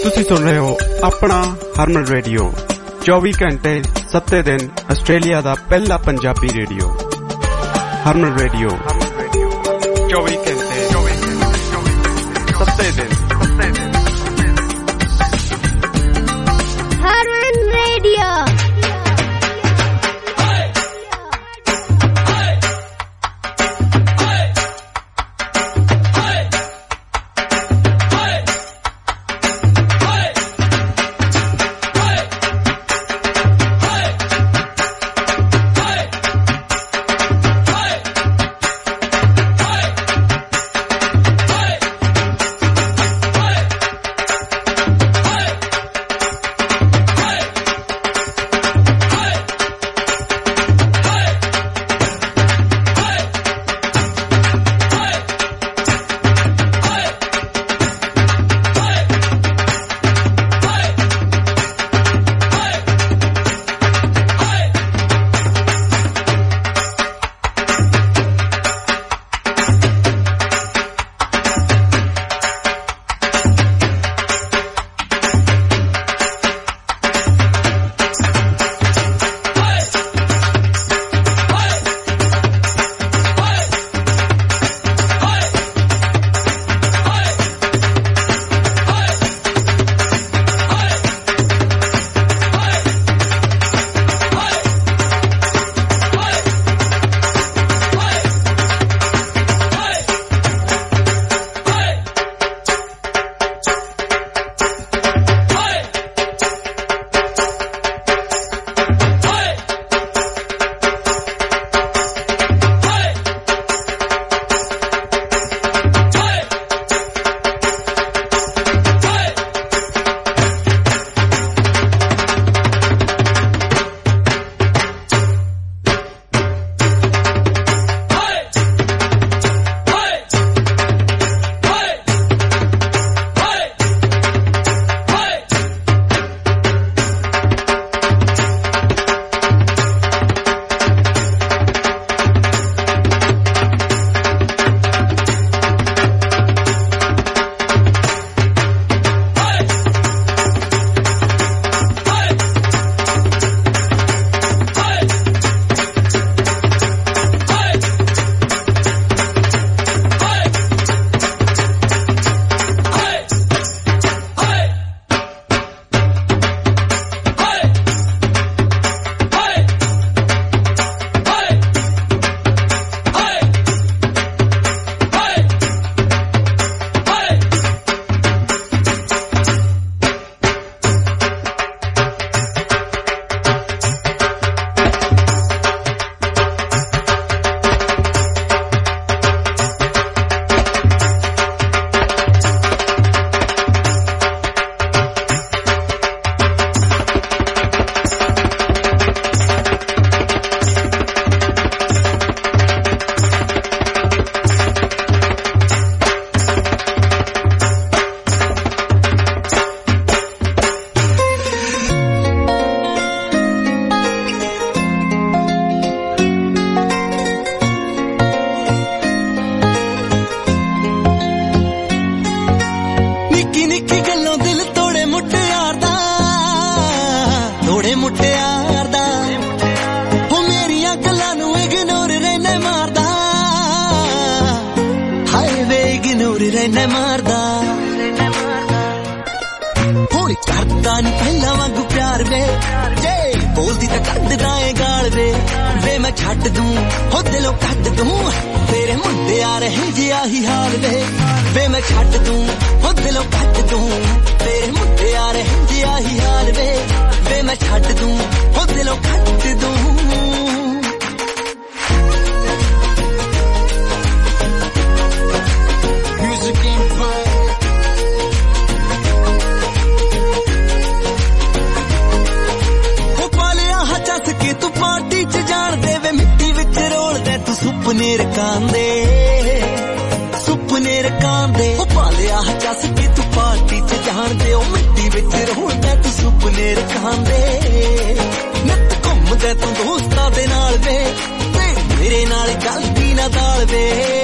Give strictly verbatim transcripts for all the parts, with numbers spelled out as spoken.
ਤੁਸੀਂ ਸੁਣ ਰਹੇ ਹੋ ਆਪਣਾ ਹਰਮਨ ਰੇਡੀਓ ਚੌਵੀ ਘੰਟੇ ਸੱਤੇ ਦਿਨ ਆਸਟ੍ਰੇਲੀਆ ਦਾ ਪਹਿਲਾ ਪੰਜਾਬੀ ਰੇਡੀਓ ਹਰਮਨ ਰੇਡੀਓ ਚੌਵੀ ਘੰਟੇ ਸੱਤੇ ਦਿਨ ਹਰਮਨ ਰੇਡੀਓ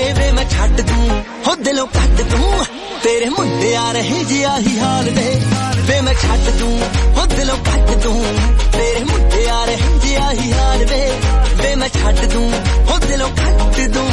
ਦਿਲੋਂ ਕੱਢ ਦੂੰ ਤੇਰੇ ਮੁੰਡੇ ਆ ਰਹੇ ਜੀ ਆਹੀ ਹਾਲ ਵੇ वे मैं छट दूं हो दिलों कट दूं तेरे मुंडे यार जिया ही हाल वे वे मैं छट दूं हो दिलों कट दूं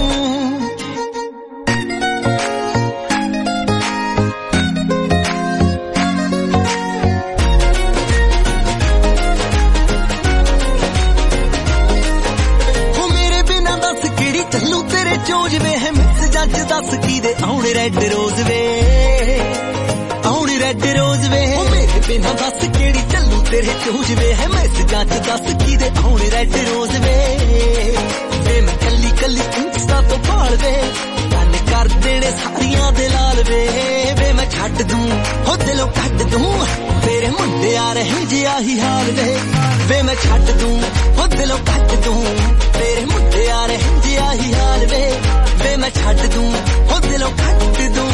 दस की दे आउण रेड रोज वे आउण रेड रोज वे मेरे बिना दस केड़ी चलू तेरे चूज वे है मैसेजां च दस की दे आउण रेड रोज वे वे मैं कल्ली कल्ली इंस्टा तो भाल वे गल कर देने सारियां दे लाल वे वे मैं छड्ड दूं हो दिलों कट दूं तेरे मुंडे आ रहे जिया ही हाल वे वे मैं छड्ड दूं हो दिलों कट दूं तेरे मुंडे आ रहे जिया ही हाल वे वे मैं छड्ड दूं हो दिलों कट दूं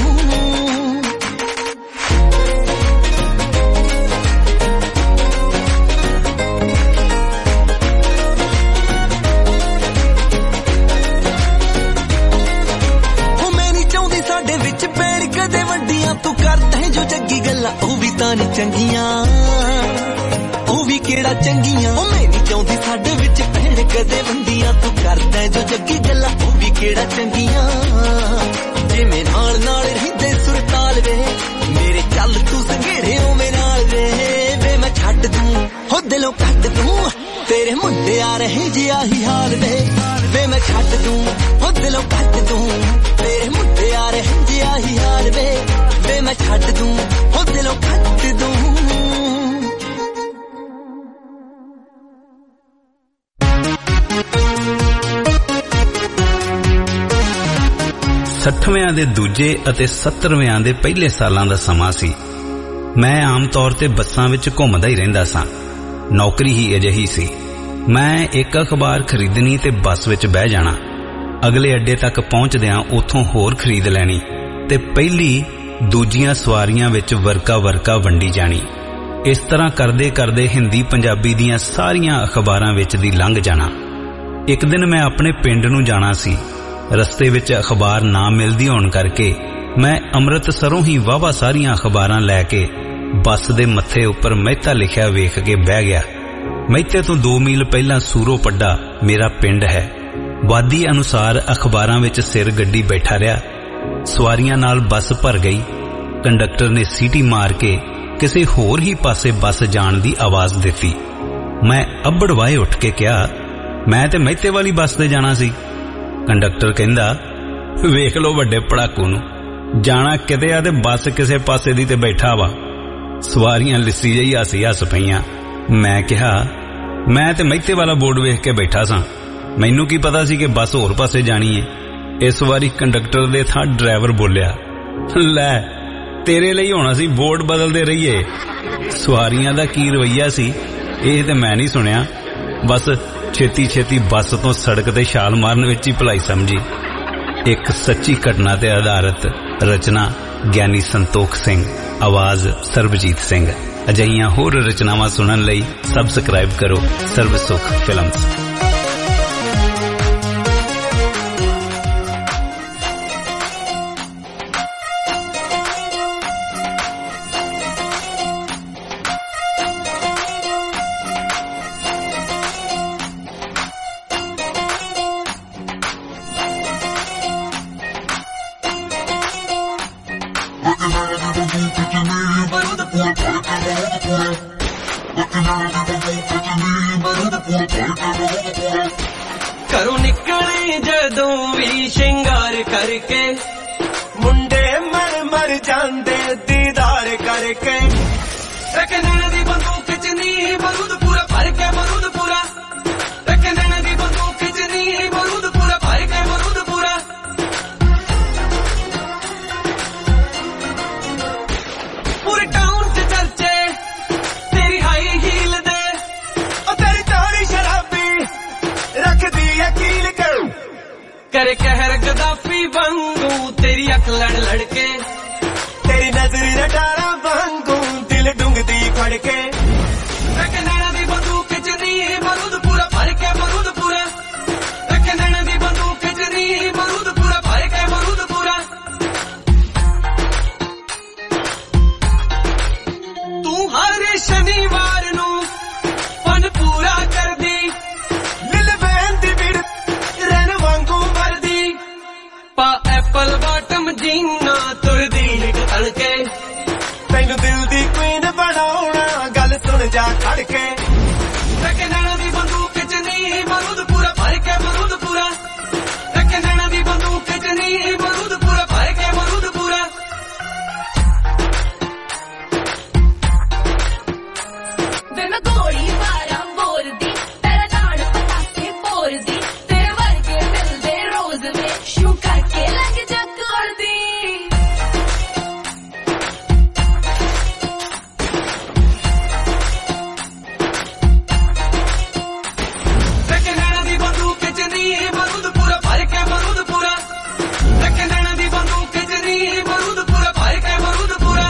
हो मैं नहीं चाहती साडे विच पैण कदे वड्डियां तू करदा है जो जग्गी गल्लां ओ भी तां नहीं चंगियां ओ भी केड़ा चंगियां ओ मैं नहीं चाहती साडे विच पैण कदे वड्डियां तू करदा है जो जग्गी गल्लां ओ भी केड़ा चंगियां जिवें नाल नाल रहिंदे सुरताल वे मेरे चल तू संघेड़े ओवें नाल वे वे मैं छड्ड दूं हो दिलों कट दूं तेरे मुंडे आ रहे जिया ही हाल वे वे मैं छड्ड दूं हो दिलों कट दूं तेरे मुंडे आ रहे जिया ही हाल वे वे मैं छड्ड दूं हो दिलों कट दूं ਸੱਠਵਿਆਂ ਦੇ ਦੂਜੇ ਅਤੇ ਸੱਤਰਵਿਆਂ ਦੇ ਪਹਿਲੇ ਸਾਲਾਂ ਦਾ ਸਮਾਂ ਸੀ। ਮੈਂ ਆਮ ਤੌਰ ਤੇ ਬੱਸਾਂ ਵਿੱਚ ਘੁੰਮਦਾ ਹੀ ਰਹਿੰਦਾ ਸਾਂ। ਨੌਕਰੀ ਹੀ ਅਜਿਹੀ ਸੀ। ਮੈਂ ਇੱਕ ਅਖਬਾਰ ਖਰੀਦਣੀ ਤੇ ਬੱਸ ਵਿੱਚ ਬਹਿ ਜਾਣਾ, ਅਗਲੇ ਅੱਡੇ ਤੱਕ ਪਹੁੰਚਦਿਆਂ ਉੱਥੋਂ ਹੋਰ ਖਰੀਦ ਲੈਣੀ ਤੇ ਪਹਿਲੀ ਦੂਜੀਆਂ ਸਵਾਰੀਆਂ ਵਿੱਚ ਵਰਕਾ ਵਰਕਾ ਵੰਡੀ ਜਾਣੀ। ਇਸ ਤਰ੍ਹਾਂ ਕਰਦੇ ਕਰਦੇ ਹਿੰਦੀ ਪੰਜਾਬੀ ਦੀਆਂ ਸਾਰੀਆਂ ਅਖਬਾਰਾਂ ਵਿੱਚ ਦੀ ਲੰਘ ਜਾਣਾ। ਇੱਕ ਦਿਨ ਮੈਂ ਆਪਣੇ ਪਿੰਡ ਨੂੰ ਜਾਣਾ ਸੀ। ਰਸਤੇ ਵਿੱਚ ਅਖਬਾਰ ਨਾ ਮਿਲਦੀ ਹੋਣ ਕਰਕੇ ਮੈਂ ਅੰਮ੍ਰਿਤਸਰੋਂ ਹੀ ਵਾਹਵਾ ਸਾਰੀਆਂ ਅਖਬਾਰਾਂ ਲੈ ਕੇ ਬੱਸ ਦੇ ਮੱਥੇ ਉੱਪਰ ਮਹਿਤਾ ਲਿਖਿਆ ਵੇਖ ਕੇ ਬਹਿ ਗਿਆ। ਮਹਿਤੇ ਤੋਂ ਦੋ ਮੀਲ ਪਹਿਲਾਂ ਸੂਰੋ ਪੱਡਾ ਮੇਰਾ ਪਿੰਡ ਹੈ। ਵਾਦੀ ਅਨੁਸਾਰ ਅਖਬਾਰਾਂ ਵਿੱਚ ਸਿਰ ਗੱਡੀ ਬੈਠਾ ਰਿਹਾ। ਸਵਾਰੀਆਂ ਨਾਲ ਬੱਸ ਭਰ ਗਈ। ਕੰਡਕਟਰ ਨੇ ਸੀਟੀ ਮਾਰ ਕੇ ਕਿਸੇ ਹੋਰ ਹੀ ਪਾਸੇ ਬੱਸ ਜਾਣ ਦੀ ਆਵਾਜ਼ ਦਿੱਤੀ। ਮੈਂ ਅੱਬੜ ਵਾਏ ਉੱਠ ਕੇ ਕਿਹਾ, ਮੈਂ ਤੇ ਮਹਿਤੇ ਵਾਲੀ ਬੱਸ ਤੇ ਜਾਣਾ ਸੀ। ਕੰਡਕਟਰ ਕਹਿੰਦਾ, ਵੇਖ ਲੋ ਵੱਡੇ ਪੜਾਕੂ ਨੂੰ, ਜਾਣਾ ਕਿਤੇ ਆ ਤੇ ਬੱਸ ਕਿਸੇ ਪਾਸੇ ਦੀ ਤੇ ਬੈਠਾ ਵਾ। ਸਵਾਰੀਆਂ ਲਿੱਸੀ ਜਿਹੀ ਹਾਸੀ ਹੱਸ ਪਈਆਂ। ਮੈਂ ਕਿਹਾ, ਮੈਂ ਤੇ ਮਹਿਤੇ ਵਾਲਾ ਬੋਰਡ ਵੇਖ ਕੇ ਬੈਠਾ ਸਾਂ, ਮੈਨੂੰ ਕੀ ਪਤਾ ਸੀ ਕਿ ਬੱਸ ਹੋਰ ਪਾਸੇ ਜਾਣੀ ਏ। ਇਸ ਵਾਰੀ ਕੰਡਕਟਰ ਦੇ ਥਾਂ ਡਰਾਈਵਰ ਬੋਲਿਆ, ਲੈ ਤੇਰੇ ਲਈ ਹੋਣਾ ਸੀ ਬੋਰਡ ਬਦਲਦੇ ਰਹੀਏ। ਸਵਾਰੀਆਂ ਦਾ ਕੀ ਰਵੱਈਆ ਸੀ ਇਹ ਤੇ ਮੈਂ ਨਹੀਂ ਸੁਣਿਆ। ਬਸ ਛੇਤੀ ਛੇਤੀ ਬੱਸ ਤੋਂ ਸੜਕ ਤੇ ਛਾਲ ਮਾਰਨ ਵਿੱਚ ਹੀ ਭਲਾਈ ਸਮਝੀ। ਇੱਕ ਸੱਚੀ ਘਟਨਾ ਤੇ ਆਧਾਰਿਤ ਰਚਨਾ, ਗਿਆਨੀ ਸੰਤੋਖ ਸਿੰਘ, ਆਵਾਜ਼ ਸਰਬਜੀਤ ਸਿੰਘ। ਅਜਿਹੀਆਂ ਹੋਰ ਰਚਨਾਵਾਂ ਸੁਣਨ ਲਈ ਸਬਸਕ੍ਰਾਈਬ ਕਰੋ ਸਰਬ ਸੁਖ ਫਿਲਮਸ। ਘਰੋਂ ਨਿਕਲੇ ਜਦੋਂ ਵੀ ਸ਼ਿੰਗਾਰ ਕਰਕੇ, ਮੁੰਡੇ ਮਰ ਮਰ ਜਾਂਦੇ ਦੀਦਾਰ ਕਰਕੇ। ਰਕਨਣ ਦੀ ਬੰਦੂਕ ਚ ਨੀ ਬਰੂਦ ਪੂਰਾ ਭਰ ਕੇ ਬਰੂਦ ਪੂਰਾ, ਰਕਨਣ ਦੀ ਬੰਦੂਕ ਚ ਨੀ ਬਰੂਦ ਪੂਰਾ ਭਰ ਕੇ ਬਰੂਦ ਪੂਰਾ। ਪੂਰੇ ਟਾਊਨ ਚ ਚਰਚੇ ਤੇਰੀ ਹਾਈ ਹੀਲ ਦੇ, ਉਹ ਤੇਰੀ ਚੌੜੀ ਸ਼ਰਾਬੀ ਰੱਖਦੀ ਯਕੀਨ ਕਰ करे कहर गद्दाफी वांगू, तेरी अख लड़ लड़के, तेरी नजर रटारा वांगू दिल डूंगदी फड़ के। रकनैना दी बंदूक च नी बरूद पूरा भर के बरूद पूरा, रकनैना दी बंदूक च नी बरूद पूरा भर के बरूद पूरा। ਜਾ ਖੜ ਕੇ ਰੱਖੇ ਨੈਣਾ ਦੀ ਬੰਦੂਕ ਚ ਨੀ ਮਰੂਦ ਪੂਰਾ ਭਰ ਕੇ ਮਰੂਦ ਪੂਰਾ ਰੱਖੇ ਨੈਣਾ ਦੀ ਬੰਦੂਕ ਚ ਨੀ ਮਰੂਦ ਪੂਰਾ ਭਰ ਕੇ ਮਰੂਦ ਪੂਰਾ ਵੇ ਮੈਂ ਗੋਲੀ ਮਾਰਾਂ ਬੋਲਦੀ ਤੇਰਾ ਨਾੜ ਪਤਾਸੇ ਬੋਲਦੀ ਤੇਰੇ ਵਰਗੇ ਮਿਲਦੇ ਰੋਜ਼ ਵੇ ਸ਼ੂ ਕਰਕੇ ਲੱਗ ਜਾ ਕੋਲਦੀ ਰੱਖੇ ਨੈਣਾ ਦੀ ਬੰਦੂਕ ਚ ਨੀ ਮਰੂਦ ਪੂਰਾ ਭਰ ਕੇ ਮਰੂਦ ਪੂਰਾ ਰੱਖੇ ਨੈਣਾ ਦੀ ਬੰਦੂਕ ਚ ਨੀ ਮਰੂਦ ਪੂਰਾ ਭਰ ਕੇ ਮਰੂਦ ਪੂਰਾ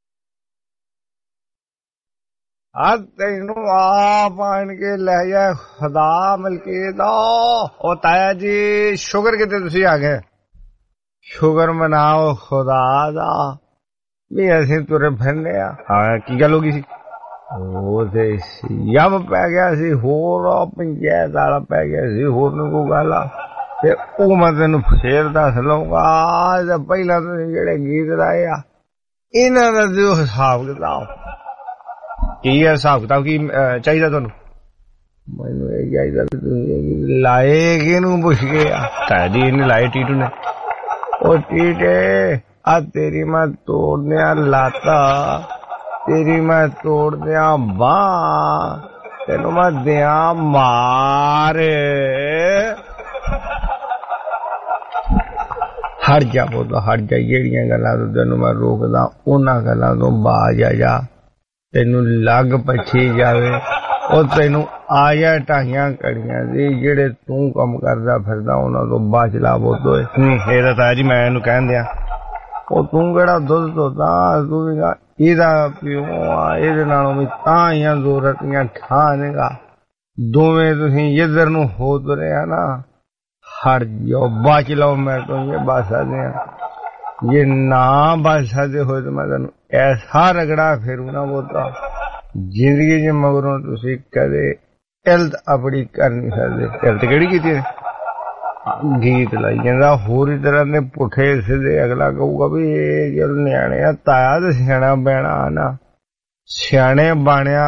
ਆ ਤੈਨੂੰ ਆ ਪਾਣ ਕੇ ਲੈ ਜਾ ਖੁਦਾ ਮਲਕੀ ਦਾ ਉਹ ਤਾਇਆ ਜੀ ਸ਼ੁਕਰ ਕਿਤੇ ਤੁਸੀਂ ਆ ਗਏ ਸ਼ੁਕਰ ਮਨਾਓ ਖੁਦਾ ਦਾ ਵੀ ਅਸੀਂ ਤੁਰੇ ਫਿਰਨੇ ਆ ਹਾਂ ਕੀ ਗੱਲ ਹੋ ਗਈ ਸੀ ਉਹ ਤੇ ਯਮ ਪੈ ਗਿਆ ਸੀ ਹੋਰ ਪੰਚਾਇਤ ਵਾਲਾ ਪੈ ਗਿਆ ਸੀ ਹੋਰ ਨੂੰ ਕੋਈ ਗੱਲ ਆ ਤੇ ਉਹ ਮੈਂ ਤੈਨੂੰ ਫੇਰ ਦੱਸ ਲਊਂਗਾ ਤੇ ਪਹਿਲਾਂ ਤੁਸੀਂ ਜਿਹੜੇ ਗੀਤ ਲਾਏ ਆ ਇਹਨਾਂ ਦਾ ਦਿਓ ਹਿਸਾਬ ਕਿਤਾਬ ਕੀ ਹੈ ਹਿਸਾਬ ਕਿਤਾਬ ਕੀ ਚਾਹੀਦਾ ਤੁਹਾਨੂੰ ਮੈਨੂੰ ਇਹ ਚਾਹੀਦਾ ਵੀ ਤੁਸੀਂ ਲਾਏ ਕਿਹਨੂੰ ਪੁੱਛ ਗਏ ਆ ਤਾਂ ਜੀ ਇਹਨੇ ਲਾਏ ਟੀਟੂ ਨੇ ਉਹ ਟੀਟੇ ਆ ਤੇਰੀ ਮੈਂ ਤੋੜਨਿਆ ਲਾਤਾ ਤੇਰੀ ਮੈਂ ਤੋੜਨਿਆ ਬਾਂਹ ਤੈਨੂੰ ਮੈਂ ਦਿਆਂ ਮਾਰ ਹਟ ਜਾ ਬੋਲਦਾ ਹਟ ਜਾ ਜਿਹੜੀਆਂ ਗੱਲਾਂ ਤੋਂ ਤੈਨੂੰ ਮੈਂ ਰੋਕਦਾ ਉਹਨਾਂ ਗੱਲਾਂ ਤੋਂ ਬਾਜ ਆ ਜਾ ਤੈਨੂੰ ਲੱਗ ਪੱਛੀ ਜਾਵੇ ਉਹ ਤੈਨੂੰ ਆਇਆ ਢਾਈਆਂ ਕੜੀਆਂ ਦੀ ਜਿਹੜੇ ਤੂੰ ਕੰਮ ਕਰਦਾ ਫਿਰਦਾ ਉਹਨਾਂ ਤੋਂ ਬਚ ਲਾ ਬੋਤੋਏ ਨਹੀਂ ਇਹਦਾ ਤਾਂ ਜੀ ਮੈਂ ਇਹਨੂੰ ਕਹਿਣ ਦਿਆਂ ਉਹ ਤੂੰ ਕਿਹੜਾ ਦੁੱਧ ਧੋਦਾ ਤੂੰ ਵੀ ਇਹਦਾ ਪਿਓ ਆ ਇਹਦੇ ਨਾਲੋਂ ਵੀ ਤਾਂ ਹੀ ਦੋ ਰਤੀਆਂ ਖਾਣੇਗਾ ਦੋਵੇਂ ਤੁਸੀਂ ਇੱਧਰ ਨੂੰ ਹੋ ਤੁਰੇ ਆ ਨਾ ਹਟ ਜਾਓ ਬਚ ਲਓ ਮੈਂ ਤੋਂ ਇਹ ਬਚ ਸਕਦੇ ਆ ਜੇ ਨਾ ਬਚ ਸਕਦੇ ਹੋਏ ਤਾਂ ਮੈਂ ਤੈਨੂੰ ਐਸਾ ਰਗੜਾ ਫੇਰੂ ਨਾ ਬੋਤਾ ਜ਼ਿੰਦਗੀ ਚ ਮਗਰੋਂ ਤੁਸੀਂ ਕਦੇ ਇਲਤ ਆਪਣੀ ਕਰ ਨਹੀਂ ਸਕਦੇ ਇਲਤ ਕਿਹੜੀ ਕੀਤੀ ਗੀਤ ਲਾਈ ਜਾਂਦਾ ਹੋਰ ਹੀ ਤਰ੍ਹਾਂ ਦੇ ਪੁੱਠੇ ਸਿੱਧੇ ਅਗਲਾ ਕਹੂਗਾ ਵੀ ਇਹ ਜਦ ਨਿਆਣੇ ਆ ਤਾਇਆ ਤੇ ਸਿਆਣਾ ਬਹਿਣਾ ਨਾ ਸਿਆਣੇ ਬਾਣਿਆ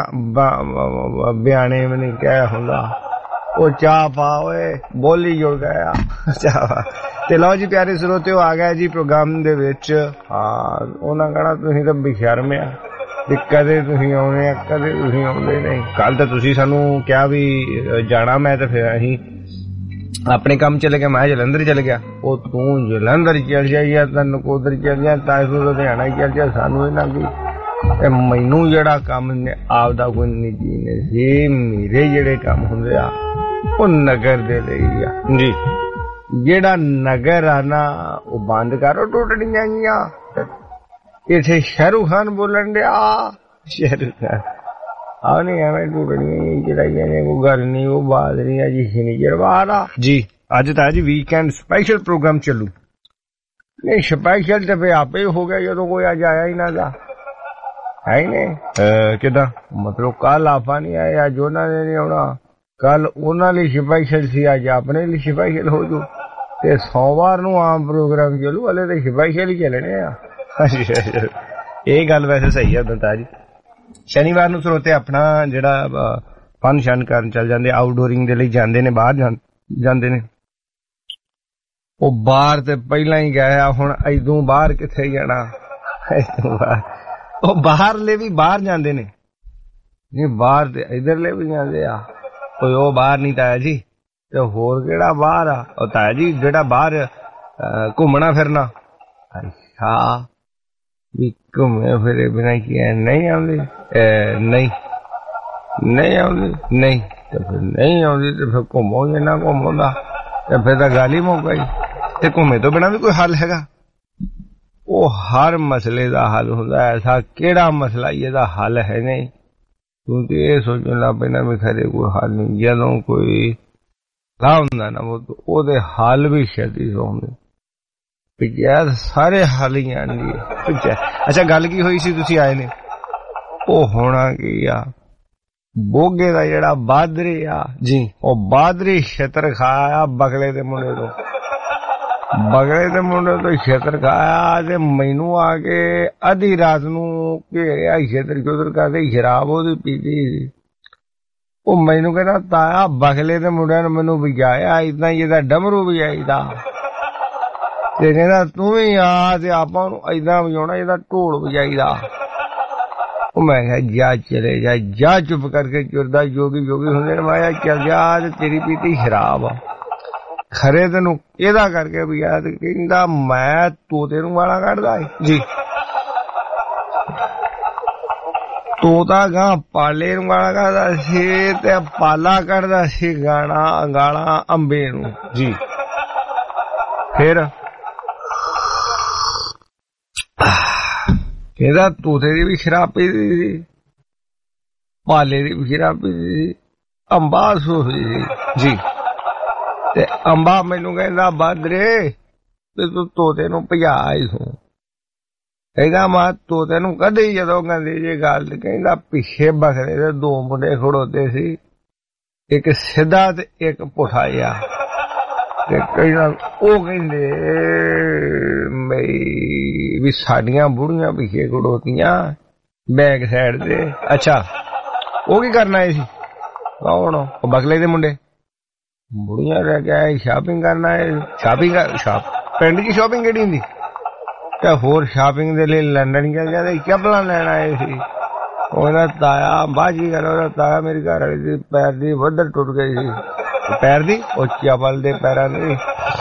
ਬਿਆਣੇ ਵੀ ਨਹੀਂ ਕਹਿ ਹੁੰਦਾ ਉਹ ਚਾਹ ਪਾ ਓਏ ਬੋਲੀ ਜੁੜ ਗਿਆ ਚਾਹ ਤੇ ਲਓ ਜੀ ਪਿਆਰੇ ਸਰੋਤਿਓ ਆ ਗਿਆ ਜੀ ਪ੍ਰੋਗਰਾਮ ਦੇ ਵਿੱਚ ਹਾਂ ਉਹਨਾਂ ਕਹਿਣਾ ਤੁਸੀਂ ਤਾਂ ਬੇਸ਼ਰਮ ਆ ਵੀ ਕਦੇ ਤੁਸੀਂ ਆਉਣੇ ਆ ਕਦੇ ਤੁਸੀਂ ਆਉਂਦੇ ਨਹੀਂ ਕੱਲ ਤਾਂ ਤੁਸੀਂ ਸਾਨੂੰ ਕਿਹਾ ਵੀ ਜਾਣਾ ਮੈਂ ਤਾਂ ਫਿਰ ਅਸੀਂ ਆਪਣੇ ਕੰਮ ਚਲੇ ਗਿਆ ਮੈਂ ਜਲੰਧਰ ਚਲ ਗਿਆ ਉਹ ਤੂੰ ਜਲੰਧਰ ਚਲ ਜਾਈ ਜਾਂ ਤਾਂ ਨਕੋਦਰ ਚਲ ਜਾ ਤਾਂ ਤੂੰ ਲੁਧਿਆਣਾ ਚਲ ਜਾ ਸਾਨੂੰ ਇਹਨਾਂ ਕੀ ਤੇ ਮੈਨੂੰ ਜਿਹੜਾ ਕੰਮ ਨੇ ਆਪਦਾ ਕੋਈ ਨਿੱਜੀ ਨੇ ਸੀ ਮੇਰੇ ਜਿਹੜੇ ਕੰਮ ਹੁੰਦੇ ਆ ਉਹ ਨਗਰ ਦੇ ਲਈ ਆ ਜੀ ਜਿਹੜਾ ਨਗਰ ਆ ਨਾ ਉਹ ਬੰਦ ਕਰੋ ਟੁੱਟਣੀਆਂ ਗਈਆਂ ਇੱਥੇ ਸ਼ਾਹਰੁਖ ਖਾਨ ਬੋਲਣ ਡਿਆ ਸ਼ਾਹਰੁਖ ਖਾਨ ਆ ਨਹੀਂ ਐਵੇਂ ਟੁੱਟਣੀਆਂ ਚੜਾਈਆਂ ਨੇ ਕੋਈ ਗੱਲ ਨਹੀਂ ਉਹ ਬਾਤ ਨਹੀਂ ਆ ਜੀ ਸ਼ਨੀਚਰਵਾਰ ਆ ਜੀ ਅੱਜ ਤਾਂ ਜੀ ਵੀਕਐਂਡ ਸਪੈਸ਼ਲ ਪ੍ਰੋਗਰਾਮ ਚੱਲੂ ਨਹੀਂ ਸਪੈਸ਼ਲ ਤੇ ਫਿਰ ਆਪੇ ਹੋ ਗਿਆ ਜਦੋਂ ਕੋਈ ਅੱਜ ਆਇਆ ਹੀ ਨਾ ਦਾ ਹੈ ਹੀ ਨਹੀਂ ਕਿੱਦਾਂ ਮਤਲਬ ਕੱਲ ਆਪਾਂ ਨਹੀਂ ਆਏ ਅੱਜ ਉਹਨਾਂ ਨੇ ਨਹੀਂ ਆਉਣਾ ਕੱਲ ਉਹਨਾਂ ਲਈ ਸਪੈਸ਼ਲ ਸੀ ਅੱਜ ਆਪਣੇ ਲਈ ਸਪੈਸ਼ਲ ਹੋ ਜੂ ਤੇ ਸੋਮਵਾਰ ਨੂੰ ਆਮ ਪ੍ਰੋਗਰਾਮ ਚੱਲੂ ਹਲੇ ਤਾਂ ਸਪੈਸ਼ਲ ਹੀ ਚੱਲਣੇ ਆ ਇਹ ਗੱਲ ਵੈਸੇ ਸਹੀ ਆ ਦੰਤਾ ਜੀ ਸ਼ਨੀਵਾਰ ਨੂੰ ਸਰੋਤੇ ਆਪਣਾ ਜਿਹੜਾ ਫਨ ਸ਼ਨ ਕਰਨ ਚੱਲ ਜਾਂਦੇ ਆਊਟਡੋਰਿੰਗ ਦੇ ਲਈ ਜਾਂਦੇ ਨੇ ਬਾਹਰ ਜਾਂਦੇ ਨੇ ਉਹ ਬਾਹਰ ਤੇ ਪਹਿਲਾਂ ਹੀ ਗਿਆ ਹੁਣ ਇਦੋਂ ਬਾਹਰ ਕਿੱਥੇ ਜਾਣਾ ਇਦੋਂ ਬਾਹਰ ਉਹ ਬਾਹਰਲੇ ਵੀ ਬਾਹਰ ਜਾਂਦੇ ਨੇ ਨਹੀਂ ਬਾਹਰ ਤੇ ਇਧਰਲੇ ਵੀ ਜਾਂਦੇ ਆ ਕੋਈ ਉਹ ਬਾਹਰ ਨਹੀਂ ਤਾਇਆ ਜੀ ਤੇ ਹੋਰ ਕਿਹੜਾ ਬਾਹਰ ਆ ਉਹ ਤਾਇਆ ਜੀ ਜਿਹੜਾ ਬਾਹਰ ਘੁੰਮਣਾ ਫਿਰਨਾ ਅੱਛਾ ਵੀ ਘੁੰਮੇ ਫਿਰੇ ਬਿਨਾਂ ਕੀ ਨਹੀਂ ਆਉਂਦੀ ਨਹੀਂ ਨਹੀਂ ਆਉਂਦੀ ਨਹੀਂ ਤੇ ਫਿਰ ਨਹੀਂ ਆਉਂਦੀ ਤੇ ਫਿਰ ਘੁੰਮੋ ਜੇ ਨਾ ਘੁੰਮੋਦਾ ਤੇ ਫਿਰ ਤਾਂ ਗੱਲ ਹੀ ਮੁੱਕ ਗਈ ਤੇ ਘੁੰਮੇ ਤੋਂ ਬਿਨਾਂ ਵੀ ਕੋਈ ਹੱਲ ਹੈਗਾ ਉਹ ਹਰ ਮਸਲੇ ਦਾ ਹੱਲ ਹੁੰਦਾ ਐਸਾ ਕਿਹੜਾ ਮਸਲਾ ਇਹਦਾ ਹੱਲ ਹੈ ਨਹੀਂ ਤੂੰ ਤੇ ਇਹ ਸੋਚਣ ਲੱਗ ਪੈਣਾ ਵੀ ਖਰੇ ਕੋਈ ਹੱਲ ਨਹੀਂ ਜਦੋਂ ਕੋਈ ਲਾ ਹੁੰਦਾ ਨਾ ਉਹਦੇ ਹੱਲ ਵੀ ਛੇਤੀ ਹੁੰਦੇ ਪੰਚਾਇਤ ਸਾਰੇ ਹੱਲ ਹੀ ਆਂਦੀ ਪੰਚਾਇਤ ਅੱਛਾ ਗੱਲ ਕੀ ਹੋਈ ਸੀ ਤੁਸੀਂ ਆਏ ਨੇ ਉਹ ਹੋਣਾ ਕੀ ਆ ਬੋਗੇ ਦਾ ਜਿਹੜਾ ਬਾਦਰੀ ਆ ਜੀ ਉਹ ਬਾਦਰੀ ਛਿੱਤਰ ਖਾਇਆ ਬਗਲੇ ਦੇ ਮੁੰਡੇ ਤੋਂ ਬਗਲੇ ਦੇ ਮੁੰਡੇ ਤੋਂ ਛੇਤਰ ਖਾਇਆ ਤੇ ਮੈਨੂੰ ਆ ਕੇ ਅੱਧੀ ਰਾਤ ਨੂੰ ਘੇਰਿਆ, ਛੇਤਰ ਚੋਤਰ ਕਰਦੇ, ਸ਼ਰਾਬ ਉਹਦੀ ਪੀਤੀ ਸੀ। ਉਹ ਮੈਨੂੰ ਕਹਿੰਦਾ ਤਾਇਆ ਬਗਲੇ ਦੇ ਮੁੰਡਿਆਂ ਨੇ ਮੈਨੂੰ ਵਜਾਇਆ ਏਦਾਂ ਹੀ ਇਹਦਾ ਡਮਰੂ ਵਜਾਈਦਾ, ਤੇ ਕਹਿੰਦਾ ਤੂੰ ਵੀ ਆ ਤੇ ਆਪਾਂ ਨੂੰ ਏਦਾਂ ਵਜਾਉਣਾ ਇਹਦਾ ਢੋਲ ਵਜਾਈਦਾ। ਉਹ ਮੈਂ ਕਿਹਾ ਜਾ ਚਲੇ ਜਾ, ਜਾ ਚੁੱਪ ਕਰਕੇ ਚੁਰਦਾ ਜੋਗੀ ਜੋਗੀ ਹੁੰਦੇ ਨੇ। ਮੈਂ ਚੱਲ ਜਾ ਤੇ ਤੇਰੀ ਪੀਤੀ ਸ਼ਰਾਬ ਆ, ਖਰੇ ਤੈਨੂੰ ਇਹਦਾ ਕਰਕੇ ਵੀ ਆ। ਤੇ ਕਹਿੰਦਾ ਮੈਂ ਤੋਤੇ ਨੂੰ ਗਾਲਾਂ ਕੱਢਦਾ ਜੀ, ਤੋਤਾ ਗਾਂ ਪਾਲੇ ਨੂੰ ਗਾਲਾਂ ਕੱਢਦਾ ਸੀ ਤੇ ਪਾਲਾ ਕੱਢਦਾ ਸੀ ਗਾਣਾ ਗਾਲਾਂ ਅੰਬੇ ਨੂੰ ਜੀ। ਫਿਰ ਕਹਿੰਦਾ ਤੋਤੇ ਦੀ ਵੀ ਸ਼ਰਾਬ ਪੀਦੀ ਸੀ, ਪਾਲੇ ਦੀ ਵੀ ਸ਼ਰਾਬ ਪੀਦੀ ਸੀ, ਅੰਬਾ ਸੋਫੀ ਸੀ ਜੀ। ਤੇ ਅੰਬਾ ਮੈਨੂੰ ਕਹਿੰਦਾ ਬਾਦਰੇ ਤੇ ਤੂੰ ਤੋਤੇ ਨੂੰ ਭਜਾ ਆਈ ਤੂੰ। ਕਹਿੰਦਾ ਮੈਂ ਤੋਤੇ ਨੂੰ ਕਦੇ ਜਦੋਂ ਕਹਿੰਦੀ ਜੇ ਗੱਲ, ਕਹਿੰਦਾ ਪਿੱਛੇ ਬਖਰੇ ਦੇ ਦੋ ਮੁੰਡੇ ਖੜੋਤੇ ਸੀ, ਇੱਕ ਸਿੱਧਾ ਤੇ ਇੱਕ ਪੁੱਠਾ ਜਿਹਾ। ਤੇ ਕਹਿੰਦਾ ਉਹ ਕਹਿੰਦੇ ਬਈ ਵੀ ਸਾਡੀਆਂ ਬੁੜੀਆਂ ਪਿੱਛੇ ਖੜੋਤੀਆਂ ਬੈਕ ਸਾਈਡ ਤੇ। ਅੱਛਾ ਉਹ ਕੀ ਕਰਨ ਆਏ ਸੀ? ਕੌਣ? ਉਹ ਬਗਲੇ ਦੇ ਮੁੰਡੇ। ਬੁੜੀਆਂ ਰਹਿ ਕੇ ਸ਼ਾਪਿੰਗ ਕਰਨਾ ਹੈ। ਸ਼ਾਪਿੰਗ ਸ਼ਾਪ ਪਿੰਡ ਦੀ ਸ਼ਾਪਿੰਗ ਕਿਹੜੀ ਹੁੰਦੀ? ਤੇ ਹੋਰ ਸ਼ਾਪਿੰਗ ਦੇ ਲਈ ਲੰਡਨ ਚਲ ਜਾਂਦੇ, ਚੱਪਲਾਂ ਲੈਣ ਆਏ ਸੀ। ਉਹਦਾ ਤਾਇਆ ਬਾਜੀ ਕਰ, ਉਹਦਾ ਤਾਇਆ ਮੇਰੀ ਘਰ ਵਾਲੀ ਦੀ ਪੈਰ ਦੀ ਵੱਧਰ ਟੁੱਟ ਗਈ ਸੀ। ਪੈਰ ਦੀ? ਉਹ ਚੱਪਲ ਦੇ ਪੈਰਾਂ ਦੀ।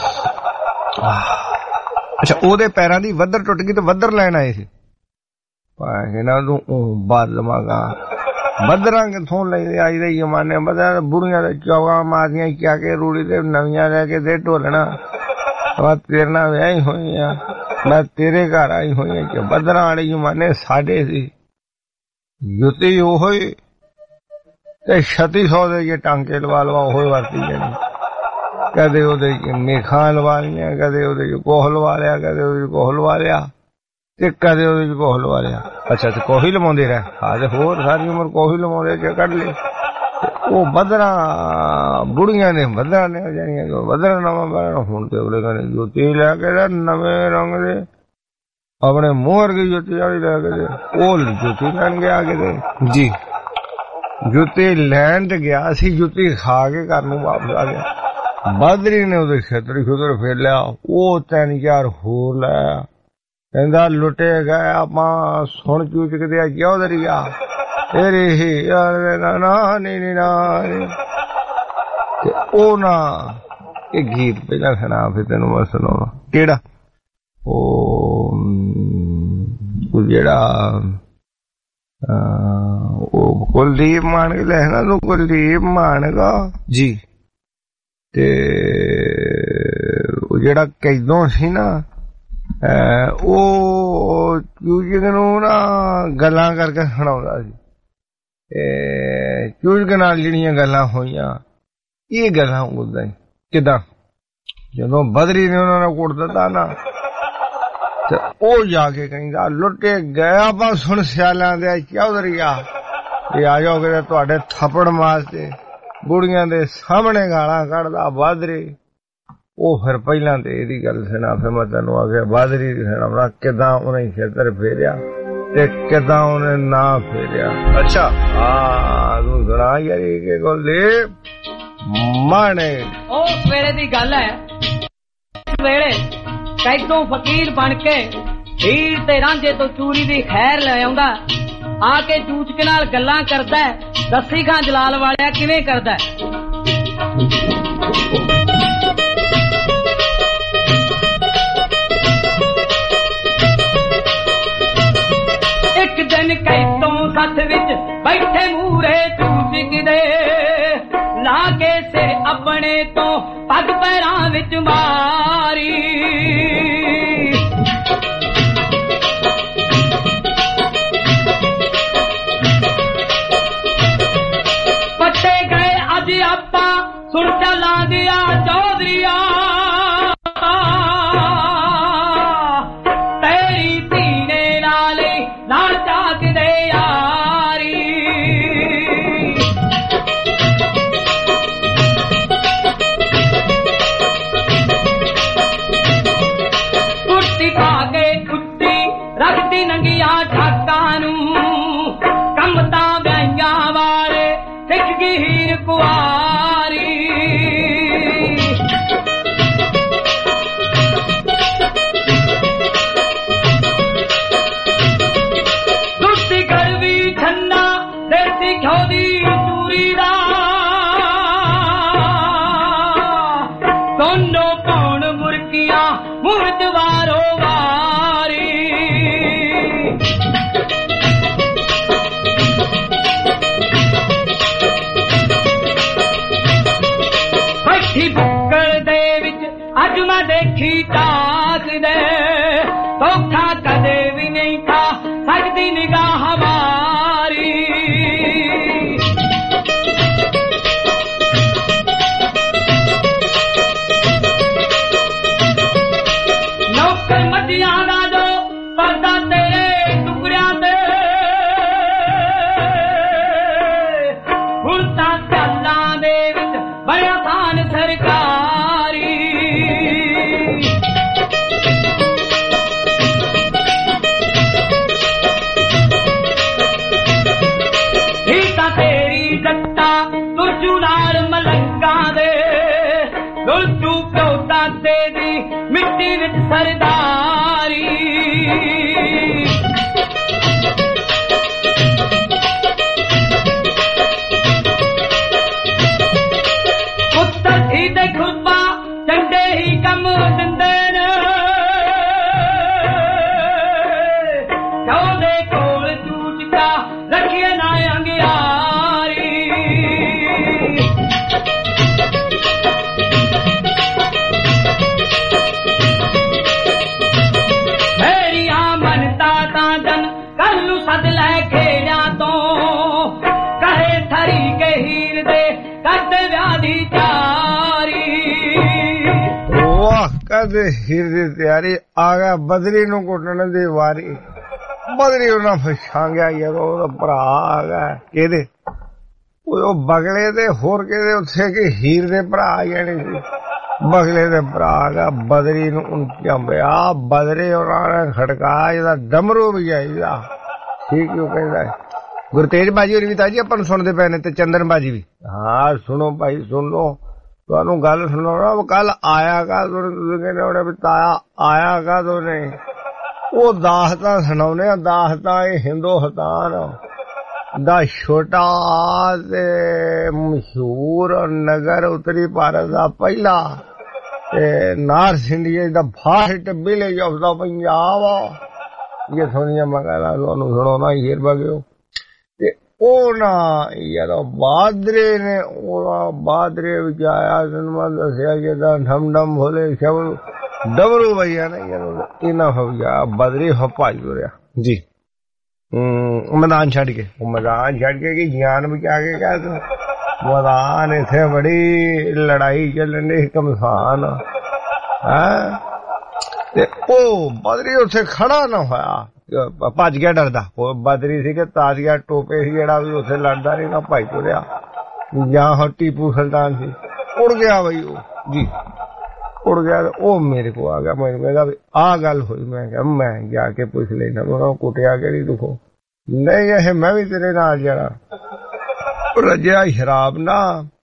ਅੱਛਾ ਉਹਦੇ ਪੈਰਾਂ ਦੀ ਵੱਧਰ ਟੁੱਟ ਗਈ ਤੇ ਵੱਧਰ ਲੈਣ ਆਏ ਸੀ। ਇਹਨਾਂ ਨੂੰ ਬਦਲ ਮਾਗਾ ਬੱਦਰਾਂ ਕਿੱਥੋਂ ਲੈਂਦੇ ਅੱਜ ਦੇ ਜ਼ਮਾਨੇ ਬਦਲ ਬੁੜੀਆਂ ਦੇ ਚੌਕਾਂ ਮਾਰਦੀਆਂ ਕਿਆ ਕੇ ਰੂੜੀ ਤੇ ਨਵੀਆਂ ਲੈ ਕੇ ਤੇ ਢੋਲਣਾ। ਮੈਂ ਤੇਰੇ ਨਾਲ ਵਿਆਹੀ ਹੋਈ ਆ, ਮੈਂ ਤੇਰੇ ਘਰ ਆਈ ਹੋਈ ਆ। ਬੱਦਰਾਂ ਵਾਲੇ ਜ਼ਮਾਨੇ ਸਾਡੇ ਸੀ। ਜੁੱਤੀ ਉਹੋ ਹੀ ਤੇ ਛੱਤੀ ਸੌ ਦੇ ਜੇ ਟਾਂਕੇ ਲਵਾ ਲਵਾ ਉਹੀ ਵਰਤੀ ਜਾਣੀ। ਕਦੇ ਉਹਦੇ ਚ ਮੇਖਾਂ ਲਵਾ ਲਈਆਂ, ਕਦੇ ਉਹਦੇ ਚ ਕੋਹ ਲਵਾ ਲਿਆ, ਕਦੇ ਉਹਦੇ ਚ ਕੋਹ ਲਵਾ ਲਿਆ ਤੇ ਕਦੇ ਉਹਦੇ ਚ ਕੋਹ ਲਵਾ ਲਿਆ। ਅੱਛਾ ਤੇ ਕੋਹੀ ਲਵਾਉਂਦੇ ਰਹੇ ਹਾਂ ਤੇ ਹੋਰ ਸਾਰੀ ਉਮਰ ਕੋਹੀ ਲਵਾਉਂਦੇ ਚ ਕੱਢ ਲਈ। ਉਹ ਬੱਦਰਾਂ ਬੁੜੀਆਂ ਨੇ ਬੱਦਰਾਂ ਨੇ ਜਾਣੀਆਂ ਬੱਦਰਾਂ ਨਵਾਂ ਬਣਾ। ਹੁਣ ਤੇ ਉਹਦੇ ਕਹਿੰਦੇ ਜੁੱਤੀ ਲੈ ਕੇ ਨਵੇਂ ਰੰਗ ਦੇ ਆਪਣੇ ਮੂੰਹ ਵਰਗੀ ਜੁੱਤੀ ਵਾਲੀ ਲੈ ਕੇ ਉਹ ਜੁੱਤੀ ਲੈਣ ਗਿਆ ਕਿਤੇ ਜੀ। ਜੁੱਤੀ ਲੈਣ ਤੇ ਗਿਆ ਸੀ, ਜੁੱਤੀ ਖਾ ਕੇ ਘਰ ਨੂੰ ਵਾਪਸ ਆ ਗਿਆ। ਬਾਦਰੀ ਨੇ ਉਹਦੇ ਛਤਰੀ ਖੁਦਰ ਫੇਰ ਲਿਆ, ਉਹ ਤਿੰਨ ਚਾਰ ਹੋਰ ਲਾਇਆ। ਕਹਿੰਦਾ ਲੁੱਟੇ ਗਏ ਆਪਾਂ ਸੁਣ ਚੂਚ ਕਿਤੇ ਆ ਚੌਧਰੀ ਆ ਤੇਰੇ ਹੀ ਨਾ ਨਾ ਨਹੀਂ ਨਾ। ਤੇ ਉਹ ਨਾ ਇਹ ਗੀਤ ਪਹਿਲਾਂ ਸੁਣਾ, ਫਿਰ ਤੈਨੂੰ ਮੈਂ ਸੁਣਾਉਣਾ। ਕਿਹੜਾ? ਉਹ ਜਿਹੜਾ ਉਹ ਕੁਲਦੀਪ ਮਾਨਕ ਲੈਣਾ ਤੂੰ, ਕੁਲਦੀਪ ਮਾਨਕ ਜੀ। ਤੇ ਉਹ ਜਿਹੜਾ ਕੈਦੋਂ ਸੀ ਨਾ, ਉਹ ਚੂਜਕ ਨੂੰ ਨਾ ਗੱਲਾਂ ਕਰਕੇ ਸੁਣਾਉਂਦਾ ਸੀ। ਚੂਜਕ ਨਾਲ ਜਿਹੜੀਆਂ ਗੱਲਾਂ ਹੋਈਆਂ ਇਹ ਗੱਲਾਂ ਉਦਾਂ ਹੀ ਕਿਦਾਂ ਜਦੋਂ ਬਦਰੀ ਨੇ ਉਹਨਾਂ ਨੂੰ ਕੁੱਟ ਦਿੱਤਾ ਨਾ ਤੇ ਉਹ ਜਾ ਕੇ ਕਹਿੰਦਾ ਲੁੱਟੇ ਗਏ ਆਪਾਂ ਸੁਣ ਸਿਆਲਾਂ ਦੇ ਚੌਧਰੀ ਆ ਇਹ ਆ ਜਾਓ ਕਿ ਤੁਹਾਡੇ ਥੱਪੜ ਮਾਰਦੇ ਬੁੜੀਆਂ ਦੇ ਸਾਹਮਣੇ ਗਾਲਾਂ ਕੱਢਦਾ ਬਾਦਰੀ। ਉਹ ਫਿਰ ਪਹਿਲਾਂ ਤੇ ਇਹਦੀ ਗੱਲ ਸੁਣਾ, ਫਿਰ ਮੈਂ ਤੈਨੂੰ ਆ ਗਿਆ ਬਾਦਰੀ ਦੀ ਸੁਣਾ ਕਿੱਦਾਂ ਉਹਨੇ ਖੇਤਰ ਫੇਰਿਆ ਤੇ ਕਿੱਦਾਂ ਉਹਨੇ ਨਾ ਫੇਰਿਆ। ਅੱਛਾ ਹਾਂ ਤੂੰ ਸੁਣਾ ਯਾਰ ਇਹ ਗੱਲ ਮਾਣੇ। ਉਹ ਵੇਲੇ ਦੀ ਗੱਲ ਹੈ, ਵੇਲੇ ਕੈਦੋਂ ਫਕੀਰ ਬਣ ਕੇ ਹੀਰ ਤੇ ਰਾਂਝੇ ਤੋਂ ਚੂਰੀ ਦੀ ਖੈਰ ਲੈ ਆਉਂਦਾ, ਆ ਕੇ ਚੂਚਕ ਨਾਲ ਗੱਲਾਂ ਕਰਦਾ। ਦੱਸੀ ਖਾਂ ਜਲਾਲ ਵਾਲਿਆ ਕਿਵੇਂ ਕਰਦਾ। ਇੱਕ ਦਿਨ ਕੈਦੋਂ ਸੱਥ ਵਿੱਚ ਬੈਠੇ ਮੂਰੇ ਚੂਚਕ ਦੇ, ਲਾ ਕੇ ਸਿਰ ਆਪਣੇ ਤੋਂ ਪੱਗ ਪੈਰਾਂ ਵਿੱਚ ਮਾਰੀ। ਪੱਟੇ ਗਏ ਅੱਜ ਆਪਾਂ ਸੁਣ ਚਾਲਾਂ ਦਿਆ ਚੌਧਰੀਆ, ਤੇਰੀ ਧੀਨੇ ਨਾਲ ਨਾਲ ਚਾਕਦੇ ਯਾਰੀ। ਕੱਢੀ ਨੰਗੀਆਂ ਠਾਕਾਂ ਨੂੰ ਕੰਮ ਤਾਂ ਵਿਆਹੀਆਂ ਵਾਲੇ ਸਿੱਖ ਗਈ ਹੀਰ ਕੁਆਰੀ ਦੁੱਤੀ ਗੜਵੀ ਠੰਡਾ ਦੇਸੀ ਘਿਓ ਦੀ ਚੂਰੀ ਦਾ ਦੋਨੋਂ ਪਾਉਣ ਮੁਰਕੀਆਂ ਮੂੰਹ ਚ ਵਾਰੋ ਵਾਰੀ ਬੈਠੀ ਬੁੱਕਲ ਦੇ ਵਿੱਚ ਅੱਜ ਮੈਂ ਦੇਖੀ ਤਾਕ ਦੇ ਧੋਖਾ ਕਦੇ ਵੀ ਨਹੀਂ ਖਾ ਸਕਦੀ ਨਿਗਾਹ ਹਮਾਰੀ ਨੌਕਰ ਮੱਝੀਆਂ ਦਾ ਜੋ ਪਰਦਾ ਤੇਰੇ ਟੁਕੜਿਆਂ ਤੇ ਹੁਣ ਤਾਂ ਚਾਲਾਂ ਦੇ ਵਿੱਚ ਬੜਿਆ ਥਾਨ ਸਰਕਾਰੀ ਹੀ ਤਾਂ ਤੇਰੀ ਜੱਟਾ ਤੁਰਜੂ ਨਾਲ ਮਲੰਗਾਂ ਦੇ ਦੁਲਜੂ ਪਿਉਤਾ ਤੇਰੀ ਮਿੱਟੀ ਵਿੱਚ ਸਰਦਾਰੀ ਪੁੱਤਰ ਹੀ ਤੇ ਖੁਰਪਾ ਡੰਡੇ ਹੀ ਕੰਮ ਦਿੰਦੇ ਨੇ ਉਹਦੇ ਕੋਲ ਚੂਚਕਾ ਰੱਖੀਏ ਨਾ ਅੰਗਿਆਰੀ ਮੇਰੀਆਂ ਮਨਤਾ ਤਾਂ ਜਨ ਕੱਲ ਨੂੰ ਸੱਦ ਲੈ ਖੇੜਿਆਂ ਤੋਂ ਕਹੇ ਥਰੀ ਕੇ ਹੀਰ ਦੇ ਕਰਦੇ ਵਿਆਹ ਦੀ ਤਿਆਰੀ ਵਾਹ ਕਦੇ ਹੀਰ ਦੀ ਤਿਆਰੀ ਆ ਗਿਆ ਬਦਰੀ ਨੂੰ ਕੁੱਟਣ ਦੀ ਵਾਰੀ ਬਦਰੀ ਉਹਨਾਂ ਫਛਾਂਗਿਆ ਯਾਰ ਉਹਦਾ ਭਰਾ ਆ ਗਿਆ ਕਿਹਦੇ ਉਹ ਬਗਲੇ ਦੇ ਹੋਰ ਕਿਹਦੇ ਉੱਥੇ ਕਿ ਹੀਰ ਦੇ ਭਰਾ ਆ ਜਾਣੇ ਸੀ ਬਗਲੇ ਦੇ ਭਰਾ ਆ ਗਿਆ ਬਦਰੀ ਨੂੰ ਝੰਬਿਆ ਬਦਰੇ ਉਹਨਾਂ ਨੇ ਖੜਕਾ ਇਹਦਾ ਡਮਰੂ ਵੀ ਆਈਦਾ ਠੀਕ ਕਿਉਂ ਕਹਿੰਦਾ ਗੁਰਤੇਜ ਬਾਜੀ ਹੋਰੀ ਵੀ ਤਾਂ ਜੀ ਆਪਾਂ ਨੂੰ ਸੁਣਦੇ ਪਏ ਨੇ ਤੇ ਚੰਦਨ ਬਾਜੀ ਵੀ ਹਾਂ ਸੁਣੋ ਭਾਈ ਸੁਣ ਲਓ ਤੁਹਾਨੂੰ ਗੱਲ ਸੁਣਾਉਣਾ ਉਹ ਕੱਲ ਆਇਆ ਕਾ ਤੁਸੀਂ ਕਹਿੰਦੇ ਉਹਨੇ ਵੀ ਤਾਇਆ ਆਇਆ ਕਾ ਦੋਨੇ ਉਹ ਦਾਸਤਾਂ ਸੁਣਾਉਣੇ ਆ ਦਾਸਤਾਂ ਇਹ ਹਿੰਦੁਸਤਾਨ ਦਾ ਛੋਟਾ ਤੇ ਮਸ਼ਹੂਰ ਨਗਰ ਉੱਤਰੀ ਭਾਰਤ ਦਾ ਪਹਿਲਾ ਤੇ ਨਾਰਥ ਇੰਡੀਆ ਦਾ ਫਾਸਟ ਵਿਲੇਜ ਆਫ ਦਾ ਪੰਜਾਬ ਇਹ ਸੋਨੀਆ ਮਗਾਲਾ ਤੁਹਾਨੂੰ ਸੁਣਾਉਣਾ ਹੀਰ ਬਗਿਓ ਤੇ ਉਹ ਨਾ ਯਾਰ ਬਾਦਰੇ ਨੇ ਉਹ ਬਾਦਰੇ ਵਿੱਚ ਆਇਆ ਤੈਨੂੰ ਮੈਂ ਦੱਸਿਆ ਕਿ ਦਾ ਢਮ ਢਮ ਭੋਲੇ ਸ਼ਬਦ ਡਬਰੂ ਭਈਆ ਨੇ ਯਾਰ ਇਹਨਾਂ ਹੋ ਗਿਆ ਬਦਰੀ ਹੋ ਭਾਈ ਹੋ ਰਿਹਾ ਜੀ ਹਮ ਮੈਦਾਨ ਛੱਡ ਕੇ ਉਹ ਮੈਦਾਨ ਛੱਡ ਕੇ ਕਿ ਗਿਆਨ ਵਿੱਚ ਆ ਕੇ ਕਹਿ ਤੂੰ ਮੈਦਾਨ ਇੱਥੇ ਬੜੀ ਲੜਾਈ ਚੱਲਣ ਦੀ ਕਮਸਾਨ ਹੈ ਤੇ ਉਹ ਬਦਰੀ ਉੱਥੇ ਖੜਾ ਨਾ ਹੋਇਆ ਭੱਜ ਗਿਆ ਡਰਦਾ ਉਹ ਬਦਰੀ ਸੀ ਕਿ ਤਾਜ਼ੀਆ ਟੋਪੇ ਸੀ ਜਿਹੜਾ ਵੀ ਉੱਥੇ ਲੜਦਾ ਨਹੀਂ ਨਾ ਭਾਈ ਤੁਰਿਆ ਜਾਂ ਹੋ ਟੀਪੂ ਸੁਲਤਾਨ ਸੀ ਉੜ ਗਿਆ ਬਈ ਉਹ ਜੀ ਉੜ ਗਿਆ ਉਹ ਮੇਰੇ ਕੋਲ ਆ ਗਿਆ ਮੈਨੂੰ ਕਹਿੰਦਾ ਵੀ ਆਹ ਗੱਲ ਹੋਈ ਮੈਂ ਕਿਹਾ ਮੈਂ ਜਾ ਕੇ ਪੁੱਛ ਲੈਣਾ ਉਹ ਕੁੱਟਿਆ ਕਿਹੜੀ ਦੁਖੋ ਨਹੀਂ ਇਹ ਮੈਂ ਵੀ ਤੇਰੇ ਨਾਲ ਜਾਣਾ ਰੱਜਿਆ ਸ਼ਰਾਬ ਨਾ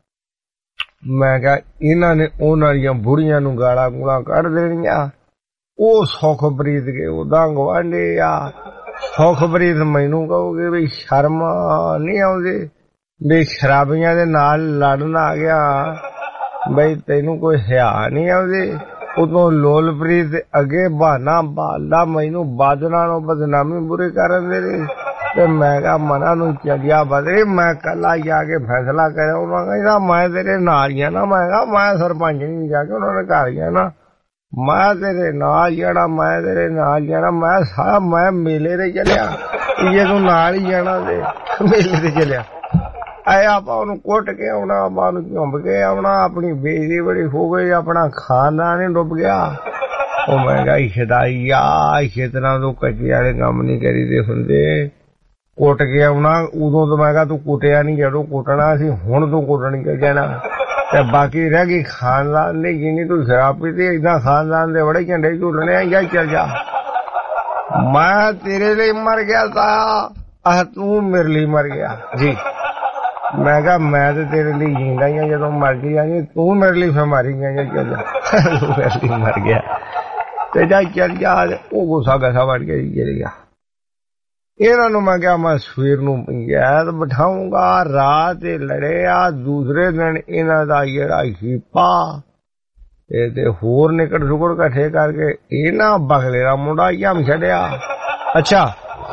ਮੈਂ ਕਿਹਾ ਇਹਨਾਂ ਨੇ ਉਹਨਾਂ ਦੀਆਂ ਬੁੜੀਆਂ ਨੂੰ ਗਾਲਾਂ ਗੂਲਾਂ ਕੱਢ ਦੇਣੀਆਂ ਉਹ ਸੁਖਪ੍ਰੀਤ ਕੇ ਉਹਦਾ ਗਵਾਂਢੀ ਆ ਸੁਖਪ੍ਰੀਤ ਮੈਨੂੰ ਕਹੋਗੇ ਵੀ ਸ਼ਰਮ ਨਹੀਂ ਆਉਂਦੀ ਵੀ ਸ਼ਰਾਬੀਆਂ ਦੇ ਨਾਲ ਲੜਨ ਆ ਗਿਆ ਬਈ ਤੈਨੂੰ ਕੋਈ ਹਿਆ ਨਹੀਂ ਆਉਂਦੀ ਉਦੋਂ ਲੋਲਪ੍ਰੀਤ ਅੱਗੇ ਬਹਾਨਾ ਬਾਲਾ ਮੈਨੂੰ ਬਾਦਲਾਂ ਨੂੰ ਬਦਨਾਮੀ ਬੁਰੀ ਕਰਨ ਦੇ ਰਹੀ ਤੇ ਮੈਂ ਕਿਹਾ ਮਨਾਂ ਨੂੰ ਚੱਲਿਆ ਬਦਰੇ ਮੈਂ ਕੱਲਾ ਜਾ ਕੇ ਫੈਸਲਾ ਕਰਿਆ ਉਹਨਾਂ ਕਹਿੰਦਾ ਮੈਂ ਤੇਰੇ ਨਾਲ ਹੀ ਆ ਨਾ ਮੈਂ ਕਿਹਾ ਮੈਂ ਸਰਪੰਚ ਨਹੀਂ ਜਾ ਕੇ ਉਹਨਾਂ ਨੇ ਘਰ ਗਿਆ ਨਾ ਮੈਂ ਤੇਰੇ ਨਾਲ ਜਾਣਾ ਮੈਂ ਤੇਰੇ ਨਾਲ ਜਾਣਾ ਮੈਂ ਸਾਰਾ ਮੈਂ ਮੇਲੇ ਤੇ ਚੱਲਿਆ ਜੇ ਤੂੰ ਨਾਲ ਹੀ ਜਾਣਾ ਤੇ ਮੇਲੇ ਤੇ ਚੱਲਿਆ ਆਏ ਆਪਾਂ ਉਹਨੂੰ ਕੁੱਟ ਕੇ ਆਉਣਾ ਆਪਾਂ ਨੂੰ ਝੁੰਬ ਕੇ ਆਉਣਾ ਆਪਣੀ ਬੇਇੱਜ਼ਤੀ ਬੜੀ ਹੋ ਗਈ ਆਪਣਾ ਖਾਨਦਾਨ ਹੀ ਡੁੱਬ ਗਿਆ ਉਹ ਮੈਂ ਕਿਹਾ ਸ਼ਦਾਈ ਆ ਇਸੇ ਤਰ੍ਹਾਂ ਤੋਂ ਕੱਚੇ ਵਾਲੇ ਕੰਮ ਨਹੀਂ ਕਰੀਦੇ ਹੁੰਦੇ ਕੁੱਟ ਕੇ ਆਉਣਾ ਉਦੋਂ ਤਾਂ ਮੈਂ ਕਿਹਾ ਤੂੰ ਕੁੱਟਿਆ ਨਹੀਂ ਜਦੋਂ ਕੁੱਟਣਾ ਸੀ ਹੁਣ ਤੂੰ ਕੁੱਟਣੀ ਕਿ ਜਾਣਾ ਤੇ ਬਾਕੀ ਰਹਿ ਗਈ ਖਾਨਦਾਨ ਦੀ ਜਿੰਨੀ ਤੂੰ ਸ਼ਰਾਬ ਪੀਤੀ ਏਦਾਂ ਖਾਨਦਾਨ ਦੇ ਬੜੇ ਝੰਡੇ ਝੂਲਣੇ ਆ ਜਾਂ ਚੱਲ ਜਾ मैं तेरे लिए मर गया ताया, तू मेरे लिए मर गया जी। मैं कहा मैं तो तेरे लिए जींदा ही जो मर गया जी, तू मेरे लिए फिर मारी गया। चल जा तू मेरे लिए मर गया ते जा चल जा। वो गुस्सा गसा बढ़ गया चल गया। इन्हों मैं क्या मैं सवेर नूं पंचायत बिठाऊंगा, रात लड़े आ, दूसरे दिन इन्हों का जेड़ा हीपा ते होर निकट सुकड़ कट्ठे करके इन्हां बगले का मुंडा जम छड़िया। अच्छा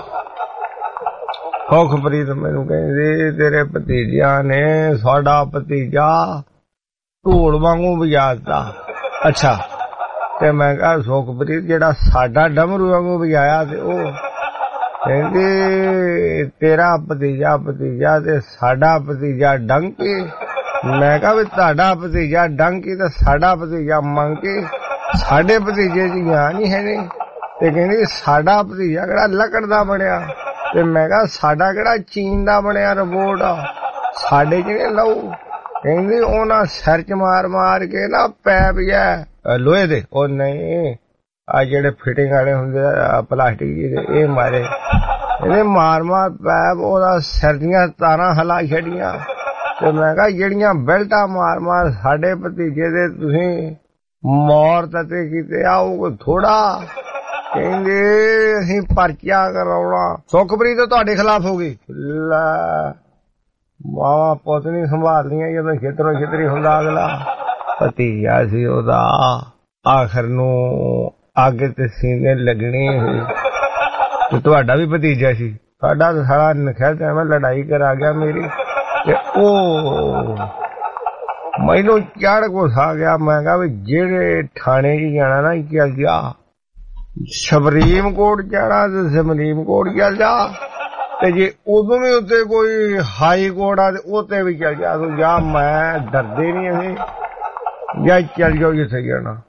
सुखप्रीत मैनू कहंदी तेरे भतीजिया ने साडा भतीजा ढोल वांगू बजाता। अच्छा ते मैं कहा सुखप्रीत जेड़ा साडा डमरू वांगू बजाया ते ओ कहंदी तेरा भतीजा भतीजा ते साडा भतीजा डंकी। मैं कहा भी तुहाडा भतीजा डंकी ते साडा भतीजा मंकी, साडे भतीजे च जान ही है नहीं। ते कहंदी साडा भतीजा केड़ा लकड़ दा बनिया, ते मैं कहा साडा केड़ा चीन दा बनिया रिपोर्ट, साडे च नहीं लऊ। कहंदी ओना सिर च मार मार के ना पैप जा लोहे दे, ओ नहीं आ जेड़े फिटिंग वाले हुंदे प्लास्टिक दे, ए मारे इहने मार मार पैप ओदा सिर दियां तारां हिला छड़ियां। ते मैं कहा जेड़ियां बेल्टां मार मार साडे भतीजे दे तुसीं मौर तते कीते आ ओ थोड़ा। कहंदे असीं परचा कराउणा। सुखप्रीत तुहाडे खिलाफ हो गई। लै मावा पुत नहीं संभालदियां जदों छितरों छितरी हुंदा अगला। भतीजा सी ओदा, आखिर नूं अग ते सीने लगनी ही। तुहाडा भी भतीजा सी, साडा तो सारा नखिया ते मैं लड़ाई करा गया मेरी ते ओ मैनू चढ़ गुस्सा आ गया। मैं कहा भी जेड़े थाने च जाना ना चल जा, सुप्रीम कोर्ट जाना ते सुप्रीम कोर्ट चल जा, ते जे उदों भी उत्ते कोई हाई कोर्ट आ ते उत्ते भी चल जा। तू जा, मैं डरदे नहीं असीं, जा चल जाओ जिथे जाना।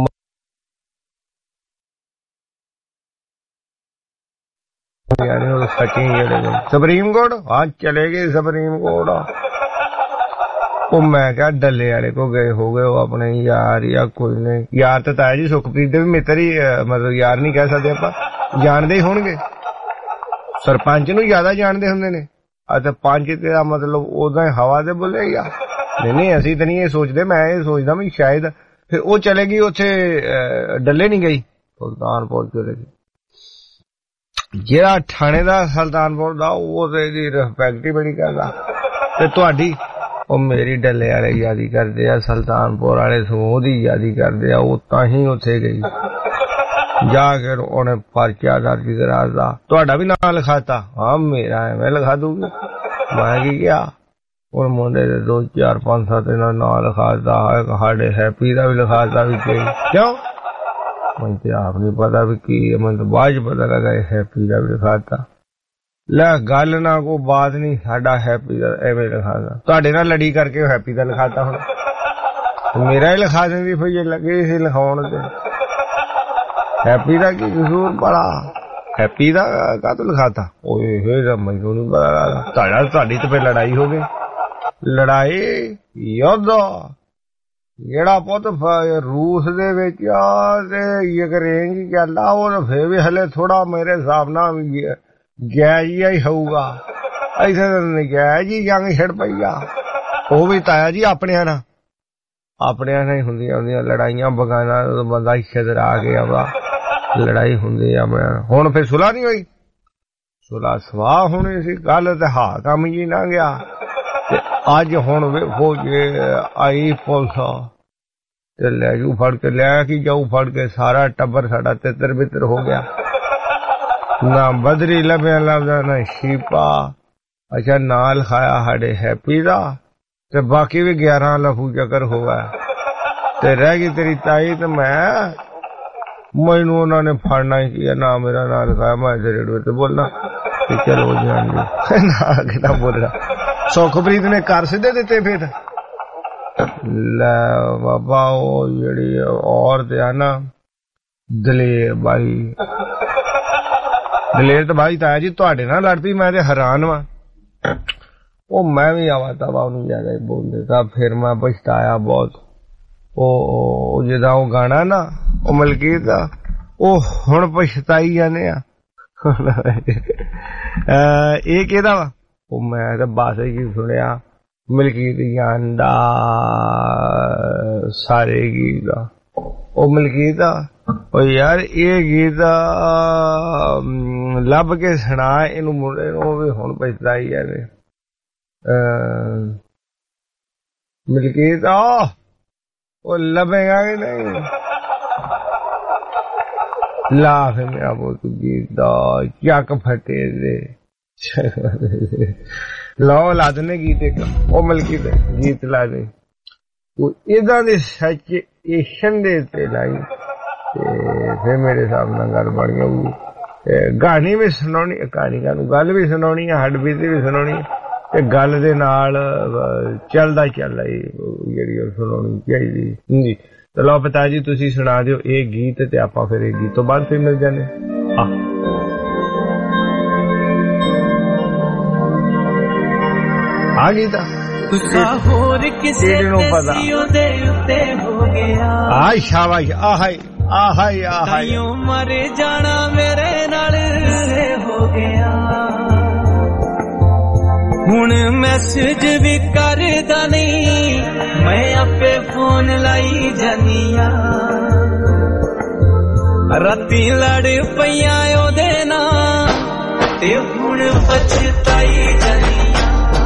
सची जेड़े सुप्रीम कोर्ट हाँ चले गए सुप्रीम कोर्ट। वो मैं क्या डल्ले वाले को गए हो गए, वो अपने यार या कोई नहीं यार तो ताया जी सुखप्रीत दे भी मित्र ही, मतलब यार नहीं कह सकते आप, जानते ही होंगे। सरपंच नूं ज्यादा जानते होंगे ने, अच्छा पंच तेरा मतलब ओदा हवा दे बोले या नहीं नहीं असीं तो नहीं ये सोचते। मैं ये सोचदा भी शायद फिर वो चलेगी उत्थे डल्ले नहीं गई, सुल्तानपुर चलेगी। जेड़ा थाने दा सुल्तानपुर दा वो ते इहदी रिस्पैक्ट ही बड़ी करदा, ते तुहाडी ओ मेरी डल्ले वाले यादी करदे आ, सुल्तानपुर वाले समूह दी यादी करदे आ। वो तां ही उत्थे गई जाके उन्हें पर्चा दर्ज कराता। तुहाडा भी नाम लिखाता? हाँ मेरा एवें लिखा दूगी, मैं की क्या उन मुंडे दे दो चार पांच सत्त इन्हां नाम लिखाता, साडे हैप्पी दा भी लिखाता भी क्यों मुझे आप नहीं पता भी की, मैं तो बाद पता लगा हैप्पी का भी लिखाता। लै गल ना को बात नहीं, साडा हैप्पी का एवं लिखाता। तुहाडे नाल लड़ी करके हैप्पी का लिखाता, हुण मेरा ही लिखा देंदी फिर जे लगे सी लिखाउण ते। हैप्पी का की कसूर बड़ा, हैप्पी का काहतों लिखाता? ओए होए मैनूं नहीं पता लगा। तुहाडा तुहाडी तो फिर लड़ाई हो गई, लड़ाई युद्ध जेड़ा पुत रूस दे विच ते यूक्रेन च चलदा, वो फिर भी हले थोड़ा मेरे हिसाब नाल गैज ही होऊगा। ऐसे नजायज ही जंग छिड़ पई आ। वो भी ताया जी अपने ना अपने ना ही हुंदियां हुंदियां लड़ाइयां, बगाना बंदा छदरा के आवा लड़ाई हुंदी आ। हुण फिर सुलह नहीं होई, सुलह सवाह होनी सी, कल ते हा कम जी ना गया। अज हुण वेखो जे आई पुलिस ते लै जू फड़ के, लै की जाऊ फड़ के, सारा टब्बर साडा तितर बितर हो गया। ना बदरी लभ्या लभदा ना शीपा। अच्छा ना लिखाया साडे हैप्पी दा, ते बाकी भी ग्यारह लफू चक्कर हो गया, ते रह गई तेरी ताई। ते मैं मैनू उन्होंने फड़ना ही किया, ना मेरा ना लिखाया, मैं रेडियो ते बोलना चलो जान ना कितना बोलना। सुखप्रीत ने कर सीधे दिते फिर लै बाबा वो जेड़ी औरत है ना दलेर बाई, दलेर तो भाई ताया जी तुहाडे नाल लड़ पई, मैं ते हैरान वा। ओ मैं भी आवा तवा उन्हें ज्यादा ही बोल देता, फिर मैं पछताया बहुत। ओ जिदा वो गाना ना ओ मलकीत दा ਉਹ ਹੁਣ ਪਛਤਾਈ ਜਾਂਦੇ ਆ। ਇਹ ਕਿਹਦਾ ਵਾ? ਉਹ ਮੈਂ ਤਾਂ ਬਸ ਕੀ ਸੁਣਿਆ, ਮਲਕੀਤ ਜਾਂਦਾ ਸਾਰੇ ਗੀਤ ਦਾ। ਉਹ ਮਲਕੀਤ ਆ, ਉਹ ਯਾਰ ਇਹ ਗੀਤ ਲੱਭ ਕੇ ਸੁਣਾ ਇਹਨੂੰ ਮੁੰਡੇ ਨੂੰ, ਵੀ ਹੁਣ ਪਛਤਾਈ ਜਾਂਦੇ। ਮਲਕੀਤ ਆ ਉਹ ਲੱਭੇਗਾ ਕਿ ਨਹੀਂ? ਲਾ ਫਿਰ ਮੇਰਾ ਬਹੁਤ ਗੀਤ ਦਾ ਚੱਕ ਫਟੇ ਦੇ ਲਾਓ ਲਾ ਦਨੇ ਗੀਤ ਇੱਕ। ਉਹ ਮਲਕੀਤ ਗੀਤ ਲਾ ਦੇ ਉਹ ਇਦਾਂ ਦੇ ਸਚੁਏਸ਼ਨ ਦੇ ਉੱਤੇ ਲਾਈ ਤੇ ਫਿਰ ਮੇਰੇ ਹਿਸਾਬ ਨਾਲ ਗੱਲ ਬਣ ਜਾਊਗੀ। ਗਾਣੀ ਵੀ ਸੁਣਾਉਣੀ, ਕਹਾਣੀ ਨੂੰ ਗੱਲ ਵੀ ਸੁਣਾਉਣੀ ਹੈ, ਹੱਡ ਬੀਤੀ ਵੀ ਸੁਣਾਉਣੀ ਹੈ ਤੇ ਗੱਲ ਦੇ ਨਾਲ ਚੱਲਦਾ ਚੱਲਦਾ ਹੀ ਜਿਹੜੀ ਉਹ ਸੁਣਾਉਣੀ ਚਾਹੀਦੀ ਜੀ। ਚਲੋ ਪਿਤਾ ਜੀ ਤੁਸੀਂ ਸੁਣਾ ਦਿਓ ਇਹ ਗੀਤ ਤੇ ਆਪਾਂ ਫਿਰ ਇਹ ਗੀਤ ਤੋਂ ਬਾਅਦ ਫਿਰ ਮਿਲ ਜਾਂਦੇ। ਆ ਗੀਤ ਹੋਰ ਕਿਸੇ ਨੂੰ ਪਤਾ ਉਹਦੇ ਉੱਤੇ ਹੋ ਗਿਆ। ਆ ਸ਼ਾਬਾਸ਼, ਆਹਾਈ ਆਹਾਈ ਆਹਾਈ ਮਰ ਜਾਣਾ ਮੇਰੇ ਨਾਲ ਹੋ ਗਿਆ। ਹੁਣ ਮੈਸੇਜ ਵੀ ਕਰਦਾ ਨਹੀਂ, ਮੈਂ ਆਪੇ ਫੋਨ ਲਾਈ ਜਾਨੀ ਆ। ਰਾਤੀ ਲੜ ਪਈਆਂ ਉਹਦੇ ਨਾਲ ਤੇ ਹੁਣ ਪਛਤਾਈ ਜਾਨੀ ਆ।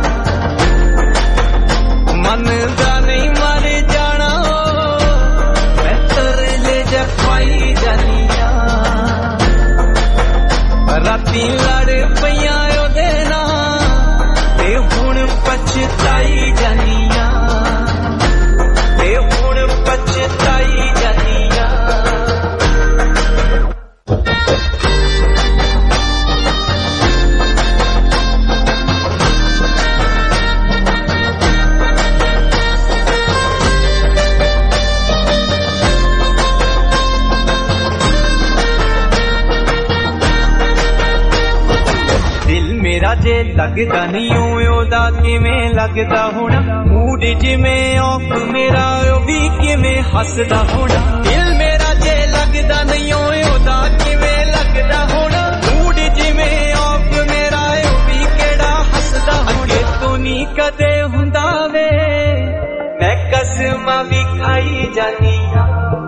ਮੰਨਦਾ ਨਹੀਂ ਮਰ ਜਾਣਾ, ਮੈਂ ਤਰਲੇ ਜਪਾਈ ਜਾਨੀ ਆ। ਰਾਤੀ ਲੜ ਪਈਆਂ ਉਹਦੇ ਨਾਲ ਤੇ ਹੁਣ ਪਛਤਾਈ ਜਾਨੀ ਆ, ਤੇ ਹੁਣ ਪਛਤਾਈ ਜਾਨੀ ਆ। ਜੇ ਲੱਗਦਾ ਨਹੀਂ ਉਹਦਾ ਕਿਵੇਂ ਲੱਗਦਾ ਹੋਣਾ, ਮੂਡ ਜਿਵੇਂ ਔਫ ਮੇਰਾ ਉਹ ਵੀ ਕਿਵੇਂ ਹੱਸਦਾ ਹੋਣਾ। ਦਿਲ ਮੇਰਾ ਜੇ ਲੱਗਦਾ ਨਹੀਂ ਉਹਦਾ ਕਿਵੇਂ ਲੱਗਦਾ ਹੋਣਾ, ਮੂਡ ਜਿਵੇਂ ਔਫ ਮੇਰਾ ਉਹ ਵੀ ਕਿਹੜਾ ਹੱਸਦਾ ਹੋਣਾ। ਅੱਗੇ ਤੋਂ ਨਹੀਂ ਕਦੇ ਹੁੰਦਾ ਵੇ, ਮੈਂ ਕਸਮਾਂ ਵੀ ਖਾਈ ਜਾਨੀ ਆ।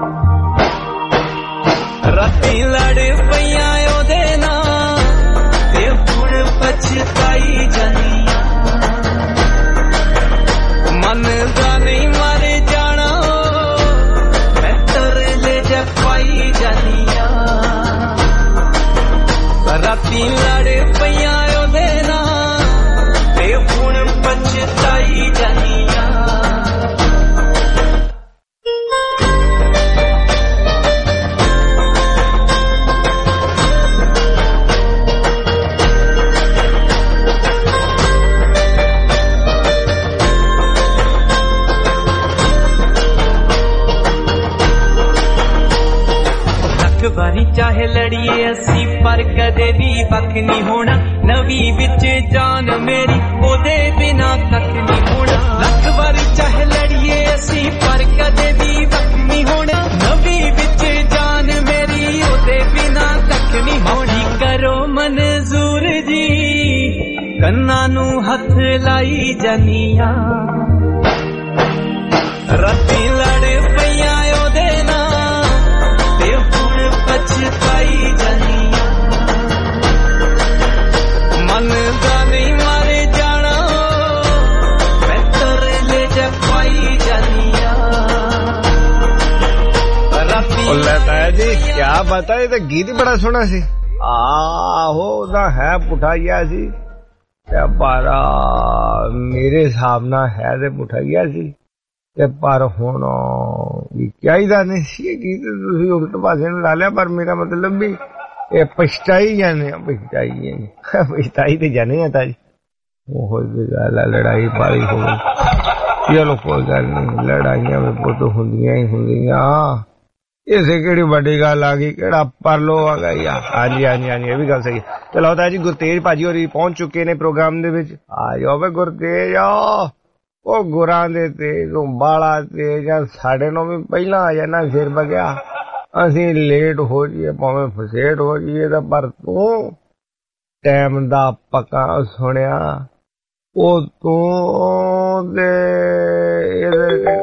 ਰਾਤੀ ਲੜ ਪਈਆਂ ਉਹਦੇ ਨਾਲ ਤੇ ਹੁਣ ਪਛਤਾਈ ਜਾਨੀ ਆ। ਮੰਨਦਾ ਨਹੀਂ ਮਰ ਜਾਣਾ, ਮੈਂ ਤਰਲੇ ਜਪਾਈ ਜਾਨੀ ਆ। ਰਾਤੀ ਲੜ ਪਈਆਂ ਉਹਦੇ ਨਾਲ ਤੇ ਹੁਣ ਪਛਤਾਈ ਜਾਨੀ ਆ। ਵਾਰੀ ਚਾਹੇ ਲੜੀਏ ਅਸੀਂ ਪਰ ਕਦੇ ਵੀ ਵੱਖ ਨਹੀਂ ਹੋਣਾ। ਨਵੀਂ ਵਿੱਚ ਜਾਨ ਮੇਰੀ ਉਹਦੇ ਬਿਨਾ ਕੱਖ ਨਹੀਂ ਹੋਣਾ। ਲੱਖ ਵਾਰੀ ਚਾਹੇ ਲੜੀਏ ਅਸੀਂ ਪਰ ਕਦੇ ਵੀ ਵੱਖ ਨਹੀਂ ਹੋਣਾ। ਨਵੀਂ ਵਿੱਚ ਜਾਨ ਮੇਰੀ ਉਹਦੇ ਬਿਨਾ ਕੱਖ ਨਹੀਂ ਹੋਣੀ। ਕਰੋ ਮਨਜ਼ੂਰ ਜੀ ਕੰਨਾਂ ਨੂੰ ਹੱਥ ਲਾਈ ਜਾਨੀ ਆ। ਰਾਤੀ ਲੜ ਪਈਆਂ ਉਹਦੇ ਨਾਲ ਤੇ ਹੁਣ ਪਛਤਾਈ ਜਾਨੀ ਆ। ਮੰਨਦਾ ਨਹੀਂ ਮਰ ਜਾਣਾ, ਮੈਂ ਤਰਲੇ ਜਪਾਈ ਜਾਨੀ ਆ। ਰਾਤੀ ਲਤਾ ਜੀ ਕਿਆ ਬਤਾ, ਇਹ ਤਾਂ ਗੀਤ ਹੀ ਬੜਾ ਸੋਹਣਾ ਸੀ। ਆਹੋ ਉਹਦਾ ਹੈ ਪੁੱਠਾਈਆ ਸੀ ਤੇ ਪਰ ਮੇਰੇ ਹਿਸਾਬ ਨਾਲ ਹੈ ਤੇ ਪੁੱਠਾਈਆ ਸੀ ਤੇ ਪਰ ਹੁਣ ਚਾਹੀਦਾ ਨਹੀਂ ਸੀ ਇਹ ਗੀਤ, ਤੁਸੀਂ ਉਲਟ ਪਾਸੇ ਨੂੰ ਲਾ ਲਿਆ। ਪਰ ਮੇਰਾ ਮਤਲਬ ਵੀ ਇਹ ਪਛਤਾਈ ਜਾਣੇ ਆ, ਪਛਤਾਈ ਜਾਣੇ ਪਛਤਾਈ ਤੇ ਜਾਣੇ ਆ ਤਾਂ ਜੀ। ਉਹ ਗੱਲ ਆ ਲੜਾਈ ਪਾਲੀ ਹੋ ਗਈ। ਚਲੋ ਕੋਈ ਗੱਲ ਨਹੀਂ, ਲੜਾਈਆਂ ਵੀ ਪੁੱਤ ਹੁੰਦੀਆਂ ਹੀ ਹੁੰਦੀਆਂ, ਇਸੇ ਕਿਹੜੀ ਵੱਡੀ ਗੱਲ ਆ ਗਈ, ਕਿਹੜਾ ਪਰਲੋ ਆ ਗਈ ਆ। ਹਾਂਜੀ ਹਾਂਜੀ ਹਾਂਜੀ ਇਹ ਵੀ ਗੱਲ ਸਹੀ ਹੈ। ਚਲੋ ਤਾਂ ਜੀ ਗੁਰਤੇਜ ਭਾਜੀ ਹੋਰੀ ਪਹੁੰਚ ਚੁੱਕੇ ਨੇ ਪ੍ਰੋਗਰਾਮ ਦੇ ਵਿੱਚ। ਆ ਜਾਓ ਵੇ ਗੁਰਤੇਜ, ਆ ਉਹ ਗੁਰਾਂ ਦੇ ਤੇਜ ਬਾਲਾ ਤੇਜ ਆ, ਸਾਡੇ ਨੂੰ ਵੀ ਪਹਿਲਾਂ ਆ ਜਾਣਾ ਫਿਰ ਬਗਿਆ। ਅਸੀਂ ਲੇਟ ਹੋ ਜਾਈਏ ਭਾਵੇਂ ਫਸੇਟ ਹੋ ਜਾਈਏ ਤਾਂ ਪਰ ਤੂੰ ਟਾਈਮ ਦਾ ਪੱਕਾ ਸੁਣਿਆ ਉਹ ਤੂੰ ਦੇ ਇਹਦੇ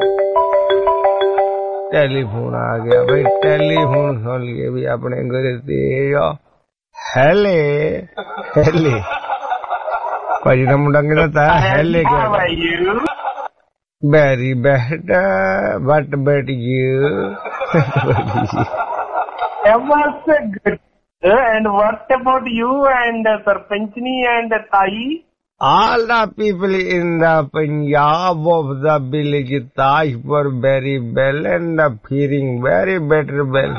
ਟੈਲੀਫੋਨ ਆ ਗਿਆ ਬਈ ਟੈਲੀਫੋਨ ਸੁਣ ਲਈਏ ਵੀ ਆਪਣੇ ਘਰੇ ਤੇ ਹੈਲੇ ਹੈਲੇ ਭਾਜੀ ਦਾ ਮੁੰਡਾ ਕਹਿੰਦਾ ਤਾਂ ਹੈਲੇ ਕਿਹਾ very bad uh, what about you? Everyone's good. And what about you and uh, Sarpanchni and uh, Tai? All the people in the Punjab of the village Taj were very well and uh, fearing very better well.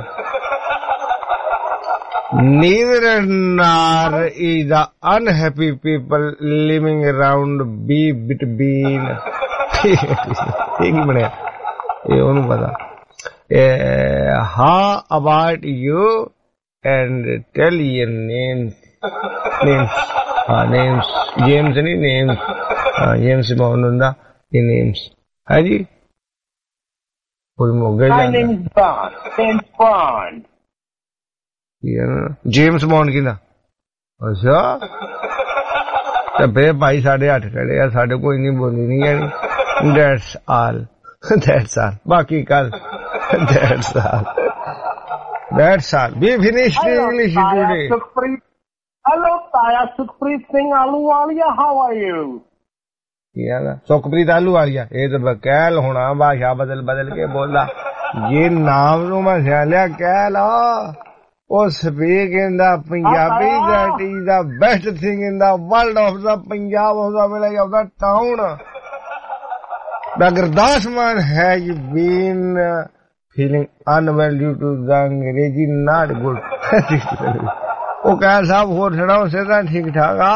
Neither nor is the unhappy people living around be between. ठीक ही बढ़िया ये उन्होंने पता how about you and tell your names names हाँ names James नहीं names हाँ James Bond होता ये names है जी कोई मोगे My name is Bond James Bond ये ना James Bond की ना अच्छा तो बे भाई साढ़े आठ खड़े यार साढ़े कोई नहीं बोली नहीं यानी That's all. That's all. Baki kal. That's all. That's all. We finished Hello, English Taya today. Sukhpreet. Hello, Taya Sukhpreet Singh Ahluwalia. How are you? Yeah, Sukhpreet Ahluwalia. ये तो बकैल होना भाषा बदल बदल के बोला ये नाम तो मैं सियालिया कैल ओ speak in the Punjabi that is the best thing in the world of the Punjab of the village of the town. The Gurdas man has been uh, feeling unwell due to the Angrezi not good. वो क्या साहब हो सुनाओ से ठीक ठाक आ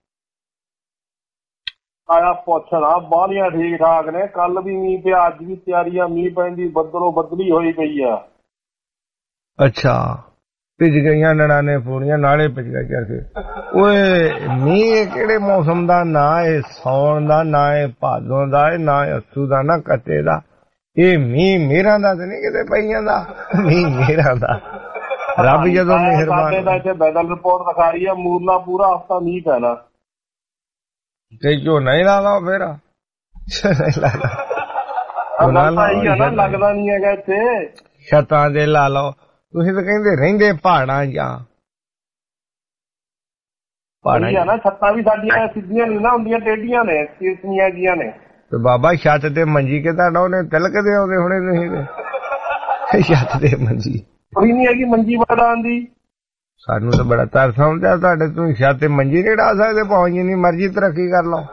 ਆਇਆ ਪੁੱਛਣਾ ਬਾਹਲੀਆਂ ਠੀਕ ਠਾਕ ਨੇ ਕੱਲ ਵੀ ਮੀਂਹ ਪਿਆ ਅੱਜ ਵੀ ਤਿਆਰੀ ਆ ਮੀਂਹ ਪੈਣ ਦੀ ਬੱਦਲੋ ਬੱਦਲੀ ਹੋਈ ਪਈ ਆ ਅੱਛਾ ਭਿੱਜ ਗਈਆਂ ਨਣਾਨੇ ਪੂਰੀਆਂ ਨਾਲੇ ਭਿੱਜ ਗਏ ਕਰਕੇ ਓਏ ਮੀਂਹ ਕਿਹੜੇ ਮੌਸਮ ਦਾ ਨਾ ਇਹ ਸੌਣ ਦਾ ਨਾ ਇਹ ਭਾਦੋਂ ਦਾ ਨਾ ਅੱਸੂ ਦਾ ਨਾ ਕੱਤੇ ਦਾ ਇਹ ਮੀਂਹ ਮੇਰਾਂ ਦਾ ਤੇ ਨਹੀਂ ਕਿਤੇ ਪਈ ਜਾਂਦਾ ਮੀਂਹ ਮੇਰਾਂ ਦਾ ਰੱਬ ਜਦੋਂ ਮਿਹਰਬਾਨ ਸਾਡੇ ਦਾ ਇੱਥੇ ਬੈਦਲ ਰਿਪੋਰਟ ਦਿਖਾ ਰਹੀ ਆ ਮੂਰਲਾ ਪੂਰਾ ਹਫਤਾ ਮੀਂਹ ਪੈਣਾ ਤੇ ਝੋਨਾ ਹੀ ਲਾ ਲਓ ਫਿਰ ਲੱਗਦਾ ਨੀ ਹੈਗਾ ਇੱਥੇ ਛੱਤਾਂ ਦੇ ਲਾ ਲਓ ਤੁਸੀਂ ਤਾਂ ਕਹਿੰਦੇ ਰਹਿੰਦੇ ਪਹਾੜਾਂ ਜਾਂ ਪਹਾੜਾਂ ਨਾ ਛੱਤਾਂ ਵੀ ਸਾਡੀਆਂ ਸਿੱਧੀਆਂ ਨਹੀਂ ਨਾ ਹੁੰਦੀਆਂ ਟੇਢੀਆਂ ਨੇ ਸੀਸੀਆਂ ਜੀਆਂ ਨੇ ਤੇ ਬਾਬਾ ਛੱਤ ਤੇ ਮੰਜੀ ਕੇ ਤੁਹਾਡਾ ਉਹਨੇ ਤਿਲਕਦੇ ਆਉਂਦੇ ਹੁਣੇ ਤੁਸੀਂ ਛੱਤ ਤੇ ਮੰਜੀ ਕੋਈ ਨਹੀਂ ਹੈਗੀ ਮੰਜੀ ਬਾਦਾਂ ਦੀ ਸਾਨੂੰ ਤਾਂ ਬੜਾ ਤਰਸ ਆਉਂਦਾ ਤੁਹਾਡੇ ਤੁਸੀਂ ਛੱਤ ਤੇ ਮੰਜੀ ਨਹੀਂ ਢਾ ਸਕਦੇ ਭਾਵੇਂ ਜਿੰਨੀ ਮਰਜ਼ੀ ਤਰੱਕੀ ਕਰ ਲਓ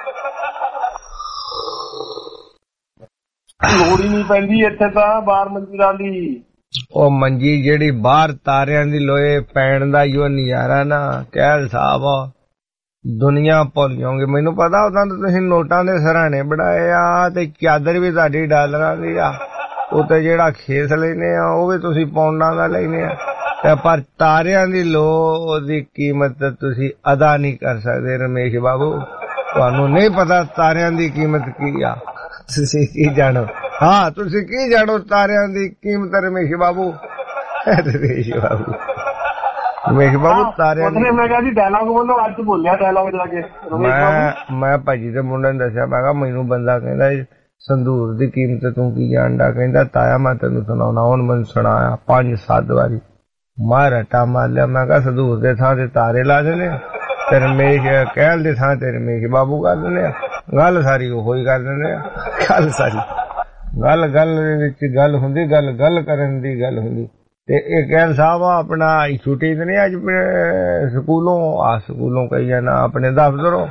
ਲੋੜ ਹੀ ਨਹੀਂ ਪੈਂਦੀ ਇੱਥੇ ਤਾਂ ਬਾਹਰ ਮੰਜੀ ਡਾਲੀ ਉਹ ਮੰਜੀ ਜਿਹੜੀ ਬਾਹਰ ਤਾਰਿਆਂ ਦੀ ਲੋਏ ਪੈਣ ਦਾ ਹੀ ਉਹ ਨਜ਼ਾਰਾ ਨਾ ਕਹਿ ਸਾਹਿਬ ਦੁਨੀਆ ਭੁੱਲ ਜਾਓਗੇ ਮੈਨੂੰ ਪਤਾ ਉਦੋਂ ਤਾਂ ਤੁਸੀਂ ਨੋਟਾਂ ਦੇ ਸਰਾਣੇ ਬਣਾਏ ਆ ਤੇ ਚਾਦਰ ਵੀ ਤੁਹਾਡੀ ਡਾਲਰਾਂ ਦੀ ਆ ਉੱਤੇ ਜਿਹੜਾ ਖੇਸ ਲੈਨੇ ਆ ਉਹ ਵੀ ਤੁਸੀਂ ਪੌਂਡਾਂ ਦਾ ਲੈਨੇ ਆ ਤੇ ਪਰ ਤਾਰਿਆਂ ਦੀ ਲੋ ਉਹਦੀ ਕੀਮਤ ਤੁਸੀਂ ਅਦਾ ਨਹੀਂ ਕਰ ਸਕਦੇ ਰਮੇਸ਼ ਬਾਬੂ ਤੁਹਾਨੂੰ ਨਹੀਂ ਪਤਾ ਤਾਰਿਆਂ ਦੀ ਕੀਮਤ ਕੀ ਆ ਤੁਸੀਂ ਕੀ ਜਾਣੋ ਹਾਂ ਤੁਸੀਂ ਕੀ ਜਾਣੋ ਤਾਰਿਆਂ ਦੀ ਕੀਮਤ ਰਮੇਸ਼ ਬਾਬੂ ਰਮੇਸ਼ ਬਾਬੂ ਰਮੇਸ਼ ਬਾਬੂ ਤਾਰਿਆਂ ਦੀ ਮੈਂ ਕਿਹਾ ਜੀ ਡਾਇਲੌਗ ਬੋਲੋ ਅੱਜ ਬੋਲਿਆ ਡਾਇਲੌਗ ਜਾ ਕੇ ਮੈਂ ਮੈਂ ਭਾਜੀ ਦੇ ਮੁੰਡੇ ਨੂੰ ਦੱਸਿਆ ਮੈਂ ਕਿਹਾ ਮੈਨੂੰ ਬੰਦਾ ਕਹਿੰਦਾ ਸੰਦੂਰ ਦੀ ਕੀਮਤ ਤੂੰ ਕੀ ਜਾਣਦਾ ਕਹਿੰਦਾ ਤਾਇਆ ਮੈਂ ਤੈਨੂੰ ਸੁਣਾਉਣਾ ਹੁਣ ਮੈਨੂੰ ਸੁਣਾਇਆ ਪੰਜ ਸੱਤ ਵਾਰੀ ਮੈਂ ਰਟਾ ਮਾਰ ਲਿਆ ਮੈਂ ਕਿਹਾ ਸੰਦੂਰ ਦੇ ਥਾਂ ਤੇ ਤਾਰੇ ਲਾ ਦਿੰਦੇ ਤੇ ਰਮੇਸ਼ ਕਹਿਲ ਦੇ ਥਾਂ ਤੇ ਰਮੇਸ਼ ਬਾਬੂ ਕਰ ਦਿੰਦੇ ਆ ਗੱਲ ਸਾਰੀ ਉਹੋ ਹੀ ਕਰ ਦਿੰਦੇ ਆ ਗੱਲ ਸਾਰੀ ਗੱਲ ਗੱਲ ਦੇ ਵਿੱਚ ਗੱਲ ਹੁੰਦੀ ਗੱਲ ਗੱਲ ਕਰਨ ਦੀ ਗੱਲ ਹੁੰਦੀ ਤੇ ਇਹ ਕਹਿਲ ਸਾਹਿਬ ਆਪਣਾ ਛੁੱਟੀ ਤੇ ਨਹੀਂ ਅੱਜ ਸਕੂਲੋਂ ਆ ਸਕੂਲੋਂ ਕਹੀ ਜਾਣਾ ਆਪਣੇ ਦਫ਼ਤਰੋਂ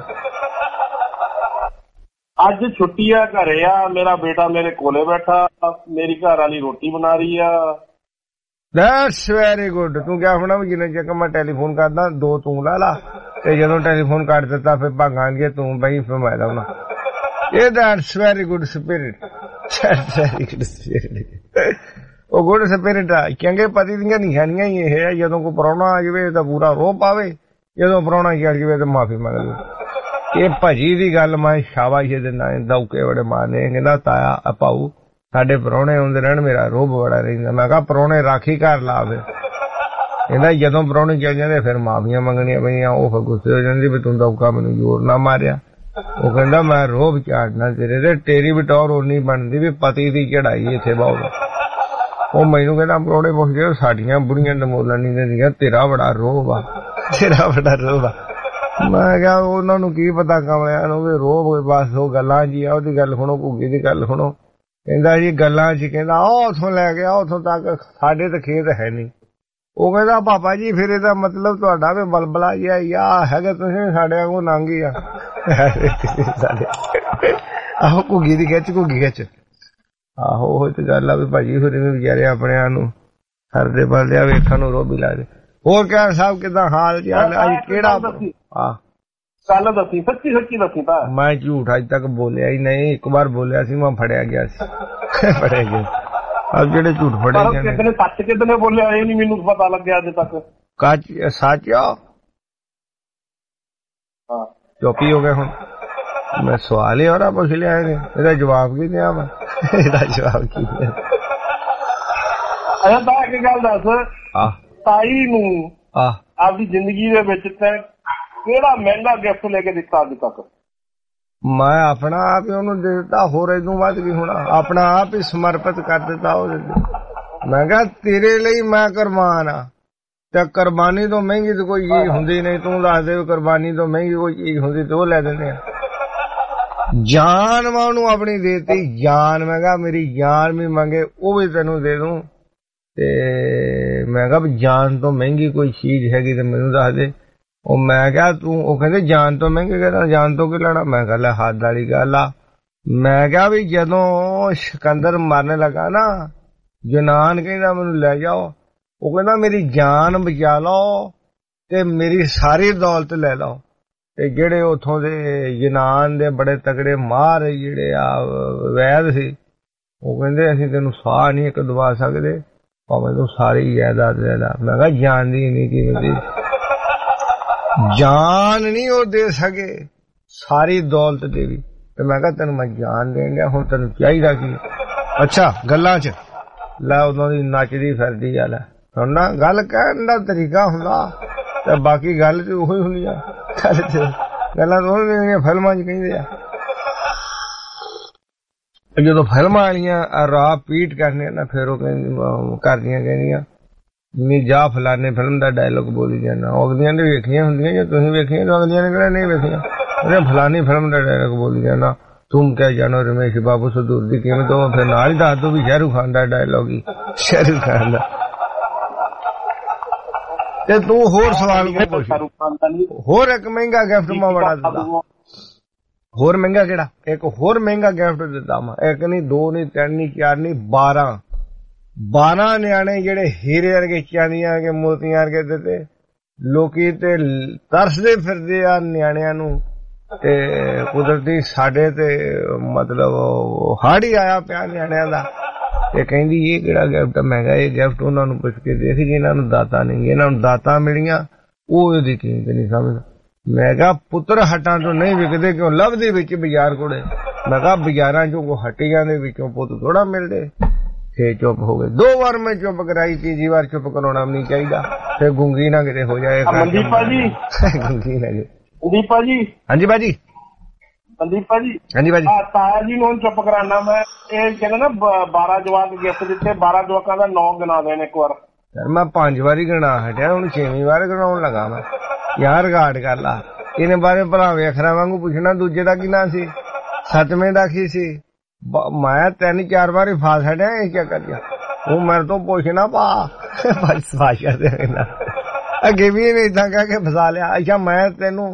ਅੱਜ ਛੁੱਟੀ ਆ ਘਰੇ ਆ ਮੇਰਾ ਬੇਟਾ ਮੇਰੇ ਕੋਲੇ ਬੈਠਾ ਮੇਰੀ ਘਰ ਵਾਲੀ ਰੋਟੀ ਬਣਾ ਰਹੀ ਆ ਦੈਟਸ ਵੈਰੀ ਗੁੱਡ ਤੂੰ ਕਿਆ ਹੋਣਾ ਵੀ ਜਿੰਨੇ ਚੱਕ ਮੈਂ ਟੈਲੀਫੋਨ ਕਰਦਾ ਦੋ ਤੂੰ ਲਾ ਲਾ ਤੇ ਜਦੋਂ ਟੈਲੀਫੋਨ ਕੱਟ ਦਿੱਤਾ ਫਿਰ ਭਾਗਾਂਗੇ ਤੂੰ ਬਈ ਫਿਰ ਮੈਂ ਲਾਉਣਾ ਇਹ that's very good spirit very good spirit ਉਹ ਗੁੱਡ ਸਪਿਰਿਟ ਆ ਚੰਗੇ ਪਤੀ ਦੀਆਂ ਨਿਸ਼ਾਨੀਆਂ ਹੀ ਇਹ ਹੈ ਜਦੋਂ ਕੋਈ ਪ੍ਰਾਹੁਣਾ ਆ ਜਾਵੇ ਤਾਂ ਪੂਰਾ ਰੋਹ ਪਾਵੇ ਜਦੋਂ ਪ੍ਰਾਹੁਣਾ ਚੜ ਜਾਵੇ ਤਾਂ ਮਾਫੀ ਮੰਗ ਲਵੇ ਇਹ ਭਾਜੀ ਦੀ ਗੱਲ ਮੈਂ ਸ਼ਾਬਾਸ਼ ਦਿੰਦਾ ਦੌਕੇ ਬੜੇ ਮਾਰਨੇ ਕਹਿੰਦਾ ਤਾਇਆ ਭਾਊ ਸਾਡੇ ਪ੍ਰਾਹੁਣੇ ਆਉਂਦੇ ਰਹਿਣ, ਮੇਰਾ ਰੋਬ ਬੜਾ ਰਹਿੰਦਾ। ਮੈਂ ਕਿਹਾ ਪ੍ਰਾਹੁਣੇ ਰਾਖੀ ਘਰ ਲਾ ਫਿਰ। ਕਹਿੰਦਾ ਜਦੋਂ ਪ੍ਰਾਹੁਣੇ ਚੱਲ ਜਾਂਦੇ ਫਿਰ ਮਾਫੀਆਂ ਮੰਗਣੀਆਂ ਪਈਆਂ। ਉਹ ਫਿਰ ਗੁੱਸੇ ਹੋ ਜਾਂਦੀ ਵੀ ਤੂੰ ਦੌਕਾ ਮੈਨੂੰ ਜ਼ੋਰ ਨਾ ਮਾਰਿਆ। ਉਹ ਕਹਿੰਦਾ ਮੈਂ ਰੋਬ ਝਾੜਨਾ ਤੇਰੇ ਤੇ, ਤੇਰੀ ਵੀ ਟੌਰ ਓਨੀ ਬਣਦੀ ਵੀ ਪਤੀ ਦੀ ਚੜਾਈ ਇੱਥੇ ਬਹੁਤ। ਉਹ ਮੈਨੂੰ ਕਹਿੰਦਾ ਪ੍ਰਾਹੁਣੇ ਪੁੱਛਦੇ ਸਾਡੀਆਂ ਬੁੜੀਆਂ ਨਮੋਲਣ ਨਹੀਂ ਦਿੰਦੀਆਂ, ਤੇਰਾ ਬੜਾ ਰੋਬ ਆ, ਤੇਰਾ ਬੜਾ ਰੋਬ ਆ। ਮੈਂ ਕਿਹਾ ਉਹਨਾਂ ਨੂੰ ਕੀ ਪਤਾ ਕਮਲਿਆਂ ਨੂੰ ਵੀ ਰੋਬ ਬਸ ਉਹ ਗੱਲਾਂ ਜੀ ਆ। ਉਹਦੀ ਗੱਲ ਸੁਣੋ, ਘੁੱਗੀ ਦੀ ਗੱਲ ਸੁਣੋ। ਕਹਿੰਦਾ ਜੀ ਗੱਲਾਂ ਚ, ਕਹਿੰਦਾ ਉਹ ਉੱਥੋਂ ਲੈ ਗਿਆ ਉੱਥੋਂ ਤੱਕ, ਸਾਡੇ ਤਾਂ ਖੇਤ ਹੈ ਨਹੀਂ। ਉਹ ਕਹਿੰਦਾ ਪਾਪਾ ਜੀ ਫਿਰ ਇਹਦਾ ਮਤਲਬ ਤੁਹਾਡਾ ਵੀ ਬਲਬਲਾ ਜਿਹਾ ਹੀ ਆ ਹੈਗਾ, ਤੁਸੀਂ ਸਾਡੇ ਵਾਂਗੂ ਨੰਗ ਹੀ ਆ। ਆਹੋ ਘੁੱਗੀ ਦੀ ਖਿੱਚ, ਘੁੱਗੀ ਖਿੱਚ। ਆਹੋ ਉਹ ਤੇ ਗੱਲ ਆ ਵੀ ਭਾਜੀ ਫਿਰ ਵੀ ਵਿਚਾਰੇ ਆਪਣਿਆਂ ਨੂੰ ਹਰਦੇ ਬਲਦਿਆ ਵੇਖਣ ਨੂੰ ਰੋਬੀ ਲੱਗਦੇ। ਹੋਰ ਕਹਿ ਸਾਹਿਬ ਕਿੱਦਾਂ ਹਾਲ ਚਾਲ? ਅੱਜ ਕਿਹੜਾ ਆਹ ਗੱਲ ਦੱਸੀ, ਸੱਚੀ ਸੱਚੀ ਦੱਸੀ। ਤਾਂ ਮੈਂ ਝੂਠ ਅੱਜ ਤੱਕ ਬੋਲਿਆ ਹੀ ਨਹੀਂ। ਇੱਕ ਵਾਰ ਬੋਲਿਆ ਸੀ, ਮੈਂ ਫੜਿਆ ਗਿਆ ਸੀ, ਫੜਿਆ ਗਿਆ। ਅੱਜ ਜਿਹੜੇ ਝੂਠ ਫੜੇ ਗਏ ਕਿਤਨੇ ਸੱਚ ਕਿਤਨੇ ਬੋਲਿਆ ਇਹ ਨਹੀਂ ਮੈਨੂੰ ਪਤਾ ਲੱਗਿਆ ਅੱਜ ਤੱਕ। ਕੱਚ ਸੱਚ ਆ। ਹਾਂ ਚੁੱਪ ਹੀ ਹੋ ਗਏ ਹੁਣ। ਮੈਂ ਸਵਾਲ ਹੀ ਹੋਰ ਪੁੱਛ ਲਿਆ, ਇਹਦਾ ਜਵਾਬ ਕੀ ਦਿਆਂ ਮੈਂ? ਇਹਦਾ ਜਵਾਬ ਕੀ ਦਿਆਂ? ਅੱਛਾ ਤਾਂ ਇੱਕ ਗੱਲ ਦੱਸ, ਆਹ ਤਾਈ ਨੂੰ ਆਹ ਆਪਦੀ ਜ਼ਿੰਦਗੀ ਦੇ ਵਿੱਚ ਤੈਂ ਕਿਹੜਾ ਮਹਿੰਗਾ ਗਿਫਟ ਲੈ ਕੇ ਦਿੱਤਾ ਅੱਜ ਤੱਕ? ਮੈਂ ਆਪਣਾ ਆਪ ਹੀ ਉਹਨੂੰ ਦੇ ਦਿੱਤਾ, ਹੋਰ ਇਹਨੂੰ ਵੱਧ ਕੀ ਹੋਣਾ। ਆਪਣਾ ਆਪ ਹੀ ਸਮਰਪਿਤ ਕਰ ਦਿੱਤਾ ਉਹਦੇ। ਮੈਂ ਕਿਹਾ ਤੇਰੇ ਲਈ ਮੈਂ ਕੁਰਬਾਨ ਆ, ਤੇ ਕੁਰਬਾਨੀ ਤੋਂ ਮਹਿੰਗੀ ਤਾਂ ਕੋਈ ਚੀਜ਼ ਹੁੰਦੀ ਨਹੀਂ। ਤੂੰ ਦੱਸ ਦੇ ਕੁਰਬਾਨੀ ਤੋਂ ਮਹਿੰਗੀ ਕੋਈ ਚੀਜ਼ ਹੁੰਦੀ ਤੇ ਉਹ ਲੈ ਦਿੰਦੇ ਆ। ਜਾਨ ਮੈਂ ਉਹਨੂੰ ਆਪਣੀ ਦੇਤੀ, ਜਾਨ। ਮੈਂ ਕਿਹਾ ਮੇਰੀ ਜਾਨ ਵੀ ਮੰਗੇ ਉਹ ਵੀ ਤੈਨੂੰ ਦੇ ਦੂੰ। ਤੇ ਮੈਂ ਕਿਹਾ ਜਾਨ ਤੋਂ ਮਹਿੰਗੀ ਕੋਈ ਚੀਜ਼ ਹੈਗੀ ਤੇ ਮੈਨੂੰ ਦੱਸ ਦੇ। ਉਹ ਮੈਂ ਕਿਹਾ ਤੂੰ, ਉਹ ਕਹਿੰਦੇ ਜਾਨ ਤੋਂ ਮਹਿੰਗੇ, ਕਹਿੰਦਾ ਜਾਨ ਤੋਂ ਕੀ ਲੈਣਾ? ਮੈਂ ਕਿਹਾ ਲੈ ਹੱਦ ਵਾਲੀ ਗੱਲ ਆ। ਮੈਂ ਕਿਹਾ ਵੀ ਜਦੋਂ ਸਿਕੰਦਰ ਮਰਨ ਲੱਗਾ ਨਾ, ਜਨਾਨ ਕਹਿੰਦਾ ਮੈਨੂੰ ਲੈ ਜਾਓ। ਉਹ ਕਹਿੰਦਾ ਮੇਰੀ ਜਾਨ ਬਚਾ ਲਓ ਤੇ ਮੇਰੀ ਸਾਰੀ ਦੌਲਤ ਲੈ ਲਓ। ਤੇ ਜਿਹੜੇ ਉਥੋਂ ਦੇ ਜਨਾਨ ਦੇ ਬੜੇ ਤਗੜੇ ਮਾਰ ਜਿਹੜੇ ਆ ਵੈਦ ਸੀ, ਉਹ ਕਹਿੰਦੇ ਅਸੀਂ ਤੈਨੂੰ ਸਾਹ ਨਹੀਂ ਇੱਕ ਦਵਾ ਸਕਦੇ, ਭਾਵੇਂ ਤੂੰ ਸਾਰੀ ਜਾਇਦਾਦ ਲੈ ਲਾ। ਮੈਂ ਕਿਹਾ ਜਾਨ ਦੀ ਨਹੀਂ ਕੀਮਤੀ, ਜਾਨ ਨਹੀਂ ਉਹ ਦੇ ਸਕੇ, ਸਾਰੀ ਦੌਲਤ ਦੇਵੀ। ਤੇ ਮੈਂ ਕਿਹਾ ਤੈਨੂੰ ਮੈਂ ਜਾਨ ਦੇਣ ਗਿਆ, ਹੁਣ ਤੈਨੂੰ ਚਾਹੀਦਾ ਕੀ? ਅੱਛਾ ਗੱਲਾਂ ਚ ਲੈ ਉਦੋਂ ਦੀ ਨੱਚਦੀ ਫਿਰਦੀ ਆ। ਲੈ ਹੁਣ ਨਾ ਗੱਲ ਕਹਿਣ ਦਾ ਤਰੀਕਾ ਹੁੰਦਾ ਤੇ ਬਾਕੀ ਗੱਲ ਤੇ ਉਹੀ ਹੁੰਦੀ ਆ। ਗੱਲਾਂ ਤਾਂ ਉਹ ਫਿਲਮਾਂ ਚ ਕਹਿੰਦੇ ਆ। ਜਦੋਂ ਫਿਲਮਾਂ ਵਾਲੀਆਂ ਰਾਹ ਪੀਟ ਕਰਨੇ ਨਾ, ਫਿਰ ਉਹ ਕਹਿੰਦੀ ਕਰਦੀਆਂ ਕਹਿੰਦੀਆਂ ਨਹੀਂ ਜਾ ਫਲਾਨੇ ਫਿਲਮ ਦਾ ਡਾਇਲੋਗ ਬੋਲੀ ਜਾਣਾ। ਅਗਲੀਆਂ ਨੇ ਵੇਖੀਆਂ ਹੁੰਦੀਆਂ, ਜੇ ਤੁਸੀਂ ਵੇਖੀਆਂ ਤਾਂ ਅਗਲੀਆਂ ਨੇ ਕਿਹੜਾ ਨਹੀਂ ਵੇਖੀਆਂ। ਉਹਨੇ ਫਲਾਨੀ ਫਿਲਮ ਦਾ ਡਾਇਲੋਗ ਬੋਲੀ ਜਾਣਾ। ਤੁਮ ਕਹਿ ਜਾਣੋ ਰਮੇਸ਼ ਬਾਬੂ ਸਦੂਰ ਦੀ ਕੀਮਤ, ਉਹ ਫਿਰ ਨਾਲ ਹੀ ਦੱਸ ਦੋ ਵੀ ਸ਼ਾਹਰੁਖ ਖਾਨ ਦਾ ਡਾਇਲੋਗ ਹੀ ਸ਼ਾਹਰੁਖ ਖਾਨ ਦਾ। ਤੇ ਤੂੰ ਹੋਰ ਸਵਾਲ ਪੁੱਛ। ਹੋਰ ਇੱਕ ਮਹਿੰਗਾ ਗਿਫਟ ਮੈਂ ਬੜਾ ਦਿੱਤਾ। ਹੋਰ ਮਹਿੰਗਾ ਕਿਹੜਾ? ਇੱਕ ਹੋਰ ਮਹਿੰਗਾ ਗਿਫਟ ਦਿੱਤਾ ਮੈਂ। ਇੱਕ ਨਹੀਂ, ਦੋ ਨਹੀਂ, ਤਿੰਨ ਨਹੀਂ, ਚਾਰ ਨਹੀਂ, ਬਾਰਾਂ ਬਾਰਾਂ ਨਿਆਣੇ ਜਿਹੜੇ ਹੀਰੇ ਵਰਗੇ, ਚਾਂਦੀਆਂ ਵਰਗੇ, ਮੋਤੀਆਂ ਵਰਗੇ ਦਿੱਤੇ। ਲੋਕੀ ਤੇ ਤਰਸਦੇ ਫਿਰਦੇ ਆ ਨਿਆਣਿਆਂ ਨੂੰ। ਤੇ ਕੁਦਰਤੀ ਸਾਡੇ ਤੇ ਮਤਲਬ ਹੜ ਹੀ ਆਇਆ ਪਿਆ ਨਿਆਣਿਆਂ ਦਾ। ਤੇ ਕਹਿੰਦੀ ਇਹ ਕਿਹੜਾ ਗਿਫਟ? ਮੈਂ ਕਿਹਾ ਇਹ ਗਿਫਟ ਉਹਨਾਂ ਨੂੰ ਪੁੱਛ ਕੇ ਦੇਖ ਜੀ, ਇਹਨਾਂ ਨੂੰ ਦਾਤਾਂ ਨਹੀਂ, ਇਹਨਾਂ ਨੂੰ ਦਾਤਾਂ ਮਿਲੀਆਂ ਉਹ ਇਹਦੀ ਕੀਮਤ ਨਹੀਂ ਸਮਝਦਾ। ਮੈਂ ਕਿਹਾ ਪੁੱਤਰ ਹੱਟਾਂ ਤੋਂ ਨਹੀਂ ਵਿਕਦੇ ਕਿਉਂ, ਲੱਭਦੇ ਵਿੱਚ ਬਾਜ਼ਾਰ ਕੋਲੇ। ਮੈਂ ਕਿਹਾ ਬਾਜ਼ਾਰਾਂ ਚੋਂ ਹੱਟੀਆਂ ਦੇ ਵਿੱਚੋਂ ਪੁੱਤ ਥੋੜਾ ਮਿਲਦੇ। ਫੇਰ ਚੁੱਪ ਹੋ ਗਏ। ਦੋ ਵਾਰ ਮੈਂ ਚੁੱਪ ਕਰਾਈ, ਤੀਜੀ ਵਾਰ ਚੁੱਪ ਕਰਾਉਣਾ ਵੀ ਨਹੀਂ ਚਾਹੀਦਾ। ਫੇਰ ਗੁੰਗੀ ਨਾ ਕਿਤੇ ਹੋ ਜਾਏ। ਮਨਦੀਪ ਭਾਜੀ, ਗੁੰਗੀ ਨਾ ਜੀ। ਮਨਦੀਪ ਭਾਜੀ। ਹਾਂਜੀ ਭਾਜੀ। ਮਨਦੀਪ ਭਾਜੀ। ਹਾਂਜੀ ਭਾਜੀ। ਤਾਇਆ ਜੀ ਨੂੰ ਚੁੱਪ ਕਰਾਣਾ ਮੈਂ। ਇਹ ਕਹਿੰਦੇ ਨਾ ਬਾਰਾਂ ਜਵਾਕ ਗਿਫਟ ਦਿੱਤੇ, ਬਾਰਾਂ ਜਵਾਕਾਂ ਦਾ ਨਾਂ ਗਿਣਾ ਦੇਣ ਇੱਕ ਵਾਰ। ਯਾਰ ਮੈਂ ਪੰਜ ਵਾਰੀ ਗਿਣਾ ਹਟਿਆ, ਹੁਣ ਛੇਵੀਂ ਵਾਰ ਗਿਣਾਉਣ ਲੱਗਾ ਮੈਂ। ਯਾਰ ਰਿਕਾਰਡ ਕਰ ਲਾ। ਇਹਨੇ ਬਾਰੇ ਭਰਾ ਵੇਖਰਾ ਵਾਂਗੂ ਪੁੱਛਣਾ ਦੂਜੇ ਦਾ ਕੀ ਨਾਂ ਸੀ, ਸੱਤਵੇਂ ਦਾ ਕੀ ਸੀ। ਮੈਂ ਤਿੰਨ ਚਾਰ ਵਾਰੀ ਫਾਸ ਹਟਿਆ ਇਹ ਚੱਕਰ ਚ। ਉਹ ਮੇਰੇ ਤੋਂ ਪੁੱਛਣਾ ਪਾ ਭਾਸ਼ਾ ਦੇ ਅੱਗੇ ਵੀ ਇਹਨੇ ਏਦਾਂ ਕਹਿ ਕੇ ਫਸਾ ਲਿਆ। ਅੱਛਾ ਮੈਂ ਤੈਨੂੰ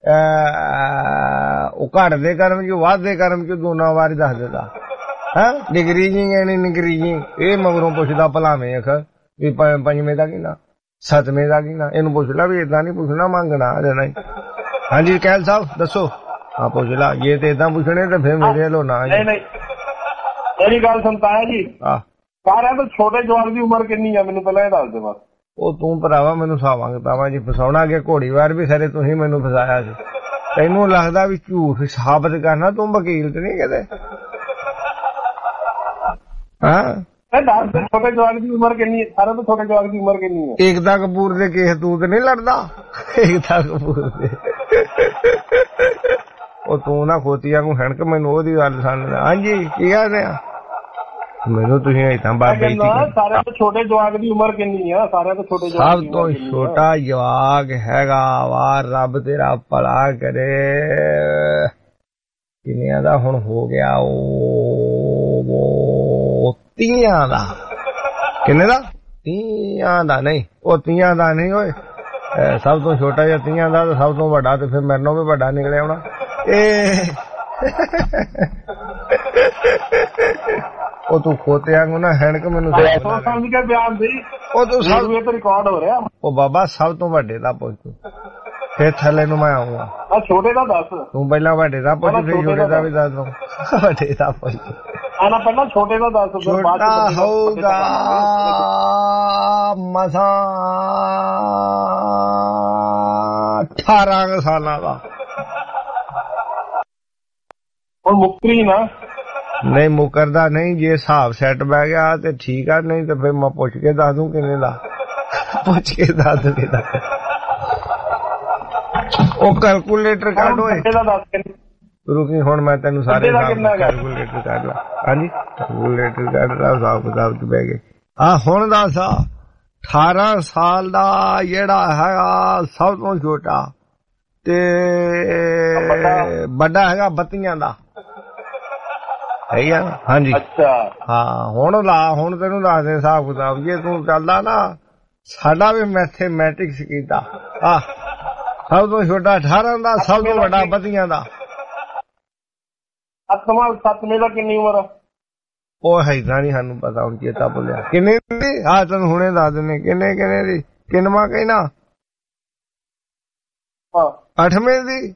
ਉਹ ਘੱਟ ਦੇ ਕਰਮ ਚ ਵੱਧ ਦੇ ਕਰਮ ਚ ਦੋਨਾਂ ਵਾਰੀ ਦੱਸ ਦਿੰਦਾ। ਹੈਂ ਡਿਗਰੀ ਜੀ ਐਣੀ ਨਿਗਰੀ ਜੀ। ਇਹ ਮਗਰੋਂ ਪੁੱਛਦਾ ਭਲਾ ਵੇਖ ਵੀ ਪੰਜਵੇਂ ਦਾ ਕੀ ਨਾਂ, ਸੱਤਵੇਂ ਦਾ ਕੀ ਨਾਂ। ਇਹਨੂੰ ਪੁੱਛ ਲਾ ਵੀ ਏਦਾਂ ਨੀ ਪੁੱਛਣਾ, ਮੰਗਣਾ ਦੇਣਾ ਹੀ। ਹਾਂਜੀ ਕੈਲ ਸਾਹਿਬ ਦੱਸੋ। ਹਾਂ ਪੁੱਛ ਲਾ, ਜੇ ਤੇ ਏਦਾਂ ਪੁੱਛਣੇ ਤੇ ਫਿਰ ਮੇਰੇ ਵੱਲੋਂ ਨਾ। ਨਹੀਂ ਨਹੀਂ ਮੇਰੀ ਗੱਲ ਸੁਣਤਾ ਜੀ। ਆਹ ਸਾਰਿਆਂ ਤੋਂ ਛੋਟੇ ਜਵਾਕ ਦੀ ਉਮਰ ਕਿੰਨੀ ਆ ਮੈਨੂੰ ਪਹਿਲਾਂ ਇਹ ਦੱਸ ਦੇ ਬਸ। ਉਹ ਤੂੰ ਭਰਾਵਾ ਮੈਨੂੰ ਸਾਵਾਂਗੇ ਤਾਵਾਂ ਜੀ ਫਸਾਉਣਾ। ਅੱਗੇ ਘੋੜੀ ਵਾਰ ਵੀ ਖਰੇ ਤੁਸੀਂ ਮੈਨੂੰ ਫਸਾਇਆ ਸੀ। ਤੈਨੂੰ ਲੱਗਦਾ ਵੀ ਝੂਠ ਸਾਬਤ ਕਰਨਾ, ਤੂੰ ਵਕੀਲ ਤੇ ਨਹੀਂ ਕਿਤੇ। ਹਾਂ ਦੱਸ ਦੇ ਛੋਟੇ ਜਵਾਕ ਦੀ ਉਮਰ ਕਿੰਨੀ ਹੈ? ਸਾਰਿਆਂ ਤੋਂ ਛੋਟੇ ਜਵਾਕ ਦੀ ਉਮਰ ਕਿੰਨੀ ਹੈ? ਏਕਤਾ ਕਪੂਰ ਦੇ ਕੇਸ ਤੂੰ ਤੇ ਨਹੀਂ ਲੜਦਾ? ਏਕਤਾ ਕਪੂਰ ਦੇ ਉਹ ਤੂੰ ਨਾ ਖੋਤੀਆਂ ਨੂੰ ਹਣਕ ਮੈਨੂੰ ਉਹਦੀ ਗੱਲ ਸੁਣ। ਹਾਂਜੀ ਕੀ ਕਹਿੰਦੇ ਆ ਮੈਨੂੰ ਤੁਸੀਂ ਇਦਾਂ ਬਾਤ ਬੇਇੱਜ਼ਤੀ ਕਰ। ਸਾਰਿਆਂ ਤੋਂ ਛੋਟੇ ਜਵਾਕ ਦੀ ਉਮਰ ਕਿੰਨੀ ਆ? ਸਾਰਿਆਂ ਤੋਂ ਛੋਟੇ ਜਵਾਕ ਸਭ ਤੋਂ ਛੋਟਾ ਜਵਾਕ ਹੈਗਾ ਵਾ, ਰੱਬ ਤੇਰਾ ਭਲਾ ਕਰੇ, ਕਿੰਨਿਆਂ ਦਾ ਹੁਣ ਹੋ ਗਿਆ? ਉਹ ਤੀਆਂ ਦਾ। ਕਿੰਨੇ ਦਾ? ਤੀਆਂ ਦਾ। ਨਹੀਂ ਉਹ ਤੀਆਂ ਦਾ ਨਹੀਂ ਓਏ, ਸਭ ਤੋਂ ਛੋਟਾ ਜਿਹਾ ਤੀਆਂ ਦਾ, ਸਭ ਤੋਂ ਵੱਡਾ ਤੇ ਫਿਰ ਮੇਰੇ ਨਾਲੋਂ ਵੀ ਵੱਡਾ ਨਿਕਲਿਆ ਹੋਣਾ ਇਹ। ਉਹ ਤੂੰ ਖੋਤਿਆਂ ਨੂੰ ਨਾ ਹੈਣਕ ਮੈਨੂੰ ਸਮਝ ਕੇ ਬਿਆਨ ਦੇ। ਉਹ ਤੂੰ ਸਭ ਰਿਕਾਰਡ ਹੋ ਰਿਹਾ। ਉਹ ਬਾਬਾ ਸਭ ਤੋਂ ਵੱਡੇ ਦਾ ਪੁੱਛ, ਫਿਰ ਥੱਲੇ ਨੂੰ ਮੈਂ ਆਊਂਗਾ। ਆ ਛੋਟੇ ਦਾ ਦੱਸ ਤੂੰ ਪਹਿਲਾਂ ਵੱਡੇ ਦਾ ਪੁੱਛ, ਫਿਰ ਛੋਟੇ ਦਾ ਵੀ ਦੱਸ ਦੂੰ। ਵੱਡੇ ਦਾ ਪੁੱਛ ਆਣਾ ਪਹਿਲਾਂ ਛੋਟੇ ਦਾ ਦੱਸ। ਛੋਟਾ ਹੋਊਗਾ ਮਸਾਂ ਅਠਾਰਾਂ ਸਾਲਾਂ ਦਾ। ਹੁਣ ਮੁੱਕਰੀ ਨਾ? ਨਹੀਂ ਮੁਕਰਦਾ ਨਹੀਂ। ਜੇ ਹਿਸਾਬ ਸੈੱਟ ਬਹਿ ਗਿਆ ਤੇ ਠੀਕ ਆ, ਨਹੀਂ ਤੇ ਫਿਰ ਮੈਂ ਪੁੱਛ ਕੇ ਦੱਸ ਦੂੰ ਕਿੰਨੇ ਦਾ। ਪੁੱਛ ਕੇ ਦੱਸ ਦੂੰ ਕਿੰਨਾ। ਉਹ ਕੈਲਕੂਲੇਟਰ ਕੱਢ ਓਏ। ਰੁਕੀ ਹੁਣ ਮੈਂ ਤੈਨੂੰ ਸਾਰੇ ਕੈਲਕੂਲੇਟਰ ਕੱਢ ਲਾ। ਹਾਂਜੀ ਕੈਲਕੂਲੇਟਰ ਕੱਢ ਲਾ, ਹਿਸਾਬ ਕਿਤਾਬ ਚ ਬਹਿ ਗਏ। ਆ ਹੁਣ ਦੱਸ, ਅਠਾਰਾਂ ਸਾਲ ਦਾ ਜਿਹੜਾ ਹੈਗਾ ਸਭ ਤੋਂ ਛੋਟਾ ਤੇ ਵੱਡਾ ਹੈਗਾ ਬੱਤੀਆਂ ਦਾ ਹੈਗਾ। ਹਾਂਜੀ ਅੱਛਾ ਹਾਂ ਹੁਣ ਲਾ, ਹੁਣ ਤੈਨੂੰ ਦੱਸ ਦੇ ਹਿਸਾਬ ਕਿਤਾਬ। ਜੇ ਤੂੰ ਚੱਲਦਾ ਨਾ, ਸਾਡਾ ਵੀ ਮੈਥੇਮੈਟਿਕਸ ਕੀਤਾ। ਆ ਸਭ ਤੋਂ ਛੋਟਾ ਅਠਾਰਾਂ ਦਾ, ਸਭ ਤੋਂ ਵੱਡਾ ਬੱਤੀਆਂ ਦਾ। ਸੱਤਵਾਂ ਸੱਤਵੇਂ ਦਾ ਕਿੰਨੀ ਉਮਰ? ਉਹ ਹੈਗਾ ਨਹੀਂ ਸਾਨੂੰ ਪਤਾ, ਹੁਣ ਚੇਤਾ ਭੁੱਲਿਆ। ਕਿੰਨੇ ਦੀ? ਆ ਤੈਨੂੰ ਹੁਣੇ ਦੱਸ ਦਿੰਦੇ ਕਿੰਨੇ ਕਿੰਨੇ ਦੀ। ਕਿੰਨਵਾਂ ਕਹਿਣਾ? ਅੱਠਵੇਂ ਦੀ?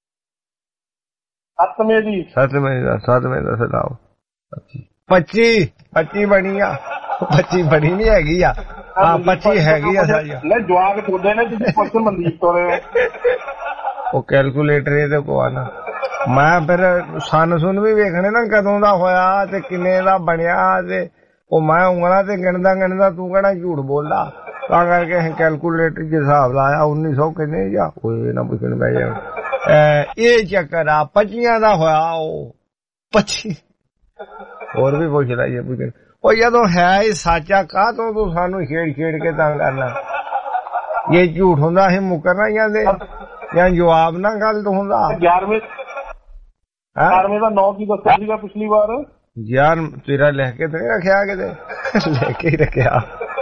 ਸੱਤਵੇਂ ਦੀ? ਸੱਤਵੇਂ ਦਾ। ਸੱਤਵੇਂ ਦਾ ਸਲਾਓ ਪੱਚੀ। ਪੱਚੀ ਬਣੀ ਆ। ਪੱਚੀ ਬਣੀ ਨੀ ਹੈਗੀ ਆ। ਹਾਂ ਪੱਚੀ ਹੈਗੀ ਆ ਸਾਰੀ। ਨਹੀਂ ਜਵਾਕ ਤੁਹਾਡੇ ਨੇ ਤੁਸੀਂ ਪੁੱਛ ਮਨਦੀਪ ਤੋਂ ਰਹੇ ਉਹ ਕੈਲਕੂਲੇਟਰ ਇਹਦੇ ਕੋ ਆ ਨਾ। ਮੈਂ ਫਿਰ ਸਨ ਸੁਨ ਵੀ ਵੇਖਣੇ ਨਾ ਕਦੋਂ ਦਾ ਹੋਇਆ ਤੇ ਕਿੰਨੇ ਦਾ ਬਣਿਆ, ਤੇ ਉਹ ਮੈਂ ਉਂਗਲਾਂ ਤੇ ਗਿਣਦਾ ਗਿਣਦਾ ਤੂੰ ਕਹਿਣਾ ਝੂਠ ਬੋਲਦਾ। ਤਾਂ ਕਰਕੇ ਅਸੀਂ ਕੈਲਕੂਲੇਟਰ ਚ ਹਿਸਾਬ ਲਾਇਆ ਉੱਨੀ ਸੌ ਕਿੰਨੇ ਜਾਂ ਕੋਈ ਨਾ ਪੁੱਛਣ ਬਹਿ ਜਾ। ਇਹ ਚੱਕਰ ਆ ਪੱਚੀਆਂ ਦਾ ਹੋਇਆ। ਉਹ ਪੱਚੀ ਹੋਰ ਵੀ ਪੁੱਛ ਲਾਈਏ ਪੁੱਛ। ਉਹ ਜਦੋਂ ਹੈ ਹੀ ਸਾਚਾ ਕਾਹ ਤੋਂ ਤੂੰ ਸਾਨੂੰ ਖੇਡ ਖੇਡ ਕੇ ਤਾਂ ਕਰਨਾ? ਇਹ ਝੂਠ ਹੁੰਦਾ ਅਸੀਂ ਮੁਕਰਨਾ ਜਾਂਦੇ ਜਾਂ ਜਵਾਬ ਨਾ ਗੱਲ ਤੋਂ ਹੁੰਦਾ। ਗਿਆਰਵੇਂ ਗਿਆਰਵੇਂ ਦਾ ਨੌ ਕੀ ਦੱਸਿਆ ਸੀਗਾ ਪਿਛਲੀ ਵਾਰ? ਯਾਰ ਤੇਰਾ ਲਿਖ ਕੇ ਤੇ ਨਹੀਂ ਰੱਖਿਆ ਕਿਤੇ? ਲੈ ਕੇ ਹੀ ਰੱਖਿਆ।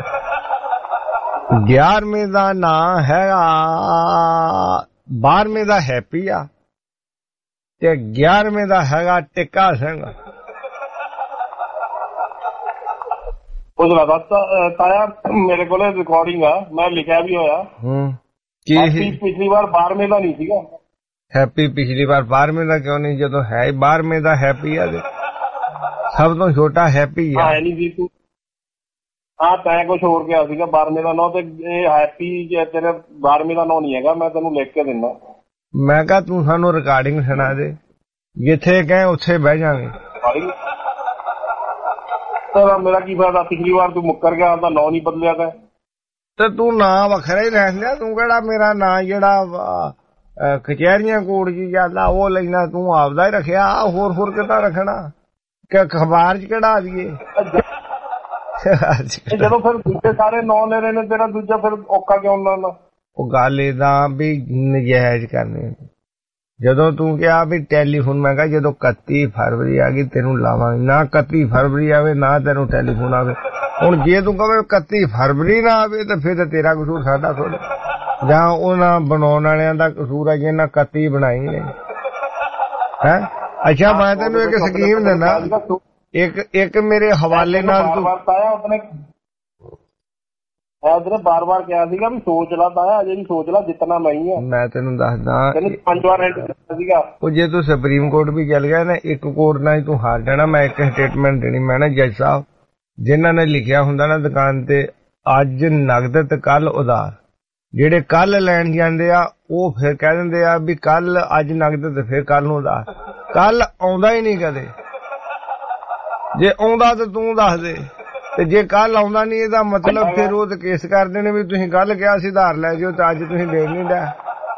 ਗਿਆਰਵੇਂ ਦਾ ਨਾਂ ਹੈਗਾ, ਬਾਰਵੇਂ ਦਾ ਹੈਪੀ ਆ ਤੇ ਗਿਆਰਵੇਂ ਦਾ ਹੈਗਾ ਟਿੱਕਾ ਸਿੰਘ। ਉਹਦਾ ਦੱਸ ਤਾਇਆ, ਮੇਰੇ ਕੋਲ ਰਿਕਾਰਡਿੰਗ ਆ, ਮੈਂ ਲਿਖਿਆ ਵੀ ਹੋਇਆ। ਹੂੰ ਕੀ ਪਿਛਲੀ ਵਾਰ ਬਾਰਵੇਂ ਦਾ ਨਹੀਂ ਸੀਗਾ? ਹੈਪੀ ਪਿਛਲੀ ਵਾਰ ਬਾਰਵੇਂ ਦਾ ਕਿਉਂ ਨਹੀਂ, ਜਦੋਂ ਹੈ ਬਾਰਵੇਂ ਦਾ ਹੈਪੀ ਆ। ਸਭ ਤੋਂ ਛੋਟਾ ਹੈਪੀ ਆ। ਨਹੀਂ ਸੀ ਤੂੰ ਹਾਂ ਤੈਂ ਕੁਛ ਹੋਰ ਕਿਹਾ ਸੀਗਾ ਬਾਰਵੇਂ ਦਾ ਨਾਂ, ਤੇ ਇਹ ਹੈਪੀ ਤੇਰੇ ਬਾਰਵੇਂ ਦਾ ਨਾਂ ਨਹੀਂ ਹੈਗਾ। ਮੈਂ ਤੈਨੂੰ ਲਿਖ ਕੇ ਦਿੰਦਾ। ਮੈਂ ਕਿਹਾ ਤੂੰ ਸਾਨੂੰ ਰਿਕਾਰਡਿੰਗ ਸੁਣਾ ਦੇ, ਜਿੱਥੇ ਕਹੇ ਉੱਥੇ ਬਹਿ ਜਾਵਾਂਗੇ। ਮੇਰਾ ਕੀ ਫਾਇਦਾ? ਪਿਛਲੀ ਵਾਰ ਤੂੰ ਮੁੱਕਰ ਗਿਆ, ਆਪਦਾ ਨਾਂ ਨਹੀਂ ਬਦਲਿਆ ਤਾਂ। ਤੇ ਤੂੰ ਨਾਂ ਵੱਖਰਾ ਹੀ ਰਹਿ ਲਿਆ। ਤੂੰ ਕਿਹੜਾ ਮੇਰਾ ਨਾਂ ਜਿਹੜਾ ਕਚਹਿਰੀਆਂ ਕੋਰਟ ਚ ਜਾਂਦਾ ਉਹ ਲੈਣਾ, ਤੂੰ ਆਪਦਾ ਹੀ ਰੱਖਿਆ। ਹੋਰ ਹੋਰ ਕਿੱਦਾਂ ਰੱਖਣਾ? ਕਿ ਅਖਬਾਰ ਚ ਕਢਾ ਦਈਏ? ਜਦੋਂ ਫਿਰ ਦੂਜੇ ਸਾਰੇ ਨਾਂ ਲੈ ਰਹੇ ਨੇ ਤੇਰਾ, ਦੂਜਾ ਫਿਰ ਔਖਾ ਕਿਉਂ ਲਾਉਣਾ? ਉਹ ਗੱਲ ਏਦਾਂ ਵੀ ਨਜਾਇਜ਼ ਕਰਨੇ। ਜਦੋਂ ਤੂੰ ਕਿਹਾ ਵੀ ਟੈਲੀਫੋਨ, ਮੈਂ ਕਿਹਾ ਜਦੋਂ ਇਕੱਤੀ ਫਰਵਰੀ ਆ ਗਈ ਤੈਨੂੰ ਲਾਵਾਂਗੇ। ਨਾ ਇਕੱਤੀ ਫਰਵਰੀ ਆਵੇ ਨਾ ਤੈਨੂੰ ਟੈਲੀਫੋਨ ਆਵੇ। ਹੁਣ ਜੇ ਤੂੰ ਕਹੇ ਇਕੱਤੀ ਫਰਵਰੀ ਨਾ ਆਵੇ ਤਾਂ ਫਿਰ ਤੇਰਾ ਕਸੂਰ, ਸਾਡਾ ਥੋੜ੍ਹਾ, ਜਾਂ ਉਹਨਾਂ ਬਣਾਉਣ ਵਾਲਿਆਂ ਦਾ ਕਸੂਰ ਆ ਜਿਹਨਾਂ ਇਕੱਤੀ ਬਣਾਈ ਨੇ। ਹੈ ਅੱਛਾ ਮੈਂ ਤੈਨੂੰ ਇੱਕ ਸਕੀਮ ਦਿੰਦਾ, ਇੱਕ ਇੱਕ ਮੇਰੇ ਹਵਾਲੇ ਨਾਲ ਤੂੰ ਬਾਰ ਬਾਰ ਕਿਹਾ ਸੀਗਾ ਵੀ ਸੋਚ ਲਾ ਤਾਇਆ, ਅਜੇ ਵੀ ਸੋਚ ਲਾ, ਜਿੱਤਣਾ ਮੈਂ ਹੀ ਆ। ਮੈਂ ਤੈਨੂੰ ਦੱਸਦਾ ਪੰਜ ਵਾਰ ਸੀਗਾ। ਉਹ ਜੇ ਤੂੰ ਸੁਪਰੀਮ ਕੋਰਟ ਵੀ ਚੱਲ ਗਿਆ ਨਾ, ਇੱਕ ਕੋਰਟ ਨਾਲ ਹੀ ਤੂੰ ਹਾਰ ਜਾਣਾ। ਮੈਂ ਇੱਕ ਸਟੇਟਮੈਂਟ ਦੇਣੀ, ਮੈਂ ਨਾ ਜੱਜ ਸਾਹਿਬ ਜਿਨ੍ਹਾਂ ਨੇ ਲਿਖਿਆ ਹੁੰਦਾ ਨਾ ਦੁਕਾਨ ਤੇ ਅੱਜ ਨਗਦ ਤੇ ਕੱਲ ਉਧਾਰ, ਜਿਹੜੇ ਕੱਲ ਲੈਣ ਜਾਂਦੇ ਆ ਉਹ ਫਿਰ ਕਹਿ ਦਿੰਦੇ ਆ ਵੀ ਕੱਲ ਅੱਜ ਨਗਦ ਤੇ ਫਿਰ ਕੱਲ ਨੂੰ ਉਧਾਰ। ਕੱਲ ਆਉਂਦਾ ਹੀ ਨਹੀਂ ਕਦੇ। ਜੇ ਆਉਂਦਾ ਤੇ ਤੂੰ ਦੱਸ ਦੇ, ਤੇ ਜੇ ਕੱਲ ਆਉਂਦਾ ਨਹੀਂ ਇਹਦਾ ਮਤਲਬ ਫਿਰ ਉਹ ਤੇ ਕੇਸ ਕਰਦੇ ਨੇ ਵੀ ਤੁਸੀਂ ਕੱਲ ਕਿਹਾ ਸੀ ਧਾਰ ਲੈ ਜਾਓ ਤੇ ਅੱਜ ਤੁਸੀਂ ਦੇ ਨਹੀਂ ਲਿਆ।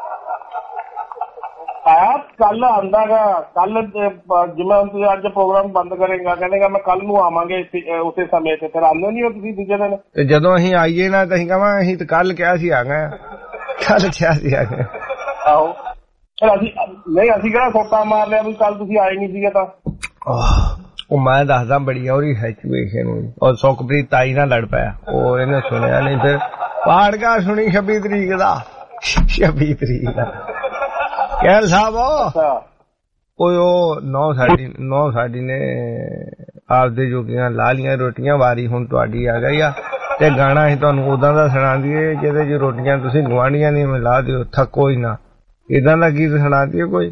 ਆਇਆ ਕੱਲ ਆਂਦਾਗਾ, ਕੱਲ ਜਿਵੇਂ ਹੁਣ ਤੁਸੀਂ ਅੱਜ ਪ੍ਰੋਗਰਾਮ ਬੰਦ ਕਰੇਗਾ, ਕਹਿੰਦੇਗਾ ਮੈਂ ਕੱਲ ਨੂੰ ਆਵਾਂਗੇ ਉਸੇ ਸਮੇਂ ਤੇ, ਫਿਰ ਆਉਂਦੇ ਨਹੀਂ ਹੋ ਤੁਸੀਂ ਦੂਜੇ ਦਿਨ। ਤੇ ਜਦੋਂ ਅਸੀਂ ਆਈਏ ਨਾ ਤਾਂ ਅਸੀਂ ਕਹਾਂ ਅਸੀਂ ਤੇ ਕੱਲ ਕਿਹਾ ਸੀ ਆ ਗਏ, ਕੱਲ ਕਿਹਾ ਸੀ ਆ ਗਏ। ਆਹੋ ਫਿਰ ਅਸੀਂ ਨਹੀਂ, ਅਸੀਂ ਕਿਹੜਾ ਸੋਟਾ ਮਾਰ ਲਿਆ ਵੀ ਕੱਲ ਤੁਸੀਂ ਆਏ ਨਹੀਂ ਸੀਗੇ ਤਾਂ। ਉਹ ਮੈਂ ਦੱਸਦਾ ਬੜੀ ਉਹਦੀ ਸਿਚੁਏਸ਼ਨ, ਔਰ ਸੁਖਪ੍ਰੀਤ ਤਾਈ ਨਾਲ ਲੜ ਪਿਆ, ਉਹ ਇਹਨੇ ਸੁਣਿਆ ਨਹੀਂ, ਫਿਰ ਪਾੜਕਾ ਸੁਣੀ ਛੱਬੀ ਤਰੀਕ ਦਾ, ਛੱਬੀ ਤਰੀਕ ਦਾ ਕਹਿਲ ਸਾਹਿਬ ਓਏ ਉਹ ਨੌ ਸਾਡੀ ਨੌ ਸਾਡੀ ਨੇ ਆਪਦੇ ਜੋਗੀਆਂ ਲਾ ਲੀਆਂ ਰੋਟੀਆਂ, ਵਾਰੀ ਹੁਣ ਤੁਹਾਡੀ ਆ ਗਈ ਆ, ਤੇ ਗਾਣਾ ਅਸੀਂ ਤੁਹਾਨੂੰ ਉਦਾਂ ਦਾ ਸੁਣਾ ਦਈਏ ਜਿਹਦੇ ਚ ਰੋਟੀਆਂ ਤੁਸੀਂ ਗੁਆਂਢੀਆਂ ਦੀਆਂ ਮਿਲਾ ਦਿਓ, ਥੱਕੋ ਹੀ ਨਾ, ਏਦਾਂ ਦਾ ਗੀਤ ਸੁਣਾ ਦਈਏ ਕੋਈ।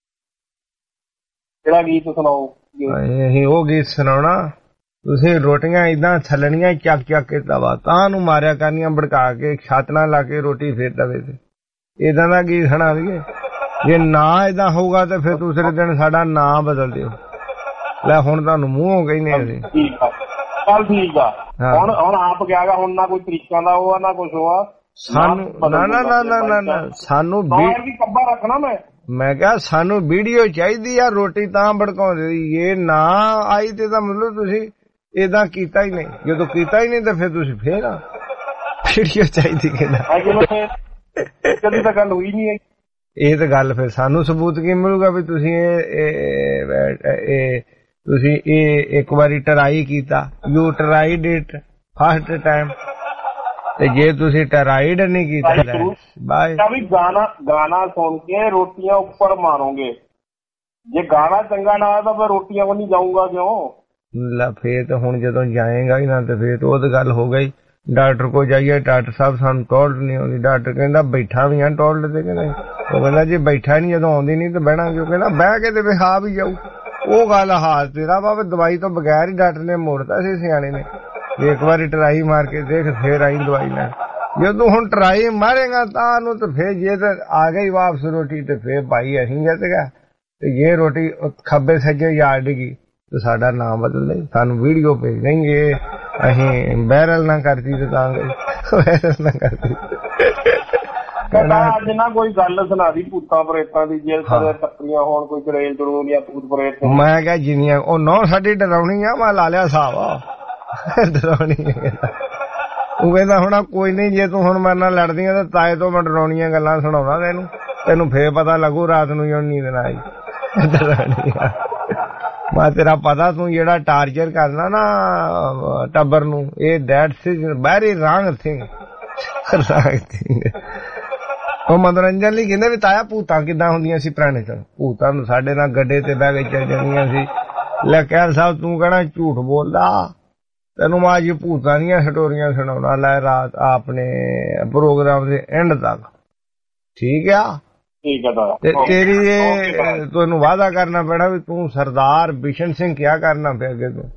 ਕਿਹੜਾ ਗੀਤ ਸੁਣਾਓ? ਅਸੀਂ ਉਹ ਗੀਤ ਸੁਣਾਉਣਾ, ਤੁਸੀਂ ਰੋਟੀਆਂ ਏਦਾਂ ਥੱਲਣੀਆਂ ਚੱਕ ਚੱਕ ਕੇ ਤਵਾ ਤਾਂ ਨੂੰ ਮਾਰਿਆ ਕਰਨੀਆਂ, ਭੜਕਾ ਕੇ ਛੱਤ ਨਾਲ ਲਾ ਕੇ ਰੋਟੀ ਫੇਰ ਤਵੇ ਤੇ, ਏਦਾਂ ਦਾ ਗੀਤ ਸੁਣਾ ਦਈਏ। ਜੇ ਨਾ ਏਦਾਂ ਹੋਊਗਾ ਤੇ ਫਿਰ ਦੂਸਰੇ ਦਿਨ ਸਾਡਾ ਨਾਂ ਬਦਲ ਦਿਓ। ਲੈ ਹੁਣ ਤੁਹਾਨੂੰ ਮੂੰਹੋਂ ਕਹਿੰਦੇ ਅਸੀਂ। ਠੀਕ ਆ, ਚੱਲ ਠੀਕ ਆ। ਹੁਣ ਹੁਣ ਆਪ ਕਿਹਾਗਾ, ਹੁਣ ਨਾ ਕੋਈ ਤਰੀਕਾਂ ਦਾ ਉਹ ਆ ਨਾ ਕੁਛ ਹੋਆ ਸਾਨੂੰ, ਨਾ ਨਾ ਨਾ ਨਾ ਨਾ ਸਾਨੂੰ ਵੀ ਕੱਬਾ ਰੱਖਣਾ। ਮੈਂ ਮੈਂ ਕਿਹਾ ਸਾਨੂੰ ਵੀਡੀਓ ਚਾਹੀਦੀ ਆ, ਰੋਟੀ ਤਾਂ ਭੜਕਾਉਂਦੇ, ਇਹ ਨਾ ਆਈ ਤੇ ਤਾਂ ਮਤਲਬ ਤੁਸੀਂ ਏਦਾਂ ਕੀਤਾ ਹੀ ਨਹੀਂ, ਜਦੋਂ ਕੀਤਾ ਹੀ ਨਹੀਂ ਤਾਂ ਫਿਰ ਤੁਸੀਂ ਫੇਰ ਆ ਵੀਡੀਓ ਚਾਹੀਦੀ ਕਿ ਕਦੀ ਤਾਂ ਗੱਲ ਹੋਈ ਨਹੀਂ ਹੈ। ਇਹ ਤਾਂ ਗੱਲ ਫਿਰ ਸਾਨੂੰ ਸਬੂਤ ਕੀ ਮਿਲੂਗਾ ਵੀ ਤੁਸੀਂ ਇਹ ਤੁਸੀਂ ਇਹ ਇੱਕ ਵਾਰੀ ਟਰਾਈ ਕੀਤਾ, you tried it first time, ਤੇ ਜੇ ਤੁਸੀਂ ਟਰਾਈਡ ਨਹੀਂ ਕੀਤਾ ਬਾਏ ਵੀ ਗਾਣਾ ਗਾਣਾ ਸੁਣ ਕੇ ਰੋਟੀਆਂ ਉੱਪਰ ਮਾਰੋਗੇ, ਜੇ ਗਾਣਾ ਚੰਗਾ ਨਾ ਆਇਆ ਤਾਂ ਫਿਰ ਰੋਟੀਆਂ ਕੋਲ ਨਹੀਂ ਜਾਊਂਗਾ ਕਿਉਂ? ਲੈ ਫੇਰ ਤਾਂ ਹੁਣ ਜਦੋਂ ਜਾਏਗਾ ਹੀ ਨਾ ਤੇ ਫੇਰ ਤਾਂ ਉਹ ਤਾਂ ਗੱਲ ਹੋ ਗਈ। ਡਾਕਟਰ ਕੋਲ ਜਾਈਏ, ਡਾਕਟਰ ਸਾਹਿਬ ਸਾਨੂੰ ਟੋਲਟ ਨਹੀਂ ਆਉਂਦੀ, ਡਾਕਟਰ ਕਹਿੰਦਾ ਬੈਠਾ ਵੀ ਆ ਟੋਲਟ ਤੇ, ਕਹਿੰਦਾ ਉਹ ਕਹਿੰਦਾ ਜੇ ਬੈਠਾ ਨਹੀਂ ਜਦੋਂ ਆਉਂਦੀ ਨਹੀਂ ਤਾਂ ਬਹਿਣਾ ਕਿਉਂ, ਕਹਿੰਦਾ ਬਹਿ ਕੇ ਤੇ ਵਿਖਾ ਵੀ ਜਾਊ। ਉਹ ਗੱਲ ਹਾਲ ਤੇਰਾ ਵਾ, ਦਵਾਈ ਤੋਂ ਬਗੈਰ ਹੀ ਡਾਕਟਰ ਨੇ ਮੋੜਤਾ ਸੀ ਸਿਆਣੇ ਨੇ, ਇੱਕ ਵਾਰੀ ਟਰਾਈ ਮਾਰ ਕੇ ਦੇਖ ਫੇਰ ਆਈ ਦਵਾਈ ਲੈਣ। ਜੇ ਤੂੰ ਹੁਣ ਟਰਾਈ ਮਾਰੇਗਾ ਤਾਂ ਨੂੰ ਤੇ ਫੇਰ ਜੇ ਤਾਂ ਆ ਗਈ ਵਾਪਸ ਰੋਟੀ ਤੇ ਫੇਰ ਭਾਈ ਅਸੀਂ ਜਿੱਤਗਾ, ਤੇ ਜੇ ਰੋਟੀ ਖੱਬੇ ਸੱਜੇ ਯਾਦ ਡਿੱਗੀ ਤੇ ਸਾਡਾ ਨਾਮ ਬਦਲ ਦੇ, ਸਾਨੂੰ ਵੀਡੀਓ ਭੇਜ ਦੇਂਗੇ, ਅਸੀਂ ਬੈਰਲ ਨਾ ਕਰਦੀ ਤੇ ਤਾਂ ਬੈਰਲ ਨਾ ਕਰਦੀ। ਅੱਜ ਨਾ ਕੋਈ ਗੱਲ ਸੁਣਾ ਦੀ ਭੂਤਾਂ ਪ੍ਰੇਤਾਂ ਦੀ, ਜੇ ਟੱਕਰੀਆਂ ਹੋਣ ਕੋਈ ਚੜੇਲ ਚੜੂਲ ਜਾਂ ਭੂਤ ਪ੍ਰੇਤ। ਮੈਂ ਕਿਹਾ ਜਿੰਨੀਆਂ ਉਹ ਨੌ ਸਾਡੀ ਡਰਾਉਣੀ ਆ, ਮੈਂ ਲਾ ਲਿਆ ਹਿਸਾਬ ਡਰਾਉਣੀ। ਉਹ ਕਹਿੰਦਾ ਹੁਣ ਕੋਈ ਨਹੀਂ, ਜੇ ਤੂੰ ਹੁਣ ਮੇਰੇ ਨਾਲ ਲੜਦੀ ਆ ਤਾਂ ਤਾਏ ਤੋਂ ਮੈਂ ਡਰਾਉਣੀਆਂ ਗੱਲਾਂ ਸੁਣਾਉਣਾ ਤੈਨੂੰ, ਤੈਨੂੰ ਫੇਰ ਪਤਾ ਲੱਗੂ ਰਾਤ ਨੂੰ ਜਦੋਂ ਨੀਂਦ ਨਾ ਆਈ। ਡਰਾਉਣੀ ਆ ਮੈਂ ਤੇਰਾ ਪਤਾ, ਤੂੰ ਜਿਹੜਾ ਟਾਰਚਰ ਕਰਨਾ ਨਾ ਟੱਬਰ ਨੂੰ, ਇਹ that's very wrong thing, wrong thing. ਉਹ ਮਨੋਰੰਜਨ ਲਈ ਕਹਿੰਦੇ ਵੀ ਤਾਇਆ ਭੂਤਾਂ ਕਿੱਦਾਂ ਹੁੰਦੀਆਂ ਸੀ ਪੁਰਾਣੇ ਚ, ਭੂਤਾਂ ਨੂੰ ਸਾਡੇ ਨਾਲ ਗੱਡੇ ਤੇ ਬਹਿ ਕੇ ਚੱਲ ਜਾਂਦੀਆਂ ਸੀ। ਲੈ ਕਹਿਲ ਸਾਹਿਬ ਤੂੰ ਕਹਿਣਾ ਝੂਠ ਬੋਲਦਾ, ਤੈਨੂੰ ਮੈਂ ਅੱਜ ਭੂਤਾਂ ਦੀਆਂ ਸਟੋਰੀਆਂ ਸੁਣਾਉਣਾ, ਲੈ ਰਾਤ ਆਪਣੇ ਪ੍ਰੋਗਰਾਮ ਦੇ ਐਂਡ ਤੱਕ, ਠੀਕ ਆ? ਠੀਕ ਹੈ। ਤੇ ਤੇਰੀ ਇਹ ਤੁਹਾਨੂੰ ਵਾਅਦਾ ਕਰਨਾ ਪੈਣਾ ਵੀ ਤੂੰ ਸਰਦਾਰ ਬਿਸ਼ਨ ਸਿੰਘ ਕਿਆ ਕਰਨਾ ਪਿਆ ਅੱਗੇ ਤੋਂ।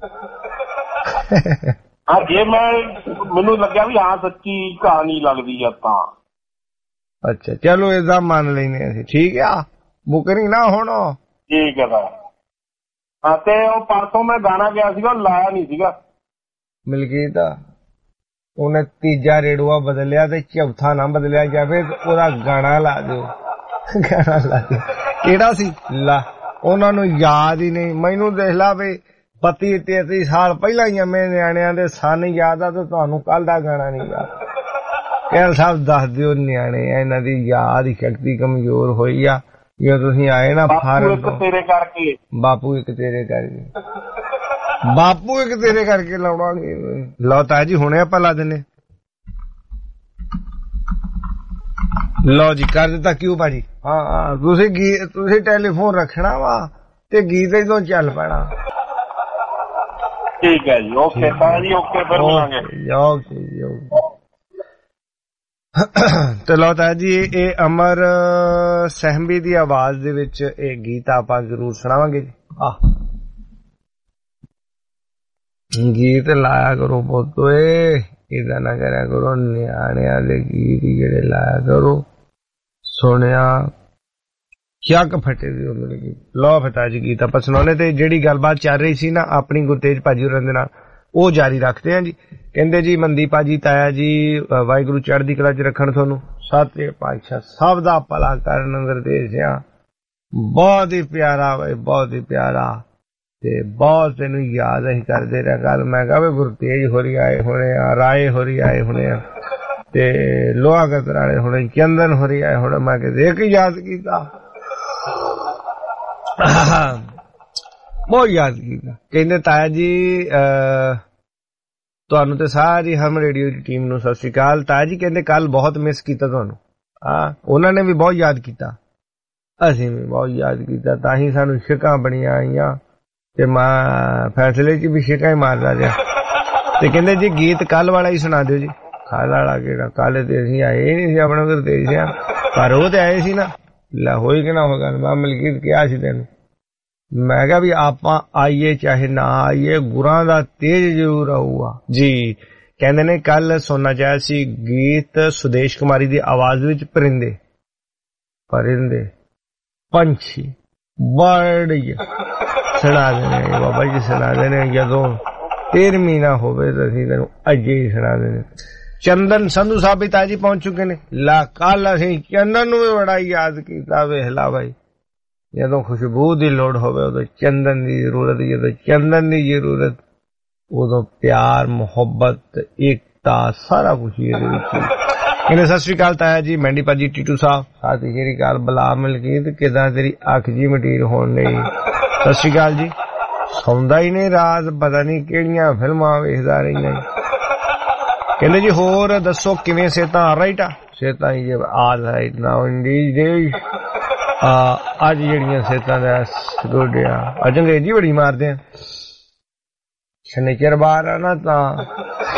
ਹਾਂ ਜੇ ਮੈਂ ਮੈਨੂੰ ਲੱਗਿਆ ਵੀ ਹਾਂ ਸੱਚੀ ਕਹਾਣੀ ਲੱਗਦੀ ਆ ਤਾਂ। ਅੱਛਾ ਚਲੋ ਏਦਾਂ ਮੰਨ ਲੈਨੇ ਅਸੀਂ, ਠੀਕ ਆ? ਬੁਕਰਿੰਗ ਨਾ ਹੁਣ ਠੀਕ ਹੈ। ਹਾਂ ਤੇ ਉਹ ਪਰਸੋਂ ਮੈਂ ਗਾਣਾ ਗਿਆ ਸੀਗਾ, ਲਾਇਆ ਨਹੀਂ ਸੀਗਾ ਮਲਕੀਤ, ਉਹਨੇ ਤੀਜਾ ਰੇਡੂਆ ਬਦਲਿਆ ਤੇ ਚੌਥਾ ਨਾ ਬਦਲਿਆ ਜਾਵੇ, ਉਹਦਾ ਗਾਣਾ ਲਾ ਦਿਓ, ਗਾਣਾ ਲਾ ਦਿਓ। ਕਿਹੜਾ ਸੀ? ਲਾ ਉਹਨਾਂ ਨੂੰ ਯਾਦ ਹੀ ਨਹੀਂ। ਮੈਨੂੰ ਦੇਖ ਲਾ ਵੀ ਬੱਤੀ ਤੇਤੀ ਸਾਲ ਪਹਿਲਾਂ ਹੀ ਐਵੇਂ ਨਿਆਣਿਆਂ ਦੇ ਸਨ ਯਾਦ ਆ, ਤੇ ਤੁਹਾਨੂੰ ਕੱਲ ਦਾ ਗਾਣਾ ਨਹੀਂ ਯਾਦ। ਕਹਿਲ ਸਾਹਿਬ ਦੱਸ ਦਿਓ, ਨਿਆਣੇ ਇਹਨਾਂ ਦੀ ਯਾਦ ਸ਼ਕਤੀ ਕਮਜ਼ੋਰ ਹੋਈ ਆ। ਜੇ ਤੁਸੀਂ ਆਏ ਨਾ ਫਾਰਮ ਤੋਂ, ਤੇਰੇ ਕਰਕੇ ਬਾਪੂ ਇੱਕ ਤੇਰੇ ਕਰਕੇ, ਬਾਪੂ ਇੱਕ ਤੇਰੇ ਕਰਕੇ ਲਾਉਣਾਗੇ। ਲਓ ਤਾਇਆ ਜੀ ਹੁਣੇ ਆਪਾਂ ਲਾ ਦਿੰਨੇ। ਲਓ ਜੀ ਕਰ ਦਿੱਤਾ ਕਿਉਂ ਭਾਜੀ? ਹਾਂ ਤੁਸੀਂ ਗੀਤ, ਤੁਸੀਂ ਟੈਲੀਫੋਨ ਰੱਖਣਾ ਵਾ ਤੇ ਗੀਤ ਇਦੋਂ ਚੱਲ ਪੈਣਾ। ਠੀਕ ਹੈ ਜੀ, ਓਕੇ ਤਾਇਆ ਜੀ, ਓਕੇ ਫਿਰ ਮਿਲਾਂਗੇ। ਓਕੇ ਜੀ ਓਕੇ। ਤੇ ਲਓ ਤਾਇਆ ਜੀ ਇਹ ਅਮਰ ਸਹਿਮੀ ਦੀ ਆਵਾਜ਼ ਦੇ ਵਿੱਚ ਇਹ ਗੀਤ ਆਪਾਂ ਜ਼ਰੂਰ ਸੁਣਾਵਾਂਗੇ ਜੀ। ਆਹ ਗੀਤ ਲਾਇਆ ਕਰੋ ਪੁੱਤੋਏ, ਇਹਦਾ ਨਾ ਕਰਿਆ ਕਰੋ, ਨਿਆਣਿਆਂ ਦੇ ਗੀਤ ਜਿਹੜੇ ਲਾਇਆ ਕਰੋ। ਸੁਣਿਆ ਚੱਕ ਫਟੇ ਦੀ ਉਮਰ ਕੀ ਲੋ ਫਟਾ ਜੀ ਗੀਤ ਆਪਾਂ ਸੁਣਾਉਣੇ ਤੇ ਜਿਹੜੀ ਗੱਲਬਾਤ ਚੱਲ ਰਹੀ ਸੀ ਨਾ ਆਪਣੀ ਗੁਰਤੇਜ ਭਾਜੀ ਹੋਰਾਂ ਦੇ ਨਾਲ ਉਹ ਜਾਰੀ ਰੱਖਦੇ ਆ ਜੀ। ਕਹਿੰਦੇ ਜੀ ਮਨਦੀਪ ਭਾਜੀ ਤਾਇਆ ਜੀ ਵਾਹਿਗੁਰੂ ਚੜ੍ਹਦੀ ਕਲਾ ਚ ਰੱਖਣ ਤੁਹਾਨੂੰ, ਸੱਚੇ ਪਾਤਸ਼ਾਹ ਸਭ ਦਾ ਭਲਾ ਕਰਨ ਗੁਰਤੇਜਿਆ। ਬਹੁਤ ਹੀ ਪਿਆਰਾ ਬਈ ਬਹੁਤ ਹੀ ਪਿਆਰਾ ਤੇ ਬਹੁਤ ਤੈਨੂੰ ਯਾਦ ਅਸੀਂ ਕਰਦੇ ਰਿਹਾ ਗੱਲ। ਮੈਂ ਕਿਹਾ ਵੀ ਗੁਰਤੇਜ ਹੋਰੀ ਆਏ ਹੋਣੇ ਆ, ਰਾਏ ਹੋਰੀ ਆਏ ਹੋਣੇ ਆ ਤੇ ਲੋਹਾ ਕਤਰਾਲੇ ਹੋਣੇ, ਚੰਦਨ ਹੋਰੀ ਆਏ ਹੋਣੇ। ਮੈਂ ਕਿ ਦੇਖ ਯਾਦ ਕੀਤਾ, ਬਹੁਤ ਯਾਦ ਕੀਤਾ। ਕਹਿੰਦੇ ਤਾਇਆ ਜੀ ਤੁਹਾਨੂੰ ਤੇ ਸਾਰੀ ਹਮ ਰੇਡੀਓ ਦੀ ਟੀਮ ਨੂੰ ਸਤਿ ਸ਼੍ਰੀ ਅਕਾਲ। ਤਾਇਆ ਜੀ ਕਹਿੰਦੇ ਕੱਲ ਬਹੁਤ ਮਿਸ ਕੀਤਾ ਤੁਹਾਨੂੰ। ਹਾਂ ਉਹਨਾਂ ਨੇ ਵੀ ਬਹੁਤ ਯਾਦ ਕੀਤਾ, ਅਸੀਂ ਵੀ ਬਹੁਤ ਯਾਦ ਕੀਤਾ, ਤਾਂ ਹੀ ਸਾਨੂੰ ਸ਼ਿਕਾਂ ਬਣੀਆਂ ਆਈਆਂ ਤੇ ਮੈਂ ਫੈਸਲੇ ਚ ਵੀ ਸ਼ਿਕਾਂ ਹੀ ਮਾਰਦਾ ਰਿਹਾ। ਤੇ ਕਹਿੰਦੇ ਜੀ ਗੀਤ ਕੱਲ ਵਾਲਾ ਹੀ ਸੁਣਾ ਦਿਓ ਜੀ। ਕੱਲ ਵਾਲਾ ਕਿਹੜਾ, ਕੱਲ ਤੇ ਅਸੀਂ ਆਏ ਨਹੀਂ ਸੀ ਆਪਣਾ ਗੁਰਤੇਜ ਸਿਆ, ਪਰ ਉਹ ਤੇ ਆਏ ਸੀ ਨਾ। ਲੈ ਹੋਈ ਕਿ ਨਾ ਹੋ ਗੱਲ, ਮੈਂ ਮਲਕੀਤ ਕਿਹਾ ਸੀ ਤੈਨੂੰ, ਮੈਂ ਕਿਹਾ ਵੀ ਆਪਾਂ ਆਈਏ ਚਾਹੇ ਨਾ ਆਈਏ ਗੁਰਾਂ ਦਾ ਤੇਜ ਜ਼ਰੂਰ ਆਊਗਾ ਜੀ। ਕਹਿੰਦੇ ਨੇ ਕੱਲ ਸੁਣਨਾ ਚਾਹਿਆ ਸੀ ਗੀਤ ਸੁਦੇਸ਼ ਕੁਮਾਰੀ ਦੀ ਆਵਾਜ਼ ਵਿੱਚ ਪਰਿੰਦੇ ਪਰਿੰਦੇ ਪੰਛੀ ਬਰਡ ਸੁਣਾ ਦੇਣੇ ਬਾਬਾ ਜੀ, ਸੁਣਾ ਦੇਣੇ ਜਦੋਂ ਤੇਰਵੀਂ ਨਾ ਹੋਵੇ ਤਾਂ ਅਸੀਂ ਤੈਨੂੰ ਅੱਜੇ ਹੀ ਸੁਣਾ ਦੇਣੇ। ਚੰਦਨ ਸੰਧੂ ਸਾਹਿਬ ਵੀ ਤਾਜੀ ਪਹੁੰਚ ਚੁੱਕੇ ਨੇ। ਲਾ ਕੱਲ ਅਸੀਂ ਚੰਦਨ ਨੂੰ ਵੀ ਬੜਾ ਯਾਦ ਕੀਤਾ। ਵੇਖ ਲਾ ਬਾਈ, ਜਦੋਂ ਖੁਸ਼ਬੂ ਦੀ ਲੋੜ ਹੋਵੇ ਉਦੋਂ ਚੰਦਨ ਦੀ ਜ਼ਰੂਰਤ, ਜਦੋਂ ਚੰਦਨ ਦੀ ਜ਼ਰੂਰਤ ਉਦੋਂ ਪਿਆਰ ਮੁਹੱਬਤ ਏਕਤਾ ਸਾਰਾ ਕੁਛ ਇਹਦੇ ਵਿੱਚ। ਕਹਿੰਦੇ ਸਤਿ ਸ੍ਰੀ ਅਕਾਲ ਤਾਇਆ ਜੀ, ਮੈਂਡੀ ਭਾਜੀ, ਟੀਟੂ ਸਾਹਿਬ, ਸਾਥੀ ਸ਼੍ਰੀ ਅਕਾਲ ਬਲਾ ਮਲਕੀਤ, ਕਿਦਾਂ ਤੇਰੀ ਅੱਖ ਜੀ ਮਟੀਰ ਹੋਣ ਲਈ। ਸਤਿ ਸ੍ਰੀ ਅਕਾਲ ਜੀ। ਸੌਂਦਾ ਹੀ ਨਹੀਂ ਰਾਤ, ਪਤਾ ਨਹੀਂ ਕਿਹੜੀਆਂ ਫਿਲਮਾਂ ਵੇਖਦਾ ਰਹਿੰਦਾ। ਕਹਿੰਦੇ ਜੀ ਹੋਰ ਦੱਸੋ ਕਿਵੇਂ ਸਿਹਤਾਂ ਰਾਈਟ ਆ? ਸਿਹਤਾਂ ਹੀ ਆ ਰਾਈਟ ਨਾ ਇੰਡੀਜ ਦੇ ਅੱਜ ਜਿਹੜੀਆਂ ਸਿਹਤਾਂ ਦਾ ਗੁੱਡ ਆ। ਅੱਜ ਅੰਗਰੇਜ਼ੀ ਬੜੀ ਮਾਰਦੇ ਆ, ਸ਼ਨੀਚਰ ਬਾਹਰ ਆ ਨਾ ਤਾਂ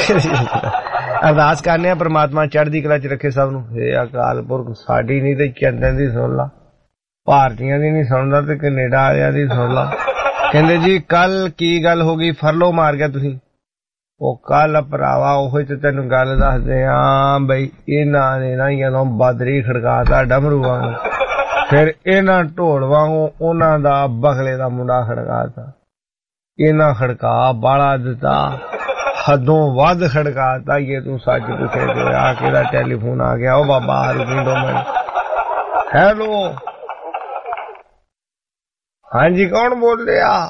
ਅਰਦਾਸ ਕਰਨੇ ਆ ਪ੍ਰਮਾਤਮਾ ਚੜ੍ਹਦੀ ਕਲਾ ਚ ਰੱਖੇ ਸਭ ਨੂੰ। ਇਹ ਅਕਾਲ ਪੁਰਖ ਸਾਡੀ ਨਹੀਂ ਤੇ ਚੰਦਨ ਦੀ ਸੁਣ ਲਾ, ਭਾਰਤੀਆਂ ਦੀ ਨਹੀਂ ਸੁਣਦਾ ਤੇ ਕੈਨੇਡਾ ਵਾਲਿਆਂ ਦੀ ਸੁਣ ਲਾ। ਕਹਿੰਦੇ ਜੀ ਕੱਲ ਕੀ ਗੱਲ ਹੋ ਗਈ, ਫਰਲੋ ਮਾਰ ਗਿਆ ਤੁਸੀਂ? ਉਹ ਕੱਲ ਭਰਾਵਾ ਉਹੀ ਤੇ ਤੈਨੂੰ ਗੱਲ ਦੱਸਦੇ ਆ ਬਈ, ਇਹਨਾਂ ਨੇ ਨਾ ਜਦੋਂ ਬਾਦਰੀ ਖੜਕਾਤਾ ਡਮਰੂ ਵਾਂਗ, ਫਿਰ ਇਹਨਾਂ ਢੋਲ ਵਾਂਗੂ ਉਹਨਾਂ ਦਾ ਬਖਲੇ ਦਾ ਮੁੰਡਾ ਖੜਕਾਤਾ। ਇਹਨਾਂ ਖੜਕਾ ਬਾਲਾ ਦਿੱਤਾ, ਹੱਦੋਂ ਵੱਧ ਖੜਕਾਤਾ। ਇਹ ਤੂੰ ਸੱਚ ਪੁੱਛੇ ਤੇ ਆ ਕਿਹੜਾ ਟੈਲੀਫੋਨ ਆ ਗਿਆ? ਉਹ ਬਾਬਾ ਰੁਕੀ ਦੋ ਮਿੰਟ। ਹੈਲੋ ਹਾਂਜੀ ਕੌਣ ਬੋਲ ਰਿਹਾ?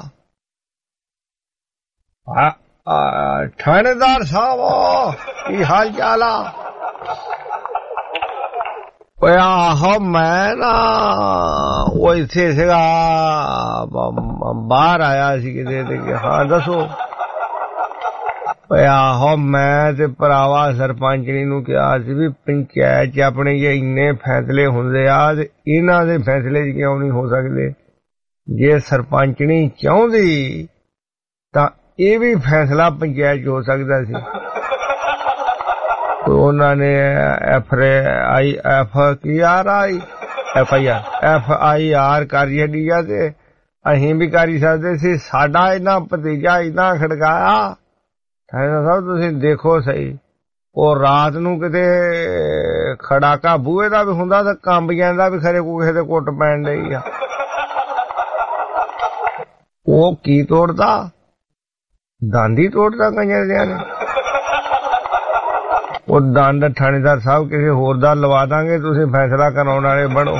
ਥਾਣੇਦਾਰ ਸਾਹਿਬ ਕੀ ਹਾਲ ਚਾਲ ਆ? ਆਹੋ ਮੈਂ ਨਾ ਉਹ ਇੱਥੇ ਸੀਗਾ, ਬਾਹਰ ਆਇਆ ਸੀ ਕਿਤੇ ਤੇ। ਹਾਂ ਦੱਸੋ। ਆਹੋ ਮੈਂ ਤੇ ਭਰਾਵਾ ਸਰਪੰਚਣੀ ਨੂੰ ਕਿਹਾ ਸੀ ਵੀ ਪੰਚਾਇਤ ਚ ਆਪਣੇ ਜੇ ਇੰਨੇ ਫੈਸਲੇ ਹੁੰਦੇ ਆ ਤੇ ਇਹਨਾਂ ਦੇ ਫੈਸਲੇ ਚ ਕਿਉਂ ਨਹੀਂ ਹੋ ਸਕਦੇ? ਜੇ ਸਰਪੰਚਣੀ ਚਾਹੁੰਦੀ ਤਾਂ ਇਹ ਵੀ ਫੈਸਲਾ ਪੰਚਾਇਤ ਚ ਹੋ ਸਕਦਾ ਸੀ। ਉਹਨਾਂ ਨੇ ਐਫ ਆਈ ਐਫ ਕੀ R I F I R F I R ਕਰ ਛੱਡੀ ਆ ਤੇ ਅਸੀਂ ਵੀ ਕਰ ਹੀ ਸਕਦੇ ਸੀ। ਸਾਡਾ ਇਹਨਾਂ ਭਤੀਜਾ ਏਦਾਂ ਖੜਕਾਇਆ। ਸਾਹਿਬ ਤੁਸੀਂ ਦੇਖੋ ਸਹੀ, ਉਹ ਰਾਤ ਨੂੰ ਕਿਤੇ ਖੜਾਕਾ ਬੂਹੇ ਦਾ ਵੀ ਹੁੰਦਾ ਤੇ ਕੰਬ ਜਾਂਦਾ ਵੀ ਖਰੇ ਕੋਈ ਕਿਸੇ ਦੇ ਕੁੱਟ ਪੈਣ ਡਈ ਆ। ਉਹ ਕੀ ਤੋੜਦਾ? ਦੰਦ ਹੀ ਤੋੜਦਾ ਕਈਆਂ ਦਿਆਂ ਨੇ। ਉਹ ਦੰਦ ਥਾਣੇਦਾਰ ਸਾਹਿਬ ਕਿਸੇ ਹੋਰ ਦਾ ਲਵਾ ਦਾਂਗੇ, ਤੁਸੀਂ ਫੈਸਲਾ ਕਰਾਉਣ ਵਾਲੇ ਬਣੋ।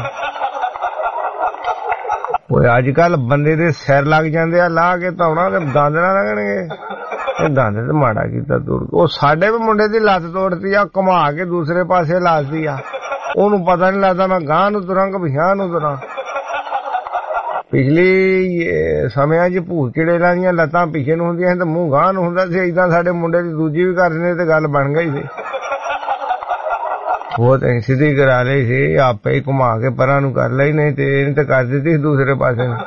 ਉਹ ਅੱਜ ਕੱਲ ਬੰਦੇ ਦੇ ਸਿਰ ਲੱਗ ਜਾਂਦੇ ਆ ਲਾ ਕੇ ਧੌਣਾ ਤੇ ਦੰਦ ਨਾ ਲੱਗਣਗੇ। ਇਹ ਦੰਦ ਤੇ ਮਾੜਾ ਕੀਤਾ ਤੋੜ। ਉਹ ਸਾਡੇ ਵੀ ਮੁੰਡੇ ਦੀ ਲੱਤ ਤੋੜਤੀ ਆ, ਘੁਮਾ ਕੇ ਦੂਸਰੇ ਪਾਸੇ ਲਾਤੀ ਆ। ਉਹਨੂੰ ਪਤਾ ਨੀ ਲੱਗਦਾ ਮੈਂ ਗਾਂ ਨੂੰ ਤੁਰਾਂ ਕਿ ਪਿਛਾਂ ਨੂੰ ਤੁਰਾਂ। ਪਿਛਲੀ ਸਮਿਆਂ ਚ ਭੂਤ ਚਿੜੇਲਾਂ ਦੀਆਂ ਲੱਤਾਂ ਪਿੱਛੇ ਨੂੰ ਹੁੰਦੀਆਂ ਸੀ ਤੇ ਮੂੰਹ ਗਾਂ ਨੂੰ ਹੁੰਦਾ ਸੀ। ਏਦਾਂ ਸਾਡੇ ਮੁੰਡੇ ਦੀ ਦੂਜੀ ਵੀ ਕਰ ਦਿੰਦੇ ਤੇ ਗੱਲ ਬਣ ਗਈ ਸੀ। ਉਹ ਤੇ ਸਿੱਧੀ ਕਰਾ ਲਈ ਸੀ, ਆਪੇ ਹੀ ਘੁਮਾ ਕੇ ਪਰਾਂ ਨੂੰ ਕਰ ਲਈ, ਨਹੀਂ ਤੇ ਇਹਨੇ ਤੇ ਕਰ ਦਿੱਤੀ ਸੀ ਦੂਸਰੇ ਪਾਸੇ ਨੂੰ।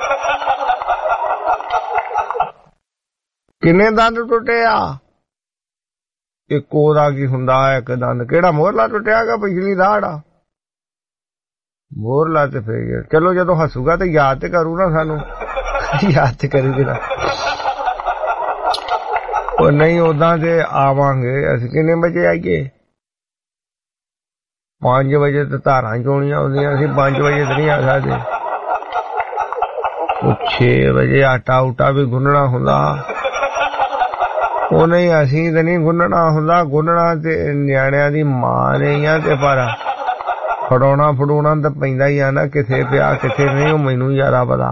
ਕਿੰਨੇ ਦੰਦ ਟੁੱਟੇ ਆ? ਇੱਕ ਉਹਦਾ ਕੀ ਹੁੰਦਾ ਇੱਕ ਦੰਦ? ਕਿਹੜਾ ਮੋਹਰਲਾ ਟੁੱਟਿਆ ਗਾ? ਪਿਛਲੀ ਦਾੜ ਆ ਮੋਹਰਲਾ ਤੇ ਫੇਰ ਚਲੋ ਜਦੋਂ ਹੱਸੂਗਾ ਤੇ ਯਾਦ ਤੇ ਕਰੂ ਨਾ ਸਾਨੂੰ, ਯਾਦ ਤੇ ਕਰੂਗੇ ਨਾ। ਉਹ ਨਹੀਂ ਓਦਾਂ ਤੇ ਆਵਾਂਗੇ ਅਸੀਂ। ਕਿੰਨੇ ਵਜੇ ਆਈਏ? ਪੰਜ ਵਜੇ ਤੇ ਧਾਰਾਂ ਚੋਣੀਆਂ ਹੁੰਦੀਆਂ ਸੀ, ਪੰਜ ਵਜੇ ਤੇ ਨਹੀਂ ਆ ਸਕਦੇ। ਉਹ ਛੇ ਵਜੇ ਆਟਾ ਉਟਾ ਵੀ ਗੁੰਨਣਾ ਹੁੰਦਾ, ਉਹ ਨਹੀਂ ਅਸੀਂ ਤੇ ਨਹੀਂ ਗੁੰਨਣਾ ਹੁੰਦਾ। ਗੁੰਨਣਾ ਤੇ ਨਿਆਣਿਆਂ ਦੀ ਮਾਂ ਨੇ ਆ, ਤੇ ਪਰ ਫੜਾਉਣਾ ਫੜਾਉਣਾ ਤਾਂ ਪੈਂਦਾ ਹੀ ਆ ਨਾ, ਕਿੱਥੇ ਪਿਆ ਕਿੱਥੇ ਨਹੀਂ ਉਹ ਮੈਨੂੰ ਜ਼ਿਆਦਾ ਪਤਾ।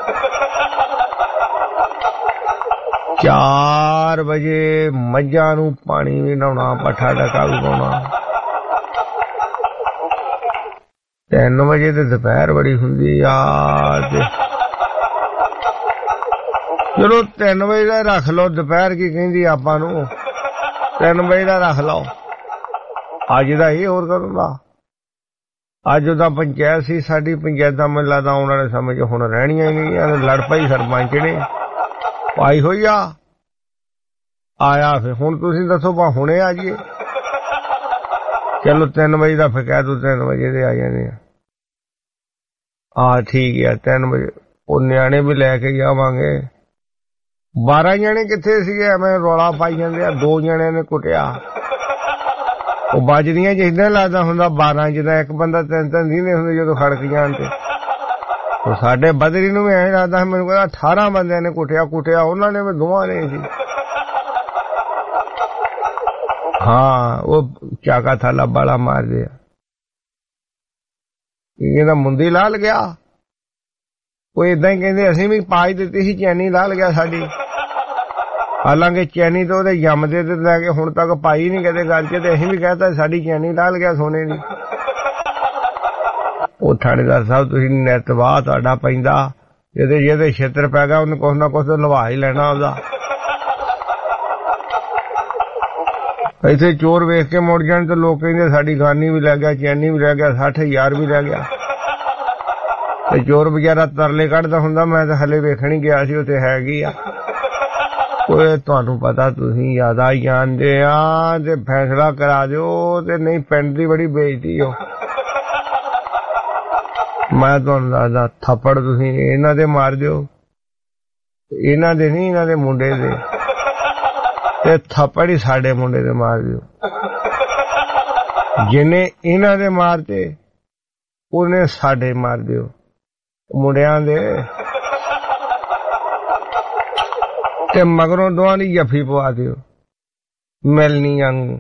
ਚਾਰ ਵਜੇ ਮੱਝਾਂ ਨੂੰ ਪਾਣੀ ਵੀ ਨਹਾਉਣਾ, ਪੱਠਾ ਡਕਾ ਵੀ ਪਾਉਣਾ। ਤਿੰਨ ਵਜੇ ਤੇ ਦੁਪਹਿਰ ਬੜੀ ਹੁੰਦੀ ਆ, ਤੇ ਚਲੋ ਤਿੰਨ ਵਜੇ ਦਾ ਰੱਖ ਲਓ, ਦੁਪਹਿਰ ਕੀ ਕਹਿੰਦੀ ਆਪਾਂ ਨੂੰ, ਤਿੰਨ ਵਜੇ ਦਾ ਰੱਖ ਲਓ। ਅੱਜ ਦਾ ਇਹ ਹੋਰ ਕਰੂੰਗਾ। ਅੱਜ ਉਹਦਾ ਪੰਚਾਇਤ ਸੀ ਸਾਡੀ, ਪੰਚਾਇਤਾਂ ਮੈਨੂੰ ਲੱਗਦਾ ਆਉਣ ਵਾਲੇ ਸਮੇਂ 'ਚ ਹੁਣ ਰਹਿਣੀਆਂ ਹੀ ਗਈਆਂ। ਲੜ ਪਈ ਸਰਪੰਚ ਨੇ, ਪਾਈ ਹੋਈ ਆ, ਆਇਆ ਫਿਰ। ਹੁਣ ਤੁਸੀਂ ਦੱਸੋ ਪਾ ਹੁਣੇ ਆ ਜਾਈਏ? ਚਲੋ ਤਿੰਨ ਵਜੇ ਦਾ ਫਿਰ ਕਹਿ ਦੋ, ਤਿੰਨ ਵਜੇ ਦੇ ਆ ਜਾਣੇ ਆ। ਹਾਂ ਠੀਕ ਆ, ਤਿੰਨ ਵਜੇ। ਉਹ ਨਿਆਣੇ ਵੀ ਲੈ ਕੇ ਜਾਵਾਂਗੇ। ਬਾਰਾਂ ਜਣੇ ਕਿੱਥੇ ਸੀਗੇ, ਐਵੇਂ ਰੌਲਾ ਪਾਈ ਜਾਂਦੇ ਆ। ਦੋ ਜਣਿਆਂ ਨੇ ਕੁੱਟਿਆ, ਉਹ ਵੱਜਦੀਆਂ ਜਿੱਦਾਂ ਲੱਗਦਾ ਹੁੰਦਾ ਬਾਰਾਂ, ਜਿੱਦਾਂ ਇੱਕ ਬੰਦਾ ਤਿੰਨ ਤਿੰਨ ਦਿਨੇ ਹੁੰਦੇ ਜਦੋਂ ਖੜਕ ਜਾਣ ਤੇ। ਉਹ ਸਾਡੇ ਬਦਰੀ ਨੂੰ ਵੀ ਐਂ ਲੱਗਦਾ ਮੈਨੂੰ ਕਹਿੰਦਾ ਅਠਾਰਾਂ ਬੰਦਿਆਂ ਨੇ ਕੁੱਟਿਆ ਕੁੱਟਿਆ ਉਹਨਾਂ ਨੇ ਵੀ ਦੋਵਾਂ ਨੇ ਸੀ। ਹਾਂ ਉਹ ਚਾਕਾ ਥਾਲਾ ਬਾਲਾ ਮਾਰਦੇ ਆ। ਇਹਦਾ ਮੁੰਦੀ ਲਾਲ ਗਿਆ, ਉਹ ਏਦਾਂ ਹੀ ਕਹਿੰਦੇ ਅਸੀਂ ਵੀ ਪਾਜ ਦਿੱਤੀ ਸੀ, ਚੈਨੀ ਲਾਲ ਗਿਆ ਸਾਡੀ। ਹਾਲਾਂਕਿ ਚੈਨੀ ਤਾਂ ਉਹਦੇ ਜੰਮਦੇ ਤੇ ਲੈ ਕੇ ਹੁਣ ਤੱਕ ਪਾਈ ਨੀ ਕਦੇ ਗੱਲ 'ਚ, ਤੇ ਅਸੀਂ ਵੀ ਕਹਿਤਾ ਸਾਡੀ ਚੈਨੀ ਲਾਲ ਗਿਆ ਸੋਨੇ ਦੀ। ਉਹ ਥਾਣੇਦਾਰ ਸਾਹਿਬ ਤੁਸੀਂ ਨਿੱਤ ਵਾਹ ਤੁਹਾਡਾ ਪੈਂਦਾ, ਜਿਹਦੇ ਜਿਹਦੇ ਛੇਤਰ ਪੈ ਗਿਆ ਉਹਨੇ ਕੁਛ ਨਾ ਕੁਛ ਲਵਾ ਹੀ ਲੈਣਾ ਉਹਦਾ। ਇੱਥੇ ਚੋਰ ਵੇਖ ਕੇ ਮੁੜ ਜਾਣ ਤੇ ਲੋਕ ਕਹਿੰਦੇ ਸਾਡੀ ਗਾਨੀ ਵੀ ਲੈ ਗਿਆ, ਚੈਨੀ ਵੀ ਲੈ ਗਿਆ, ਸੱਠ ਹਜ਼ਾਰ ਵੀ ਲੈ ਗਿਆ। ਤੇ ਚੋਰ ਵਿਚਾਰਾ ਤਰਲੇ ਕੱਢਦਾ ਹੁੰਦਾ, ਮੈਂ ਤਾਂ ਹਲੇ ਵੇਖਣ ਹੀ ਗਿਆ ਸੀ ਉੱਥੇ ਹੈਗੀ ਆ। ਉਹ ਤੁਹਾਨੂੰ ਪਤਾ ਤੁਸੀਂ ਜ਼ਿਆਦਾ ਹੀ ਜਾਣਦੇ ਆ, ਤੇ ਫੈਸਲਾ ਕਰਾ ਦਿਓ, ਤੇ ਨਹੀਂ ਪਿੰਡ ਦੀ ਬੜੀ ਬੇਇੱਜ਼ਤੀ ਹੋ। ਮੈਂ ਤੁਹਾਨੂੰ ਦੱਸਦਾ, ਥੱਪੜ ਤੁਸੀਂ ਇਹਨਾਂ ਦੇ ਮਾਰ ਦਿਓ, ਇਹਨਾਂ ਦੇ ਨਹੀਂ, ਇਹਨਾਂ ਦੇ ਮੁੰਡੇ ਦੇ, ਤੇ ਥੱਪੜ ਹੀ ਸਾਡੇ ਮੁੰਡੇ ਦੇ ਮਾਰ ਦਿਓ। ਜਿਹਨੇ ਇਹਨਾਂ ਦੇ ਮਾਰਤੇ ਉਹਨੇ ਸਾਡੇ ਮਾਰ ਦਿਓ, ਮੁੰਡਿਆਂ ਦੇ। ਤੇ ਮਗਰੋਂ ਦੋਵਾਂ ਦੀ ਜੱਫੀ ਪਵਾ ਦਿਓ ਮਿਲਣੀ ਵਾਂਗੂ।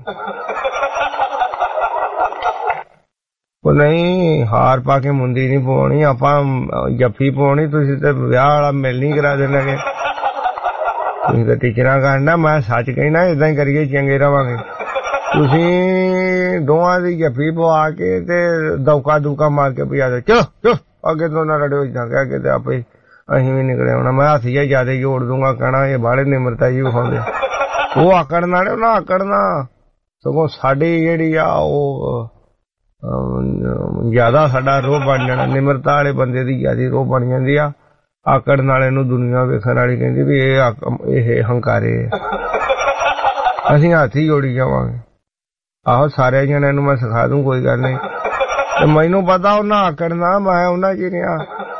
ਉਹ ਨਹੀਂ ਹਾਰ ਪਾ ਕੇ ਮੁੰਦੀ ਨਹੀਂ ਪਵਾਉਣੀ, ਆਪਾਂ ਜੱਫੀ ਪਵਾਉਣੀ। ਤੁਸੀਂ ਤੇ ਵਿਆਹ ਵਾਲਾ ਮਿਲਣੀ ਕਰਾ ਦੇਣਗੇ, ਤੁਸੀਂ ਤਾਂ ਟੀਚਰਾਂ ਕਰਨਾ। ਮੈਂ ਸੱਚ ਕਹਿਣਾ, ਏਦਾਂ ਹੀ ਕਰੀਏ ਚੰਗੇ ਰਵਾਂਗੇ। ਤੁਸੀਂ ਦੋਵਾਂ ਦੀ ਜੱਫੀ ਪਵਾ ਕੇ ਤੇ ਦੌਕਾ ਦੂਕਾ ਮਾਰ ਕੇ ਪਿਆ ਦਿਓ। ਚਲੋ ਚਲੋ ਅੱਗੇ ਤੋਂ ਨਾ ਰੜਿਓ, ਇਦਾਂ ਕਹਿ ਕੇ ਤੇ ਆਪੇ ਅਸੀਂ ਵੀ ਨਿਕਲੇ ਆਉਣਾ। ਮੈਂ ਹੱਥ ਜਿਹਾ ਜ਼ਿਆਦਾ ਜੋੜ ਦੂੰਗਾ, ਕਹਿਣਾ ਇਹ ਬਾਹਲੇ ਨਿਮਰਤਾ ਜੀ ਵਿਖਾਉਂਦੇ। ਉਹ ਆਕੜ ਨਾਲੇ ਉਹਨਾਂ ਆਕੜਨਾ, ਸਗੋਂ ਸਾਡੀ ਜਿਹੜੀ ਆ ਉਹ ਜ਼ਿਆਦਾ ਸਾਡਾ ਰੋਹ ਬਣ ਜਾਣਾ। ਨਿਮਰਤਾ ਵਾਲੇ ਬੰਦੇ ਦੀ ਜ਼ਿਆਦਾ ਰੋਹ ਬਣ ਜਾਂਦੀ ਆ। ਆਕੜ ਨਾਲੇ ਨੂੰ ਦੁਨੀਆ ਵੇਖਣ ਵਾਲੀ ਕਹਿੰਦੀ ਵੀ ਇਹ ਇਹ ਹੰਕਾਰੇ। ਅਸੀਂ ਹੱਥ ਹੀ ਜੋੜੀ ਜਾਵਾਂਗੇ। ਆਹੋ ਸਾਰਿਆਂ ਜਣਿਆਂ ਨੂੰ ਮੈਂ ਸਿਖਾ ਦੂੰ, ਕੋਈ ਗੱਲ ਨਹੀਂ। ਤੇ ਮੈਨੂੰ ਪਤਾ ਉਹਨਾਂ ਆਕੜਨਾ, ਮੈਂ ਉਹਨਾਂ ਚ ਰਿਹਾ।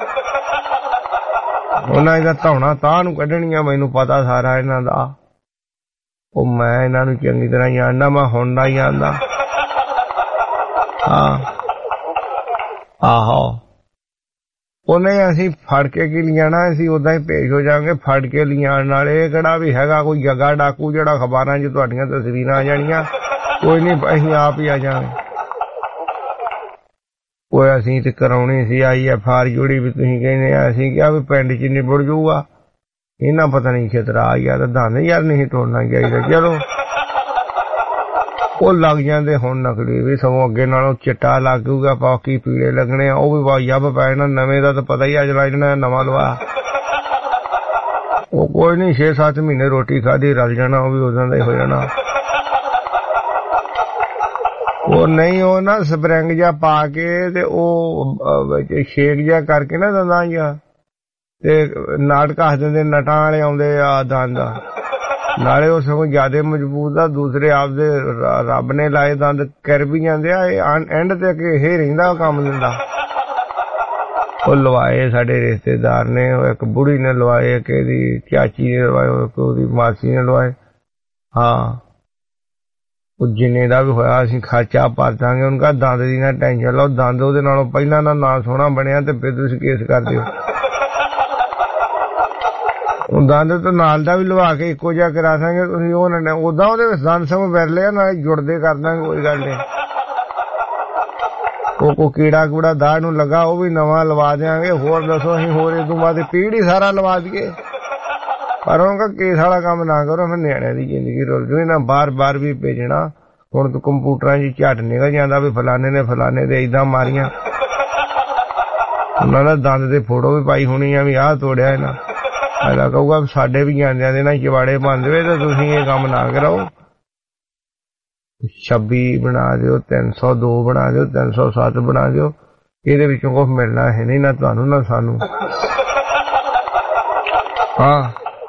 ਉਹਨਾਂ ਇਹਦਾ ਧੌਣਾ ਤਾਂ ਨੂੰ ਕੱਢਣੀਆਂ, ਮੈਨੂੰ ਪਤਾ ਸਾਰਾ ਇਹਨਾਂ ਦਾ। ਉਹ ਮੈਂ ਇਹਨਾਂ ਨੂੰ ਚੰਗੀ ਤਰ੍ਹਾਂ ਜਾਣਦਾ, ਮੈਂ ਹੁਣ ਦਾ ਹੀ ਜਾਣਦਾ। ਹਾਂ ਆਹੋ ਉਹਨੇ ਅਸੀਂ ਫੜ ਕੇ ਕੀ ਲਿਜਾਣਾ, ਅਸੀਂ ਓਦਾਂ ਹੀ ਪੇਸ਼ ਹੋ ਜਾਵਾਂਗੇ ਫੜ ਕੇ ਲਿਜਾਣ ਨਾਲ। ਇਹ ਕਿਹੜਾ ਵੀ ਹੈਗਾ ਕੋਈ ਜੱਗਾ ਡਾਕੂ ਜਿਹੜਾ ਅਖਬਾਰਾਂ 'ਚ ਤੁਹਾਡੀਆਂ ਤਸਵੀਰਾਂ ਆ ਜਾਣੀਆਂ। ਕੋਈ ਨਹੀਂ, ਅਸੀਂ ਆਪ ਹੀ ਆ ਜਾਵਾਂਗੇ। ਉਹ ਅਸੀਂ ਤੇ ਕਰਾਉਣੀ ਸੀ ਆਈ ਐਫ ਆਰ ਜਿਹੜੀ ਵੀ ਤੁਸੀਂ ਕਹਿੰਦੇ ਆ। ਅਸੀਂ ਕਿਹਾ ਵੀ ਪਿੰਡ 'ਚ ਨਿਬੜ ਜਾਊਗਾ। ਇਹਨਾਂ ਪਤਾ ਨਹੀਂ ਖਤਰਾ ਆ ਗਿਆ, ਤਾਂ ਦੰਦ ਯਾਰ ਨਹੀਂ ਤੋੜਨਾ ਚਾਹੀਦਾ। ਚਲੋ ਉਹ ਲੱਗ ਜਾਂਦੇ ਹੁਣ ਨਕਲੀ ਵੀ, ਸਗੋਂ ਅੱਗੇ ਨਾਲੋਂ ਚਿੱਟਾ ਲੱਗੂਗਾ, ਬਾਕੀ ਪੀਲੇ ਲੱਗਣੇ ਆ। ਉਹ ਵੀ ਜੱਬ ਪੈ ਜਾਣਾ। ਨਵੇਂ ਦਾ ਤਾਂ ਪਤਾ ਹੀ ਅੱਜ ਲੱਗ ਜਾਣਾ, ਨਵਾਂ ਲਵਾ। ਉਹ ਕੋਈ ਨਹੀਂ, ਛੇ ਸੱਤ ਮਹੀਨੇ ਰੋਟੀ ਖਾਧੀ ਰਲ ਜਾਣਾ, ਉਹ ਵੀ ਉਦਾਂ ਦਾ ਹੀ ਹੋ ਜਾਣਾ। ਉਹ ਨਹੀਂ, ਉਹ ਨਾ ਸਪਰਿੰਗ ਜਿਹਾ ਪਾ ਕੇ ਤੇ ਉਹ ਸ਼ੇਕ ਜਿਹਾ ਕਰਕੇ ਨਾ ਦੰਦਾਂ ਜਿਹਾ, ਤੇ ਨਾਟਕ ਹੱਸ ਦਿੰਦੇ ਨਟਾਂ ਵਾਲੇ ਆਉਂਦੇ ਆ ਦੰਦ। ਨਾਲੇ ਉਹ ਸਗੋਂ ਜ਼ਿਆਦਾ ਮਜ਼ਬੂਤ ਆ। ਦੂਸਰੇ ਆਪਦੇ ਰੱਬ ਨੇ ਲਾਏ ਦੰਦ ਕਰ ਵੀ ਜਾਂਦੇ ਆ। ਐਂਡ ਤੇ ਇਹ ਰਹਿੰਦਾ ਕੰਮ ਦਿੰਦਾ। ਉਹ ਲਵਾਏ ਸਾਡੇ ਰਿਸ਼ਤੇਦਾਰ ਨੇ, ਇੱਕ ਬੁੜੀ ਨੇ ਲਵਾਏ, ਇੱਕ ਇਹਦੀ ਚਾਚੀ ਨੇ ਲਵਾਏ, ਇੱਕ ਉਹਦੀ ਮਾਸੀ ਨੇ ਲਵਾਏ। ਹਾਂ जिन्ने दा भी होया असीं खर्चा भर दांगे। उनका दंद दी ना टेंशन लो, दंद ओहदे नालों पहिलां ना ना सोहना बनिया ते फिर तुसीं केस कर दिओ। दंद तो नाल दा भी लवा के इक्को जिहा करा दांगे तुसीं, ओह ना उदां ओहदे विच दंद सगों विरले नाल जुड़दे कर दांगे, कोई गल नहीं। ਉਹ ਕੋ ਕੀੜਾ ਕੂੜਾ ਦਾੜ ਨੂੰ ਲੱਗਾ ਉਹ ਵੀ ਨਵਾਂ ਲਵਾ ਦਿਆਂਗੇ। ਹੋਰ ਦੱਸੋ ਅਸੀਂ ਹੋਰ ਇਹ ਤੋਂ ਬਾਅਦ ਪੀੜ ਹੀ ਸਾਰਾ ਲਵਾ ਦਈਏ। ਪਰ ਉਹਦਾ ਕੇਸ ਵਾਲਾ ਕੰਮ ਨਾ ਕਰੋ, ਫਿਰ ਨਿਆਣਿਆਂ ਦੀ ਜ਼ਿੰਦਗੀ ਰੁਲ ਜੂ। ਨਾ ਬਾਰ ਬਾਰ ਵੀ ਭੇਜਣਾ। ਹੁਣ ਤੂੰ ਕੰਪਿਊਟਰਾਂ 'ਚ ਝੱਟ ਨਿਕਲ ਜਾਂਦਾ ਵੀ ਫਲਾਣੇ ਨੇ ਫਲਾਣੇ ਦੇ ਏਦਾਂ ਮਾਰੀਆਂ। ਉਹਨਾਂ ਦਾ ਦੰਦ ਦੇ ਫੋਟੋ ਵੀ ਪਾਈ ਹੋਣੀ ਆ ਵੀ ਆਹ ਤੋੜਿਆ ਇਹਨਾਂ। ਅਗਲਾ ਕਹੂਗਾ ਸਾਡੇ ਵੀ ਜਾਂਦਿਆਂ ਦੇ ਨਾ ਚਵਾੜੇ ਬਣ ਜਾਵੇ ਤੇ ਤੁਸੀਂ ਇਹ ਕੰਮ ਨਾ ਕਰਾਓ। ਛੱਬੀ ਬਣਾ ਦਿਓ, ਤਿੰਨ ਸੌ ਦੋ ਬਣਾ ਦਿਓ, ਤਿੰਨ ਸੌ ਸੱਤ ਬਣਾ ਦਿਓ। ਇਹਦੇ ਵਿੱਚੋਂ ਕੁਛ ਮਿਲਣਾ ਹੈ ਨਹੀਂ, ਨਾ ਤੁਹਾਨੂੰ ਨਾ ਸਾਨੂੰ। ਹਾਂ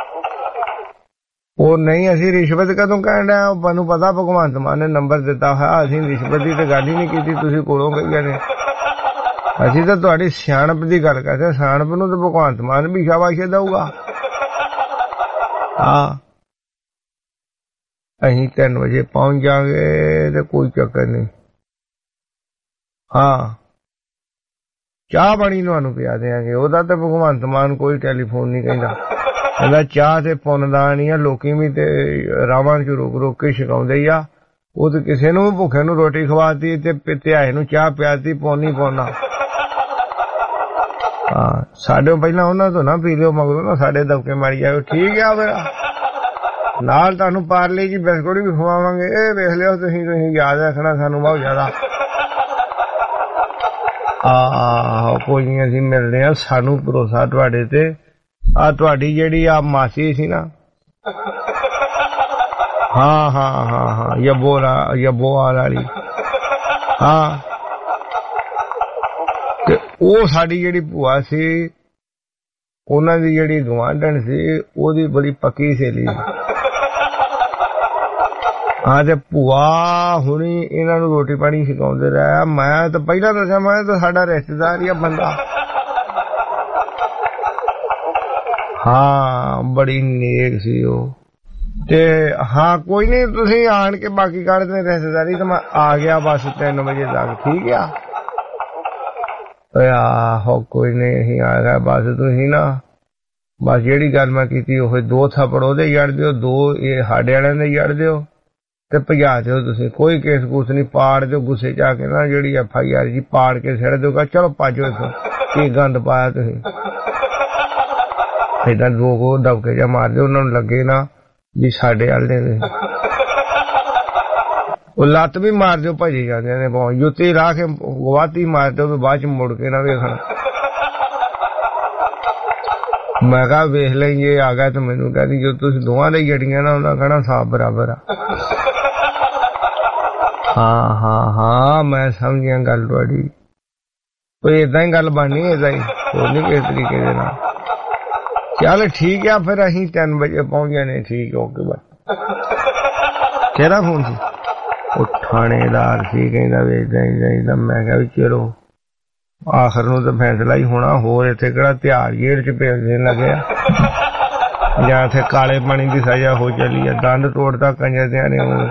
ਉਹ ਨਹੀਂ, ਅਸੀਂ ਰਿਸ਼ਵਤ ਕਦੋਂ ਕਹਿਣ ਡਿਆ? ਮੈਨੂੰ ਪਤਾ ਭਗਵੰਤ ਮਾਨ ਨੇ ਨੰਬਰ ਦਿੱਤਾ ਹੋਇਆ। ਅਸੀਂ ਰਿਸ਼ਵਤ ਦੀ ਤਾਂ ਗੱਲ ਹੀ ਨਹੀਂ ਕੀਤੀ, ਤੁਸੀਂ ਕੋਲੋਂ ਕਹੀ ਜਾਂਦੇ। ਅਸੀਂ ਤਾਂ ਤੁਹਾਡੀ ਸਿਆਣਪ ਦੀ ਗੱਲ ਕਰਦੇ। ਸਿਆਣਪ ਨੂੰ ਤਾਂ ਭਗਵੰਤ ਮਾਨ ਵੀ ਸ਼ਾਬਾਸ਼ ਦਊਗਾ। ਹਾਂ ਅਸੀਂ ਤਿੰਨ ਵਜੇ ਪਹੁੰਚ ਜਾਵਾਂਗੇ ਤੇ ਕੋਈ ਚੱਕਰ ਨਹੀਂ। ਹਾਂ ਚਾਹ ਪਾਣੀ ਤੁਹਾਨੂੰ ਪਿਆ ਦਿਆਂਗੇ। ਉਹਦਾ ਤਾਂ ਭਗਵੰਤ ਮਾਨ ਕੋਈ ਟੈਲੀਫੋਨ ਨਹੀਂ ਕਹਿੰਦਾ। ਕਹਿੰਦਾ ਚਾਹ ਤੇ ਪੁੰਨਦਾ ਨਹੀਂ ਆ। ਲੋਕੀ ਵੀ ਤੇ ਰਾਵਾਂ ਚ ਰੋਕ ਰੋਕ ਕੇ ਛਕਾਉਂਦੇ ਹੀ ਆ। ਉਹ ਤੇ ਕਿਸੇ ਨੂੰ ਵੀ ਭੁੱਖੇ ਨੂੰ ਰੋਟੀ ਖਵਾਤੀ ਤੇ ਧਿਆਏ ਨੂੰ ਚਾਹ ਪਿਆਤੀ, ਪੌਣੀ ਪੌਣਾ। ਹਾਂ ਸਾਡੇ ਪਹਿਲਾਂ ਉਹਨਾਂ ਤੋਂ ਨਾ ਪੀ ਲਿਓ, ਮਗਰੋਂ ਨਾ ਸਾਡੇ ਦਬਕੇ ਮਾਰੀ ਜਾਓ। ਠੀਕ ਆ ਫਿਰ ਨਾਲ ਤੁਹਾਨੂੰ ਪਾਰਲੇ ਜੀ ਬਿਸਕੁਟ ਵੀ ਖਵਾਵਾਂਗੇ। ਇਹ ਵੇਖ ਲਿਓ ਤੁਸੀਂ, ਤੁਸੀਂ ਯਾਦ ਰੱਖਣਾ ਸਾਨੂੰ ਬਹੁਤ ਜ਼ਿਆਦਾ। ਆਹੋ ਕੋਈ ਨਹੀਂ, ਅਸੀਂ ਮਿਲਦੇ ਹਾਂ। ਸਾਨੂੰ ਭਰੋਸਾ ਤੁਹਾਡੇ ਤੇ। ਆ ਤੁਹਾਡੀ ਜਿਹੜੀ ਆ ਮਾਸੀ ਸੀ ਨਾ, ਹਾਂ ਹਾਂ ਹਾਂ ਹਾਂ ਯਬੋ ਯਬੋਆਲ ਵਾਲੀ, ਹਾਂ ਤੇ ਉਹ ਸਾਡੀ ਜਿਹੜੀ ਭੂਆ ਸੀ, ਉਹਨਾਂ ਦੀ ਜਿਹੜੀ ਗੁਆਂਢਣ ਸੀ, ਉਹਦੀ ਬੜੀ ਪੱਕੀ ਸਹੇਲੀ ਸੀ। ਹਾਂ ਤੇ ਭੂਆ ਹੁਣੀ ਇਹਨਾਂ ਨੂੰ ਰੋਟੀ ਪਾਣੀ ਸਿਖਾਉਂਦੇ ਰਿਹਾ। ਮੈਂ ਤਾਂ ਪਹਿਲਾਂ ਦੱਸਿਆ, ਮੈਂ ਤਾਂ ਸਾਡਾ ਰਿਸ਼ਤੇਦਾਰ ਹੀ ਆ ਬੰਦਾ। ਹਾਂ ਬੜੀ ਨੇਕ ਸੀ ਉਹ। ਤੇ ਹਾਂ ਕੋਈ ਨਹੀਂ, ਤੁਸੀਂ ਆਣ ਕੇ ਬਾਕੀ ਕੱਢਦੇ ਰਿਸ਼ਤੇਦਾਰੀ। ਤਾਂ ਮੈਂ ਆ ਗਿਆ ਬਸ ਤਿੰਨ ਵਜੇ ਤੱਕ। ਠੀਕ ਆ ਆਹੋ ਕੋਈ ਨਹੀਂ, ਅਸੀਂ ਆ ਗਿਆ ਬਸ। ਤੁਸੀਂ ਨਾ ਬਸ ਜਿਹੜੀ ਗੱਲ ਮੈਂ ਕੀਤੀ ਉਹ ਦੋ ਥੱਪੜ ਉਹਦੇ ਜੜ ਦਿਓ, ਦੋ ਇਹ ਸਾਡੇ ਵਾਲਿਆਂ ਦੇ ਜੜ ਦਿਓ ਤੇ ਭਜਾ ਦਿਓ। ਤੁਸੀਂ ਕੋਈ ਕੇਸ ਕੂਸ ਨਹੀਂ, ਪਾੜ ਦਿਓ ਗੁੱਸੇ ਚ ਆ ਕੇ ਨਾ ਜਿਹੜੀ ਐਫ ਆਈ ਆਰ ਜੀ ਪਾੜ ਕੇ ਸਿੱਟ ਦਿਓਗਾ। ਚਲੋ ਭੱਜੋ ਇੱਥੋਂ, ਕੀ ਗੰਦ ਪਾਇਆ ਤੁਸੀਂ। ਏਦਾਂ ਲੋਕ ਉਹ ਦਬਕੇ ਜਾ ਮਾਰ ਦਿਓ, ਉਹਨਾਂ ਨੂੰ ਲੱਗੇ ਨਾ ਵੀ ਸਾਡੇ ਵਾਲੇ ਨੇ। ਉਹ ਲੱਤ ਵੀ ਮਾਰ ਦਿਓ, ਭੱਜੇ ਜਾਂਦੇ ਨੇ। ਬਹੁਤ ਜੁੱਤੀ ਰਾਹ ਕੇ ਗਵਾਤੀ ਮਾਰ ਦਿਓ, ਬਾਅਦ ਚ ਮੁੜ ਕੇ ਨਾ ਵੇਖਣਾ। ਮੈਂ ਕਿਹਾ ਵੇਖ ਲੈ ਜੇ ਆ ਗਿਆ ਤੇ ਮੈਨੂੰ ਕਹਿੰਦੀ ਜੋ ਤੁਸੀਂ ਦੋਵਾਂ ਦੇ ਜੜੀਆਂ ਨਾ ਉਹਨਾਂ ਕਹਿਣਾ ਸਾਫ ਬਰਾਬਰ ਆ। ਹਾਂ ਹਾਂ ਹਾਂ ਮੈਂ ਸਮਝਿਆ ਗੱਲ ਤੁਹਾਡੀ। ਕੋਈ ਏਦਾਂ ਹੀ ਗੱਲ ਬਣਨੀ, ਏਦਾਂ ਹੀ ਹੋਰ ਨਹੀਂ ਕਿਸੇ ਤਰੀਕੇ ਦੇ ਨਾਲ। ਚੱਲ ਠੀਕ ਆ ਫਿਰ ਅਸੀਂ ਤਿੰਨ ਵਜੇ ਪਹੁੰਚ ਜਾਣੇ। ਠੀਕ ਓਕੇ ਬਾਏ। ਕਿਹੜਾ ਫੋਨ ਸੀ? ਉਹ ਥਾਣੇਦਾਰ ਸੀ, ਕਹਿੰਦਾ ਵੀ ਏਦਾਂ ਏਦਾਂ। ਮੈਂ ਕਿਹਾ ਵੀ ਚਲੋ ਆਖਰ ਨੂੰ ਤਾਂ ਫੈਸਲਾ ਹੀ ਹੋਣਾ। ਹੋਰ ਇੱਥੇ ਕਿਹੜਾ ਤਿਹਾੜ ਜੇਲ੍ਹ ਚ ਭੇਜ ਦੇਣ ਲੱਗਿਆ ਜਾਂ ਇੱਥੇ ਕਾਲੇ ਪਾਣੀ ਦੀ ਸਜ਼ਾ ਹੋ ਚੱਲੀ ਆ। ਦੰਦ ਤੋੜਦਾ ਕੰਜਰਦਿਆਂ ਨੇ। ਉਹ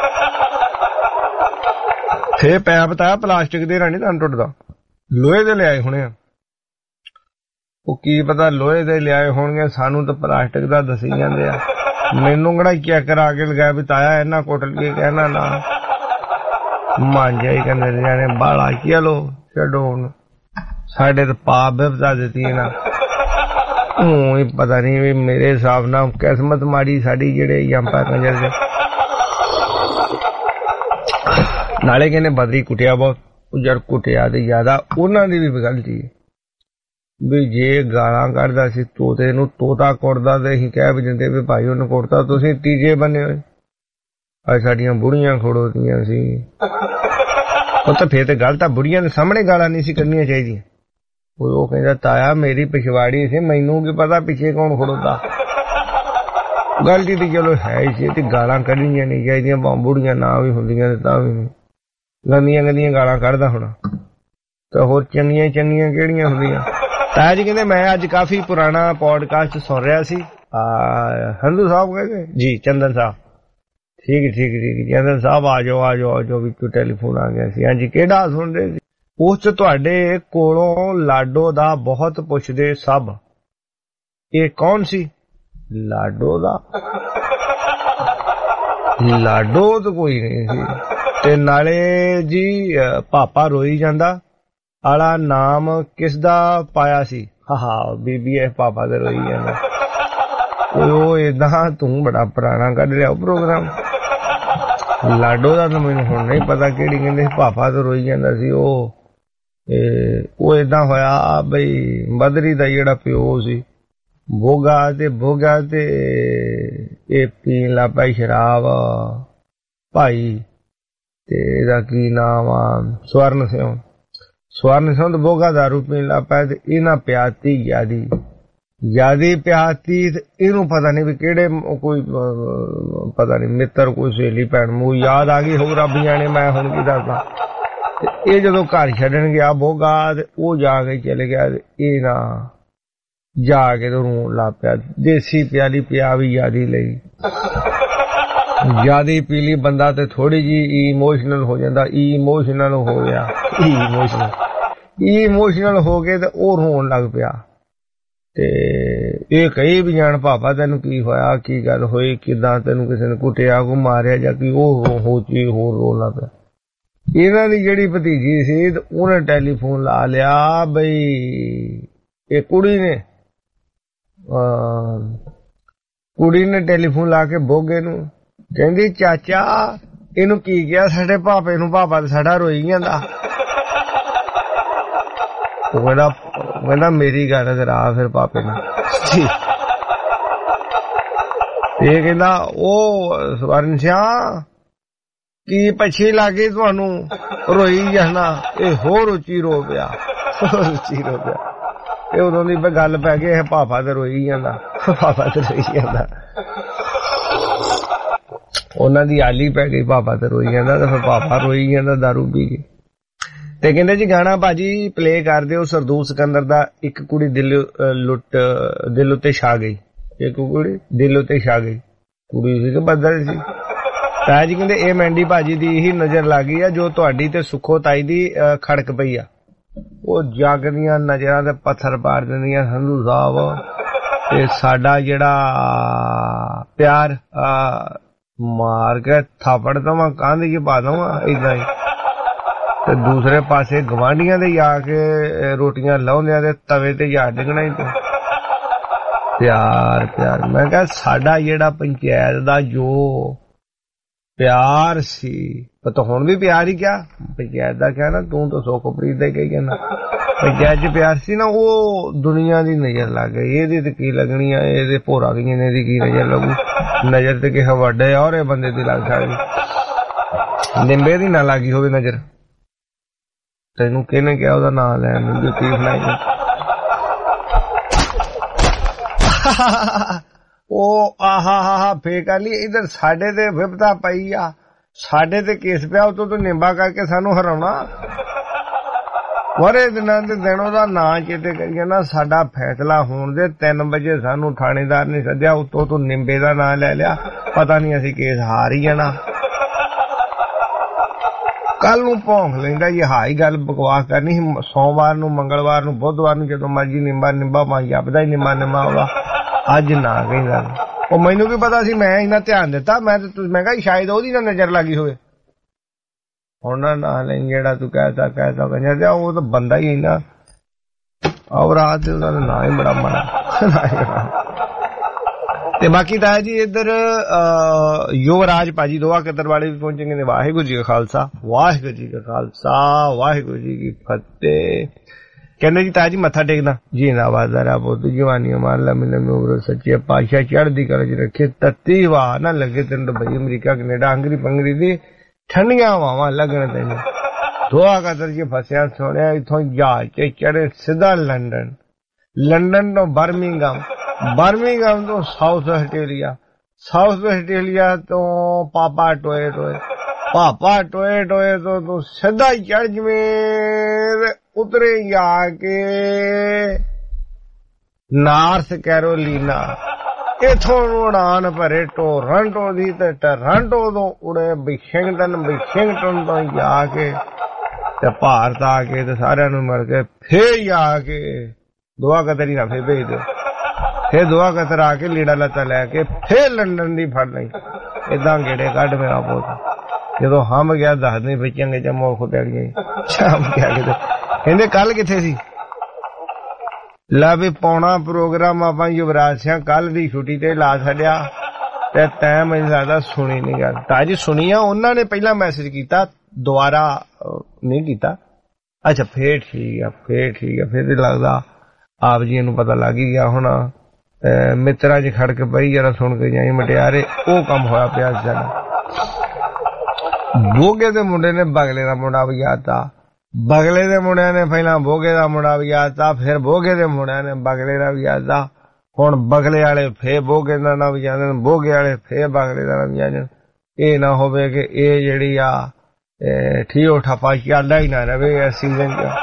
ਫੇਰ ਪੈਪ ਤਾਂ ਪਲਾਸਟਿਕ ਦੇ ਰਾਣੀ ਦੰਦ ਟੁੱਟਦਾ। ਲੋਹੇ ਦੇ ਲਿਆਏ ਹੋਣੇ ਆ। ਉਹ ਕੀ ਪਤਾ ਲੋਹੇ ਦੇ ਲਿਆਏ ਹੋਣਗੇ, ਸਾਨੂੰ ਤਾਂ ਪਲਾਸਟਿਕ ਦਾ ਦੱਸੀ ਜਾਂਦੇ ਆ। ਮੈਨੂੰ ਕਿਹੜਾ ਚੈੱਕ ਕਰਾ ਕੇ ਲਗਾਇਆ ਵੀ ਤਾਇਆ ਇਹਨਾਂ ਕੁੱਟ ਕੇ ਕਹਿਣਾ ਨਾ ਮਾਂਜਿਆ ਹੀ ਕਹਿੰਦੇ ਜਾਣੇ ਬਾਲਾ। ਚਲੋ ਛੱਡੋ ਹੁਣ, ਸਾਡੇ ਤਾਂ ਪਾਪ ਬਿਪਤਾ ਦਿੱਤੀ ਨਾ। ਉਹ ਹੀ ਪਤਾ ਨਹੀਂ ਵੀ ਮੇਰੇ ਹਿਸਾਬ ਨਾਲ ਕਿਸਮਤ ਮਾੜੀ ਸਾਡੀ ਜਿਹੜੇ ਜੰਪਾ ਕੰਜਰ ਦੇ। ਨਾਲੇ ਕਹਿੰਦੇ ਬਦਰੀ ਕੁੱਟਿਆ ਬਹੁਤ। ਜਦ ਕੁੱਟਿਆ ਤੇ ਜ਼ਿਆਦਾ ਉਹਨਾਂ ਦੀ ਵੀ ਗਲਤੀ ਹੈ ਵੀ ਜੇ ਗਾਲਾਂ ਕੱਢਦਾ ਸੀ ਤੋਤੇ ਨੂੰ ਤੋਤਾ ਕੁੱਟਦਾ ਤੇ ਅਸੀਂ ਕਹਿ ਵੀ ਦਿੰਦੇ ਵੀ ਭਾਈ ਉਹਨੂੰ ਕੁੱਟਦਾ। ਤੁਸੀਂ ਤੀਜੇ ਬੰਨੇ ਹੋਏ। ਅੱਜ ਸਾਡੀਆਂ ਬੁੜੀਆਂ ਖੜੋਤੀਆਂ ਸੀ। ਉਹ ਤਾਂ ਫੇਰ ਤੇ ਗੱਲ ਤਾਂ ਬੁੜੀਆਂ ਦੇ ਸਾਹਮਣੇ ਗਾਲਾਂ ਨਹੀਂ ਸੀ ਕਰਨੀਆਂ ਚਾਹੀਦੀਆਂ। ਉਹ ਕਹਿੰਦਾ ਤਾਇਆ ਮੇਰੀ ਪਿਛਵਾੜੀ ਸੀ, ਮੈਨੂੰ ਕੀ ਪਤਾ ਪਿੱਛੇ ਕੌਣ ਖੜੋਤਾ। ਗਲਤੀ ਤੇ ਚਲੋ ਹੈ ਹੀ ਸੀ ਤੇ ਗਾਲਾਂ ਕੱਢਣੀਆਂ ਨਹੀਂ ਚਾਹੀਦੀਆਂ। ਬੁੜੀਆਂ ਨਾ ਵੀ ਹੁੰਦੀਆਂ ਤਾਂ ਵੀ ਨਹੀਂ। ਗੰਦੀਆਂ ਗੰਦੀਆਂ ਗਾਲਾਂ ਕੱਢਦਾ ਹੋਣਾ ਤਾਂ ਹੋਰ ਚੰਗੀਆਂ ਚੰਗੀਆਂ ਕਿਹੜੀਆਂ ਹੁੰਦੀਆਂ। ਤਾਇਆ ਜੀ ਕਹਿੰਦੇ ਮੈਂ ਅੱਜ ਕਾਫੀ ਪੁਰਾਣਾ ਪੋਡਕਾਸਟ ਸੁਣ ਰਿਹਾ ਸੀ। ਹੰਦੂ ਸਾਹਿਬ ਕਹਿੰਦੇ ਜੀ, ਚੰਦਨ ਸਾਹਿਬ। ठीक ठीक ठीक जरनल साहब आ जाओ आ जाओ आ जाओ विचों टैलीफोन आ गया सी। हाँ जी किहड़ा सुन रहे सी? उस च तुहाडे कोलों लाडो दा बहुत पुछदे सब, ये कौन सी? लाडो दा लाडो तो कोई नहीं सी। ते नाले जी पापा रोई जांदा आला नाम किस दा पाया सी? हा हा बीबी है पापा ते रोई जांदा। ओ इदां तू बड़ा पुराना कढ लिया प्रोग्राम। लाडो दा तो मैनूं हुण नहीं पता किहड़ी कहंदे पापा तो रोई जांदा सी। ओ ओ इदां होया बई बदरी दा जिहड़ा प्यो सी भोगा ते भोगा ते ए पीन लग पिया शराब भाई ते एदा की नाम आ स्वर्ण सिंह। स्वर्ण सिंह भोगा दारू पीन लग पिया ते इन्हां प्याती यादी यादी प्याती ते इनू पता नहीं भी केड़े कोई पता नहीं मित्र कोई सहेली भैन मूं याद आ गई हो रब जाने मैं हुण की दसदा। ये जदों घर छड्डण गया भोगा ते ओ जाके चले गया ते ए ना जाके तो रोन लग पिया। देसी प्याली पिया भी यादी लई यादी पीली बंदा ते थोड़ी जी इमोशनल हो जांदा। इमोशनल हो गया इमोशनल इमोशनल हो गए ते ओ रोन लग पिया ते ये कही भी जान पापा तेनू की होया की गल होई किदां तेनू किसी ने कुटिया को मारिया जां की ओ हो चीज होर रोन लग पिया। इन्हां दी जेहड़ी भतीजी सी ते उहने टैलीफोन ला लिया बई ये कुड़ी ने कुड़ी ने टैलीफोन ला के बोगे नू कहंदी चाचा इनू की किया साडे पापे नू पापा ते साडा रोई जांदा। कहंदा कहंदा मेरी गल करा फिर पापे नू। ये कहंदा ओ स्वर्ण सिंह की पछी लागी तुहानू रोई जाना। ये होर उची रो पिया उची रो पिया। ये उदों दी गल पै गई पापा ते रोई जांदा पापा ते रोई जांदा। उन्हां दी आली पै गई पापा ते रोई जांदा ते फिर पापा रोई जांदा दारू पी के। ते कहंदे जी गाना भाजी प्ले कर दिओ सरदूल सिकंदर दा इक कुड़ी दिल लुट दिल उत्ते छा गई। इक कुड़ी दिल उत्ते छा गई कुड़ी सी कि बदल सी। ताया जी कहंदे ए मैंडी भाजी दी ही नजर लग गई आ जो तुहाडी ते सुखो ताई दी खड़क पई आ। ਉਹ ਜਾਗਦੀਆਂ ਨਜ਼ਰਾਂ ਤੇ ਪੱਥਰ ਪਾੜ ਦਿੰਦੀਆਂ ਸੰਧੂ ਸਾਹਿਬ। ਤੇ ਸਾਡਾ ਜਿਹੜਾ ਪਿਆਰ ਮਾਰ ਕੇ ਥਾਪੜ ਦਵਾਂ ਕੰਧ ਚ ਪਾ ਦਵਾਂ ਏਦਾਂ ਹੀ। ਤੇ ਦੂਸਰੇ ਪਾਸੇ ਗਵਾਂਢੀਆਂ ਦੇ ਜਾ ਕੇ ਰੋਟੀਆਂ ਲਾਉਂਦਿਆਂ ਤੇ ਤਵੇ ਤੇ ਜਾ ਡਿੱਗਣਾ ਹੀ ਤੇ ਪਿਆਰ ਪਿਆਰ। ਮੈਂ ਕਿਹਾ ਸਾਡਾ ਜਿਹੜਾ ਪੰਚਾਇਤ ਦਾ ਜੋ ਪਿਆਰ ਸੀ तो हुण भी प्यार ही क्या पंचायत का क्या ना तू तो सुखप्रीत का कही कहना पंचायत च प्यार सी ना वो दुनिया की नजर लग गई। ये तो की लगनी है ये भोरा गई ने की नजर लगू नजर तो किसी वड्डे और बंदे की लग सकती निंबे की ना लगी हो नजर। तेनू किहने क्या ओहदा नाम लैन नूं जुत्ती फलाई ओ आहा हा फेक आली इधर साडे ते विपता पई आ साडे ते केस पिया उतों तो निंबा करके सानू हराउणा। वरे दिनां दे दिन ओहदा नां चेते करिए ना साडा फैसला होण दे तीन बजे सानू थाणेदार ने सद्दिया उतों तो निंबे दा नां ले लिया पता नहीं असीं केस हार ही जाना। कल नूं भौंक लैंदा ये हाई गल बकवास करनी सोमवार नूं मंगलवार नूं बुधवार नूं जदों मर्जी निंबा निंबा पाई जपदा ही निंबा निंबा ओहदा अज ना कही गल। ਉਹ ਮੈਨੂੰ ਕੀ ਪਤਾ ਸੀ ਮੈਂ ਇੰਨਾ ਧਿਆਨ ਦਿੱਤਾ ਮੈਂ ਤੇ ਮੈਂ ਕਿਹਾ ਸ਼ਾਇਦ ਉਹਦੀ ਨਾ ਨਜ਼ਰ ਲੱਗੀ ਹੋਵੇ। ਉਹਨਾਂ ਨਾਲ ਜਿਹੜਾ ਤੂੰ ਕਹਿਤਾ ਕਹਿਤਾ ਕਹਿੰਦਾ ਉਹ ਤਾਂ ਬੰਦਾ ਹੀ ਇੰਨਾ ਔਰ ਰਾਤ ਦੇ ਉਹਦਾ ਨਾਂ ਹੀ ਬੜਾ ਮਾੜਾ। ਤੇ ਬਾਕੀ ਤਾਇਆ ਜੀ ਇੱਧਰ ਯੁਵਰਾਜ ਭਾਜੀ ਦੋਆ ਕਤਰ ਵਾਲੇ ਵੀ ਪਹੁੰਚेंगे ਨੇ। ਵਾਹਿਗੁਰੂ ਜੀ ਕਾ ਖਾਲਸਾ ਵਾਹਿਗੁਰੂ ਜੀ ਕਾ ਖਾਲਸਾ ਵਾਹਿਗੁਰੂ ਜੀ ਕੀ ਫਤਿਹ। कहने जी ताजी मत्था टेकना जी नवाजारा पुत जवानी मार लम्बी लम्बी उम्र सच्चे पातशाह चढ़दी कल च रखे तत्ती वाह ना लगे तेन भाई अमरीका कनेडा अंगरी पंगरी दी ठंडिया हवावां लगन तेन दुआ कतर च फसिया सुनिया इथों जहाज च चढ़े सीधा लंडन लंडन तो बर्मिंघम बर्मिंघम तो साउथ आस्ट्रेलिया साउथ आस्ट्रेलिया तो पापा टोए टोए पापा टोए टोए तो तू सीधा चढ़ जमें उतरे जाके नार्थ कैरोलिना इथों उड़ान भरे टोरंटो दी ते टोरंटो तो उड़े वाशिंगटन वाशिंगटन तो जाके ते भारत आके ते सारिਆਂ ਨੂੰ ਮਿਲ ਕੇ ਫੇਰ आके दुआ कतर ही ना फिर भेज दो फिर दुआ कतर आके लीड़ा लत्ता लैके फिर लंडन दी फड़ लई इदां गेड़े कढ मेरा पुत ਜਦੋਂ ਹਮ ਗਿਆ ਦੱਸਦੇ ਬੱਚਿਆਂਗੇ ਜਾਂ ਮੋਖ ਪੈ ਗਈ ਸ਼ਾਮ ਗਿਆ ਕਿਤੇ ਕਹਿੰਦੇ ਕੱਲ ਕਿੱਥੇ ਸੀ ਲਾ ਵੀ ਪੌਣਾ ਪ੍ਰੋਗਰਾਮ ਆਪਾਂ ਯੁਵਰਾਜ ਸਿੰਘ ਕੱਲ ਦੀ ਛੁੱਟੀ ਤੇ ਲਾ ਛੱਡਿਆ ਤੇ ਤੈਂ ਮੈਨੂੰ ਲੱਗਦਾ ਸੁਣੀ ਨਹੀਂ ਗੱਲ ਤਾਂ ਜੀ ਸੁਣੀ ਆ ਉਹਨਾਂ ਨੇ ਪਹਿਲਾਂ ਮੈਸੇਜ ਕੀਤਾ ਦੁਬਾਰਾ ਨਹੀਂ ਕੀਤਾ ਅੱਛਾ ਫੇਰ ਠੀਕ ਆ ਫੇਰ ਠੀਕ ਆ ਫਿਰ ਲੱਗਦਾ ਆਪ ਜੀ ਨੂੰ ਪਤਾ ਲੱਗ ਹੀ ਗਿਆ ਹੁਣ ਮਿੱਤਰਾਂ 'ਚ ਖੜ ਕੇ ਪਈ ਜਰਾ ਸੁਣ ਕੇ ਜਾਈ ਮਟਿਆਰੇ ਉਹ ਕੰਮ ਹੋਇਆ ਪਿਆ ਸਾਡਾ ਬੋਗੇ ਦੇ ਮੁੰਡੇ ਨੇ ਬਗਲੇ ਦਾ ਮੁੰਡਾ ਵਜਾਤਾ ਬਗਲੇ ਦੇ ਮੁੰਡਿਆਂ ਨੇ ਪਹਿਲਾਂ ਬੋਗੇ ਦਾ ਮੁੰਡਾ ਵਜਾਤਾ ਫਿਰ ਬੋਗੇ ਦੇ ਮੁੰਡਿਆਂ ਨੇ ਬਗਲੇ ਦਾ ਵਜਾਤਾ ਹੁਣ ਬਗਲੇ ਵਾਲੇ ਫੇਰ ਬੋਗੇ ਦਾ ਨਾ ਵਜਾਉਂਦੇ ਬੋਗੇ ਵਾਲੇ ਫੇਰ ਬਗਲੇ ਦਾ ਨਾ ਵਜਾਉਂਦੇ ਇਹ ਨਾ ਹੋਵੇ ਕਿ ਇਹ ਜਿਹੜੀ ਆ ਠੀਓ ਠਾਪਾ ਚੱਲਦਾ ਹੀ ਨਾ ਰਵੇ ਇਸ ਸੀਜ਼ਨ 'ਚ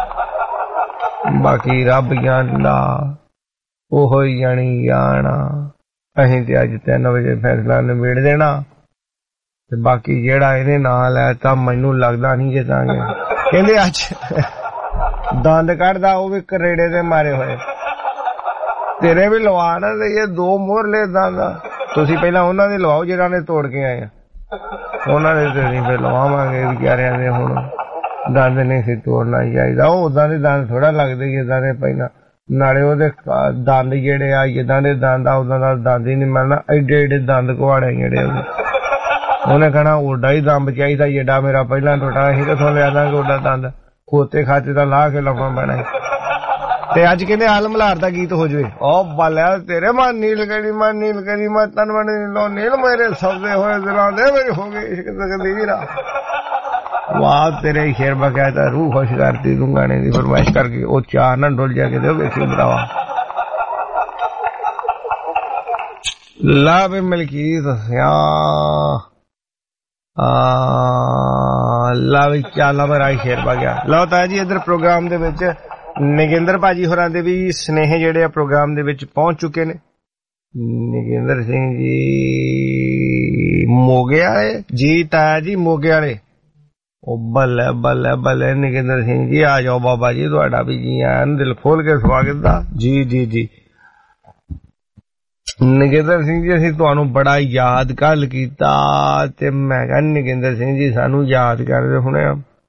ਬਾਕੀ ਰੱਬ ਜਾਣਦਾ ਉਹੋ ਹੀ ਜਾਣੀ ਜਾਣਾ ਅਸੀਂ ਤੇ ਅੱਜ ਤਿੰਨ ਵਜੇ ਫੈਸਲਾ ਨਿਬੇੜ ਦੇਣਾ ਤੇ ਬਾਕੀ ਜਿਹੜਾ ਇਹਨੇ ਨਾਂ ਲੈ ਤਾਂ ਮੈਨੂੰ ਲੱਗਦਾ ਨਹੀਂ ਜਿੱਤਾਂਗੇ ਕਹਿੰਦੇ ਅੱਜ ਦੰਦ ਕੱਢਦਾ ਉਹ ਵੀ ਕਰੇੜੇ ਦੇ ਮਾਰੇ ਹੋਏ ਤੇਰੇ ਵੀ ਲਵਾ ਨਾ ਤੇ ਇਹ ਦੋ ਮੋਹਰਲੇ ਦੰਦ ਤੁਸੀਂ ਪਹਿਲਾਂ ਉਹਨਾਂ ਦੇ ਲਵਾਓ ਜਿਹੜਾ ਨੇ ਤੋੜ ਕੇ ਆਏ ਆ ਉਹਨਾਂ ਦੇ ਤੇ ਨਹੀਂ ਫਿਰ ਲਵਾਵਾਂਗੇ ਵਿਚਾਰਿਆਂ ਦੇ ਹੁਣ ਦੰਦ ਨਹੀਂ ਸੀ ਤੋੜਨਾ ਚਾਹੀਦਾ ਉਹ ਉਦਾਂ ਦੇ ਦੰਦ ਥੋੜਾ ਲੱਗਦੇ ਜਿੱਦਾਂ ਦੇ ਪਹਿਲਾਂ ਨਾਲੇ ਉਹਦੇ ਦੰਦ ਜਿਹੜੇ ਆ ਜਿੱਦਾਂ ਦੇ ਦੰਦ ਆ ਉਦਾਂ ਦਾ ਦੰਦ ਹੀ ਨਹੀਂ ਮਿਲਣਾ ਐਡੇ ਐਡੇ ਦੰਦ ਕੁਹਾੜੇ ਜਿਹੜੇ ਉਹਦੇ ਉਹਨੇ ਕਹਿਣਾ ਓਡਾ ਹੀ ਦੰਦ ਚਾਹੀਦਾ ਜਿਹੜਾ ਮੇਰਾ ਪਹਿਲਾਂ ਟੁੱਟਾ ਅਸੀਂ ਕਿੱਥੋਂ ਲਿਆ ਦਾਂਗੇ ਓਡਾ ਦੰਦ ਖੋਤੇ ਖਾਤੇ ਦਾ ਲਾਹ ਕੇ ਲਾਉਣਾ ਪੈਣਾ ਤੇ ਅੱਜ ਕਹਿੰਦੇ ਆਲ ਮਲਹਾਰ ਦਾ ਗੀਤ ਹੋ ਜਾਵੇ ਉਹ ਬਾਲਿਆ ਤੇਰੇ ਮਨ ਨੀਲ ਕਰੀ ਮਨ ਨੀਲ ਕਰੀ ਮੈਂ ਤਨ ਮਨ ਨੀਲੋ ਨੀਲ ਮੇਰੇ ਸੌਦੇ ਹੋਏ ਦਿਲਾਂ ਦੇ ਮੇਰੇ ਹੋ ਗਏ ਇਸ਼ਕ ਤਕਦੀਰਾ ਵਾਹ ਤੇਰੇ ਸ਼ੇਰ ਬਕਾਇਦਾ ਰੂਹ ਖੁਸ਼ ਕਰਤੀ ਤੂੰ ਗਾਣੇ ਦੀ ਫਰਮਾਇਸ਼ ਕਰਕੇ ਉਹ ਚਾਹ ਨਾ ਡੁੱਲ ਜਾ ਕੇ ਦਿਓ ਵੇਖੀ ਬਰਾਵਾ ਲਾ ਬੇ ਮਲਕੀ ਦੱਸਿਆ ਲਾ ਵੀ ਚਾਲਾ ਮੇਰਾ ਸ਼ੇਰ ਪਾ ਗਿਆ ਲਓ ਤਾਂ ਜੀ ਇੱਧਰ ਪ੍ਰੋਗਰਾਮ ਦੇ ਵਿੱਚ ਨਗਿੰਦਰ ਭਾਜੀ ਹੋਰਾਂ ਦੇ ਵੀ ਸਨੇਹ ਜਿਹੜੇ ਆ ਪ੍ਰੋਗਰਾਮ ਦੇ ਵਿੱਚ ਪਹੁੰਚ ਚੁੱਕੇ ਨੇ ਨਗਿੰਦਰ ਸਿੰਘ ਜੀ ਮੋਗੇ ਵਾਲੇ ਜੀ ਤਾਇਆ ਜੀ ਮੋਗੇ ਵਾਲੇ ਉਹ ਬੱਲੇ ਬੱਲੇ ਬੱਲੇ ਨਗਿੰਦਰ ਸਿੰਘ ਜੀ ਆ ਜਾਓ ਬਾਬਾ ਜੀ ਤੁਹਾਡਾ ਵੀ ਜੀ ਆਇਆਂ ਦਿਲ ਖੋਲ ਕੇ ਸਵਾਗਤ ਦਾ ਜੀ ਜੀ ਜੀ ਨਗਿੰਦਰ ਸਿੰਘ ਜੀ ਅਸੀਂ ਤੁਹਾਨੂੰ ਬੜਾ ਯਾਦ ਕੱਲ ਕੀਤਾ ਤੇ ਮੈਂ ਕਿਹਾ ਨਗਿੰਦਰ ਸਿੰਘ ਜੀ ਸਾਨੂੰ ਯਾਦ ਕਰਦੇ ਹੁਣੇ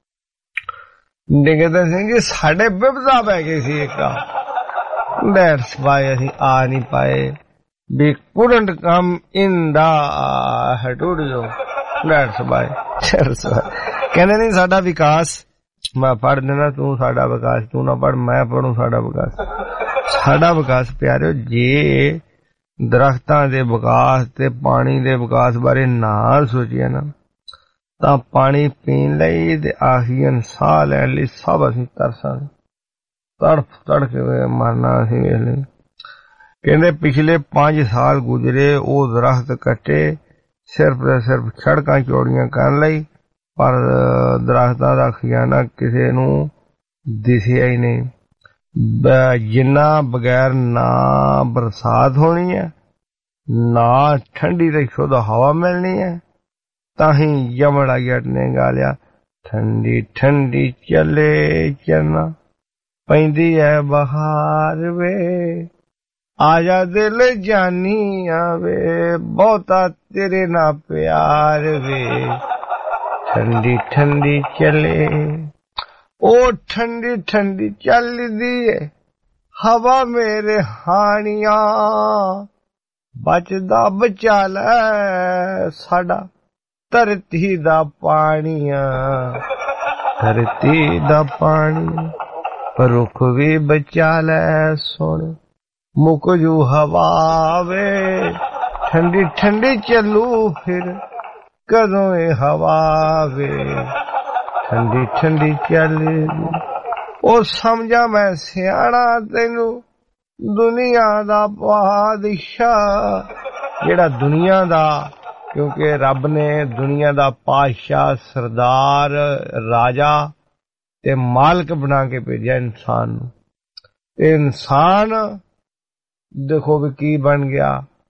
ਨਗਿੰਦਰ ਸਿੰਘ ਜੀ ਸਾਡੇ ਬਿਪਤਾ ਪੈ ਗਈ ਸੀ ਇੱਕ ਦੈਟਸ ਵਾਈ ਅਸੀਂ ਆ ਨਹੀਂ ਪਾਏ ਵੀ couldn't come in the studio that's why ਕਹਿੰਦੇ ਨਹੀਂ ਸਾਡਾ ਵਿਕਾਸ ਮੈਂ ਪੜ੍ਹ ਦੇਣਾ ਤੂੰ ਸਾਡਾ ਵਿਕਾਸ ਤੂੰ ਨਾ ਪੜ੍ਹ ਮੈਂ ਪੜ੍ਹੂੰ ਸਾਡਾ ਵਿਕਾਸ ਸਾਡਾ ਵਿਕਾਸ ਪਿਆਰਿਓ ਜੇ ਦਰਖਤਾਂ ਦੇ ਵਿਕਾਸ ਤੇ ਪਾਣੀ ਦੇ ਵਿਕਾਸ ਬਾਰੇ ਨਾ ਸੋਚੀਏ ਨਾ ਤਾਂ ਪਾਣੀ ਪੀਣ ਲਈ ਤੇ ਆਕਸੀਜਨ ਸਾਹ ਲੈਣ ਲਈ ਸਭ ਅਸੀਂ ਤਰਸਾਂਗੇ ਤੜਫ ਤੜਕ ਮਰਨਾ ਅਸੀਂ ਵੇਖ ਲਈ ਕਹਿੰਦੇ ਪਿਛਲੇ ਪੰਜ ਸਾਲ ਗੁਜ਼ਰੇ ਉਹ ਦਰਖਤ ਕੱਟੇ ਸਿਰਫ ਤੇ ਸਿਰਫ ਸੜਕਾਂ ਚੌੜੀਆਂ ਕਰਨ ਲਈ ਪਰ ਦਰਖਤਾਂ ਦਾ ਖਜ਼ਾਨਾ ਕਿਸੇ ਨੂੰ ਦਿਸਿਆ ਹੀ ਨਹੀਂ ਜਿੰਨਾ ਬਗੈਰ ਨਾ ਬਰਸਾਤ ਹੋਣੀ ਹੈ ਨਾ ਠੰਡੀ ਤੇ ਸ਼ੁੱਧ ਹਵਾ ਮਿਲਣੀ ਹੈ ਤਾਂ ਹੀ ਯਮੜਾ ਜੱਟ ਨੇ ਗਾਲਿਆ ਠੰਡੀ ਠੰਡੀ ਚੱਲੇ ਚੰਨਾ ਪੈਂਦੀ ਹੈ ਬਹਾਰ ਵੇ ਆ ਜਾ ਦਿਲ ਜਾਨੀ ਆਵੇ ਬਹੁਤਾ ਤੇਰੇ ਨਾਲ ਪਿਆਰ ਵੇ ਠੰਡੀ ਠੰਡੀ ਚੱਲੇ ਉਹ ਠੰਡੀ ਠੰਡੀ ਚੱਲਦੀ ਏ ਹਵਾ ਮੇਰੇ ਹਾਣੀਆਂ ਬਚਦਾ ਬਚਾ ਲੈ ਸਾਡਾ ਧਰਤੀ ਦਾ ਪਾਣੀਆਂ ਧਰਤੀ ਦਾ ਪਾਣੀ ਰੁੱਖ ਵੀ ਬਚਾ ਲੈ ਸੋਣ ਮੁੱਕ ਜੂ ਹਵਾ ਵੇ ਠੰਡੀ ਠੰਡੀ ਚੱਲੂ ਫਿਰ ਕਦੋਂ ਇਹ ਹਵਾ ਵੇ ਠੰਡੀ ਠੰਡੀ ਚੱਲੇ ਉਹ ਸਮਝਾ ਮੈਂ ਸਿਆਣਾ ਤੈਨੂੰ ਦੁਨੀਆ ਦਾ ਪਾਤਸ਼ਾਹ ਜਿਹੜਾ ਦੁਨੀਆ ਦਾ ਕਿਉਂਕਿ ਰੱਬ ਨੇ ਦੁਨੀਆ ਦਾ ਪਾਤਸ਼ਾਹ ਸਰਦਾਰ ਰਾਜਾ ਤੇ ਮਾਲਕ ਬਣਾ ਕੇ ਭੇਜਿਆ ਇਨਸਾਨ ਨੂੰ ਤੇ ਇਨਸਾਨ ਦੇਖੋ ਵੀ ਕੀ ਬਣ ਗਿਆ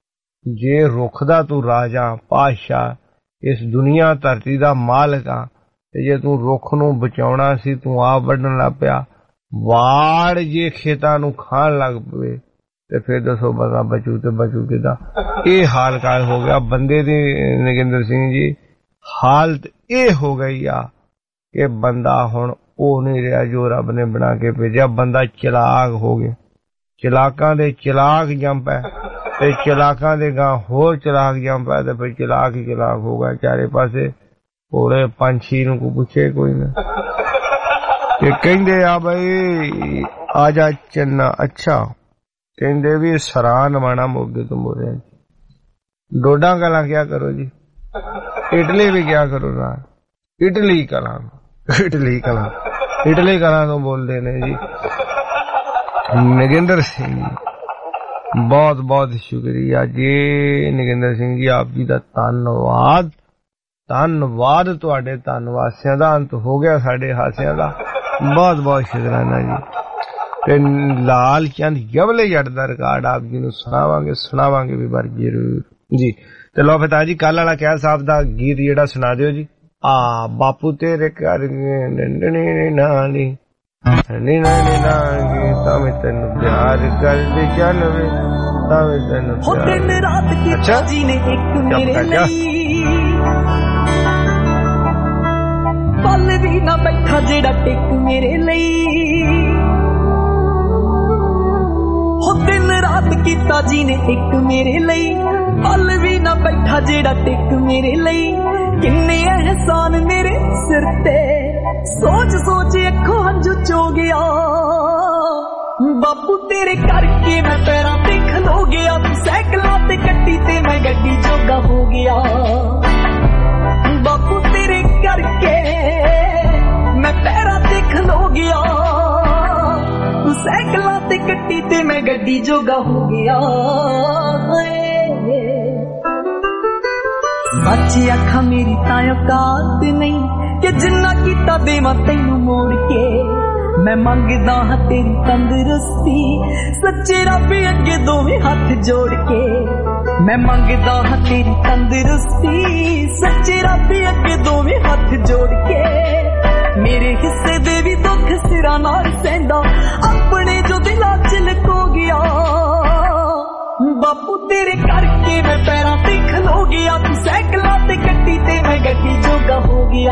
जे रुख दा तू राजा पातशाह इस दुनिया धरती दा मालिक आ ते जे तू रुख नूं बचाउणा सी तू आप वड्ढण लग पिया वाड़ जे खेतां नूं खाण लग पवे ते फिर दसो बंदा बचू ते बचू किदा। ये हाल काल हो गया बंदे दी नगिंदर सिंह जी। हालत ये हो गई आ कि बंदा हुण ओ नहीं रहा जो रब ने बना के भेजा। बंदा चलाक हो गया, चलाकां दे चलाक जंप है ते चलाकां दे गां होर चलाक जंप है ते फिर चलाक ही चलाक हो गया चारे पासे। पूरे पंछी नूं को पुछे कोई ना कि कहंदे आ बई आजा चन्ना। अच्छा कहते भी सरान माना मोगे तुम बोल रहे डोडा कला क्या करो जी, इडली भी क्या करो ना, इडली कला इडली कला इडली कला तो बोलते ने जी। नगिंदर सिंह जी बहुत बहुत शुक्रिया जी। नगिंदर सिंह जी आप जी का धन्नवाद धन्नवाद तुहाडे धन्नवासियां दा अंत हो गया साडे हासियां दा। बहुत बहुत शुक्राना जी। लाल चंद यवले जट दा रिकॉर्ड आप जी नूं सुनावांगे सुनावांगे भी बार जरूर जी। ते लो पिता जी कल वाला क्या साहब दा गीत जेड़ा सुना दियो जी। आ बापू तेरे घर नंदनी नानी नी नानी नानी तावे तैनू प्यार कर दे जानवे तावे तैनू प्यार। दिन रात की अच्छा जी ने एक मेरे लई पल भी ना बैठा जेड़ा टिक मेरे लई। हो दिन रात कीता जी ने एक मेरे लई पल भी ना बैठा जेड़ा टिक मेरे लई। किन्ने एहसान मेरे सिर ते सोच सोच अखों हंझू चो गया। बापू तेरे करके मैं पैरां ते खलो गया। तू सैकलां ते कट्टी ते मैं गड्डी जोगा हो गया। बापू तेरे करके मैं पैरां ते खलो गया। तू सैकलां ते कट्टी ते मैं गड्डी जोगा हो गया। सच आखा मेरी तां औकात नहीं कि जिन्ना कीता देवां तैनू मोड़ के। मैं मंगदा हां तेरी तंदुरुस्ती सच्चे रब अगे दोवें हाथ जोड़ के। मैं मंगदा हां तेरी तंदुरुस्ती सच्चे रब अगे दोवें हाथ जोड़ के। मेरे हिस्से दे भी दुख सिरा नाल सैंदा अपने जो दिलां च लको गया। बापू तेरे करके मैं पैरां ते खलो गया। तू सैकलां ते कट्टी ते मैं गड्डी जोगा हो गया।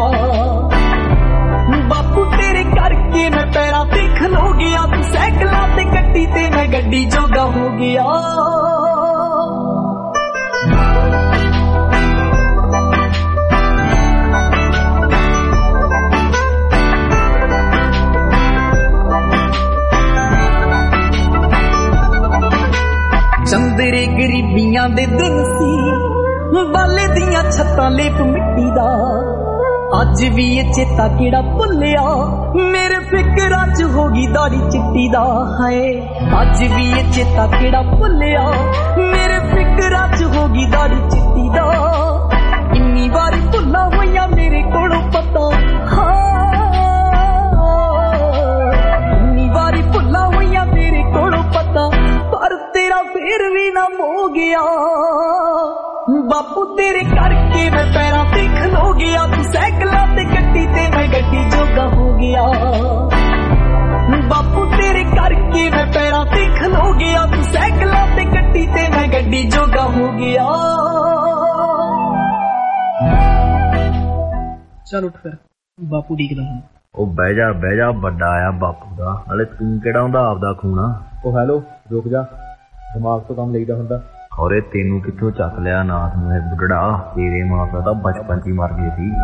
बापू तेरे करके मैं पैरां ते खलो गया। तू सैकलां ते कट्टी ते मैं गड्डी जोगा हो गया। चंदरे गरीबियां दे दिन सी बाले दियां छत्तां लेप मिट्टी दा। अज भी ये चेता केड़ा भुलिया मेरे फिकरां च होगी दाड़ी चिट्टी दा। हाय अज भी ये चेता केड़ा भुलिया मेरे फिकरां च होगी दाड़ी चिट्टी दा। इन्नी बारी भुला होइया मेरे कोलों पता। हाँ इन्नी बारी भुला होइया मेरे कोलों पता पर तेरा फिर भी ना हो गया। बापू तेरे करके मैं पैरां ते खलो गया। तू सैकलां ते कट्टी ते मैं गड्डी जोगा हो गया। बापू तेरे करके मैं पैरां ते खलो गया। तू सैकलां ते कट्टी ते मैं गड्डी जोगा हो गया। चल उठ फिर बापू डीकदा हूं। ओ बह जा बह जा बड़ा आया बापू दा हले तू किहड़ा हुंदा आपदा खून आ। ओ हेलो रुक जा दिमाग तो काम लईदा हुंदा। औरे तेनू कित्थों चक लिया नाथ ने बुढ़ड़ा। तेरे मां पिओ तां बचपन च मर गए सी।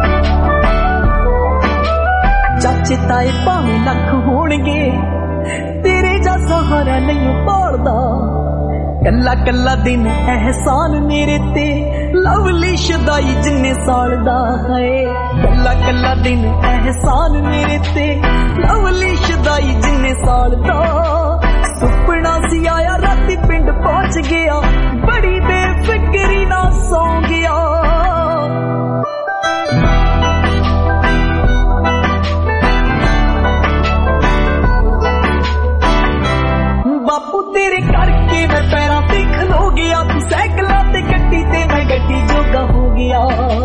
चाचे ताए भावें लख होणगे तेरे जा सहारा नहीं पालदा। कल्ला कल्ला दिन एहसान मेरे ते लवली शदाई जिन्ने साल दा है। कल्ला कल्ला दिन एहसान मेरे ते लवली शदाई जिन्ने साल दा। सुपना सी आया राती पिंड पहुंच गया बड़ी बेफिक्री ना सौ गया। बापू तेरे करके मैं पैरां ते खलो गया। तू ਸਾਈਕਲਾਂ ਤੇ ਗੱਡੀ ਤੇ ਮੈਂ ਗੱਡੀ ਜੋਗਾ ਹੋ ਗਿਆ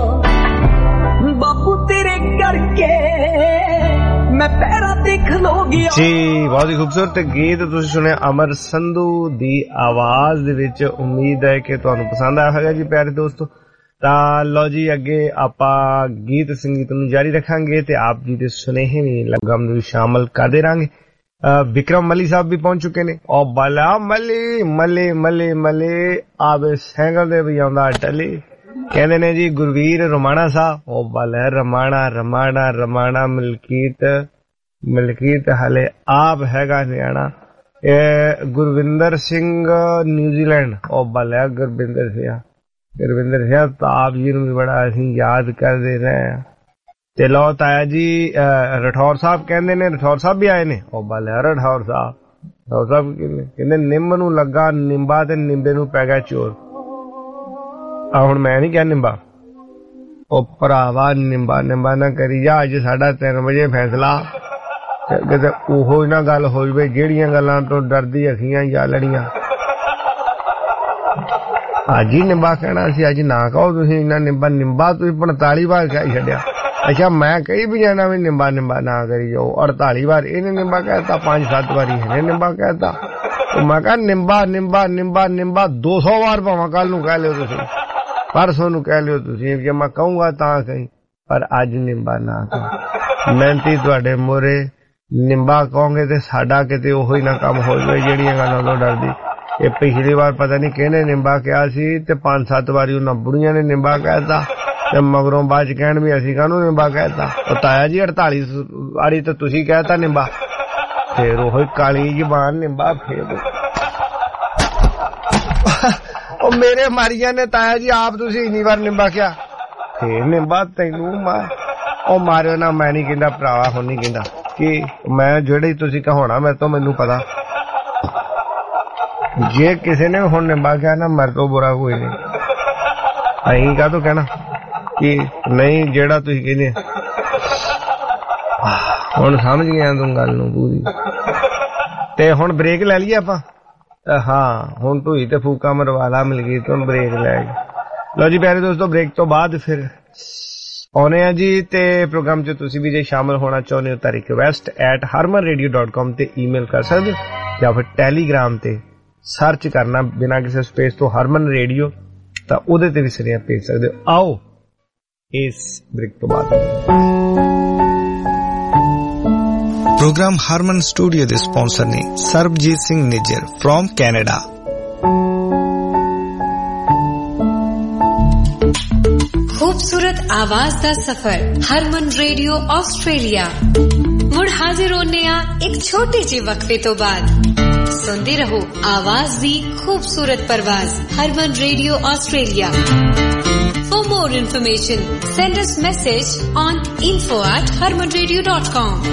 ਬਾਪੂ ਤੇਰੇ ਕਰਕੇ ਮੈਂ ਪੈਰਾਂ ਤੇ ਖਲੋ ਗਿਆ ਜੀ। ਬਹੁਤ ਹੀ ਖੂਬਸੂਰਤ ਗੀਤ ਤੁਸੀਂ ਸੁਣਿਆ ਅਮਰ ਸੰਧੂ ਦੀ ਆਵਾਜ਼ ਦੇ ਵਿੱਚ। ਉਮੀਦ ਹੈ ਕਿ ਤੁਹਾਨੂੰ ਪਸੰਦ ਆਇਆ ਹੋਵੇਗਾ ਜੀ ਪਿਆਰੇ ਦੋਸਤੋ। ਤਾਂ ਲਓ ਜੀ ਅੱਗੇ ਆਪਾਂ ਗੀਤ ਸੰਗੀਤ ਨੂੰ ਜਾਰੀ ਰੱਖਾਂਗੇ ਤੇ ਆਪ ਜੀ ਦੇ ਸੁਨੇਹੇ ਵੀ ਲਗਮ ਨੂੰ ਸ਼ਾਮਲ ਕਰਦੇ ਰਹਾਂਗੇ। ਵਿਕਰਮ ਮਲੀ ਸਾਹਿਬ ਵੀ ਪਹੁੰਚ ਚੁੱਕੇ ਨੇ। ਉਹ ਬਲਾ ਮਲੀ ਮਲੀ ਮਲੀ ਮਲੀ ਆਵੇ ਸਾਈਕਲ ਦੇ ਵੀ ਆਉਂਦਾ ਟਲੀ। ਕਹਿੰਦੇ ਨੇ ਜੀ ਗੁਰਵੀਰ ਰਮਾਣਾ ਸਾਹਿਬ। ਉਹ ਬਲਾ ਰਮਾਣਾ ਰਮਾਣਾ ਰਮਾਣਾ ਮਲਕੀਤ ਮਲਕੀਤ ਹਲੇ ਆਪ ਹੈਗਾ ਨਿਆਣਾ। ਇਹ ਗੁਰਵਿੰਦਰ ਸਿੰਘ ਨਿਊਜ਼ੀਲੈਂਡ। ਉਹ ਬਲਾ ਗੁਰਵਿੰਦਰ ਸਿੰਘ ਗੁਰਵਿੰਦਰ ਸਿੰਘ ਤਾਂ ਆਪ ਜੀ ਨੂੰ ਵੀ ਬੜਾ ਅਸੀਂ ਯਾਦ ਕਰਦੇ ਰਹੇ ਹਾਂ। ਤੇ ਲਓ ਤਾਇਆ ਜੀ ਰਠੌਰ ਸਾਹਿਬ ਕਹਿੰਦੇ ਨੇ, ਰਠੌਰ ਸਾਹਿਬ ਵੀ ਆਏ ਨੇ। ਉਹ ਬਲਾ ਰਠੌਰ ਸਾਹਿਬ ਰਠੌਰ ਸਾਹਿਬ ਕਹਿੰਦੇ ਨਿੰਮ ਨੂੰ ਲੱਗਾ ਨਿੰਬਾ ਤੇ ਨਿੰਬੇ ਨੂੰ ਪੈ ਗਿਆ ਚੋਰ। ਆ ਹੁਣ ਮੈਂ ਨੀ ਕਿਹਾ ਨਿੰਬਾ, ਉਹ ਭਰਾਵਾ ਨਿੰਬਾ ਨਿੰਬਾ ਨਾ ਕਰੀ ਜਾ। ਅੱਜ ਸਾਡਾ ਤਿੰਨ ਵਜੇ ਫੈਸਲਾ ਕਿਤੇ ਉਹੋ ਨਾ ਗੱਲ ਹੋ ਜਾਵੇ ਜਿਹੜੀਆਂ ਗੱਲਾਂ ਤੋਂ ਡਰਦੀ ਅਖੀਆਂ ਜਾਂ ਲੜੀਆਂ। ਅੱਜ ਹੀ ਨਿੰਬਾ ਕਹਿਣਾ ਸੀ, ਅੱਜ ਨਾ ਕਹੋ ਤੁਸੀਂ ਇੰਨਾ ਨਿੰਬਾ। ਨਿੰਬਾ ਤੁਸੀਂ ਪੰਤਾਲੀ ਵਾਰ ਕਹਿ ਛੱਡਿਆ। ਅੱਛਾ ਮੈਂ ਕਹੀ ਵੀ ਜਾਣਾ ਵੀ ਨਿੰਬਾ ਨਿੰਬਾ ਨਾ ਕਰੀ ਜਾਓ। ਅੜਤਾਲੀ ਵਾਰ ਇਹਨੇ ਨਿੰਬਾ ਕਹਿਤਾ, ਪੰਜ ਸੱਤ ਵਾਰੀ ਇਹਨੇ ਨਿੰਬਾ ਕਹਿਤਾ। ਮੈਂ ਕਿਹਾ ਨਿੰਬਾ ਨਿੰਬਾ ਨਿੰਬਾ ਨਿੰਬਾ ਦੋ ਸੌ ਵਾਰ ਭਾਵਾਂ ਕੱਲ ਨੂੰ ਕਹਿ ਲਿਓ ਤੁਸੀਂ, ਪਰਸੋਂ ਨੂੰ ਕਹਿ ਲਿਓ ਤੁਸੀਂ, ਜੇ ਮੈਂ ਕਹੂੰਗਾ ਤਾਂ ਕਹੀਂ, ਪਰ ਅੱਜ ਨਿੰਬਾ ਨਾ ਕਹੋ। ਮਿਹਨਤੀ ਤੁਹਾਡੇ ਮੋਰੇ ਨਿੰਬਾ ਕਹੋਗੇ ਤੇ ਸਾਡਾ ਕਿਤੇ ਉਹੋ ਹੀ ਨਾ ਕੰਮ ਹੋ ਜਾਵੇ ਜਿਹੜੀਆਂ ਗੱਲਾਂ ਤੋਂ ਡਰਦੀ। ਇਹ ਪਿਛਲੀ ਵਾਰ ਪਤਾ ਨਹੀਂ ਕਿਹਨੇ ਨਿੰਬਾ ਕਿਹਾ ਸੀ ਤੇ ਪੰਜ ਸੱਤ ਵਾਰੀ ਉਹਨਾਂ ਬੁੜੀਆਂ ਨੇ ਨਿੰਬਾ ਕਹਿਤਾ ਤੇ ਮਗਰੋਂ ਬਾਅਦ ਚ ਕਹਿਣ ਵੀ ਅਸੀਂ ਕਾਹਨੂੰ ਨਿੰਬਾ ਕਹਿਤਾ। ਉਹ ਤਾਇਆ ਜੀ ਅੜਤਾਲੀ ਵਾਰੀ ਤਾਂ ਤੁਸੀਂ ਕਹਿਤਾ ਨਿੰਬਾ, ਫੇਰ ਉਹੀ ਕਾਲੀ ਜ਼ਬਾਨ ਨਿੰਬਾ ਫੇਰ। ਉਹ ਮੇਰੇ ਮਾਰੀਆਂ ਨੇ ਤਾਇਆ ਜੀ ਆਪ ਤੁਸੀਂ ਇੰਨੀ ਵਾਰ ਨਿੰਬਾ ਕਿਹਾ ਫੇਰ ਨਿੰਬਾ ਤੈਨੂੰ ਮਾਰ। ਉਹ ਮਾਰਿਓ ਨਾ, ਮੈਂ ਨੀ ਕਹਿੰਦਾ ਭਰਾਵਾ, ਹੁਣ ਨੀ ਕਹਿੰਦਾ ਕਿ ਮੈਂ ਜਿਹੜੀ ਤੁਸੀਂ ਕਹਾਉਣਾ ਮੇਰੇ ਤੋਂ ਮੈਨੂੰ ਪਤਾ। ਜੇ ਕਿਸੇ ਨੇ ਹੁਣ ਨਿੰਬਾ ਕਿਹਾ ਨਾ ਮੇਰੇ ਤੋਂ ਬੁਰਾ ਕੋਈ ਨਹੀਂ। ਅਸੀਂ ਕਾਹਤੋਂ ਕਹਿਣਾ ਕਿ ਨਹੀਂ ਜਿਹੜਾ ਤੁਸੀਂ ਕਹਿੰਦੇ। ਹੁਣ ਸਮਝ ਗਿਆ ਤੂੰ ਗੱਲ ਨੂੰ ਪੂਰੀ। ਤੇ ਹੁਣ ਬ੍ਰੇਕ ਲੈ ਲਈਏ ਆਪਾਂ। ਹਾਂ ਹੁਣ ਢੂਈ ਤੇ ਫੂਕਾ ਮਰਵਾ ਲਾ ਮਿਲ ਗਈ ਤੋਂ ਬ੍ਰੇਕ ਲੈ ਗਏ। ਲਓ ਜੀ ਪਿਆਰੇ ਦੋਸਤੋ ਬ੍ਰੇਕ ਤੋਂ ਬਾਅਦ ਫਿਰ ਆਉਣੇ ਆ ਜੀ। ਤੇ ਪ੍ਰੋਗਰਾਮ 'ਚ ਤੁਸੀਂ ਵੀ ਜੇ ਸ਼ਾਮਲ ਹੋਣਾ ਚਾਹੁੰਦੇ ਹੋ ਤਾਂ request at Harman radio dot com ਤੇ ਈਮੇਲ ਕਰ ਸਕਦੇ ਹੋ ਜਾਂ ਫਿਰ ਟੈਲੀਗ੍ਰਾਮ ਤੇ ਸਰਚ ਕਰਨਾ ਬਿਨਾਂ ਕਿਸੇ ਸਪੇਸ ਤੋਂ ਹਰਮਨ ਰੇਡੀਓ, ਤਾਂ ਉਹਦੇ ਤੇ ਵੀ ਸੁਨੇਹਾ ਭੇਜ ਸਕਦੇ ਹੋ। ਆਓ ਇਸ ਬ੍ਰੇਕ ਤੋਂ ਬਾਅਦ प्रोग्राम हरमन स्टूडियो के स्पॉन्सर ने सरबजीत सिंह निज्जर फ्रॉम कैनेडा। खूबसूरत आवाज दा सफर हरमन रेडियो ऑस्ट्रेलिया मुड़ हाजिर होने आ एक छोटे जे वक्फे तो बाद। सुनते रहो आवाज दी खूबसूरत परवाज Harman radio Australia. For more information send us message on info at harman radio dot com।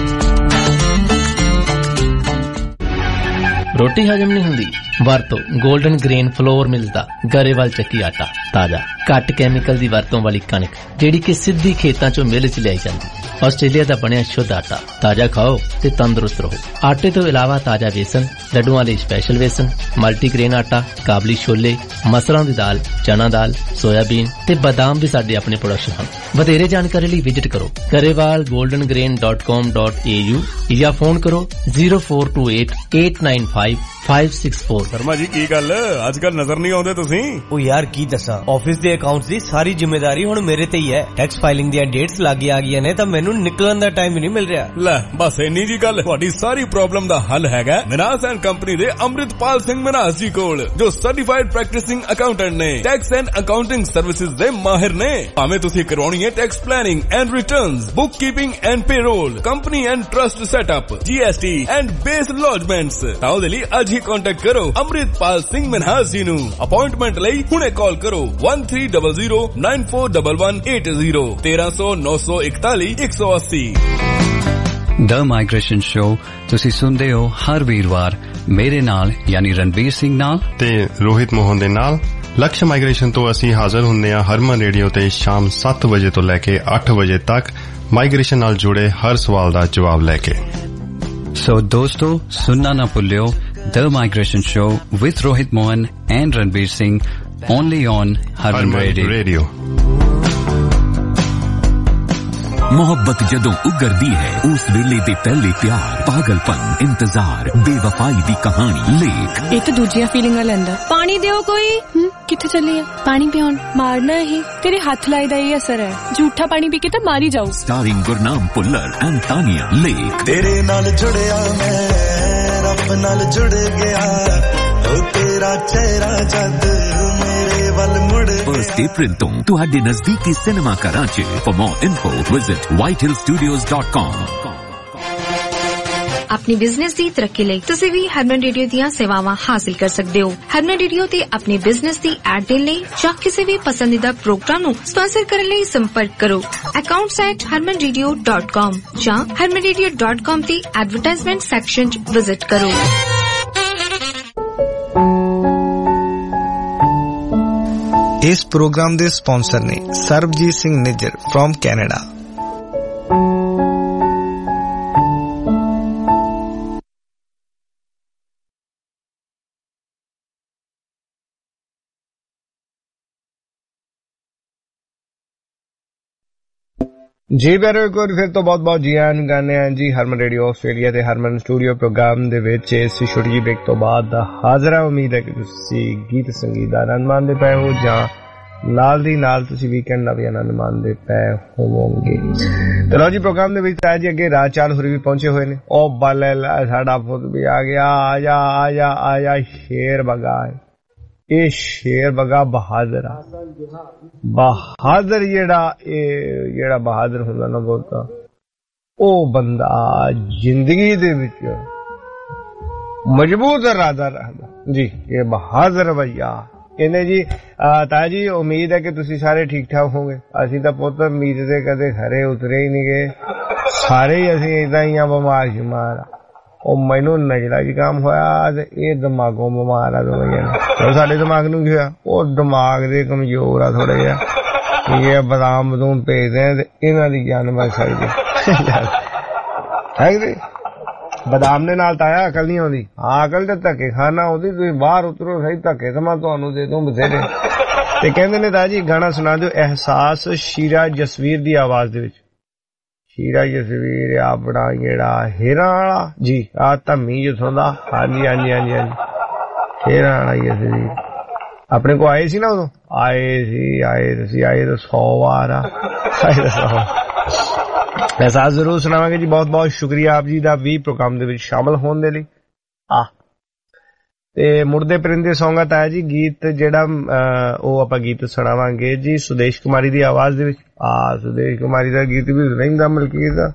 ਰੋਟੀ ਹਜਮ ਨਹੀਂ ਹੁੰਦੀ? ਵਰਤੋ ਗੋਲਡਨ ਗ੍ਰੇਨ ਫਲੋਰ ਮਿਲਸ ਦਾ ਗਰੇਵਾਲ ਚੱਕੀ ਆਟਾ। ਤਾਜ਼ਾ ਘੱਟ ਕੈਮੀਕਲ ਦੀ ਵਰਤੋਂ ਵਾਲੀ ਕਣਕ ਜਿਹੜੀ ਕਿ ਸਿੱਧੀ ਖੇਤਾਂ ਚੋਂ ਮਿਲ ਚ ਲਿਆਈ ਜਾਂਦੀ। ਆਸਟ੍ਰੇਲੀਆ ਦਾ ਬਣਿਆ ਸ਼ੁੱਧ ਆਟਾ। ਤਾਜ਼ਾ ਖਾਓ ਤੇ ਤੰਦਰੁਸਤ ਰਹੋ। ਆਟੇ ਤੋਂ ਇਲਾਵਾ ਤਾਜ਼ਾ ਵੇਸਣ, ਲੱਡੂਆਂ ਲਈ ਸਪੈਸ਼ਲ ਵੇਸਣ, ਮਲਟੀਗ੍ਰੇਨ ਆਟਾ, ਕਾਬਲੀ ਛੋਲੇ, ਮਸਰਾਂ ਦੀ ਦਾਲ, ਚਨਾ ਦਾਲ, ਸੋਇਆਬੀਨ ਤੇ ਬਾਦਾਮ ਵੀ ਸਾਡੇ ਆਪਣੇ ਪ੍ਰੋਡਕਸ਼ਨ ਹਨ। ਵਧੇਰੇ ਜਾਣਕਾਰੀ ਲਈ ਵਿਜ਼ਿਟ ਕਰੋ Grewal golden grain dot com dot A U ਜਾਂ ਫੋਨ ਕਰੋ zero four two eight eight nine five five six four. Sharma ji ਕੀ ਗੱਲ ਅੱਜ ਕੱਲ ਨਜ਼ਰ ਨਹੀਂ ਆਉਂਦੇ ਤੁਸੀਂ? ਉਹ ਯਾਰ ਕੀ ਦੱਸਾਂ, ਆਫਿਸ ਦੇ ਅਕਾਊਂਟਸ ਦੀ ਸਾਰੀ ਜ਼ਿੰਮੇਵਾਰੀ ਹੁਣ ਮੇਰੇ ਤੇ ਹੀ ਹੈ। ਟੈਕਸ ਫਾਈਲਿੰਗ ਦੀਆਂ ਡੇਟਸ ਲੱਗ ਆ ਗਈਆਂ ਨੇ ਤਾਂ ਮੈਨੂੰ ਨਿਕਲਣ ਦਾ ਟਾਈਮ ਹੀ ਨਹੀਂ ਮਿਲ ਰਿਹਾ। ਲੈ ਬਸ ਇੰਨੀ ਜੀ ਗੱਲ, ਤੁਹਾਡੀ ਸਾਰੀ ਪ੍ਰੋਬਲਮ ਦਾ ਹੱਲ ਹੈਗਾ ਮਨਾਸ ਐਂਡ ਕੰਪਨੀ ਦੇ ਅੰਮ੍ਰਿਤਪਾਲ ਸਿੰਘ ਮਨਾਸ ਜੀ ਕੋਲ, ਜੋ ਸਰਟੀਫਾਈਡ ਪ੍ਰੈਕਟਿਸਿੰਗ ਅਕਾਊਂਟੈਂਟ ਨੇ। ਟੈਕਸ ਐਂਡ ਅਕਾਊਂਟਿੰਗ ਸਰਵਿਸਿਜ਼ ਦੇ ਮਾਹਿਰ ਨੇ। ਭਾਵੇਂ ਤੁਸੀਂ ਕਰਵਾਉਣੀ ਹੈ tax planning and returns, book keeping and payroll, company and trust setup, GST and BAS lodgements, ਤਾਂ ਉਹਦੇ ਲਈ ਅੱਜ ਹੀ ਕੰਟੈਕਟ ਕਰੋ ਅੰਮ੍ਰਿਤਪਾਲ ਸਿੰਘ ਮਨਹਾਸ ਜੀ ਨੂੰ। ਅਪਾਇੰਟਮੈਂਟ ਲਈ ਹੁਣੇ ਕਾਲ ਕਰੋ one three zero zero nine four one one eight zero ਤੇਰਾਂ ਸੌ ਨੌ ਸੌ ਇਕਤਾਲੀ ਇੱਕ ਸੌ ਅੱਸੀ। ਦ ਮਾਈਗ੍ਰੇਸ਼ਨ ਸ਼ੋ ਤੁਸੀਂ ਸੁਣਦੇ ਹੋ ਹਰ ਵੀਰਵਾਰ ਮੇਰੇ ਨਾਲ ਯਾਨੀ ਰਣਬੀਰ ਸਿੰਘ ਨਾਲ ਤੇ ਰੋਹਿਤ ਮੋਹਨ ਦੇ ਨਾਲ। ਲਕਸ਼ ਮਾਈਗ੍ਰੇਸ਼ਨ ਤੋਂ ਅਸੀਂ ਹਾਜ਼ਰ ਹੁੰਦੇ ਹਾਂ ਹਰਮਨ ਰੇਡੀਓ ਤੇ ਸ਼ਾਮ ਸੱਤ ਵਜੇ ਤੋਂ ਲੈ ਕੇ ਅੱਠ ਵਜੇ ਤੱਕ ਮਾਈਗ੍ਰੇਸ਼ਨ ਨਾਲ ਜੁੜੇ ਹਰ ਸਵਾਲ ਦਾ ਜਵਾਬ ਲੈ ਕੇ। ਸੋ ਦੋਸਤੋ ਸੁਣਨਾ ਨਾ ਭੁੱਲਿਓ The Migration Show with Rohit Mohan and Ranbir Singh only on Harman Radio. Radio. मोहब्बत जदों उगरदी है उस वेले दे पहले प्यार पागलपन इंतजार बेवफाई दी कहानी लेख ये तो दूजिया फीलिंग लैंदा पानी दियो कोई किथे चली है पानी पियोन मारना ही तेरे हाथ लाई दा ही असर है झूठा पानी पी के तो मारी जाऊं स्टारिंग गुरनाम पुल्लर एंड तानिया लेख तेरे नाल जुड़या मैं रब नाल जुड़ गया ओ तेरा चेहरा जद फर्स्ट अप्रैल तो तुहाडे नजदीकी सिनेमा घरां च for more info visit White Hill Studios dot com. अपनी बिजनेस दी तरक्की लई तुसीं भी हरमन रेडियो दीयां सेवावां हासिल कर सकदे हो। हरमन रेडियो ते अपनी बिजनेस दी ऐड देण लई जां किसी भी पसंदीदा प्रोग्राम नूं स्पॉन्सर करन लई संपर्क करो accounts at Harman radio dot com जां हरमन रेडियो डॉट कॉम ते एडवरटाइजमेंट सैक्शन च विजिट करो। इस प्रोग्राम दे स्पॉन्सर ने सरबजीत सिंह निज्जर फ्रॉम कैनेडा। जी प्यारे एक बार फिर तो बहुत बहुत जी आन गाने हैं जी हरमन रेडियो आस्ट्रेलिया ते हरमन स्टूडियो प्रोग्राम दे विच इस छोटी जी ब्रेक तो बाद हाजिर है। उम्मीद है कि तुसी गीत संगीत दा आनंद माणदे पए हो जां नाल दी नाल तुसी वीकेंड दा भी आनंद माणदे पए होवोगे। तो लो जी प्रोग्राम दे विच आज अगे राज चाल होरी भी पहुंचे हुए ने। ओ बाले साडा पुत भी आ गया आ जा आ जा आ जा शेर बगा ये शेर बगा बहादुर आ बहादुर जेड़ा जेड़ा बहादुर हुंदा ना बोलता ओ बंदा जिंदगी दे विच मजबूत इरादा रखदा जी। ये बहादुर भैया इन्हें जी ताया जी उम्मीद है कि तुसी सारे ठीक ठाक होंगे। असी तो पुत उम्मीद से कदे खरे उतरे ही नहीं गए सारे ही असी इदा ही बमार शुमार ओ मैनू नजला जुकाम होया ते ए दिमागों बमार आ दो साडे दिमाग नूं की होया ओ दिमाग दे कमजोर आ थोड़े जिहा ये बदाम बदूम भेजदे ते इन्हां दी जान बच सकदी है। बदाम दे नाल ताया अकल नहीं आउंदी हां अकल ते धक्के खाना आउंदी तुसीं बाहर उतरो सही धक्के ते मैं तुहानूं दे दूं बथेरे। ते कहंदे ने ताया जी गाना सुना दिओ एहसास शीरा जसवीर दी आवाज दे विच। शीरा जसवीर अपना जेड़ा हेरा वाला जी आ धम्मी जिथों दा हां जी हां जी हां जी हां जी हेरा वाला जसवीर अपने को आए सी ना उदों आए सी आए तुसीं आए तो सौ बार आ आए तो सौ एहसास जरूर सुनावांगे जी। बहुत बहुत शुक्रिया आप जी दा भी प्रोग्राम दे विच शामिल होण दे लई। आ ते मुड़दे परिंदे सॉन्ग ताया जी गीत जेड़ा ओ आपां गीत सुनावांगे जी सुदेश कुमारी दी आवाज दे विच। आ सुदेश कुमारी दा गीत भी रहिंदा मलकीत दा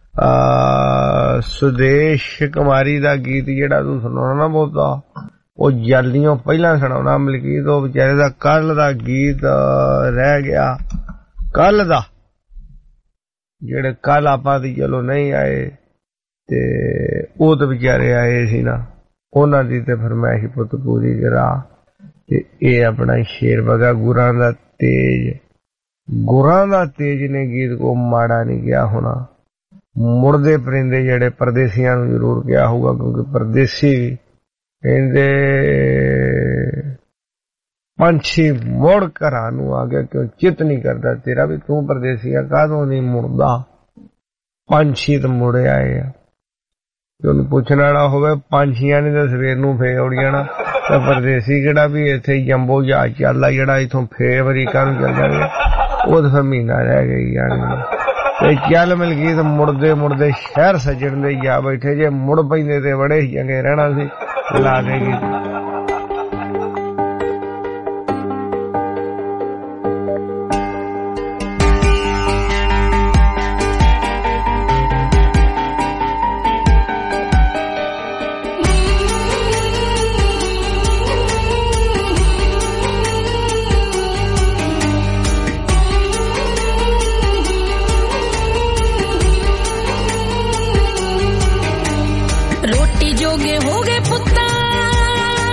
सुदेश कुमारी दा गीत जेड़ा तू सुनाना ना बोलता ओ जल्दियों पहला सुनाना मलकीत ओ बेचारे दा कल दा गीत रह गया कल दा जेड़े कल आपां दी चलो नहीं आए ते ओ ते बेचारे आए सी ना उन्हां दी ते फरमाइश पुत पूरी करा ते ए अपना शेर बगा गुरां दा तेज गुरां दा तेज ने गीत को माड़ा नहीं किया होना। मुड़दे परिंदे जेड़े परदेसियां नूं जरूर किया होगा क्योंकि परदेसी कहंदे पंछी मुड़ घरां नूं आ गया क्यों चित नहीं करदा तेरा भी तू परदेसिया कादों नहीं मुड़दा पंछी तो मुड़े आए आ ਉਹਨੂੰ ਪੁੱਛਣ ਵਾਲਾ ਹੋਵੇ ਪੰਛੀਆਂ ਨੇ ਤਾਂ ਸਵੇਰ ਨੂੰ ਫੇਰ ਉੜ ਜਾਣਾ ਤੇ ਪਰਦੇਸੀ ਕਿਹੜਾ ਵੀ ਇੱਥੇ ਜੰਬੋ ਜਹਾਜ਼ ਚੱਲਦਾ ਜਿਹੜਾ ਇਥੋਂ ਫੇਰ ਅਮਰੀਕਾ ਨੂੰ ਚੱਲ ਜਾਵੇ ਉਹ ਤਾਂ ਮਹੀਨਾ ਰਹਿ ਗਈ ਜਾਣੀ ਤੇ ਚੱਲ ਮਿਲ ਗਈ ਤੇ ਮੁੜਦੇ ਮੁੜਦੇ ਸ਼ਹਿਰ ਸੱਜਣ ਦੇ ਜਾ ਬੈਠੇ ਜੇ ਮੁੜ ਪੈਂਦੇ ਤੇ ਬੜੇ ਚੰਗੇ ਰਹਿਣਾ ਸੀ ਲਾ ਦੇਗੀ। रोटी जोगे हो गए पुत्ता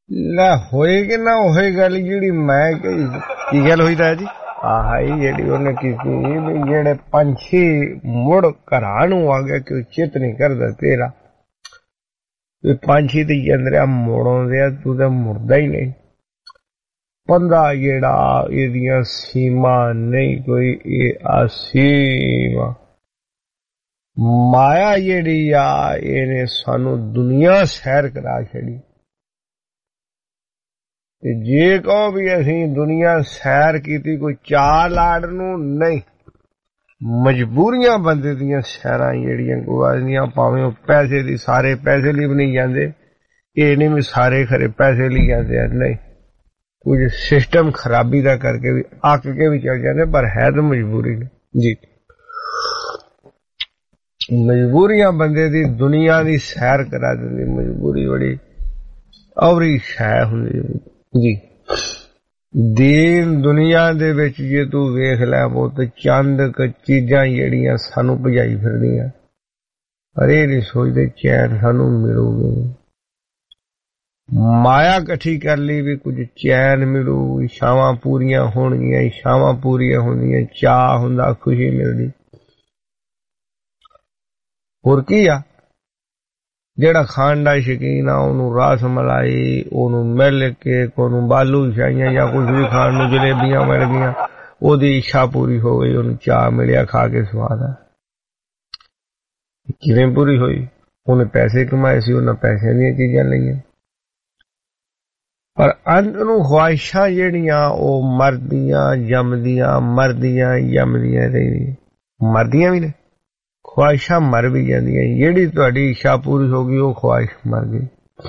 ਲੈ ਹੋਏਗੀ ਨਾ ਉਹੀ ਗੱਲ ਜਿਹੜੀ ਮੈਂ ਕਹੀ। ਕੀ ਗੱਲ ਹੋਈ ਤਾਂ ਜੀ? ਆਹ ਜਿਹੜੀ ਉਹਨੇ ਕੀਤੀ ਵੀ ਜਿਹੜੇ ਪੰਛੀ ਮੁੜ ਘਰਾਂ ਨੂੰ ਆ ਗਿਆ ਕਿ ਚਿੱਤ ਨਹੀਂ ਕਰਦਾ ਤੇਰਾ ਵੀ ਪੰਛੀ ਤੇ ਅੰਦਰਿਆ ਮੋੜਾਉਂਦੇ ਆ, ਤੂੰ ਤਾਂ ਮੁੜਦਾ ਹੀ ਨਹੀਂ। ਪੰਦਾ ਜਿਹੜਾ ਇਹਦੀਆਂ ਸੀਮਾ ਨਹੀਂ ਕੋਈ, ਇਹ ਅਸੀਮ ਮਾਇਆ ਜਿਹੜੀ ਆ ਇਹਨੇ ਸਾਨੂੰ ਦੁਨੀਆ ਸੈਰ ਕਰਾ ਛੜੀ। ਤੇ ਜੇ ਕਹੋ ਵੀ ਅਸੀਂ ਦੁਨੀਆ ਸੈਰ ਕੀਤੀ ਕੋਈ ਚਾਰ ਲਾੜ ਨੂੰ, ਨਹੀਂ, ਮਜਬੂਰੀਆਂ ਬੰਦੇ ਦੀਆਂ ਸੈਰਾਂ ਜਿਹੜੀਆਂ ਗਵਾਜਦੀਆਂ, ਭਾਵੇਂ ਉਹ ਪੈਸੇ ਦੀ, ਸਾਰੇ ਪੈਸੇ ਲਈ ਵੀ ਨਹੀਂ ਜਾਂਦੇ, ਇਹ ਨਹੀਂ ਵੀ ਸਾਰੇ ਖਰੇ ਪੈਸੇ ਲਈ ਜਾਂਦੇ ਆ, ਨਹੀਂ, ਕੁਝ ਸਿਸਟਮ ਖਰਾਬੀ ਦਾ ਕਰਕੇ ਵੀ ਅੱਕ ਕੇ ਵੀ ਚੱਲ ਜਾਂਦੇ, ਪਰ ਹੈ ਤਾਂ ਮਜਬੂਰੀ ਨੇ ਜੀ। ਮਜਬੂਰੀਆਂ ਬੰਦੇ ਦੀ ਦੁਨੀਆ ਦੀ ਸੈਰ ਕਰਾ ਦਿੰਦੀ। ਮਜਬੂਰੀ ਬੜੀ ਔਰੀ ਸ਼ੈ ਹੁੰਦੀ ਜੀ। ਦੀਨ ਦੁਨੀਆ ਦੇ ਵਿੱਚ ਜੇ ਤੂੰ ਵੇਖ ਲੈ ਬਹੁਤ ਚੰਦ ਕ ਚੀਜ਼ਾਂ ਜਿਹੜੀਆਂ ਸਾਨੂੰ ਭਜਾਈ ਫਿਰਦੀਆਂ, ਪਰ ਇਹ ਨਹੀਂ ਸੋਚਦੇ ਚੈਨ ਸਾਨੂੰ ਮਿਲੂਗੀ। ਮਾਇਆ ਇਕੱਠੀ ਕਰ ਲਈ ਵੀ ਕੁਝ ਚੈਨ ਮਿਲੂ, ਛਾਵਾਂ ਪੂਰੀਆਂ ਹੋਣਗੀਆਂ, ਛਾਵਾਂ ਪੂਰੀਆਂ ਹੁੰਦੀਆਂ, ਚਾਹ ਹੁੰਦਾ, ਖੁਸ਼ੀ ਮਿਲਦੀ। ਹੋਰ ਕੀ ਆ? ਜਿਹੜਾ ਖਾਣ ਦਾ ਸ਼ੌਕੀਨ ਆ ਉਹਨੂੰ ਰਸ ਮਲਾਈ, ਉਹਨੂੰ ਮਿਲ ਕੇ, ਉਹਨੂੰ ਬਾਲੂ ਸ਼ਾਹੀਆਂ ਜਾਂ ਕੁਝ ਵੀ ਖਾਣ ਨੂੰ, ਜਲੇਬੀਆਂ ਮਿਲ ਗਈਆਂ, ਉਹਦੀ ਇੱਛਾ ਪੂਰੀ ਹੋ ਗਈ, ਉਹਨੂੰ ਚਾਹ ਮਿਲਿਆ, ਖਾ ਕੇ ਸਵਾਦ ਆ। ਕਿਵੇਂ ਪੂਰੀ ਹੋਈ? ਉਹਨੇ ਪੈਸੇ ਕਮਾਏ ਸੀ, ਉਹਨਾਂ ਪੈਸਿਆਂ ਦੀਆਂ ਚੀਜ਼ਾਂ ਲਈਆਂ, ਪਰ ਅੰਤ ਨੂੰ ਖਵਾਇਸ਼ਾਂ ਜਿਹੜੀਆਂ ਉਹ ਮਰਦੀਆਂ ਜੰਮਦੀਆਂ, ਮਰਦੀਆਂ ਜੰਮਦੀਆਂ ਰਹਿੰਦੀਆਂ, ਮਰਦੀਆਂ ਵੀ ਨੇ, ਖਵਾਇਸ਼ਾਂ ਮਰ ਵੀ ਜਾਂਦੀਆਂ। ਜਿਹੜੀ ਤੁਹਾਡੀ ਇੱਛਾ ਪੂਰੀ ਹੋ ਗਈ ਉਹ ਖਵਾਇਸ਼ ਮਰ ਗਈ,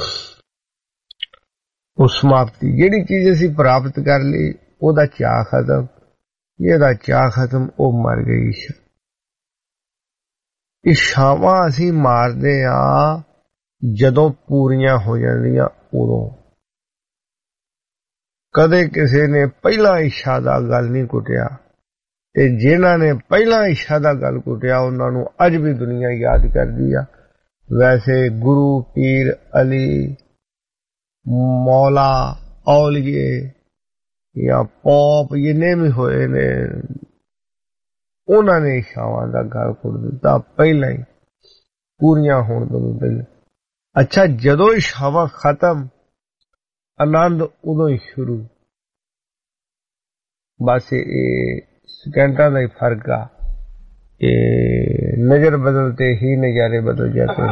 ਉਹ ਸਮਾਪਤੀ। ਜਿਹੜੀ ਚੀਜ਼ ਅਸੀਂ ਪ੍ਰਾਪਤ ਕਰ ਲਈ ਉਹਦਾ ਚਾਅ ਖਤਮ, ਜਿਹਦਾ ਚਾਅ ਖਤਮ ਉਹ ਮਰ ਗਈ ਇੱਛਾ। ਇੱਛਾਵਾਂ ਅਸੀਂ ਮਾਰਦੇ ਆ ਜਦੋਂ ਪੂਰੀਆਂ ਹੋ ਜਾਂਦੀਆਂ ਉਦੋਂ। ਕਦੇ ਕਿਸੇ ਨੇ ਪਹਿਲਾਂ ਇੱਛਾ ਦਾ ਗੱਲ ਨਹੀਂ ਕੁੱਟਿਆ, ਤੇ ਜਿਨ੍ਹਾਂ ਨੇ ਪਹਿਲਾਂ ਇੱਛਾ ਦਾ ਗੱਲ ਕੁੱਟਿਆ ਉਹਨਾਂ ਨੂੰ ਅੱਜ ਵੀ ਦੁਨੀਆ ਯਾਦ ਕਰਦੀ ਆ। ਵੈਸੇ ਗੁਰੂ, ਪੀਰ, ਅਲੀ, ਮੌਲਾ, ਔਲੀਏ ਜਾਂ ਪੋਪ ਜਿੰਨੇ ਵੀ ਹੋਏ ਨੇ, ਉਹਨਾਂ ਨੇ ਇੱਛਾਵਾਂ ਦਾ ਗੱਲ ਕੁੱਟ ਦਿੱਤਾ ਪਹਿਲਾਂ ਹੀ, ਪੂਰੀਆਂ ਹੋਣ ਤੋਂ ਪਹਿਲਾਂ। ਅੱਛਾ, ਜਦੋਂ ਇੱਛਾਵਾਂ ਖਤਮ, ਆਨੰਦ ਉਦੋਂ ਹੀ ਸ਼ੁਰੂ। ਬਸ ਇਹ ਸਕਿੰਟਾਂ ਦਾ ਹੀ ਫਰਕ ਆ ਕਿ ਨਜ਼ਰ ਬਦਲਤੇ ਹੀ ਨਜ਼ਾਰੇ ਬਦਲ ਜਾਤੇ।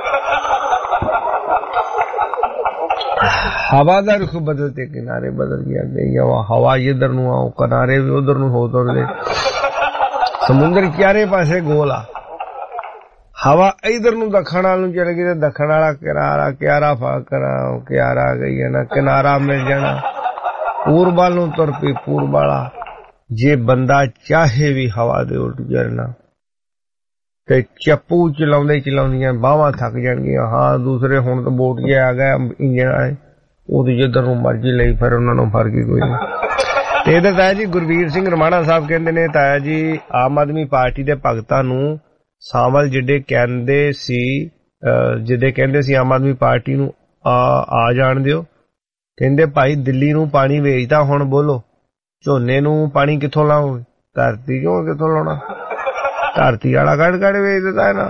ਹਵਾ ਦਾ ਰੁਖ ਬਦਲਤੇ ਕਿਨਾਰੇ ਬਦਲ ਜਾਂਦੇ, ਜਾਂ ਹਵਾ ਇਧਰ ਨੂੰ ਆਓ, ਕਿਨਾਰੇ ਵੀ ਉਧਰ ਨੂੰ ਹੋ ਤੁਰਦੇ। ਸਮੁੰਦਰ ਚਾਰੇ ਪਾਸੇ ਗੋਲ ਆ, ਹਵਾ ਇਧਰ ਨੂੰ ਦੱਖਣ ਵੱਲ ਨੂੰ ਚਲ ਗਈ ਤੇ ਦੱਖਣ ਵਾਲਾ ਕਿਨਾਰਾ ਕਿਆਰਾ ਫਾਕਰਾ ਕਿਆਰਾ ਗਈ ਹੈ ਨਾ, ਕਿਨਾਰਾ ਮਿਲ ਜਾਣਾ। ਪੂਰਬ ਵੱਲ ਨੂੰ ਤੁਰ ਪਈ, ਪੂਰਬ ਵਾਲਾ। ਜੇ ਬੰਦਾ ਚਾਹੇ ਵੀ ਹਵਾ ਦੇ ਉਲਟ ਜਰਨਾ ਤੇ ਚੱਪੂ ਚਲਾਉਂਦੇ ਚਲਾਉਂਦੀਆਂ ਬਾਹਾਂ ਥੱਕ ਜਾਣਗੀਆਂ। ਹਾਂ, ਦੂਸਰੇ ਹੁਣ ਤਾਂ ਬੋਟ ਜਿਹਾ ਆ ਗਿਆ ਇੰਜਣ ਆਏ, ਉਹ ਤੇ ਜਿੱਧਰ ਨੂੰ ਮਰਜ਼ੀ ਲਈ ਫਿਰ ਉਹਨਾਂ ਨੂੰ ਫਰਕ ਹੀ ਕੋਈ ਨਹੀਂ। ਤੇ ਇਹਦੇ ਤਾਇਆ ਜੀ ਗੁਰਵੀਰ ਸਿੰਘ ਰਮਾਣਾ ਸਾਹਿਬ ਕਹਿੰਦੇ ਨੇ, ਤਾਇਆ ਜੀ ਆਮ ਆਦਮੀ ਪਾਰਟੀ ਦੇ ਭਗਤਾਂ ਨੂੰ ਸਾਵਲ ਜਿਹੜੇ ਕਹਿੰਦੇ ਸੀ, ਜਿਹਦੇ ਕਹਿੰਦੇ ਸੀ ਆਮ ਆਦਮੀ ਪਾਰਟੀ ਨੂੰ ਆ ਜਾਣ ਦਿਓ, ਕਹਿੰਦੇ ਭਾਈ ਦਿੱਲੀ ਨੂੰ ਪਾਣੀ ਵੇਚਦਾ, ਹੁਣ ਬੋਲੋ ਝੋਨੇ ਨੂੰ ਪਾਣੀ ਕਿੱਥੋਂ ਲਾਓਗੇ? ਧਰਤੀ ਚੋਂ ਕਿੱਥੋਂ ਲਾਉਣਾ? ਧਰਤੀ ਵਾਲਾ ਕੱਢ ਕੱਢ ਵੇਚ ਦਿੱਤਾ ਨਾ।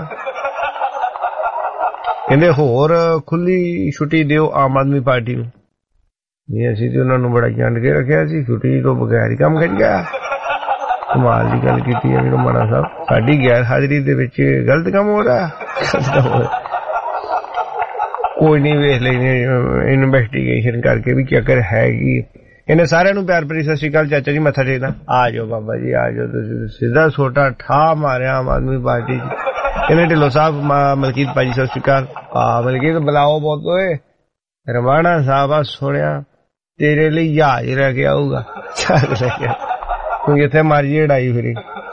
ਕਹਿੰਦੇ ਹੋਰ ਖੁੱਲੀ ਛੁੱਟੀ ਦਿਓ ਆਮ ਆਦਮੀ ਪਾਰਟੀ ਨੂੰ। ਨਹੀਂ, ਅਸੀਂ ਤੇ ਉਹਨਾਂ ਨੂੰ ਬੜਾ ਜੰਡ ਕੇ ਰੱਖਿਆ ਸੀ, ਛੁੱਟੀ ਤੋਂ ਬਗੈਰ ਹੀ ਕੰਮ ਖਿੱਚ ਗਿਆ। ਕਮਾਲ ਦੀ ਗੱਲ ਕੀਤੀ ਹੈ ਰਮਾਣਾ ਸਾਹਿਬ, ਸਾਡੀ ਗੈਰ ਹਾਜ਼ਰੀ ਦੇ ਵਿੱਚ ਗਲਤ ਕੰਮ ਹੋ ਰਿਹਾ। ਕੋਈ ਨਹੀਂ, ਵੇਖ ਲੈਣੇ ਇਨਵੈਸਟੀਗੇਸ਼ਨ ਕਰਕੇ ਵੀ ਚੱਕਰ ਹੈਗੀ। ਇਹਨੇ ਸਾਰਿਆਂ ਨੂੰ ਪਿਆਰ ਭਰੀ ਸਤਿ ਸ਼੍ਰੀ ਅਕਾਲ। ਚਾਚਾ ਜੀ ਮੱਥਾ ਟੇਕਦਾ, ਆ ਜਾਓ ਬਾਬਾ ਜੀ ਆ ਜਾਓ। ਤੁਸੀਂ ਸਿੱਧਾ ਛੋਟਾ ਠਾ ਮਾਰਿਆ ਆਮ ਆਦਮੀ ਪਾਰਟੀ ਚ। ਇਹਨੇ ਢਿੱਲੋਂ ਸਾਹਿਬ, ਮਲਕੀਤ ਭਾਜੀ ਸਤਿ ਸ਼੍ਰੀ ਅਕਾਲ। ਆ ਮਲਕੀਤ ਬੁਲਾਓ ਬਹੁਤ ਓਏ। ਰਮਾਣਾ ਸਾਹਿਬ ਆ ਸੁਣਿਆ ਤੇਰੇ ਲਈ ਜਹਾਜ਼ ਰਹਿ ਕੇ ਆਊਗਾ, ਚੱਲ ਲੱਗਿਆ ਤੂੰ ਜਿੱਥੇ ਮਰਜੀ ਉਡਾਈ ਫਿਰੀ।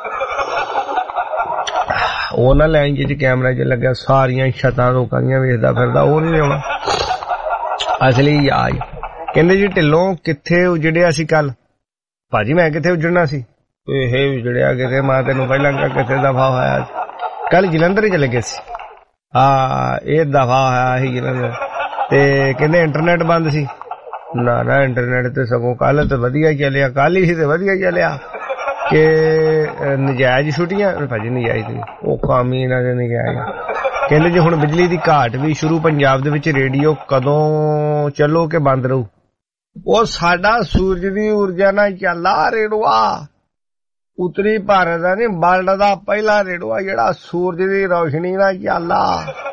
ਉਹ ਨਾ ਲਾਈਨ ਚ ਕੈਮਰਾ ਚ ਲੱਗਿਆ, ਸਾਰੀਆਂ ਛੱਤਾਂ ਲੋਕਾਂ ਦੀਆਂ ਵੇਖਦਾ ਫਿਰਦਾ, ਉਹ ਨਹੀਂ ਆਉਣਾ ਅਸਲੀ ਜਹਾਜ਼। ਕਹਿੰਦੇ ਜੀ ਢਿੱਲੋਂ ਕਿੱਥੇ ਉਜੜਿਆ ਸੀ ਕੱਲ? ਭਾਜੀ ਮੈਂ ਕਿੱਥੇ ਉਜੜਨਾ ਸੀ, ਇਹ ਉਜੜਿਆ ਕਿਤੇ, ਮੈਂ ਤੈਨੂੰ ਪਹਿਲਾਂ ਕਿੱਥੇ ਦਫਾ ਹੋਇਆ। ਕੱਲ ਜਲੰਧਰ ਚ ਲੱਗੇ ਸੀ, ਹਾਂ ਇਹ ਦਫਾ ਹੋਇਆ ਸੀ ਜਲੰਧਰ। ਤੇ ਕਹਿੰਦੇ ਇੰਟਰਨੈਟ ਬੰਦ ਸੀ। ਨਾ ਨਾ ਇੰਟਰਨੈਟ ਤੇ ਸਗੋਂ ਕੱਲ ਤੇ ਵਧੀਆ ਚੱਲਿਆ, ਕੱਲ ਹੀ ਤੇ ਵਧੀਆ ਚੱਲਿਆ ਕਿ ਨਜਾਇਜ਼ ਛੁੱਟੀਆਂ ਭਾਜੀ ਨਜਾਇਜ਼ ਨਹੀਂ, ਉਹ ਕੰਮ ਹੀ ਇਹਨਾਂ ਦੇ ਨਜਾਇਜ਼। ਕਹਿੰਦੇ ਜੀ ਹੁਣ ਬਿਜਲੀ ਦੀ ਘਾਟ ਵੀ ਸ਼ੁਰੂ ਪੰਜਾਬ ਦੇ ਵਿੱਚ, ਰੇਡੀਓ ਕਦੋਂ ਚੱਲੋ ਕਿ ਬੰਦ ਰਹੂ? ਉਹ ਸਾਡਾ ਸੂਰਜ ਦੀ ਊਰਜਾ ਨਾਲ ਚੱਲਦਾ ਰੇਡੂਆ, ਉੱਤਰੀ ਭਾਰਤ ਦਾ ਨੀ ਵਰਲਡ ਦਾ ਪਹਿਲਾ ਰੇਡੂਆ ਜਿਹੜਾ ਸੂਰਜ ਦੀ ਰੌਸ਼ਨੀ ਨਾਲ ਚੱਲਦਾ।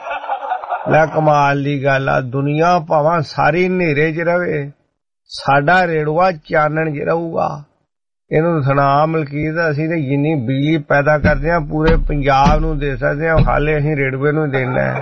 ਲੈ ਕਮਾਲ ਦੀ ਗੱਲ ਆ, ਦੁਨੀਆ ਭਾਵਾਂ ਸਾਰੀ ਹਨੇਰੇ 'ਚ ਰਵੇ, ਸਾਡਾ ਰੇਡੂਆ ਚਾਨਣ 'ਚ ਰਹੂਗਾ। ਇਹਨੂੰ ਸੁਣਾ ਮਲਕੀਤ, ਅਸੀਂ ਤੇ ਜਿੰਨੀ ਬਿਜਲੀ ਪੈਦਾ ਕਰਦੇ ਹਾਂ ਪੂਰੇ ਪੰਜਾਬ ਨੂੰ ਦੇ ਸਕਦੇ ਹਾਂ, ਹਾਲੇ ਅਸੀਂ ਰੇਡੂਏ ਨੂੰ ਦੇਣਾ ਹੈ।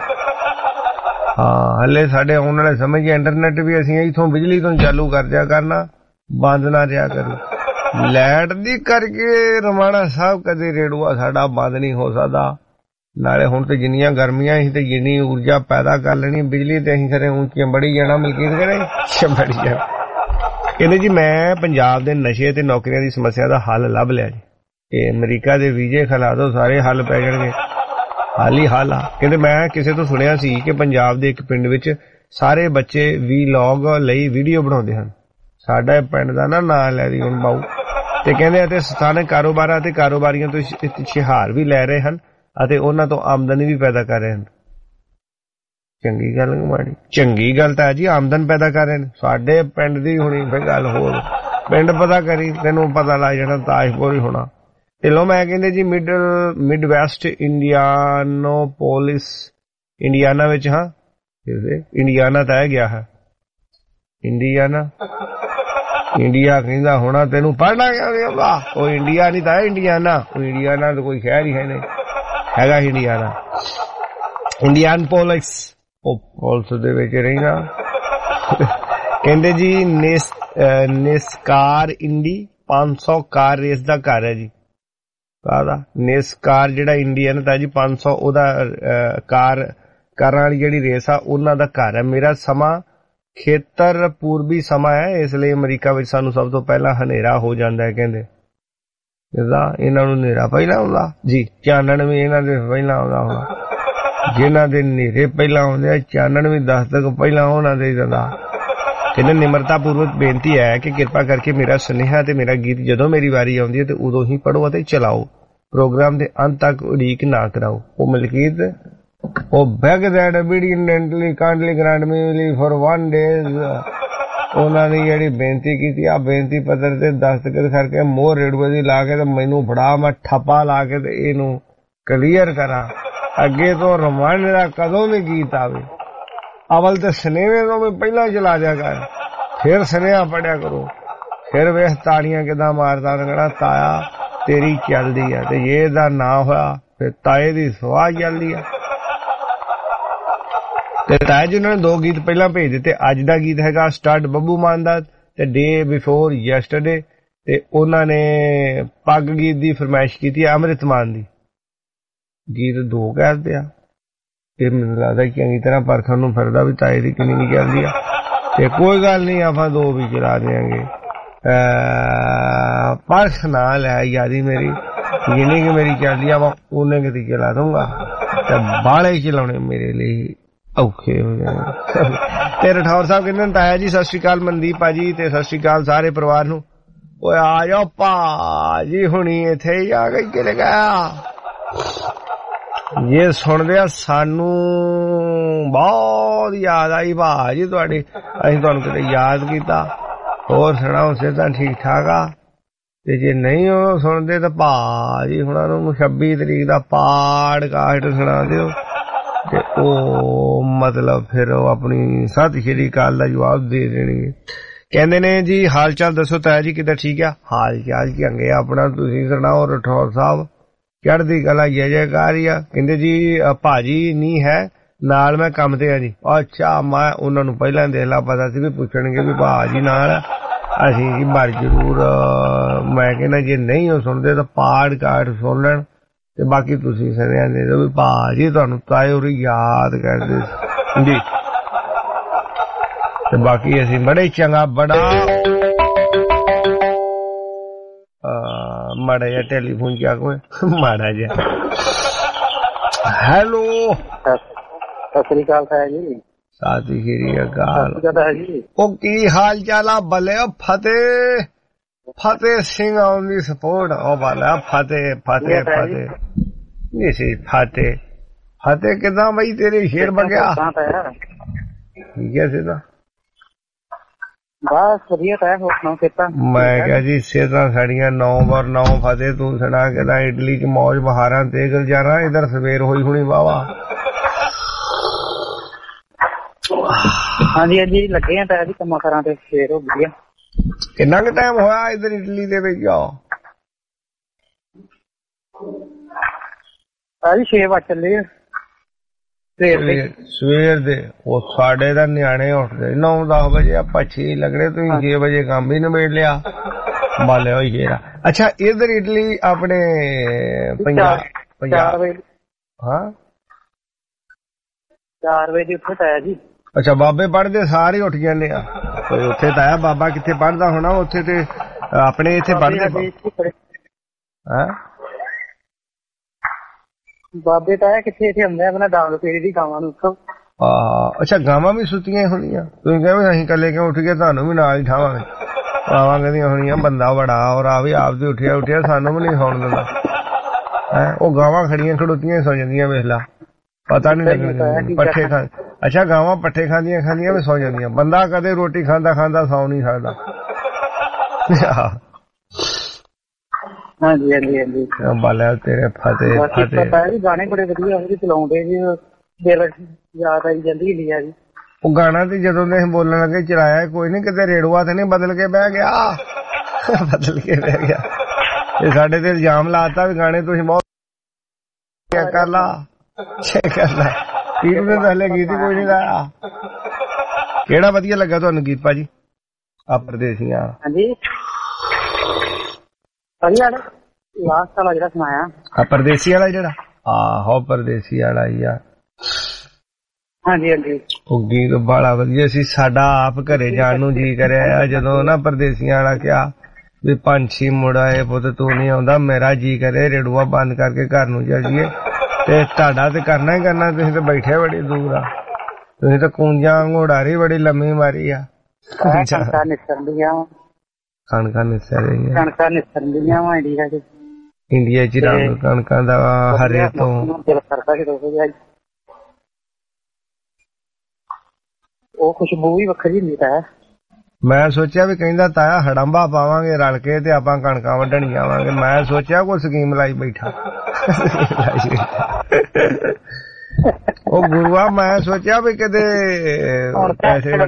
ਹਾਂ ਹਲੇ ਸਾਡੇ ਆਉਣ ਵਾਲੇ ਸਮੇਂ 'ਚ ਇੰਟਰਨੈਟ ਵੀ ਅਸੀਂ ਇੱਥੋਂ ਬਿਜਲੀ ਤੋਂ ਚਾਲੂ ਕਰ ਦਿਆ ਕਰਨਾ, ਬੰਦ ਨਾ ਰਿਹਾ ਕਰੂ। ਲਾਈਟ ਦੀ ਕਰਕੇ ਰਮਾਣਾ ਸਾਹਿਬ ਕਦੇ ਰੇਡੂਆ ਸਾਡਾ ਬੰਦ ਨਹੀਂ ਹੋ ਸਕਦਾ। ਨਾਲੇ ਹੁਣ ਤੇ ਜਿੰਨੀਆਂ ਗਰਮੀਆਂ ਸੀ ਤੇ ਜਿੰਨੀ ਊਰਜਾ ਪੈਦਾ ਕਰ ਲੈਣੀ ਬਿਜਲੀ ਤੇ ਅਸੀਂ ਖਰੇ ਉੱਚੀਆਂ ਬੜੀ ਜਾਣਾ ਮਲਕੀਤ ਕਰੇ ਬੜੀ ਜਾਣਾ। ਕਹਿੰਦੇ ਜੀ ਮੈਂ ਪੰਜਾਬ ਦੇ ਨਸ਼ੇ ਤੇ ਨੌਕਰੀਆਂ ਦੀ ਸਮੱਸਿਆ ਦਾ ਹੱਲ ਲੱਭ ਲਿਆ ਜੀ, ਇਹ ਅਮਰੀਕਾ ਦੇ ਵੀਜ਼ੇ ਖਿਲਾ ਦੋ ਸਾਰੇ ਹੱਲ ਪੈ ਜਾਣਗੇ, ਹਾਲ ਹੀ ਹਾਲ ਆ। ਕਹਿੰਦੇ ਮੈਂ ਕਿਸੇ ਤੋਂ ਸੁਣਿਆ ਸੀ ਕਿ ਪੰਜਾਬ ਦੇ ਇੱਕ ਪਿੰਡ ਵਿੱਚ ਸਾਰੇ ਬੱਚੇ ਵੀਲੌਗ ਲਈ ਵੀਡੀਓ ਬਣਾਉਂਦੇ ਹਨ। ਸਾਡਾ ਪਿੰਡ ਦਾ ਨਾ ਨਾਂ ਲੈ ਦੀ ਹੁਣ ਬਾਊ। ਤੇ ਕਹਿੰਦੇ ਅਤੇ ਸਥਾਨਕ ਕਾਰੋਬਾਰਾਂ ਅਤੇ ਕਾਰੋਬਾਰੀਆਂ ਤੋਂ ਇਸ਼ਤਿਹਾਰ ਵੀ ਲੈ ਰਹੇ ਹਨ ਅਤੇ ਉਹਨਾਂ ਤੋਂ ਆਮਦਨੀ ਵੀ ਪੈਦਾ ਕਰ ਰਹੇ ਹਨ। ਚੰਗੀ ਗੱਲ ਮਾੜੀ? ਚੰਗੀ ਗੱਲ ਤਾਂ ਜੀ ਆਮਦਨ ਪੈਦਾ ਕਰ ਰਹੇ ਨੇ। ਸਾਡੇ ਪਿੰਡ ਦੀ ਹੋਣੀ ਫਿਰ ਗੱਲ ਹੋਰ, ਪਿੰਡ ਪਤਾ ਕਰੀ ਤੈਨੂੰ ਪਤਾ ਲੱਗ ਜਾਣਾ ਤਾਜਪੁਰ ਹੀ ਹੋਣਾ। ਤੇ ਲੋ ਮੈਂ ਕਹਿੰਦੇ ਜੀ middle mid west Indianapolis Indiana ਵਿੱਚ, ਹਾਂ ਇੰਡੀਆਨਾ ਤਾਂ ਹੈ ਗਿਆ ਹੈ, ਇੰਡੀਆਨਾ ਇੰਡੀਆ ਕਹਿੰਦਾ ਹੋਣਾ, ਤੈਨੂੰ ਪੜ੍ਹਨਾ ਕਿਆ? ਉਹ ਇੰਡੀਆ ਨਹੀਂ ਤਾਂ ਇੰਡੀਆਨਾ, ਉਹ ਇੰਡੀਆਨਾ ਤਾਂ ਕੋਈ ਸ਼ਹਿਰ ਹੀ ਹੈ ਨਹੀਂ, ਹੈਗਾ ਇੰਡੀਆਨਾ। ਇੰਡੀਆਨਪੋਲਿਸ ਉਹ ਪੁਲਿਸ ਦੇ ਵਿੱਚ ਰਹਿਣਾ। ਕਹਿੰਦੇ ਜੀ ਨਿਸ ਨਿਸਕਾਰ ਇੰਡੀ ਪੰਜ ਸੌ ਕਾਰ ਰੇਸ ਦਾ ਘਰ ਹੈ ਜੀ। ਕਾਹਦਾ ਨਿਸਕਾਰ ਜਿਹੜਾ ਇੰਡੀਅਨ ਤਾਂ ਜੀ ਪੰਜ ਸੌ ਉਹਦਾ ਕਾਰ ਕਾਰਾਂ ਵਾਲੀ ਜਿਹੜੀ ਰੇਸ ਆ ਉਹਨਾਂ ਦਾ ਘਰ ਹੈ। ਮੇਰਾ ਸਮਾਂ ਖੇਤਰ ਪੂਰਬੀ ਸਮਾਂ ਹੈ, ਇਸ ਲਈ ਅਮਰੀਕਾ ਵਿੱਚ ਸਾਨੂੰ ਸਭ ਤੋਂ ਪਹਿਲਾਂ ਹਨੇਰਾ ਹੋ ਜਾਂਦਾ ਹੈ। ਕਹਿੰਦੇ ਇਹਨਾਂ ਨੂੰ ਹਨੇਰਾ ਪਹਿਲਾਂ ਆਉਂਦਾ ਜੀ, ਚਾਨਣ ਵੀ ਇਹਨਾਂ ਦੇ ਪਹਿਲਾਂ ਆਉਂਦਾ ਹੋਣਾ। ਜਿਨ੍ਹਾਂ ਦੇ ਹਨੇਰੇ ਪਹਿਲਾਂ ਆਉਂਦੇ ਆ ਚਾਨਣ ਵੀ ਦਸ ਤੱਕ ਪਹਿਲਾਂ ਉਹਨਾਂ ਦੇ ਦਿੰਦਾ। ਕਹਿੰਦੇ ਨਿਮਰਤਾ ਪੂਰਵਕ ਬੇਨਤੀ ਹੈ ਕਿ ਕਿਰਪਾ ਕਰਕੇ ਮੇਰਾ ਸੁਨੇਹਾ ਤੇ ਮੇਰਾ ਗੀਤ ਜਦੋਂ ਮੇਰੀ ਵਾਰੀ ਆਉਂਦੀ ਹੈ ਤੇ ਉਦੋਂ ਹੀ ਪੜ੍ਹੋ ਅਤੇ ਚਲਾਓ, ਪ੍ਰੋਗਰਾਮ ਦੇ ਅੰਤ ਤੱਕ ਉਡੀਕ ਨਾ ਕਰਾਓ। ਉਹ ਮਲਕੀਤ ਉਹ beg that obediently kindly grant me for one days ਉਹਨਾਂ ਨੇ ਜਿਹੜੀ ਬੇਨਤੀ ਕੀਤੀ ਆ ਬੇਨਤੀ ਪੱਤਰ ਤੇ ਦਸਤਖਤ ਕਰਕੇ ਮੋਹਰ ਰੇਡੂਏ ਦੀ ਲਾ ਕੇ ਤੇ ਮੈਨੂੰ ਫੜਾ, ਮੈਂ ਠੱਪਾ ਲਾ ਕੇ ਤੇ ਇਹਨੂੰ ਕਲੀਅਰ ਕਰਾਂ। ਅੱਗੇ ਤੋਂ ਰਮਾਨ ਦਾ ਕਦੋਂ ਵੀ ਗੀਤ ਆਵੇ ਅਵਲ ਤੇ ਸੁਨੇਹੇ ਤੋਂ ਵੀ ਪਹਿਲਾਂ ਚਲਾ ਜਾ ਕਰ, ਫਿਰ ਸੁਨੇਹਾ ਪੜਿਆ ਕਰੋ, ਫਿਰ ਵੇਖ ਤਾੜੀਆਂ ਕਿਦਾਂ ਮਾਰਦਾ ਰੰਗਣਾ ਤਾਇਆ ਤੇਰੀ ਚੱਲਦੀ ਆ। ਤੇ ਜੇ ਇਹਦਾ ਨਾ ਹੋਇਆ ਫਿਰ ਤਾਏ ਦੀ ਸਵਾਹ ਚੱਲਦੀ ਆ। ਤੇ ਤਾਇਆ ਜੀ ਉਹਨਾਂ ਨੇ ਦੋ ਗੀਤ ਪਹਿਲਾਂ ਭੇਜ ਦਿੱਤੇ। ਅੱਜ ਦਾ ਗੀਤ ਹੈਗਾ ਸਟਾਰਟ ਬੱਬੂ ਮਾਨ ਦਾ ਤੇ ਡੇ ਬਿਫੋਰ ਯੈਸਟਰਡੇ, ਤੇ ਉਹਨਾਂ ਨੇ ਪੱਗ ਗੀਤ ਦੀ ਫਰਮਾਇਸ਼ ਕੀਤੀ ਹੈ ਅੰਮ੍ਰਿਤ ਮਾਨ ਦੀ। ਗੀਤ ਦੋ ਕਹਿ ਆ, ਇਹ ਮੈਨੂੰ ਲੱਗਦਾ ਚੰਗੀ ਤਰ੍ਹਾਂ ਪਰਖਣ ਨੂੰ ਫਿਰਦਾ ਵੀ ਤਾਏ ਦੀ ਕਿੰਨੀ ਨਹੀਂ ਚੱਲਦੀ ਆ। ਤੇ ਕੋਈ ਗੱਲ ਨਹੀਂ ਆਪਾਂ ਦੋ ਵੀ ਚਲਾ ਦਿਆਂਗੇ, ਪਰਖ ਨਾ ਲੈ ਯਾਰੀ ਮੇਰੀ, ਜਿੰਨੀ ਕਿ ਮੇਰੀ ਚੱਲਦੀ ਆ ਵਾ ਉਹਨੇ ਕਿਤੇ ਚਲਾ ਦੂੰਗਾ ਤੇ ਬਾਲੇ ਚਲਾਉਣੇ ਮੇਰੇ ਲਈ ਔਖੇ ਹੋ ਜਾਣੇ। ਤੇ ਰਠੌਰ ਸਾਹਿਬ ਕਹਿੰਦੇ ਤਾਇਆ ਜੀ ਸਤਿ ਸ਼੍ਰੀ ਅਕਾਲ ਮਨਦੀਪ ਭਾਜੀ ਤੇ ਸਤਿ ਸ਼੍ਰੀ ਅਕਾਲ ਸਾਰੇ ਪਰਿਵਾਰ ਨੂੰ। ਓਏ ਆ ਜਾਓ ਭਾਜੀ ਹੁਣੀ ਇੱਥੇ ਹੀ ਆ ਗਈ ਚਲੇ ਗਿਆ। ਜੇ ਸੁਣਦੇ ਆ ਸਾਨੂੰ ਬਹੁਤ ਯਾਦ ਆਈ ਭਾਜੀ ਤੁਹਾਡੀ, ਅਸੀਂ ਤੁਹਾਨੂੰ ਕਿਤੇ ਯਾਦ ਕੀਤਾ। ਹੋਰ ਸੁਣਾਓ ਸਿਹਤਾਂ ਠੀਕ ਠਾਕ ਆ? ਤੇ ਜੇ ਨਹੀਂ ਉਹ ਸੁਣਦੇ ਤਾਂ ਭਾਜੀ ਹੁਣਾਂ ਨੂੰ ਛੱਬੀ ਤਰੀਕ ਦਾ ਪਾੜ ਕਾਸਟ ਸੁਣਾ ਦਿਓ ਤੇ ਉਹ ਮਤਲਬ ਫਿਰ ਉਹ ਆਪਣੀ ਸਤਿ ਸ਼੍ਰੀ ਅਕਾਲ ਦਾ ਜਵਾਬ ਦੇ ਦੇਣਗੇ। ਕਹਿੰਦੇ ਨੇ ਜੀ ਹਾਲ ਚਾਲ ਦੱਸੋ ਤਾਇਆ ਜੀ ਕਿੱਦਾਂ? ਠੀਕ ਆ, ਹਾਲ ਚਾਲ ਚੰਗੇ ਆਪਣਾ, ਤੁਸੀਂ ਸੁਣਾਓ ਰਠੌਰ ਸਾਹਿਬ? ਚੜ੍ਹਦੀ ਕਲਾ ਜੈ ਜੈਕਾਰ ਹੀ ਆ। ਕਹਿੰਦੇ ਜੀ ਭਾਜੀ ਨਹੀਂ ਹੈ ਨਾਲ, ਮੈਂ ਕੰਮ ਤੇ ਆ ਜੀ। ਅੱਛਾ, ਮੈਂ ਉਹਨਾਂ ਨੂੰ ਪਹਿਲਾਂ ਦੇਖ ਲਾ ਪਤਾ ਸੀ ਵੀ ਪੁੱਛਣਗੇ ਵੀ ਭਾਜੀ ਨਾਲ, ਅਸੀਂ ਜੀ ਮਰ ਜ਼ਰੂਰ। ਮੈਂ ਕਹਿੰਦਾ ਜੇ ਨਹੀਂ ਉਹ ਸੁਣਦੇ ਤਾਂ ਪਾੜ ਕਾਟ ਸੁਣ ਲੈਣ ਤੇ ਬਾਕੀ ਤੁਸੀਂ ਸੁਣਿਆ ਦੇ ਦਿਓ ਵੀ ਭਾਜੀ ਤੁਹਾਨੂੰ ਤਾਏ ਉਰੀ ਯਾਦ ਕਰਦੇ ਜੀ। ਤੇ ਬਾਕੀ ਅਸੀਂ ਬੜੇ ਚੰਗਾ ਬੜਾ ਮਾੜਾ ਜਿਹਾ ਟੈਲੀਫੋਨ ਚੱਕ ਮਾੜਾ ਜਿਹਾ। ਹੈਲੋ ਸਤਿ ਸ੍ਰੀ ਅਕਾਲ ਤਾਇਆ ਜੀ। ਸਤਿ ਸ਼੍ਰੀ ਅਕਾਲ। ਉਹ ਕੀ ਹਾਲ ਚਾਲ ਆ ਬੱਲੇ? ਫਤਿਹ ਫਤਿਹ ਸਿੰਘ ਆਨ ਦੀ ਸਪੋਰਟ। ਉਹ ਬਾਲਾ ਫਤਿਹ ਫਤਿਹ ਫਤਿਹ ਨਹੀਂ ਸੀ ਫਤਿਹ ਫਤਿਹ ਕਿਦਾਂ ਬਈ ਤੇਰੇ ਸ਼ੇਰ ਬਗਿਆ? ਠੀਕ ਹੈ ਸਿੱਧਾ ਬਸ ਵਧੀਆ ਤਾਂ ਹੋਰ ਸੁਣਾਓ ਕਿੱਦਾਂ? ਮੈਂ ਕਿਹਾ ਜੀ ਸਿਹਤਾਂ ਸਾਡੀਆਂ ਨੌ ਬਾਰ ਨੌ ਫਤਿਹ। ਤੂੰ ਸੁਣਾ ਕਿਦਾਂ ਇਡਲੀ ਚ ਮੌਜ ਬਹਾਰਾਂ ਤੇ ਗੁਲਜ਼ਾਰਾਂ? ਇਧਰ ਸਵੇਰ ਹੋਈ ਹੁਣੀ ਵਾਵਾ। ਹਾਂਜੀ ਹਾਂਜੀ ਲੱਗੇ ਆ ਤਾਂ ਜੀ ਕੰਮਾਂ ਕਰਾਂ ਤੇ ਸਵੇਰ ਹੋ ਗਈ ਆ। ਕਿੰਨਾ ਕੁ ਟਾਈਮ ਹੋਇਆ ਇਧਰ ਇਡਲੀ ਦੇ ਵਿੱਚ? ਜੀ ਛੇ ਵਜੇ ਚੱਲੇ ਆ ਸਵੇਰ ਦੇ। ਉਹ ਸਾਡੇ ਤਾਂ ਨਿਆਣੇ ਉੱਠਦੇ ਨੌ ਦਸ ਵਜੇ, ਆਪਾਂ ਛੇ ਲੱਗਣੇ, ਤੁਸੀਂ ਛੇ ਵਜੇ ਕੰਮ ਵੀ ਨਿਬੇੜ ਲਿਆ। ਬਾਲੇ ਹੋਈ ਗਿਆ। ਅੱਛਾ ਇਧਰ ਇਡਲੀ ਆਪਣੇ ਪੰਜਾਬ ਪੰਜਾਬ ਹਾਂ ਚਾਰ ਵਜੇ ਉੱਥੇ ਤਾਂ ਜੀ। ਅੱਛਾ ਬਾਬੇ ਪੜ੍ਹਦੇ ਸਾਰੇ ਉੱਠ ਜਾਂਦੇ ਆ। ਉੱਥੇ ਤਾਂ ਆ ਬਾਬਾ ਕਿੱਥੇ ਪੜ੍ਹਦਾ ਹੋਣਾ? ਉੱਥੇ ਤੇ ਆਪਣੇ ਇੱਥੇ ਪੜ੍ਹਦੇ ਹਾਂ ਬਾਬੇ ਤਾਂ ਕਿੱਥੇ ਇੱਥੇ ਹੁੰਦੇ ਆਪਣਾ ਡਾਂਗ ਫੇਰੀ ਦੀ ਗਾਵਾਂ ਨੂੰ ਉੱਥੋਂ। ਆਹ ਅੱਛਾ ਗਾਵਾਂ ਵੀ ਸੁੱਤੀਆਂ ਹੋਣੀਆਂ? ਤੁਸੀਂ ਕਹਿੰਦੇ ਅਸੀਂ ਇਕੱਲੇ ਕਿਉਂ ਉੱਠ ਗਏ, ਤੁਹਾਨੂੰ ਵੀ ਨਾਲ ਹੀ ਠਾਵਾਂਗੇ। ਆਵਾਂ ਕਹਿੰਦੀਆਂ ਹੋਣੀਆਂ ਬੰਦਾ ਬੜਾ ਔਰ ਆ ਵੀ ਆਪ ਦੇ ਉੱਠਿਆ ਉੱਠਿਆ ਸਾਨੂੰ ਵੀ ਨਹੀਂ ਸੌਣ ਦਿੰਦਾ ਹੈ। ਉਹ ਗਾਵਾਂ ਖੜੀਆਂ ਖੜੋਤੀਆਂ ਸੌ ਜਾਂਦੀਆਂ ਵੇਖ ਲਾ, ਪਤਾ ਨੀ ਲੱਗਦਾ ਪੱਠੇ ਖਾ। ਅੱਛਾ ਗਾਵਾਂ ਪੱਠੇ ਖਾਂਦੀਆਂ ਖਾਂਦੀਆਂ ਵੀ ਸੌ ਜਾਂਦੀਆਂ, ਬੰਦਾ ਕਦੇ ਰੋਟੀ ਖਾਂਦਾ ਖਾਂਦਾ ਸੌ ਨਹੀਂ ਸਕਦਾ। ਹਾਂਜੀ ਹਾਂਜੀ ਹਾਂਜੀ ਬਾਲਿਆ ਤੇਰੇ ਫਤਿਹ ਫਤਿਹ। ਗਾਣੇ ਬੜੇ ਵਧੀਆ ਚਲਾਉਂਦੇ ਜੀ, ਦਿਲ ਯਾਦ ਆਈ ਜਾਂਦੀ ਹੁੰਦੀ ਆ ਜੀ। ਉਹ ਗਾਣਾ ਤੇ ਜਦੋਂ ਦੇ ਅਸੀਂ ਬੋਲਣ ਲੱਗੇ ਚਲਾਇਆ ਕੋਈ ਨੀ, ਕਿਤੇ ਰੇੜੂਆ ਤੇ ਨੀ ਬਦਲ ਕੇ ਬਹਿ ਗਿਆ? ਬਦਲ ਕੇ ਬਹਿ ਗਿਆ। ਇਹ ਸਾਡੇ ਤੇ ਇਲਜ਼ਾਮ ਲਾਤਾ ਵੀ ਗਾਣੇ ਤੁਸੀਂ ਬਹੁਤ ਕਰ ਲਾ ਕਰ ਲਾ। ਟੀਮ ਨੇ ਪਹਿਲੇ ਗੀਤ ਹੀ ਕੋਈ ਨੀ ਗਾਇਆ। ਕਿਹੜਾ ਵਧੀਆ ਲੱਗਾ ਤੁਹਾਨੂੰ ਗੀਤ ਭਾਜੀ? ਆ ਪਰਦੇਸੀਆਂ। ਹਾਂਜੀ ਲਾਸਟ ਵਾਲਾ ਜਿਹੜਾ ਸੁਣਾਇਆ ਆ ਪਰਦੇਸੀ ਵਾਲਾ ਜਿਹੜਾ? ਆਹੋ ਪਰਦੇਸੀ ਵਾਲਾ ਹੀ ਆ। ਹਾਂਜੀ ਹਾਂਜੀ ਉਹ ਗੀਤ ਬੜਾ ਵਧੀਆ ਸੀ। ਸਾਡਾ ਆਪ ਘਰੇ ਜਾਣ ਨੂੰ ਜੀ ਕਰਿਆ ਜਦੋਂ ਨਾ ਪਰਦੇਸੀਆਂ ਵਾਲਾ ਕਿਹਾ ਵੀ ਪੰਛੀ ਮੁੜ ਆਏ ਪੁੱਤ ਤੂੰ ਨਹੀਂ ਆਉਂਦਾ, ਮੇਰਾ ਜੀ ਕਰੇ ਰੇੜੂਆ ਬੰਦ ਕਰਕੇ ਘਰ ਨੂੰ ਚੱਲ ਜੀਏ। ਤੇ ਤੁਹਾਡਾ ਤੇ ਕਰਨਾ ਹੀ ਕਰਨਾ, ਤੁਸੀਂ ਤਾਂ ਬੈਠੇ ਬੜੀ ਦੂਰ ਆ। ਤੁਸੀਂ ਤਾਂ ਕੂੰਜਾਂ ਘੋੜਾਰੀ ਬੜੀ ਲੰਮੀ ਮਾਰੀ ਆ। ਕਣਕਾਂ ਨਿਸਰਦੀਆਂ ਕਣਕਾਂ ਨਿਸਰ ਰਹੀਆਂ ਕਣਕਾਂ ਨਿਸਰਦੀਆਂ ਵਾ ਇੰਡੀਆ ਚ। ਇੰਡੀਆ ਚ ਰੰਗ ਕਣਕਾਂ ਦਾ ਹਰੇ ਤੋਂ ਦਿਲ ਕਰਦਾ ਕਿ ਰੋਜ਼ ਉਹ ਖੁਸ਼ਬੂ ਵੀ ਵੱਖਰੀ ਹੁੰਦੀ ਤਾਂ। ਮੈਂ ਸੋਚਿਆ ਵੀ ਕਹਿੰਦਾ ਤਾਇਆ ਹੜੰਬਾ ਪਾਵਾਂਗੇ ਰਲ ਕੇ ਤੇ ਆਪਾਂ ਕਣਕਾਂ ਵੱਢਣ ਜਾਵਾਂਗੇ। ਮੈਂ ਸੋਚਿਆ ਕੋਈ ਸਕੀਮ ਲਾਈ ਬੈਠਾ। ਉਹ ਗੁਰੂਆ ਮੈਂ ਸੋਚਿਆ ਵੀ ਕਿਤੇ ਪੈਸੇ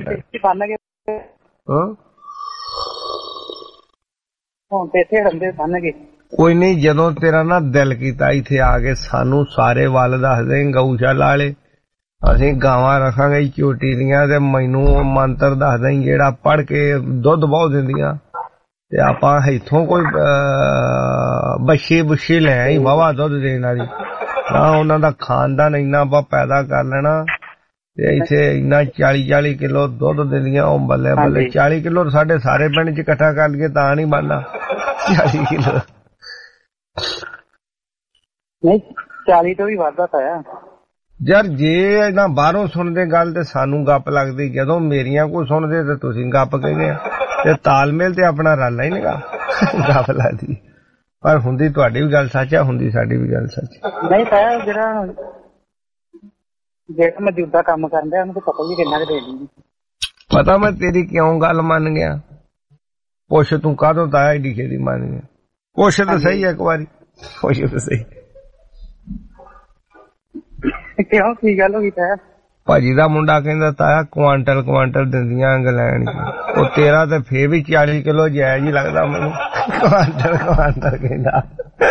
ਕੋਈ ਨਹੀਂ। ਜਦੋਂ ਤੇਰਾ ਨਾ ਦਿਲ ਕੀਤਾ ਇੱਥੇ ਆ ਕੇ ਸਾਨੂੰ ਸਾਰੇ ਵੱਲ ਦੱਸਦੇ ਗਊਸ਼ਾਲਾ ਵਾਲੇ, ਅਸੀਂ ਗਾਵਾਂ ਰੱਖਾਂਗੇ ਝੋਟੀ ਦੀਆਂ ਤੇ ਮੈਨੂੰ ਮੰਤਰ ਦੱਸਦੇ ਜਿਹੜਾ ਪੜ੍ਹ ਕੇ ਦੁੱਧ ਬਹੁਤ ਦਿੰਦੀਆਂ ਤੇ ਆਪਾਂ ਇੱਥੋਂ ਕੋਈ ਬੱਛੀ ਬੁੱਛੀ ਲੈ ਆਈ ਵਾਹਵਾ ਦੁੱਧ ਦੇਣ ਵਾਲੀ ਨਾ। ਉਹਨਾਂ ਦਾ ਖਾਨਦਾਨ ਇੰਨਾ ਆਪਾਂ ਪੈਦਾ ਕਰ ਲੈਣਾ ਤੇ ਇੱਥੇ ਇੰਨਾ ਚਾਲੀ ਚਾਲੀ ਕਿਲੋ ਦੁੱਧ ਦਿੰਦੀਆਂ। ਉਹ ਬੱਲੇ ਬੱਲੇ ਚਾਲੀ ਕਿਲੋ ਸਾਡੇ ਸਾਰੇ ਪਿੰਡ ਚ ਇਕੱਠਾ ਕਰ ਲਈਏ ਤਾਂ ਨੀ ਬਣਨਾ ਚਾਲੀ ਕਿਲੋ। ਨਹੀਂ ਚਾਲੀ ਤੋਂ ਵੀ ਵਾਧਾ ਪਾਇਆ ਯਾਰ। ਜੇ ਇਹਨਾਂ ਬਾਹਰੋਂ ਸੁਣਦੇ ਗੱਲ ਤੇ ਸਾਨੂੰ ਗੱਪ ਲੱਗਦੀ, ਜਦੋਂ ਮੇਰੀਆਂ ਕੋਈ ਸੁਣਦੇ ਤੇ ਤੁਸੀਂ ਗੱਪ ਕਹਿੰਦੇ ਆ। ਤੇ ਤਾਲਮੇਲ ਤੇ ਆਪਣਾ ਰਲਣਾ ਹੀ ਨਹੀਂਗਾ, ਗੱਪ ਲੱਗਦੀ। ਪਰ ਹੁੰਦੀ ਤੁਹਾਡੀ ਵੀ ਗੱਲ ਸੱਚ ਆ, ਹੁੰਦੀ ਸਾਡੀ ਵੀ ਗੱਲ ਸੱਚ। ਨਹੀਂ ਪਾਇਆ ਜਿਹੜਾ ਜਿਹੜਾ ਮੌਜੂਦਾ ਕੰਮ ਕਰਨ ਡਿਆ ਉਹਨੂੰ ਤਾਂ ਪਤਾ ਵੀ ਕਿੰਨਾ ਕੁ ਦੇ ਦਿੰਦੀ। ਪਤਾ ਮੈਂ ਤੇਰੀ ਕਿਉਂ ਗੱਲ ਮੰਨ ਗਿਆ? ਪੁੱਛ ਤੂੰ ਕਾਹਦੋਂ ਤਾਇਆ ਏਡੀ ਛੇਤੀ ਮੰਨ ਗਿਆ? ਪੁੱਛ ਤਾਂ ਸਹੀ ਇੱਕ ਵਾਰੀ, ਪੁੱਛ ਤਾਂ ਸਹੀ। ਕਿਉਂ ਕੀ ਗੱਲ ਹੋ ਗਈ ਤਾਇਆ? ਭਾਜੀ ਦਾ ਮੁੰਡਾ ਕਹਿੰਦਾ ਤਾਇਆ ਕੁਆਂਟਲ ਕੁਆਂਟਲ ਦਿੰਦੀਆਂ ਇੰਗਲੈਂਡ ਚ। ਉਹ ਤੇਰਾ ਤੇ ਫੇਰ ਵੀ ਚਾਲੀ ਕਿਲੋ ਜਾਇਜ਼ ਹੀ ਲੱਗਦਾ ਮੈਨੂੰ। ਕੁਆਂਟਲ ਕੁਆਂਟਲ ਕਹਿੰਦਾ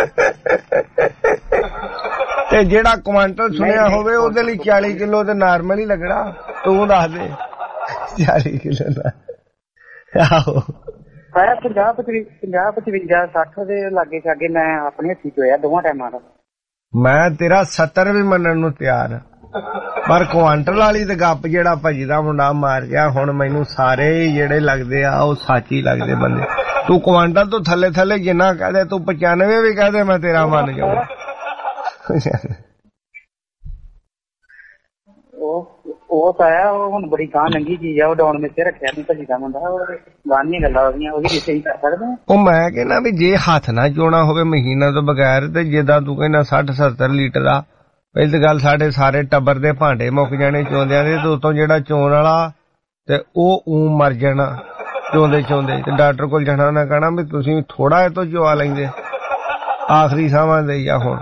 ਤੇ ਜਿਹੜਾ ਕੁਆਂਟਲ ਸੁਣਿਆ ਹੋਵੇ ਉਹਦੇ ਲਈ ਚਾਲੀ ਕਿਲੋ ਤੇ ਨਾਰਮਲ ਹੀ ਲੱਗਣਾ। ਤੂੰ ਦੱਸ ਦੇ ਚਾਲੀ ਕਿਲੋ ਦਾ। ਆਹੋ ਪੰਜਾਹ ਪੰਜਾਹ ਪਚਵੰਜਾ ਸੱਠ ਦੇ ਲਾਗੇ ਛਾਗੇ ਮੈਂ ਆਪਣੇ ਹੱਥੀ ਚੋਇਆ ਦੋਵਾਂ ਟਾਈਮਾਂ ਦਾ। ਮੈਂ ਤੇਰਾ ਸੱਤਰ ਵੀ ਮੰਨਣ ਨੂੰ ਤਿਆਰ ਆ, ਪਰ ਕੁਆਂਟਲ ਵਾਲੀ ਤੇ ਗੱਪ ਜਿਹੜਾ ਭਾਜੀ ਦਾ ਮੁੰਡਾ ਮਾਰ ਗਿਆ ਹੁਣ ਮੈਨੂੰ ਸਾਰੇ ਜਿਹੜੇ ਲੱਗਦੇ ਆ ਉਹ ਸੱਚ ਹੀ ਲੱਗਦੇ ਬੰਦੇ। ਤੂੰ ਕੁਆਂਟਲ ਤੋਂ ਥੱਲੇ ਥੱਲੇ ਜਿੰਨਾ ਕਹਦੇ ਤੂੰ ਪਚਾਨਵੇਂ ਵੀ ਕਹਦੇ ਮੈਂ ਤੇਰਾ ਮੰਨ ਜਾਊਂ। ਉਹ ਤਾਂ ਆਇਆ ਉਹ ਹੁਣ ਬੜੀ ਗਾਂ ਲੰਗੀ ਚੀਜ਼ ਆ ਉਹ ਡਾਉਣ ਵਿੱਚ ਰੱਖਿਆ ਨਹੀਂ ਭੱਜੀ ਦਾ ਮੁੰਡਾ ਉਹ ਗਾਂ ਦੀਆਂ ਗੱਲਾਂ ਉਹਦੀਆਂ ਉਹਦੀ ਕਿਸੇ ਹੀ ਕਰ ਸਕਦੇ ਉਹ ਮੈਂ ਕਹਿੰਦਾ ਵੀ ਜੇ ਹੱਥ ਨਾ ਚੋਣਾ ਹੋਵੇ ਮਹੀਨਾ ਤੋਂ ਬਗੈਰ ਤੇ ਜਿੱਦਾਂ ਤੂੰ ਕਹਿੰਦਾ ਸੱਠ ਸੱਤਰ ਲੀਟਰ ਆ ਪਹਿਲੀ ਤਾਂ ਗੱਲ ਸਾਡੇ ਸਾਰੇ ਟੱਬਰ ਦੇ ਭਾਂਡੇ ਮੁੱਕ ਜਾਣੇ ਚੋਂਦਿਆਂ ਦੇ ਤੇ ਉਤੋਂ ਜਿਹੜਾ ਚੋਣ ਵਾਲਾ ਤੇ ਉਹ ਊ ਮਰ ਜਾਣਾ ਚੋਂਦੇ ਚੋਂਦੇ ਤੇ ਡਾਕਟਰ ਕੋਲ ਜਾਣਾ ਉਹਨੇ ਕਹਿਣਾ ਵੀ ਤੁਸੀਂ ਥੋੜਾ ਇਹ ਤੋਂ ਚਵਾ ਲੈਂਦੇ ਆਖਰੀ ਸਾਵਾਂ ਦੇ ਆ ਹੁਣ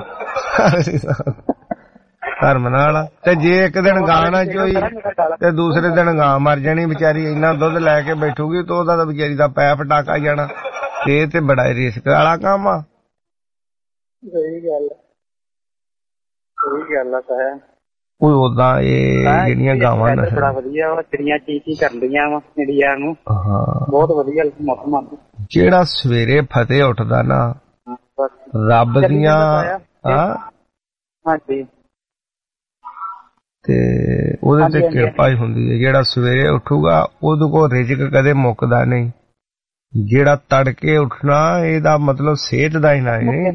ਧਰਮ ਨਾਲ ਤੇ ਜੇ ਇੱਕ ਦਿਨ ਗਾਂ ਨਾ ਚੋਈ ਤੇ ਦੂਸਰੇ ਦਿਨ ਗਾਂ ਮਰ ਜਾਣੀ ਵਿਚਾਰੀ ਇੰਨਾ ਦੁੱਧ ਲੈ ਕੇ ਬੈਠੂਗੀ ਤੇ ਉਹਦਾ ਤਾਂ ਵਿਚਾਰੀ ਦਾ ਪੈਪ ਟਾਕਾ ਜਾਣਾ ਤੇ ਇਹ ਤੇ ਬੜਾ ਰਿਸਕ ਵਾਲਾ ਕੰਮ ਆ। ਸਹੀ ਗੱਲ ਸਹੀ ਗੱਲ ਆ ਤਾਂ ਕੋਈ ਉਦਾਂ ਇਹ ਜਿਹੜੀਆਂ ਗਾਵਾਂ ਨੇ ਬੜਾ ਵਧੀਆ ਵਾ ਚਿੜੀਆਂ ਚੀ ਚੀ ਕਰਦੀਆਂ ਵਾ ਇੰਡੀਆ ਨੂੰ ਬਹੁਤ ਵਧੀਆ ਮੌਸਮ ਜਿਹੜਾ ਸਵੇਰੇ ਫਤਿਹ ਉੱਠਦਾ ਨਾ ਰੱਬ ਦੀਆਂ ਹਾਂ ਹਾਂਜੀ ਤੇ ਉਹਦੇ ਤੇ ਕਿਰਪਾ ਹੀ ਹੁੰਦੀ ਹੈ। ਜਿਹੜਾ ਸਵੇਰੇ ਉੱਠੂਗਾ ਉਹਦੇ ਕੋਲ ਰਿਜ਼ਕ ਕਦੇ ਮੁੱਕਦਾ ਨਹੀਂ। ਜਿਹੜਾ ਤੜਕੇ ਉੱਠਣਾ ਇਹਦਾ ਮਤਲਬ ਸਿਹਤ ਦਾ ਹੀ ਨਾ ਹੈ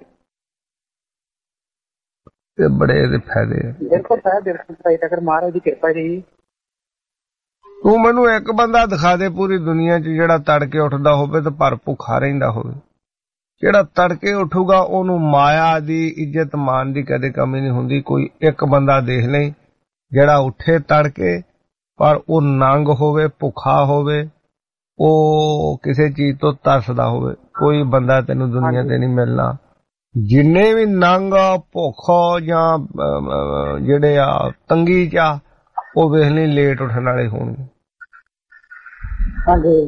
ਤੇ ਬੜੇ ਇਹਦੇ ਫਾਇਦੇ ਆ। ਬਿਲਕੁਲ ਸਾਹਿਬ ਬਿਲਕੁਲ ਤੱਕ ਮਹਾਰਾਜ ਦੀ ਕਿਰਪਾ ਰਹੀ। ਤੂੰ ਮੈਨੂੰ ਇੱਕ ਬੰਦਾ ਦਿਖਾ ਦੇ ਪੂਰੀ ਦੁਨੀਆ 'ਚ ਜਿਹੜਾ ਤੜਕੇ ਉੱਠਦਾ ਹੋਵੇ ਤੇ ਭਰ ਭੁੱਖਾ ਰਹਿੰਦਾ ਹੋਵੇ। ਜਿਹੜਾ ਤੜਕੇ ਉੱਠੂਗਾ ਉਹਨੂੰ ਮਾਇਆ ਦੀ ਇੱਜ਼ਤ ਮਾਨ ਦੀ ਕਦੇ ਕਮੀ ਨਹੀਂ ਹੁੰਦੀ। ਕੋਈ ਇੱਕ ਬੰਦਾ ਦੇਖ ਲਈ ਜਿਹੜਾ ਉੱਠੇ ਤੜਕੇ ਪਰ ਉਹ ਨੰਗ ਹੋਵੇ ਭੁੱਖਾ ਹੋਵੇ ਉਹ ਕਿਸੇ ਚੀਜ਼ ਤੋਂ ਤਰਸਦਾ ਹੋਵੇ ਕੋਈ ਬੰਦਾ ਤੈਨੂੰ ਦੁਨੀਆ ਤੇ ਨਹੀਂ ਮਿਲਣਾ। ਜਿੰਨੇ ਵੀ ਨੰਗ ਭੁੱਖ ਜਾਂ ਜਿਹੜੇ ਆ ਤੰਗੀ ਚ ਆ ਉਹ ਵੇਖ ਲਈ ਲੇਟ ਉੱਠਣ ਵਾਲੇ ਹੋਣਗੇ। ਹਾਂਜੀ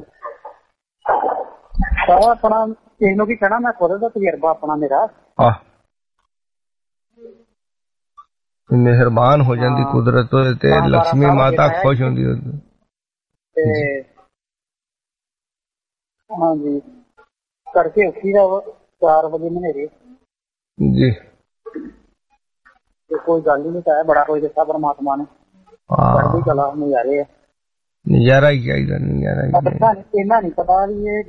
ਸਾਰਾ ਆਪਣਾ ਕਿਸੇ ਨੂੰ ਕੀ ਕਹਿਣਾ ਮੈਂ ਖੁਦ ਦਾ ਤਜਰਬਾ ਆਪਣਾ ਮੇਰਾ ਆਹ ਮਿਹਰਬਾਨ ਹੋ ਜਾਂਦੀ ਕੁਦਰਤ ਤੇ ਲక్ష్ਮੀ ਮਾਤਾ ਖੁਸ਼ ਹੁੰਦੀ ਤੇ ਹਾਂਜੀ ਕਰਕੇ ਉੱਠੀ ਦਾ ਚਾਰ ਵਜੇ ਹਨੇਰੇ ਜੀ ਤੇ ਕੋਈ ਗੱਲ ਹੀ ਨਹੀਂ ਤਾਂ ਬੜਾ ਕੋਈ ਦਿੱਤਾ ਪਰਮਾਤਮਾ ਨੇ ਚੜ੍ਹਦੀ ਕਲਾ ਨਜ਼ਾਰੇ ਆ ਨਜ਼ਾਰਾ ਹੀ ਚਾਹੀਦਾ ਨਜ਼ਾਰਾ ਹੀ ਇਹਨਾਂ ਨਹੀਂ ਪਤਾ ਵੀ ਇਹ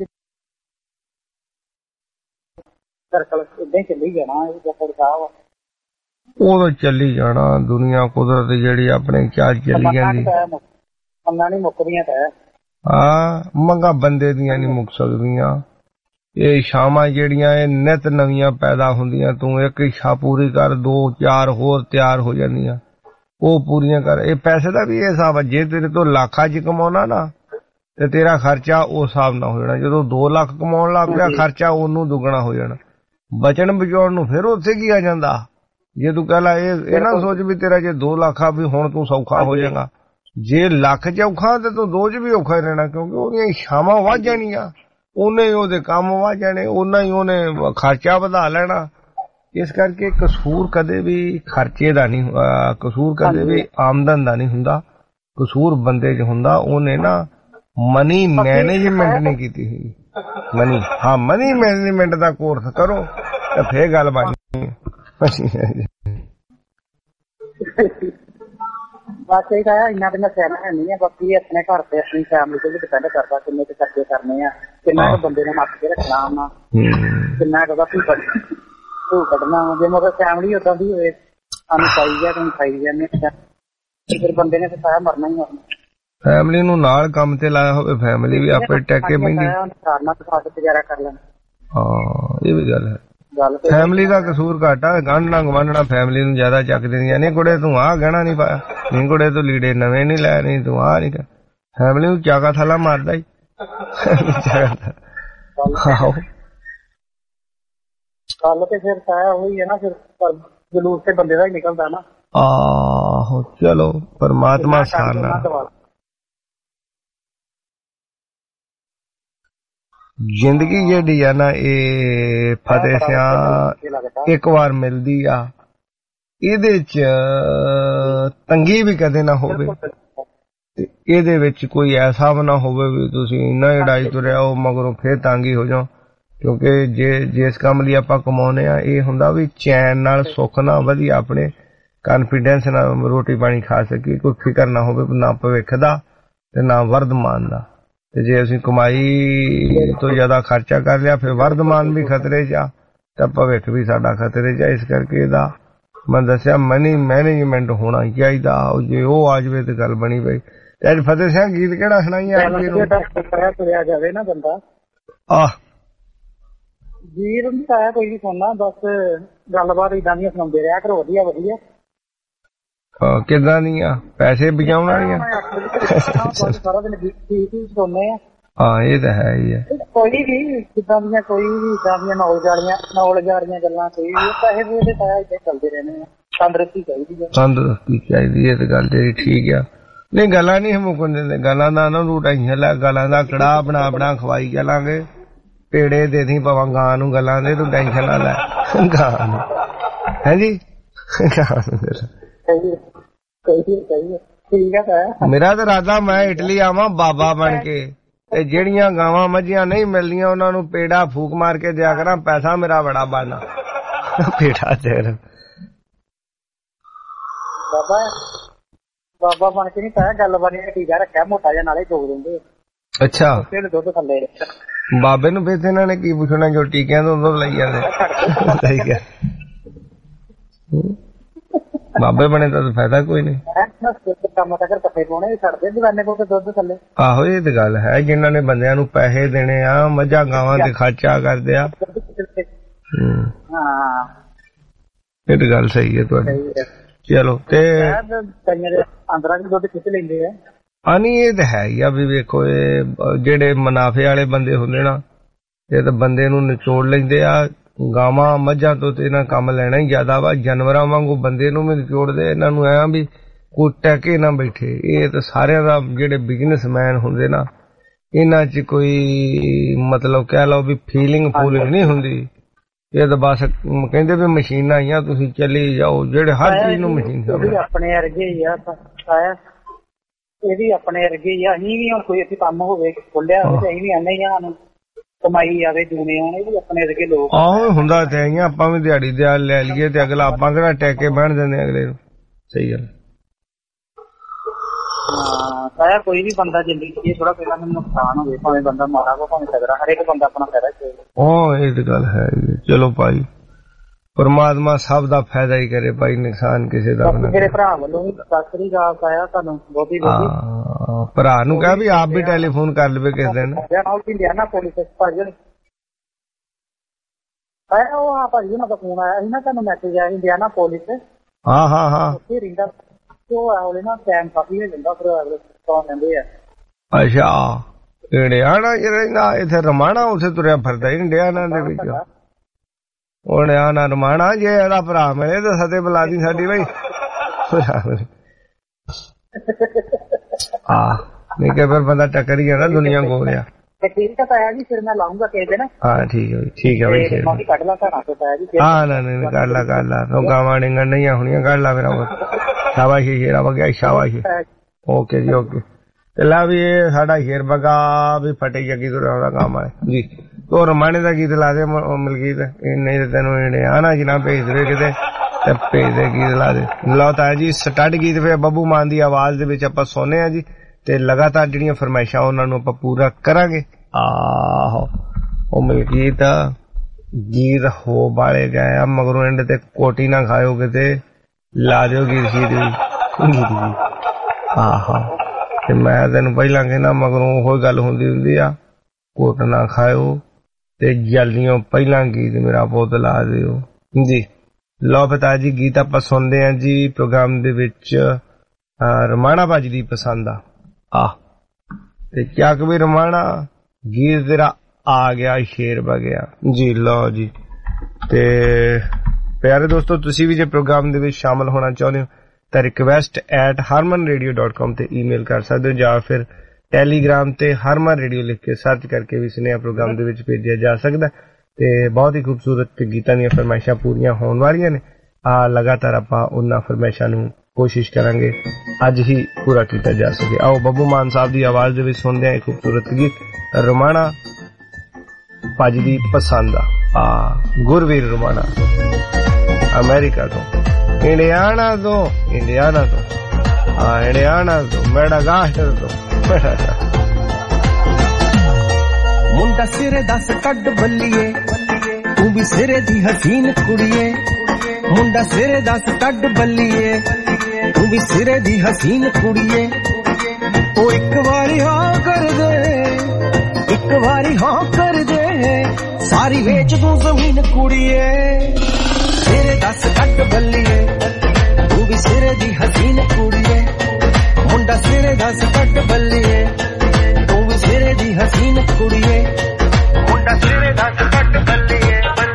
ਸਰਕਲ ਇਦਾਂ ਹੀ ਚੱਲੀ ਜਾਣਾ ਇਹ ਜੱਫਰ ਸਾਹਿਬ ਉਹ ਤਾਂ ਚੱਲੀ ਜਾਣਾ ਦੁਨੀਆ ਕੁਦਰਤ ਜਿਹੜੀ ਆਪਣੇ ਚਾਲ ਚੱਲੀ ਜਾਂਦੀ ਮੰਗਾਂ ਨਹੀਂ ਮੁੱਕਦੀਆਂ ਤਾਂ ਹਾਂ ਮੰਗਾਂ ਬੰਦੇ ਦੀਆਂ ਨਹੀਂ ਮੁੱਕ ਸਕਦੀਆਂ। ਇਹ ਸ਼ਾਮਾਂ ਜਿਹੜੀਆਂ ਇਹ ਨਿਤ ਨਵੀਆਂ ਪੈਦਾ ਹੁੰਦੀਆਂ ਤੂੰ ਇੱਕ ਇੱਛਾ ਪੂਰੀ ਕਰ ਦੋ ਚਾਰ ਹੋਰ ਤਿਆਰ ਹੋ ਜਾਂਦੀਆਂ ਉਹ ਪੂਰੀਆਂ ਕਰ। ਇਹ ਪੈਸੇ ਦਾ ਵੀ ਇਹ ਹਿਸਾਬ ਆ ਜੇ ਤੇਰੇ ਤੋਂ ਲੱਖਾਂ ਚ ਕਮਾਉਣਾ ਨਾ ਤੇ ਤੇਰਾ ਖਰਚਾ ਉਸ ਹਿਸਾਬ ਨਾਲ ਹੋ ਜਾਣਾ। ਜਦੋਂ ਦੋ ਲੱਖ ਕਮਾਉਣ ਲੱਗ ਪਿਆ ਖਰਚਾ ਉਹਨੂੰ ਦੁੱਗਣਾ ਹੋ ਜਾਣਾ। ਬਚਣ ਬਚਾਉਣ ਨੂੰ ਫਿਰ ਉੱਥੇ ਕੀ ਆ ਜਾਂਦਾ। ਜੇ ਤੂੰ ਕਹਿ ਲਾ ਇਹ ਇਹ ਨਾ ਸੋਚ ਵੀ ਤੇਰਾ ਜੇ ਦੋ ਲੱਖ ਆ ਵੀ ਹੁਣ ਤੂੰ ਸੌਖਾ ਹੋ ਜਾਏਗਾ। ਜੇ ਲੱਖ ਚ ਔਖਾ ਤੇ ਤੂੰ ਦੋ ਚ ਵੀ ਔਖਾ ਰਹਿਣਾ ਕਿਉਂਕਿ ਉਹਦੀਆਂ ਇੱਛਾਵਾਂ ਵੱਧ ਜਾਣੀਆਂ ਉਹਨੇ ਉਹਦੇ ਕੰਮ ਵੱਧ ਜਾਣੇ ਉਹਨਾਂ ਹੀ ਉਹਨੇ ਖਰਚਾ ਵਧਾ ਲੈਣਾ। ਇਸ ਕਰਕੇ ਕਸੂਰ ਕਦੇ ਵੀ ਖਰਚੇ ਦਾ ਨਹੀਂ ਕਸੂਰ ਕਦੇ ਵੀ ਆਮਦਨ ਦਾ ਨਹੀਂ ਹੁੰਦਾ ਕਸੂਰ ਬੰਦੇ 'ਚ ਹੁੰਦਾ। ਉਹਨੇ ਨਾ ਮਨੀ ਮੈਨੇਜਮੈਂਟ ਨਹੀਂ ਕੀਤੀ ਹੋਈ। ਮਨੀ ਹਾਂ ਮਨੀ ਮੈਨੇਜਮੈਂਟ ਦਾ ਕੋਰਸ ਕਰੋ ਤੇ ਫੇਰ ਗੱਲ ਬਣਨੀ। ਬਸ ਇਹ ਤਾਂ ਇੰਨਾ ਤੇ ਮੈਂ ਸਹਿਣਾ ਨਹੀਂ ਹੈ ਬਾਕੀ ਆਪਣੇ ਘਰ ਤੇ ਆਪਣੀ ਫੈਮਿਲੀ ਤੇ ਵੀ ਡਿਪੈਂਡ ਕਰਦਾ ਕਿੰਨੇ ਕੁ ਖਰਚੇ ਕਰਨੇ ਆ ਕਿੰਨਾ ਕੁ ਬੰਦੇ ਨੇ ਮੱਕ ਕੇ ਰੱਖਣਾ ਉਹਨਾਂ ਕਿੰਨਾ ਕੁ ਤੂੰ ਤੂੰ ਕੱਢਣਾ ਜੇ ਮਗਰ ਫੈਮਿਲੀ ਓਦਾਂ ਦੀ ਹੋਵੇ ਸਾਨੂੰ ਪਾਈ ਜਾ ਤੈਨੂੰ ਖਾਈ ਜਾਂਦੇ ਫਿਰ ਬੰਦੇ ਨੇ ਤਾਂ ਸਾਰਾ ਮਰਨਾ ਹੀ ਮਰਨਾ। ਫੈਮਿਲੀ ਨੂੰ ਨਾਲ ਕੰਮ ਤੇ ਲਾਇਆ ਹੋਵੇ ਫੈਮਿਲੀ ਵੀ ਆਪੇ ਟੈਕੇ ਪੈਂਦੀ ਗੁਜ਼ਾਰਾ ਕਰ ਲੈਣਾ। ਹਾਂ ਇਹ ਵੀ ਗੱਲ ਹੈ ਫੈਮਿਲੀ ਦਾ ਕਸੂਰ ਘੱਟ ਆ ਗਾਂਢਣਾ ਗਵਾਂਢਣਾ ਫੈਮਿਲੀ ਨੂੰ ਜ਼ਿਆਦਾ ਚੱਕ ਦਿੰਦੀਆਂ ਨਹੀਂ ਕੁੜੇ ਤੂੰ ਆਹ ਗਹਿਣਾ ਨਹੀਂ ਪਾਇਆ ਨਹੀਂ ਕੁੜੇ ਤੂੰ ਲੀੜੇ ਨਵੇਂ ਨਹੀਂ ਲੈ ਨਹੀਂ ਤੂੰ ਆਹ ਨਹੀਂ ਫੈਮਿਲੀ ਨੂੰ ਚਾਕਾ ਥਾਲਾ ਮਾਰਦਾ ਹੀ। ਗੱਲ ਤੇ ਫਿਰ ਸਾਇਆ ਹੋਈ ਹੈ ਨਾ ਫਿਰ ਜਲੂਸ ਤੇ ਬੰਦੇ ਦਾ ਹੀ ਨਿਕਲਦਾ ਨਾ। ਆਹੋ ਚਲੋ ਪਰਮਾਤਮਾ ਸਾਰਨਾ। ਜ਼ਿੰਦਗੀ ਜਿਹੜੀ ਆ ਨਾ ਇਹ ਫਤਿਹ ਸਿਆਂ ਇੱਕ ਵਾਰ ਮਿਲਦੀ ਆ ਇਹਦੇ ਚ ਤੰਗੀ ਵੀ ਕਦੇ ਨਾ ਹੋਵੇ ਤੇ ਇਹਦੇ ਵਿੱਚ ਕੋਈ ਐਸਾ ਵੀ ਨਾ ਹੋਵੇ ਵੀ ਤੁਸੀਂ ਇੰਨਾ ਲੜਾਈ ਤੁਰਿਆ ਹੋ ਮਗਰੋਂ ਫੇਰ ਤੰਗੀ ਹੋ ਜਾਓ ਕਿਉਂਕਿ ਜੇ ਜਿਸ ਕੰਮ ਲਈ ਆਪਾਂ ਕਮਾਉਨੇ ਆ ਇਹ ਹੁੰਦਾ ਵੀ ਚੈਨ ਨਾਲ ਸੁੱਖ ਨਾਲ ਵਧੀਆ ਆਪਣੇ ਕਾਨਫੀਡੈਂਸ ਨਾਲ ਰੋਟੀ ਪਾਣੀ ਖਾ ਸਕੀਏ ਕੋਈ ਫਿਕਰ ਨਾ ਹੋਵੇ ਨਾ ਭਵਿੱਖ ਦਾ ਤੇ ਨਾ ਵਰਤਮਾਨ ਦਾ। ਤੇ ਜੇ ਅਸੀਂ ਕਮਾਈ ਤੋਂ ਜ਼ਿਆਦਾ ਖਰਚਾ ਕਰ ਲਿਆ ਫਿਰ ਵਰਤਮਾਨ ਵੀ ਖਤਰੇ 'ਚ ਆ ਤਾਂ ਭਵਿੱਖ ਵੀ ਸਾਡਾ ਖਤਰੇ 'ਚ ਆ। ਇਸ ਕਰਕੇ ਇਹਦਾ मैं दसिया मनी मैनेजमेंट होना चाहिए, जे वो आ जाए तो गल बनी पई। अज फतेह सिंह गीत केड़ा सुनाई तुरिया जावे ना बंदा आह गीत नहीं आया कोई भी सुनना, बस गलबात इदां दी सुनांदे रहा करो, वधिया वधिया। किदां दी पैसे बचाउण वालियां सारा दिन गीत ही सुनने आ। हाँ ये तो है ही है, कोई भी किदां दी कोई भी इदां दी नॉलेज वालियां नॉलेज वालियां गल्लां कोई भी पैसे पूसे पाया इदां चलदे रहने। तंदरुस्ती चाहिदी है, तंदरुस्ती चाहिदी है तो गल तेरी ठीक है। नहीं गल्लां नहीं मुकन दिंदे, गल्लां दा ना तू टेंशन लै, गल्लां दा कड़ाह बना बना खवाई चलांगे, पेड़े दे दी पवा गां नूं गल्लां दे, तू टेंशन ना लै गां नूं है जी गां नूं। मेरा तो इरादा मैं इटली आवां बाबा बन के, ते जेड़ियां गावां मझियां नहीं मिलदियां उन्हां नूं पेड़ा फूक मार के दिया करां, पैसा मेरा बड़ा बनना पेड़ा तेरा बाबा बाबा बन के नहीं पाया, गल बनी टीका रखा मोटा जा नाले चोक देंगे। अच्छा दुध थले बाबे नूं फिर इन्हां ने की पुछना जो टीकियां तो दुध लई जांदे बाबे बने तो फायदा कोई नहीं। आहो ये तो गल है, जिन्हां ने बंदियां नूं पैसे देने आ, मझां गावां ते खर्चा करदे आ, ये तो गल सही है तुहाडी। चलो ते अंदर दुध खिच लेंदे आ। हाँ नहीं ये तो है ही आ भी वेखो जेड़े मुनाफे वाले बंदे हुंदे ना ये तो बंदे नूं निचोड़ लेंदे आ। गावां मझां तो इन्हां कम लेना ही ज्यादा वा, जानवरां वांगू बंदे नूं भी निचोड़दे, इन्हां नूं ऐ भी कोई टैके ना बैठे। ये तो सारियां दा जेड़े बिजनेसमैन हुंदे ना इन्हां च कोई मतलब कह लो भी फीलिंग फूलिंग नहीं हुंदी, ये तो बस कहते भी मशीन आईया तुसी चली जाओ, जेड़े हर चीज नूं मशीन अपने अर्गे ही आ, ये भी अपने अर्गे ही आ। असीं भी कोई इत्थे कम होवे खोलिया होवे ते असीं भी आने ही कमाई आवे दूने आने भी अपने अर्गे लोग। आहो हुंदा ते आईया, आपां भी दिहाड़ी दिहाड़ लै लईए ते अगला आपां किहड़ा टैके बहन दिंदे अगले नूं। सही गल हाँ, कोई भी बंदा जिंदगी थोड़ा पहला नुकसान हो, भावें बंदा माड़ा हो भावें तगड़ा, हर एक बंदा अपना फायदा चाहिए। हाँ ये तो गल है। चलो भाई परमात्मा सब दा फायदा ही करे भाई, नुकसान किसी दा ना। मेरे भरा वालों भी सत श्री अकाल पाया तुहानू बहुती बहुती। भरा नूं कह भी आप भी टेलीफोन कर लवे किस दिन। इंडियाना पुलिस भाजी आया वो हाँ भाजी उन्हां दा फोन आया ਸੀ ना, तुहानू मैसेज आया इंडियाना पुलिस। हाँ हाँ हाँ उत्थे रहिंदा ना टाइम काफी हो जाता फिर। अच्छा इंडियाना च रहिंदा, इत्थे रमाणा उसे तुरिया फिरदा इंडियाना दे विच। हुण आना रमाणा जे एदा भरा मिले तो सते बुला दी साडी बई हाँ नहीं के फिर बंदा टक्कर ही जाना दुनिया गोलिया। ठीक है ताया जी फिर मैं लाऊंगा किस दिन। हाँ ठीक है ठीक है भाई कट ला घरा से ताया जी। हाँ नहीं नहीं कर ला कर ला तो गावां डिंगण नहीं होनियां, कर ला फिर शाबाशी शेरा वगैरह शाबाशी। ओके जी ओके ला भी ये साडा शेर बगा भी फटे जगी तुरा काम है जी। तो रमाने का गीत ला दे मलकीत, नहीं तो तेन आना जी ना भेज दे किते भेज दे गीत ला दे। लो ताया जी स्टार्ट गीत फिर बब्बू मान की आवाज दे विच आपां सुनने आ जी, ते लगातार जिहड़ियां फरमाइशां उन्हां नूं आपां पूरा करांगे। आहो ओ मलकीत गीत हो बाले गए मगरों एंड ते कोटी ना खाओ किते ला दिओ गीत शीत भी। आहो ते मैं तेन पहला कहना मगरों ओह गल हुंदी हुंदी आ, कोट ना खाओ ते जल्दियों पहला गीत मेरा पुत ला दिओ जी। लो पिता जी गीत आपां सुनदे आ जी प्रोग्राम दे विच रमाणा भाजी दी पसंद आ। आ ते चक भी रमाणा गीत तेरा आ गया शेर बगया जी। लो जी ते प्यारे दोस्तों तुसी भी जे प्रोग्राम दे विच शामिल होना चाहुंदे हो तां request at harman radio dot com ते ईमेल कर सकदे हो, जां फिर टेलीग्राम ते हरमन रेडियो लिख के सर्च करके भी सुनेहा प्रोग्राम दे विच भेजिया जा सकदा। ते बहुत ही खूबसूरत गीतां दीयां फरमाइशां पूरीआं होण वालियां ने। आ लगातार आपां उन्हां फरमाइशां नूं कोशिश करांगे अज ही पूरा किया जा सके। आओ बब्बू मान साहब की आवाज दे विच सुनदे आ खूबसूरत गीत रमाणा भाजी दी पसंद आ गुरवीर रमाणा अमेरिका तो इंडियाना तो इंडियाना तो हाँ इंडियाना तो मेडागास्टर तो मुंडा सिरे दस कड बल्लिए तू भी सिरे दी हसीन कुड़िए ਮੁੰਡਾ ਸਿਰੇ ਦੱਸ ਕੱਢ ਬੱਲੀਏ ਤੂੰ ਵੀ ਸਿਰੇ ਦੀ ਹਸੀਨ ਕੁੜੀਏ ਉਹ ਇੱਕ ਵਾਰੀ ਹਾਂ ਕਰ ਦੇ ਇੱਕ ਵਾਰੀ ਹਾਂ ਕਰ ਦੇ ਸਾਰੀ ਵੇਚ ਤੂੰ ਜ਼ਮੀਨ ਕੁੜੀਏ ਸਿਰੇ ਦੱਸ ਕੱਢ ਬੱਲੀਏ ਤੂੰ ਵੀ ਸਿਰੇ ਦੀ ਹਸੀਨ ਕੁੜੀਏ ਮੁੰਡਾ ਸਿਰੇ ਦੱਸ ਕੱਢ ਬੱਲੀਏ ਤੂੰ ਵੀ ਸਿਰੇ ਦੀ ਹਸੀਨ ਕੁੜੀਏ ਮੁੰਡਾ ਸਿਰੇ ਦੱਸ ਕੱਢ ਬੱਲੀਏ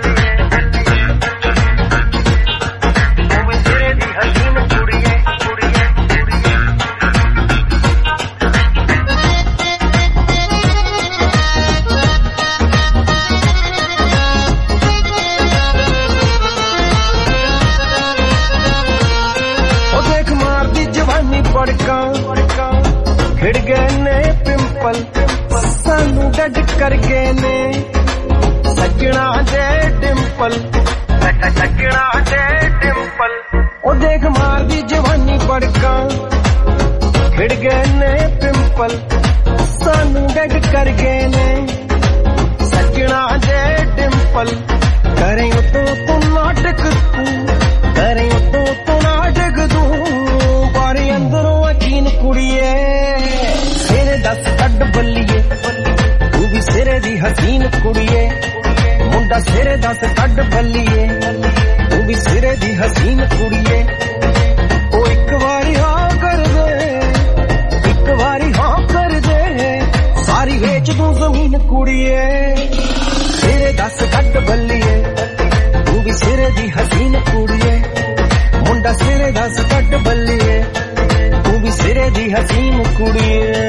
ਖਿੜ ਗਏ ਨੇ ਪਿੰਪਲ ਸਾਨੂੰ ਡੱਡ ਕਰ ਗਏ ਨੇ ਸੱਜਣਾ ਦੇ ਡਿੰਪਲ ਸੱਜਣਾ ਦੇ ਡਿੰਪਲ ਉਹ ਦੇਖ ਮਾਰਦੀ ਜਵਾਨੀ ਪੜਕਾਂ ਖਿੜ ਗਏ ਨੇ ਪਿੰਪਲ ਸਾਨੂੰ ਡੱਡ ਕਰ ਗਏ ਨੇ ਸੱਜਣਾ ਦੇ ਡਿੰਪਲ ਕਰੇ ਉਤੋਂ ਤੂੰ ਨਾਟਕ ਤੂੰ ਕਰੇ ਉਤੋਂ ਤੂੰ ਨਾਟਕ ਤੂੰ ਬਾਰੀ ਅੰਦਰੋਂ ਯਕੀਨ ਕੁੜੀਏ ਸਿਰੇ ਦੱਸ ਕੱਢ ਬੱਲੀਏ ਤੂੰ ਵੀ ਸਿਰੇ ਦੀ ਹਸੀਨ ਕੁੜੀਏ ਮੁੰਡਾ ਸਿਰੇ ਦੱਸ ਕੱਢ ਬੱਲੀਏ ਤੂੰ ਵੀ ਸਿਰੇ ਦੀ ਹਸੀਨ ਕੁੜੀਏ ਉਹ ਇੱਕ ਵਾਰੀ ਹਾਂ ਕਰ ਦੇ ਇੱਕ ਵਾਰੀ ਹਾਂ ਕਰ ਦੇ ਸਾਰੀ ਵੇਚ ਤੂੰ ਜ਼ਮੀਨ ਕੁੜੀਏ ਸਿਰੇ ਦੱਸ ਕੱਢ ਬੱਲੀਏ ਤੂੰ ਵੀ ਸਿਰੇ ਦੀ ਹਸੀਨ ਕੁੜੀਏ ਮੁੰਡਾ ਸਿਰੇ ਦੱਸ ਕੱਢ ਬੱਲੀਏ ਤੂੰ ਵੀ ਸਿਰੇ ਦੀ ਹਸੀਨ ਕੁੜੀਏ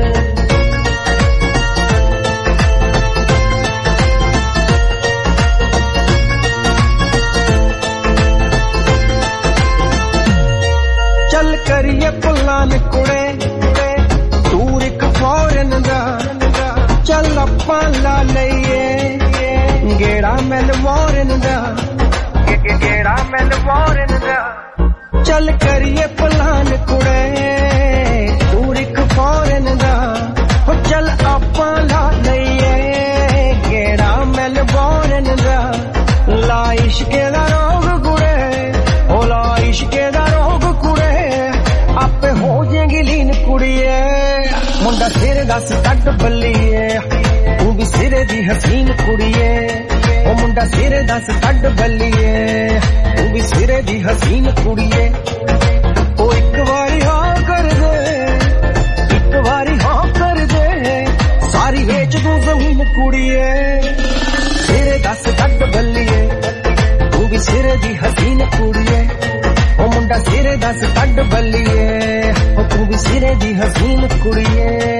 ਚੱਲ ਕਰੀਏ ਪੁੱਲਾਨ ਕੁੜੇ ਤੂੰ ਇੱਕ ਫੌਰਨ ਦਾ ਚੱਲ ਆਪਾਂ ਲਾ ਲਈਏ ਗੇੜਾ ਮੈਲਬੌਰਨ ਦਾ ਗੇੜਾ ਮੈਲਬੌਰਨ ਦਾ ਚੱਲ ਕਰੀਏ ਪਲਾਨ ਕੁੜੇ ਤੂੰ ਇੱਕ ਫੌਰਨ ਦਾ ਹੋ ਚੱਲ ਆਪਾਂ ਲਾ ਲਈਏ ਗੇੜਾ ਮੈਲਬੌਰਨ ਦਾ ਲਾ ਇਸ਼ਕੇ ਦਾ ਰੋਗ ਕੁੜੇ ਉਹ ਲਾ ਇਸ਼ਕੇ ਦਾ ਰੋਗ ਕੁੜੇ ਆਪੇ ਹੋ ਜਾਏਗੀ ਲੀਨ ਕੁੜੀਏ ਮੁੰਡਾ ਸਿਰੇ ਦੱਸ ਕੱਢ ਬੱਲੀਏ ਤੂੰ ਵੀ ਸਿਰੇ ਦੀ ਹਸੀਨ ਕੁੜੀਏ ਉਹ ਮੁੰਡਾ ਸਿਰੇ ਦੱਸ ਕੱਢ ਬੱਲੀਏ ਤੂੰ ਵੀ ਸਿਰੇ ਦੀ ਹਸੀਨ ਕੁੜੀਏ ਉਹ ਇੱਕ ਵਾਰੀ ਹਾਂ ਕਰ ਦੇ ਇੱਕ ਵਾਰੀ ਹਾਂ ਕਰ ਦੇ ਸਾਰੀ ਵੇਚ ਤੂੰ ਜ਼ਮੀਨ ਕੁੜੀਏ ਸਿਰੇ ਦੱਸ ਕੱਢ ਬੱਲੀਏ ਤੂੰ ਵੀ ਸਿਰੇ ਦੀ ਹਸੀਨ ਕੁੜੀਏ ਉਹ ਮੁੰਡਾ ਸਿਰੇ ਦੱਸ ਕੱਢ ਬੱਲੀਏ ਉਹ ਤੂੰ ਵੀ ਸਿਰੇ ਦੀ ਹਸੀਨ ਕੁੜੀਏ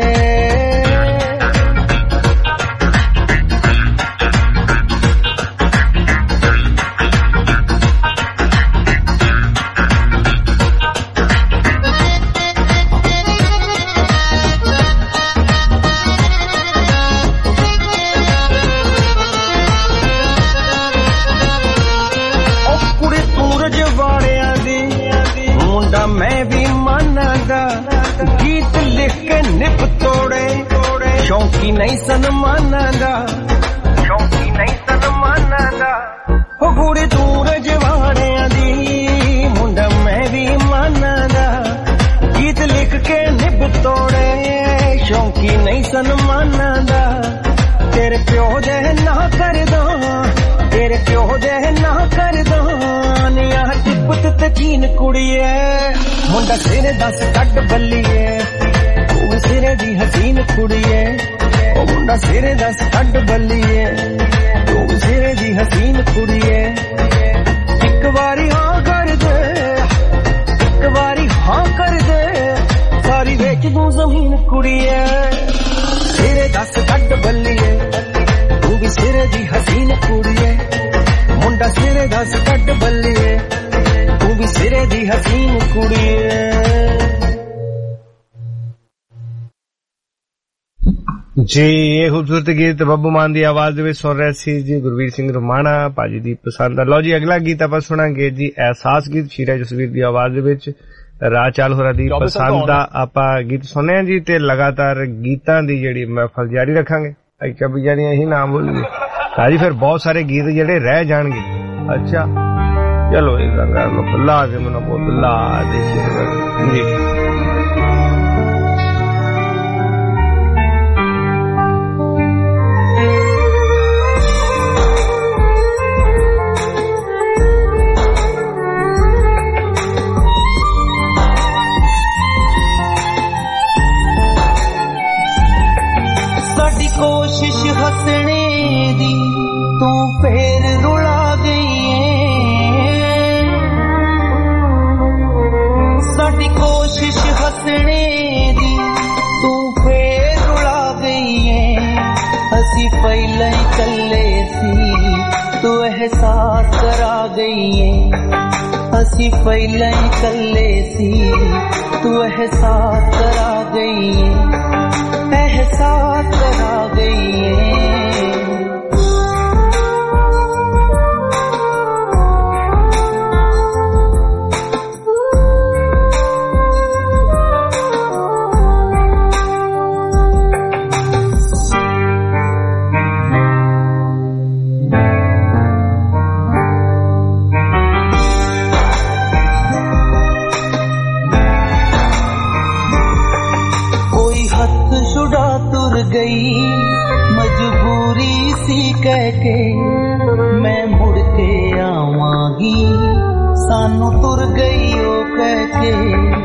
ਮੈਂ ਵੀ ਮੰਨਦਾ ਗੀਤ ਲਿਖ ਕੇ ਨਿਭ ਤੋੜੇ ਸ਼ੌਂਕੀ ਨਹੀਂ ਸਨ ਮੰਨਦਾ ਸ਼ੌਂਕੀ ਨਹੀਂ ਸਨ ਮੰਨਦਾ ਹੋ ਗੂੜੇ ਦੂਰ ਜਵਾੜਿਆਂ ਦੀ ਮੁੰਡਾ ਮੈਂ ਵੀ ਮੰਨਦਾ ਗੀਤ ਲਿਖ ਕੇ ਨਿਭ ਤੋੜੇ ਸ਼ੌਂਕੀ ਨਹੀਂ ਸਨ ਮੰਨਦਾ ਤੇਰੇ ਪਿਓ ਦੇ ਨਾ ਕਰਦਾ ਤੇਰੇ ਪਿਓ ਦੇ ਨਾ ਕਰਦਾ ਨਿਆ ਟਿੱਪਤ ਤਕੀਨ ਕੁੜੀਏ ਮੁੰਡਾ ਸਿਰੇ ਦੱਸ ਕੱਢ ਬੱਲੀਏ ਤੂੰ ਸਿਰੇ ਦੀ ਹਸੀਨ ਕੁੜੀਏ ਉਹ ਮੁੰਡਾ ਸਿਰੇ ਦੱਸ ਕੱਢ ਬੱਲੀਏ ਤੂੰ ਸਿਰੇ ਦੀ ਹਸੀਨ ਕੁੜੀਏ ਇੱਕ ਵਾਰੀ ਹਾਂ ਕਰ ਦੇ ਇੱਕ ਵਾਰੀ ਹਾਂ ਕਰ ਦੇ ਸਾਰੀ ਵੇਚ ਤੂੰ ਜ਼ਮੀਨ ਕੁੜੀਏ ਸਿਰੇ ਦੱਸ ਕੱਢ ਬੱਲੀਏ ਤੂੰ ਵੀ ਸਿਰੇ ਦੀ ਹਸੀਨ ਕੁੜੀਏ ਮੁੰਡਾ ਸਿਰੇ ਦੱਸ ਕੱਢ ਬੱਲੀਏ ਤੂੰ ਵੀ ਸਿਰੇ ਦੀ ਹਸੀਨ ਕੁੜੀਏ ਜੀ ਇਹ ਖੂਬਸੂਰਤ ਗੀਤ ਬੱਬੂ ਮਾਨ ਦੀ ਆਵਾਜ਼ ਦੇ ਵਿੱਚ ਸੁਣ ਰਹੇ ਸੀ ਜੀ ਗੁਰਵੀਰ ਸਿੰਘ ਰਮਾਣਾ ਭਾਜੀ ਦੀ ਪਸੰਦ ਦਾ। ਲਓ ਜੀ ਅਗਲਾ ਗੀਤ ਆਪਾਂ ਸੁਣਾਂਗੇ ਜੀ ਅਹਿਸਾਸ ਗੀਤ ਸ਼ੀਰਾ ਜਸਵੀਰ ਦੀ ਆਵਾਜ਼ ਦੇ ਵਿੱਚ ਰਾਹ ਚਾਲ ਹੋਰਾਂ ਦੀ ਪਸੰਦ ਦਾ ਆਪਾਂ ਗੀਤ ਸੁਣਿਆ ਜੀ ਤੇ ਲਗਾਤਾਰ ਗੀਤਾਂ ਦੀ ਜਿਹੜੀ ਮਹਿਫਲ ਜਾਰੀ ਰੱਖਾਂਗੇ। ਅੱਛਾ ਵੀ ਜਾਨੀ ਇਹੀ ਨਾਮ ਬੋਲੀਏ ਭਾਜੀ ਫਿਰ ਬਹੁਤ ਸਾਰੇ ਗੀਤ ਜਿਹੜੇ ਰਹਿ ਜਾਣਗੇ। ਅੱਛਾ चलो ऐसा कर लो ला दे मना बहुत ला दे जी कोशिश हसने दी तू फिर रुला गई है साडी कोशिश हसने दी तू फिर रुला गई है असी पहले ही कल्ले सी तू एहसास करा गई है असी पहले ही कल्ले सी तू एहसास करा गई है एहसास करा गई है गई मजबूरी सी कह के मैं मुड़ के आवांगी सानू तुर गई ओ कह के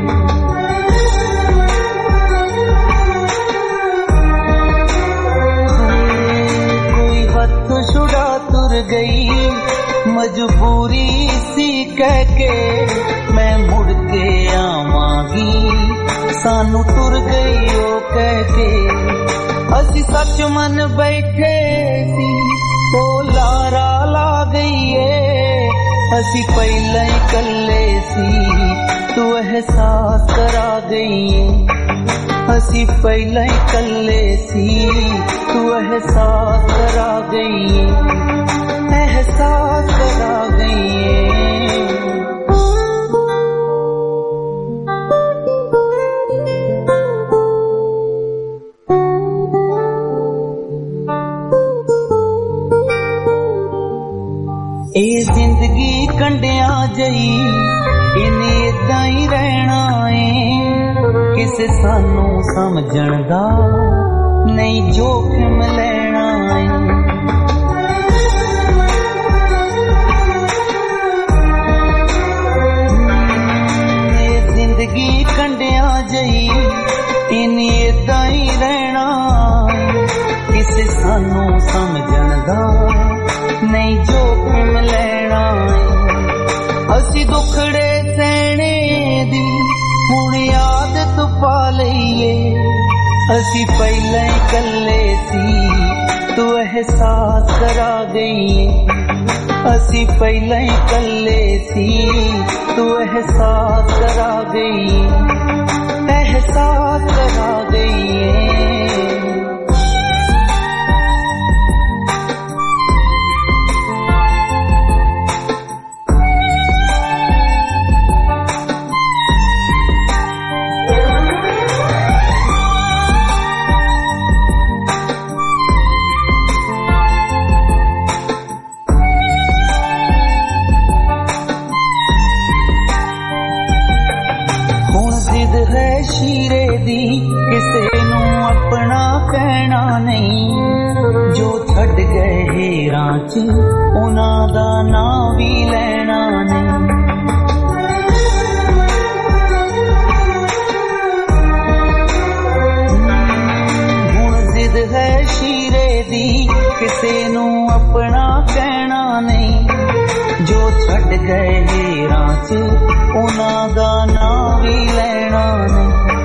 कोई हथ छुड़ा तुर गई मजबूरी सी कह के मैं मुड़ के आवांगी सानू तुर गई ओ कह के असी सच मन बैठे सी तो लारा ला गई है असी पहले ही कल्ले सी तू एहसास करा गई है असी पहले ही कल्ले सी तू एहसास करा गई है एहसास करा गई है ए जिंदगी कंडिया जई इने इदां ही रहना है किसे सानू समझण दा नहीं जोखिम लेना है ए जिंदगी कंडिया जई इने इदां ही रहना है किसे सानू समझण दा नहीं जोखिम लेना असी दुखड़े सहने दी हुण आदत पा लईए असी पहले कल्ले सी तू एहसास करा गई असी पहले कल्ले सी तू एहसास करा गई एहसास करा गई शीरे दी किसे नू अपना कहना नहीं जो छड़ गए हेरां च उन्हां दा नाम भी लेना नहीं हुण जिद है शीरे दी किसे नू अपना कहना नहीं जो छड़ गए हेरां च उन्हां दा नाम भी लेना नहीं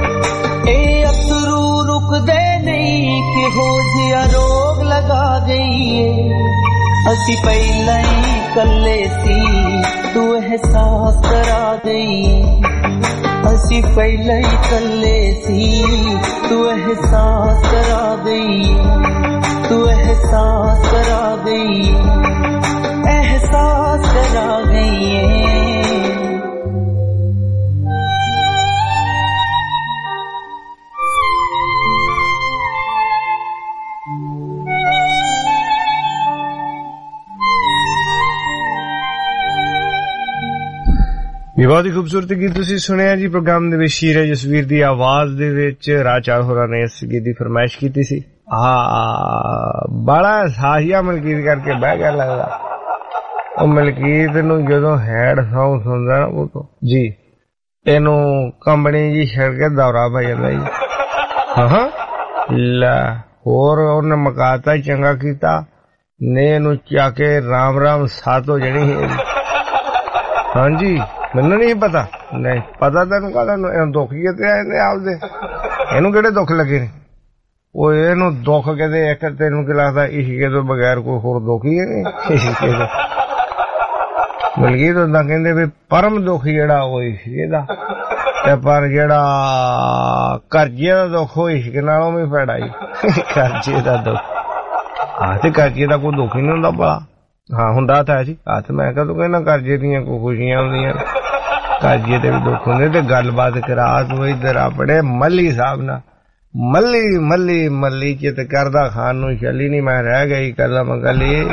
रुकदे नहीं कि हो जिया रोग लगा गई है असी पहले ही कल्ले सी तू एहसास करा गई असी पहले ही कल्ले सी तू एहसास करा गई तू एहसास करा गई एहसास करा गई है ਇਹ ਬਹੁਤ ਹੀ ਖੂਬਸੂਰਤ ਗੀਤ ਤੁਸੀਂ ਸੁਣਿਆ ਜੀ। ਪ੍ਰੋਗਰਾਮ ਦੇ ਵਿੱਚ ਸ਼ੀਰ ਜਸਵੀਰ ਦੀ ਆਵਾਜ਼ ਦੇ ਵਿੱਚ ਰਾਜਾ ਹੋਰਾਂ ਨੇ ਇਸ ਗੀਤ ਦੀ ਫਰਮਾਇਸ਼ ਕੀਤੀ ਸੀ। ਹਾਂ, ਬੜਾ ਸਾਹੀਆ ਮਲਕੀਤ ਕਰਕੇ ਬਹਿ ਗਿਆ ਲੱਗਦਾ। ਉਹ ਮਲਕੀਤ ਨੂੰ ਜਦੋਂ ਹੈਡ ਸਾਊਂਡ ਸੁਣਦਾ ਨਾ ਉਹ ਤੋਂ ਜੀ ਇਹਨੂੰ ਕੰਬਣੀ ਜੀ ਛੱਡ ਕੇ ਦੌਰਾ ਪੈ ਜਾਂਦਾ ਜੀ। ਹਾਂ ਹਾਂ ਲੈ ਹੋਰ ਉਹਨੇ ਮਕਾਤਾ ਚੰਗਾ ਕੀਤਾ ਨੇ ਇਹਨੂੰ ਚਾ ਕੇ ਰਾਮ ਰਾਮ ਸਾਥ ਹੋ ਜਾਣੀ ਸੀ। ਹਾਂਜੀ ਮੈਨੂੰ ਨਹੀਂ ਪਤਾ, ਨਹੀਂ ਪਤਾ ਤੈਨੂੰ ਕਾਹਦਾ ਇਹਨੂੰ ਦੁੱਖ ਹੀ ਤੇ ਇਹਨੇ ਆਪਦੇ ਇਹਨੂੰ ਕਿਹੜੇ ਦੁੱਖ ਲੱਗੇ ਨੇ। ਉਹ ਇਹਨੂੰ ਦੁੱਖ ਕਹਿੰਦੇ ਇੱਕ ਤੈਨੂੰ ਕੀ ਲੱਗਦਾ ਇਸ਼ਕੇ ਤੋਂ ਬਗੈਰ ਕੋਈ ਹੋਰ ਦੁੱਖ ਹੀ ਨਹੀਂ। ਇਸ਼ਕੇ ਤੋਂ ਮਲਕੀਤ ਓਦਾਂ ਕਹਿੰਦੇ ਵੀ ਪਰਮ ਦੁੱਖ ਜਿਹੜਾ ਉਹ ਇਸ਼ਕੇ ਦਾ, ਤੇ ਪਰ ਜਿਹੜਾ ਕਰਜ਼ੇ ਦਾ ਦੁੱਖ ਉਹ ਇਸ਼ਕ ਨਾਲੋਂ ਵੀ ਭੈੜਾ ਹੀ। ਕਰਜ਼ੇ ਦਾ ਦੁੱਖ ਹਾਂ ਤੇ ਕਰਜ਼ੇ ਦਾ ਕੋਈ ਦੁੱਖ ਹੀ ਨਹੀਂ ਹੁੰਦਾ ਭਲਾ। ਹਾਂ ਹੁੰਦਾ ਤਾਂ ਹੈ ਜੀ। ਹੱਥ ਮੈਂ ਕਿਹਾ ਤੂੰ ਕਹਿੰਦਾ ਕਰਜ਼ੇ ਦੀਆਂ ਕੋਈ ਖੁਸ਼ੀਆਂ ਹੁੰਦੀਆਂ, ਕਰਜ਼ੇ ਦੇ ਵੀ ਦੁੱਖ ਹੁੰਦੇ। ਤੇ ਗੱਲਬਾਤ ਕਰਾ ਤੂੰ ਇੱਧਰ ਆਪਣੇ ਮੱਲੀ ਸਾਹਿਬ ਨਾਲ। ਮੱਲੀ ਮੱਲੀ ਮੱਲੀ ਚਿੱਤ ਕਰਦਾ ਖਾਨ ਨੂੰ ਚੱਲੀ ਨੀ ਮੈਂ ਰਹਿ ਗਈ ਕੱਲਾ ਮਗਲੀ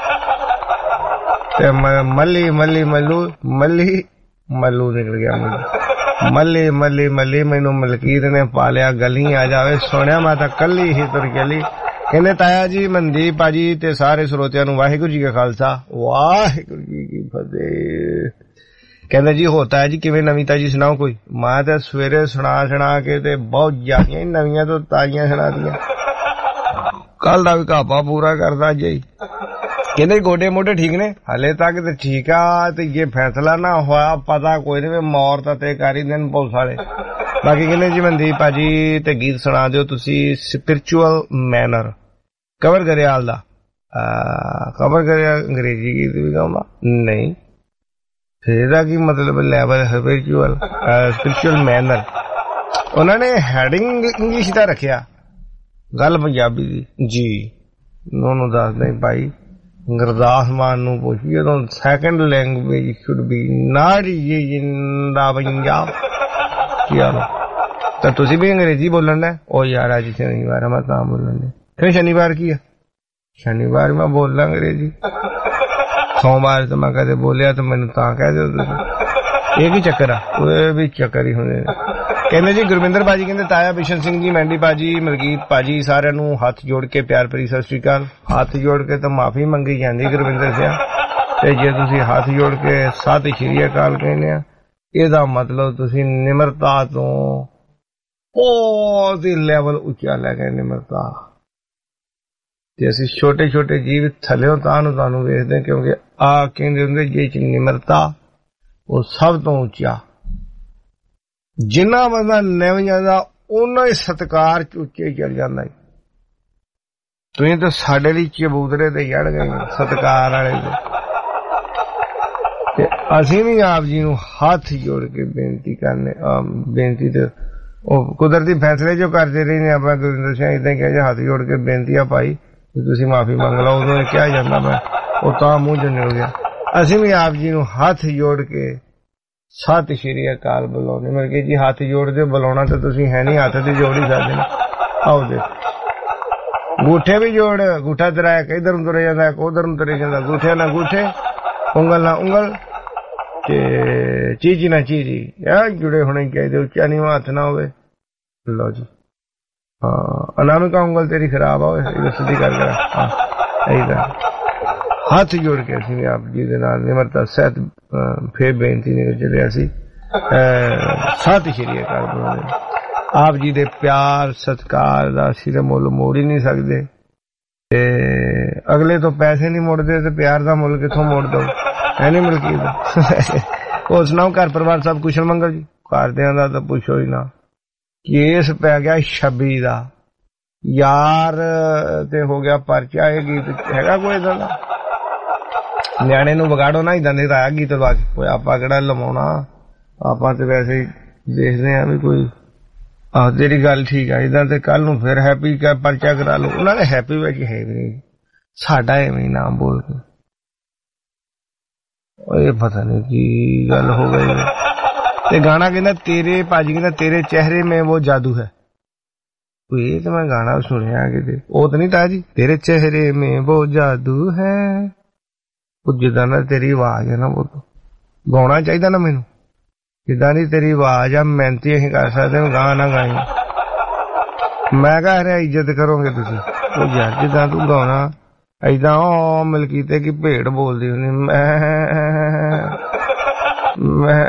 ਤੇ ਮੱਲੀ ਮੱਲੀ ਮੱਲੂ ਮੱਲੀ ਮੱਲੂ ਨਿਕਲ ਗਿਆ ਮੈਨੂੰ। ਮੱਲੀ ਮੱਲੀ ਮੱਲੀ ਮੈਨੂੰ ਮਲਕੀਤ ਨੇ ਪਾਲਿਆ ਗਲੀ ਆ ਜਾਵੇ ਸੁਣਿਆ ਮੈਂ ਤਾਂ ਕੱਲੀ ਹੀ ਤੁਰ ਚਲੀ। ਕਹਿੰਦੇ ਤਾਇਆ ਜੀ ਮਨਦੀਪ ਭਾਜੀ ਤੇ ਸਾਰੇ ਸਰੋਤਿਆਂ ਨੂੰ ਵਾਹਿਗੁਰੂ ਜੀ ਕਾ ਖਾਲਸਾ ਵਾਹਿਗੁਰੂ ਜੀ ਕੀ ਫਤਿਹ। ਕਹਿੰਦੇ ਜੀ ਹੋ ਤਾਇਆ ਜੀ ਕਿਵੇਂ ਨਵੀਂ ਤਾਜੀ ਸੁਣਾਓ ਕੋਈ। ਮੈਂ ਤਾਂ ਸਵੇਰੇ ਸੁਣਾ ਸੁਣਾ ਕੇ ਤੇ ਬਹੁਤ ਜ਼ਿਆਦੀਆਂ ਨਵੀਆਂ ਤੋਂ ਤਾਜ਼ੀਆਂ ਸੁਣਾਤੀਆਂ। ਕੱਲ ਦਾ ਵੀ ਘਾਪਾ ਪੂਰਾ ਕਰਦਾ ਜੀ। ਕਹਿੰਦੇ ਗੋਡੇ ਮੋਢੇ ਠੀਕ ਨੇ ਹਲੇ ਤੱਕ ਤੇ ਠੀਕ ਆ ਤੇ ਜੇ ਫੈਸਲਾ ਨਾ ਹੋਇਆ ਪਤਾ ਕੋਈ ਨਹੀਂ ਮੌਤ ਤੇ ਕਰ ਹੀ ਦੇਣ ਪੁਲਿਸ ਵਾਲੇ। ਬਾਕੀ ਕਹਿੰਦੇ ਜੀ ਮਨਦੀਪ ਭਾਜੀ ਤੇ ਗੀਤ ਸੁਣਾ ਦਿਓ ਤੁਸੀਂ ਸਪਿਰਚੁਅਲ ਮੈਨਰ ਕਵਰ ਗਰੇਵਾਲ ਦਾ। ਕਵਰ ਗਰੇਵਾਲ ਅੰਗਰੇਜ਼ੀ ਗੀਤ ਵੀ ਗਾਉਂਦਾ ਨਹੀਂ ਫਿਰ ਇਹਦਾ ਕੀ ਮਤਲਬ ਲੈਵਲ ਸਪਿਰਚੁਅਲ ਸਪਿਰਚੁਅਲ ਮੈਨਰ। ਉਹਨਾਂ ਨੇ ਹੈਡਿੰਗ ਇੰਗਲਿਸ਼ ਦਾ ਰੱਖਿਆ ਗੱਲ ਪੰਜਾਬੀ ਦੀ ਜੀ। ਉਹਨੂੰ ਦੱਸਦਾ ਭਾਈ ਗੁਰਦਾਸ ਮਾਨ ਨੂੰ ਪੁੱਛੀ ਜਦੋਂ second language should be not ਜਿੰਦਾ ਪੰਜਾਬ। ਚਲੋ ਤਾਂ ਤੁਸੀਂ ਵੀ ਅੰਗਰੇਜ਼ੀ ਬੋਲਣ ਦਾ ਉਹ ਯਾਰ ਅੱਜ ਸ਼ਨੀਵਾਰ ਮੈਂ ਤਾਂ ਬੋਲਣ ਦੇ। ਫਿਰ ਸ਼ਨੀਵਾਰ ਕੀ ਆ ਸ਼ਨੀਵਾਰ ਮੈਂ ਬੋਲਦਾ ਅੰਗਰੇਜ਼ੀ। ਸੋਮਵਾਰ ਤਾਂ ਮੈਂ ਕਦੇ ਬੋਲਿਆ ਤਾਂ ਮੈਨੂੰ ਤਾਂ ਕਹਿ ਦਿਓ ਤੁਸੀਂ। ਇਹ ਕੀ ਚੱਕਰ ਆ ਉਹ ਵੀ ਚੱਕਰ ਹੀ ਹੁੰਦੇ ਨੇ। ਕਹਿੰਦੇ ਜੀ ਗੁਰਵਿੰਦਰ ਭਾਜੀ ਕਹਿੰਦੇ ਤਾਇਆ ਬਿਸ਼ਨ ਸਿੰਘ ਜੀ ਮੈਂਡੀ ਭਾਜੀ ਮਲਕੀਤ ਭਾਜੀ ਸਾਰਿਆਂ ਨੂੰ ਹੱਥ ਜੋੜ ਕੇ ਪਿਆਰ ਭਰੀ ਸਤਿ ਸ਼੍ਰੀ ਅਕਾਲ। ਹੱਥ ਜੋੜ ਕੇ ਤਾਂ ਮਾਫੀ ਮੰਗੀ ਜਾਂਦੀ ਗੁਰਵਿੰਦਰ ਸਿੰਘ ਤੇ ਜੇ ਤੁਸੀਂ ਹੱਥ ਜੋੜ ਕੇ ਸਤਿ ਸ਼੍ਰੀ ਅਕਾਲ ਕਹਿੰਦੇ ਆ ਇਹਦਾ ਮਤਲਬ ਤੁਸੀਂ ਨਿਮਰਤਾ ਤੋਂ ਬਹੁਤ ਹੀ ਲੈਵਲ ਉੱਚਾ ਲੈ ਗਏ। ਨਿਮਰਤਾ ਤੇ ਅਸੀਂ ਛੋਟੇ ਛੋਟੇ ਜੀਵ ਥੱਲਿਓਂ ਤਾਂ ਨੂੰ ਤੁਹਾਨੂੰ ਵੇਖਦੇ ਕਿਉਂਕਿ ਆ ਕਹਿੰਦੇ ਹੁੰਦੇ ਜੇ ਚ ਨਿਮਰਤਾ ਉਹ ਸਭ ਤੋਂ ਉੱਚਾ। ਜਿੰਨਾ ਬੰਦਾ ਨਿਮ ਜਾਂਦਾ ਉਹਨਾਂ ਹੀ ਸਤਿਕਾਰ ਚ ਉੱਚੇ ਚੱਲ ਜਾਂਦਾ। ਤੁਸੀਂ ਤਾਂ ਸਾਡੇ ਲਈ ਚਬੂਤਰੇ ਤੇ ਚੜ ਗਏ ਸਤਿਕਾਰ ਵਾਲੇ ਤੇ ਅਸੀਂ ਵੀ ਆਪ ਜੀ ਨੂੰ ਹੱਥ ਜੋੜ ਕੇ ਬੇਨਤੀ ਕਰਨੇ। ਬੇਨਤੀ ਤੇ ਉਹ ਕੁਦਰਤੀ ਫੈਸਲੇ ਜੋ ਕਰਦੇ ਰਹੇ ਨੇ ਆਪਾਂ ਗੁਰਵਿੰਦਰ ਸਿੰਘ ਏਦਾਂ ਕਿਹਾ ਜੇ ਹੱਥ ਜੋੜ ਕੇ ਬੇਨਤੀ ਆ ਭਾਈ ਤੁਸੀਂ ਮਾਫੀ ਮੰਗ ਲਓ। ਉਦੋਂ ਕਿਹਾ ਜਾਂਦਾ ਮੈਂ ਉਹ ਤਾਂ ਮੂੰਹ ਚ ਨਿਕਲ ਗਿਆ। ਅਸੀਂ ਵੀ ਆਪ ਜੀ ਨੂੰ ਹੱਥ ਜੋੜ ਕੇ ਸਤਿ ਸ਼੍ਰੀ ਅਕਾਲ ਬੁਲਾਉਣੇ ਮਤਲਬ ਕਿ ਜੀ ਹੱਥ ਜੋੜਦੇ ਬੁਲਾਉਣਾ ਤਾਂ ਤੁਸੀਂ ਹੈ ਨਹੀਂ ਹੱਥ ਤੇ ਜੋੜ ਹੀ ਸਕਦੇ ਨੇ। ਆਓ ਦੇ ਗੂਠੇ ਵੀ ਜੋੜ ਗੂਠਾ ਤੇਰਾ ਇੱਕ ਇਧਰ ਨੂੰ ਤੁਰੇ ਜਾਂਦਾ ਇੱਕ ਉਧਰ ਨੂੰ ਤੁਰੇ ਜਾਂਦਾ। ਗੂਠੇ ਨਾਲ ਗੂਠੇ ਉਂਗਲ ਨਾਲ ਉਂਗਲ ਤੇ ਚੀਜੀ ਨਾ ਚੀਜੀ ਇਹ ਜੁੜੇ ਹੋਣੇ ਚਾਹੀਦੇ। ਉੱਚਾ ਨੀਵਾਂ ਹੱਥ ਨਾ ਹੋਵੇ। ਲਓ ਜੀ ਹਾਂ ਅਨਾਮਿਕਾ ਉਂਗਲ ਤੇਰੀ ਖਰਾਬ ਹੋਵੇ ਇਹ ਸਿੱਧੀ ਕਰ ਕਰਾ ਹਾਂ ਇਹਦਾ ਹੱਥ ਜੋੜ ਕੇ ਅਸੀਂ ਆਪ ਜੀ ਦੇ ਨਾਲ ਨਿਮਰਤਾ ਸਹਿਤ ਫੇਰ ਬੇਨਤੀ ਨਿਕਲ ਚੱਲਿਆ ਸੀ ਸਤਿ ਸ਼੍ਰੀ ਅਕਾਲ ਬੁਲਾਉਂਦੇ। ਆਪ ਜੀ ਦੇ ਪਿਆਰ ਸਤਿਕਾਰ ਦਾ ਅਸੀਂ ਤਾਂ ਮੁੱਲ ਮੋੜ ਹੀ ਨਹੀਂ ਸਕਦੇ ਤੇ ਅਗਲੇ ਤੋਂ ਪੈਸੇ ਨਹੀਂ ਮੁੜਦੇ ਤੇ ਪਿਆਰ ਦਾ ਮੁੱਲ ਕਿੱਥੋਂ ਮੋੜ ਦੋ ਹੈ ਨੀ ਮਲਕੀਤ ਦਾ। ਹੋਰ ਸੁਣਾਓ ਘਰ ਪਰਿਵਾਰ ਸਭ ਕੁਸ਼ਲ ਮੰਗਲ ਜੀ। ਘਰਦਿਆਂ ਦਾ ਤਾਂ ਪੁੱਛੋ ਹੀ ਨਾ। ਕੇਸ ਪੈ ਗਿਆ ਛੱਬੀ ਦਾ ਯਾਰ ਤੇ ਹੋ ਗਿਆ ਪਰਚਾ। ਇਹ ਗੀਤ ਹੈਗਾ ਕੋਈ ਏਦਾਂ ਦਾ ਨਿਆਣੇ ਨੂੰ ਵਿਗਾੜੋ ਨਾ ਏਦਾਂ ਦੇ ਤਾਂ ਗੀਤ ਲਵਾ ਕੇ ਕੋਈ ਆਪਾਂ ਕਿਹੜਾ ਲਵਾਉਣਾ। ਆਪਾਂ ਤੇ ਵੈਸੇ ਹੀ ਦੇਖਦੇ ਆ ਵੀ ਕੋਈ ਆਹ ਤੇਰੀ ਗੱਲ ਠੀਕ ਆ ਏਦਾਂ ਤੇ ਕੱਲ ਨੂੰ ਫਿਰ ਹੈਪੀ ਕਾ ਪਰਚਾ ਕਰਾ ਲਓ। ਉਹਨਾਂ ਦੇ ਹੈਪੀ ਵਿੱਚ ਹੈ ਵੀ ਨਹੀਂ ਸਾਡਾ ਐਵੇਂ ਨਾਮ ਬੋਲ ਕੇ ਇਹ ਪਤਾ ਨਹੀਂ ਕੀ ਗੱਲ ਹੋ ਗਈ। ਤੇ ਗਾਣਾ ਕਹਿੰਦਾ ਤੇਰੇ ਭਾਜੀ ਕਹਿੰਦਾ ਤੇਰੇ ਚਿਹਰੇ ਮੇਂ ਉਹ ਜਾਦੂ ਹੈ। ਇਹ ਤਾਂ ਮੈਂ ਗਾਣਾ ਸੁਣਿਆ ਕਿਤੇ ਉਹ ਤਾਂ ਨਹੀਂ ਤਾਂ ਜੀ ਤੇਰੇ ਚਿਹਰੇ ਮੇਂ ਉਹ ਜਾਦੂ ਹੈ। ਉਹ ਜਿੱਦਾਂ ਨਾ ਤੇਰੀ ਆਵਾਜ਼ ਹੈ ਨਾ ਉਹ ਗਾਉਣਾ ਚਾਹੀਦਾ ਨਾ ਮੈਨੂੰ ਜਿੱਦਾਂ ਦੀ ਤੇਰੀ ਆਵਾਜ਼ ਆ ਮਿਹਨਤੀ ਅਸੀਂ ਕਰ ਸਕਦੇ ਹਾਂ, ਗਾਂ ਨਾ ਗਾਈ। ਮੈਂ ਕਹ ਰਿਹਾ ਇੱਜ਼ਤ ਕਰੋਗੇ ਤੁਸੀਂ। ਉਹ ਯਾਰ ਜਿੱਦਾਂ ਤੂੰ ਗਾਉਣਾ ਏਦਾਂ ਉਹ ਮਲਕੀਤੇ ਕੀ ਭੇਡ ਬੋਲਦੀ ਹੁੰਦੀ, ਮੈਂ ਮੈਂ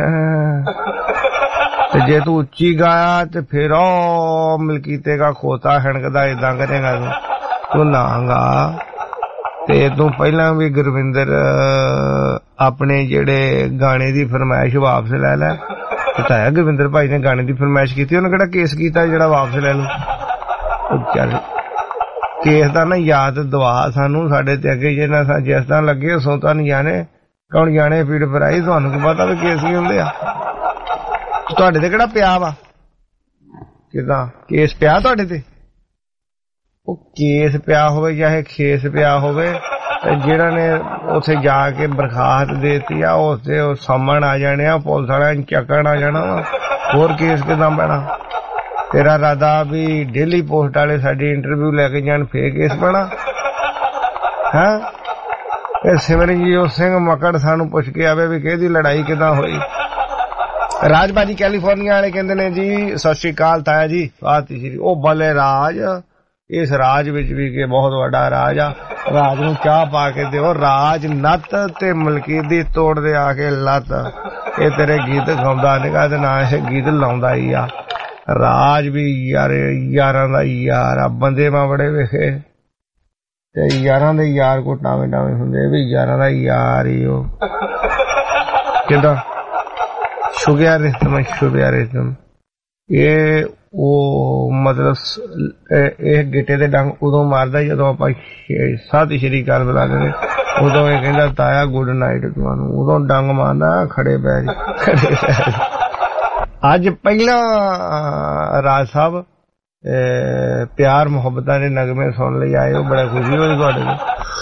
ਤੇ ਜੇ ਤੂੰ ਉੱਚੀ ਗਾਇਆ ਤੇ ਫਿਰ ਉਹ ਮਲਕੀਤੇ ਦਾ ਖੋਤਾ ਹਣਕਦਾ ਏਦਾਂ ਕਰੇਗਾ ਤੂੰ ਤੂੰ ਨਾ ਗਾ। ਤੇ ਤੂੰ ਪਹਿਲਾਂ ਵੀ ਗੁਰਵਿੰਦਰ ਆਪਣੇ ਜਿਹੜੇ ਗਾਣੇ ਦੀ ਫਰਮਾਇਸ਼ ਵਾਪਸ ਲੈ ਲੈ। ਬਤਾਇਆ ਗੁਰਵਿੰਦਰ ਭਾਈ ਨੇ ਗਾਣੇ ਦੀ ਫਰਮਾਇਸ਼ ਕੀਤੀ, ਉਹਨੇ ਕਿਹੜਾ ਕੇਸ ਕੀਤਾ ਜਿਹੜਾ ਵਾਪਸ ਲੈ ਲੂ। ਚੱਲ ਕੇਸ ਦਾ ਨਾ ਯਾਦ ਦਵਾ ਸਾਨੂੰ, ਸਾਡੇ ਤੇ ਅੱਗੇ ਜੇ ਨਾ ਜਿਸ ਤਰ੍ਹਾਂ ਲੱਗੇ ਸੋ ਤਾਂ ਨਹੀਂ ਜਾਣੇ ਕੌਣ ਜਾਣੇ ਫੀਡ ਫਰਾਈ। ਤੁਹਾਨੂੰ ਕੀ ਪਤਾ ਵੀ ਕੇਸ ਕੀ ਹੁੰਦੇ ਆ? ਤੁਹਾਡੇ ਤੇ ਕਿਹੜਾ ਪਿਆ ਵਾ? ਕਿਦਾਂ ਕੇਸ ਪਿਆ ਤੁਹਾਡੇ ਤੇ? ਉਹ ਕੇਸ ਪਿਆ ਹੋਵੇ ਚਾਹੇ ਖੇਸ ਪਿਆ ਹੋਵੇ, ਜਿਹੜਾ ਨੇ ਉੱਥੇ ਜਾ ਕੇ ਬਰਖਾਸਤ ਦੇਤੀ ਆ ਉਸੇ ਉਹ ਸਾਹਮਣ ਆ ਜਾਣੇ ਆ, ਪੁਲਿਸ ਵਾਲਿਆਂ ਨੂੰ ਚੱਕਣ ਆ ਜਾਣਾ ਵਾ। ਹੋਰ ਕੇਸ ਕਿਦਾਂ ਪੈਣਾ? ਤੇਰਾ ਇਰਾਦਾ ਵੀ ਡੇਲੀ ਪੋਸਟ ਵਾਲੇ ਸਾਡੀ ਇੰਟਰਵਿਊ ਲੈ ਕੇ ਜਾਣ ਫੇਰ ਕੇਸ ਪੈਣਾ ਹੈ? ਇਹ ਸਿਮਰਨਜੀਤ ਸਿੰਘ ਮੱਕੜ ਸਾਨੂੰ ਪੁੱਛ ਕੇ ਆਵੇ ਵੀ ਕਿਹਦੀ ਲੜਾਈ ਕਿਦਾਂ ਹੋਈ। ਰਾਜਬਾਜੀ ਕੈਲੀਫੋਰਨੀਆ ਵਾਲੇ ਕਹਿੰਦੇ ਨੇ ਜੀ ਸਤਿ ਸ਼੍ਰੀ ਅਕਾਲ ਤਾਇਆ ਜੀ, ਆਤੀ ਸ਼੍ਰੀ। ਉਹ ਬਲੇ ਰਾਜ, ਇਸ ਰਾਜ ਵਿੱਚ ਵੀ ਕਿ ਬਹੁਤ ਵੱਡਾ ਰਾਜ ਆ, ਰਾਜ ਨੂੰ ਚਾਹ ਪਾ ਕੇ ਦਿਓ। ਰਾਜ ਨੱਤ ਤੇ ਮਲਕੀਤ ਦੀ ਤੋੜਦੇ ਆ ਕੇ ਲੱਤ। ਇਹ ਤੇਰੇ ਗੀਤ ਗਾਉਂਦਾ ਨਿਗਾ ਤੇ ਨਾ ਇਹ ਗੀਤ ਲਾਉਂਦਾ ਹੀ ਆ। ਰਾਜ ਵੀ ਯਾਰ ਯਾਰਾਂ ਦਾ ਯਾਰ ਆ, ਬੰਦੇ ਮਾ ਬੜੇ ਵੇਖੇ ਤੇ ਯਾਰਾਂ ਦੇ ਯਾਰ ਕੋ ਟਾਵੇਂ ਟਾਵੇਂ ਹੁੰਦੇ, ਵੀ ਯਾਰਾਂ ਦਾ ਯਾਰ ਹੀ ਉਹ। ਕਿਦਾਂ ਸ਼ੁਗਿਆ ਰਿਸ਼ਤਮ ਸ਼ੁਗਿਆ ਰਿਸ਼ਤਮ ਇਹ ਉਹ ਮਤਲਬ ਇਹ ਗਿੱਟੇ ਦੇ ਡੰਗ ਉਦੋਂ ਮਾਰਦਾ ਜਦੋਂ ਆਪਾਂ ਸਤਿ ਸ਼੍ਰੀ ਅਕਾਲ ਬੁਲਾ ਦਿੰਦੇ, ਉਦੋਂ ਇਹ ਕਹਿੰਦਾ ਤਾਇਆ ਗੁੱਡ ਨਾਈਟ ਤੁਹਾਨੂੰ, ਉਦੋਂ ਡੰਗ ਮਾਰਦਾ ਖੜੇ ਪੈ ਜੀ ਖੜੇ ਪੈ। ਅੱਜ ਪਹਿਲਾਂ ਰਾਜ ਸਾਹਿਬ ਪਿਆਰ ਮੁਹੱਬਤਾਂ ਦੇ ਨਗਮੇ ਸੁਣ ਲਈ ਆਏ ਹੋ, ਬੜਾ ਖੁਸ਼ੀ ਹੋਈ ਤੁਹਾਡੇ ਨੂੰ।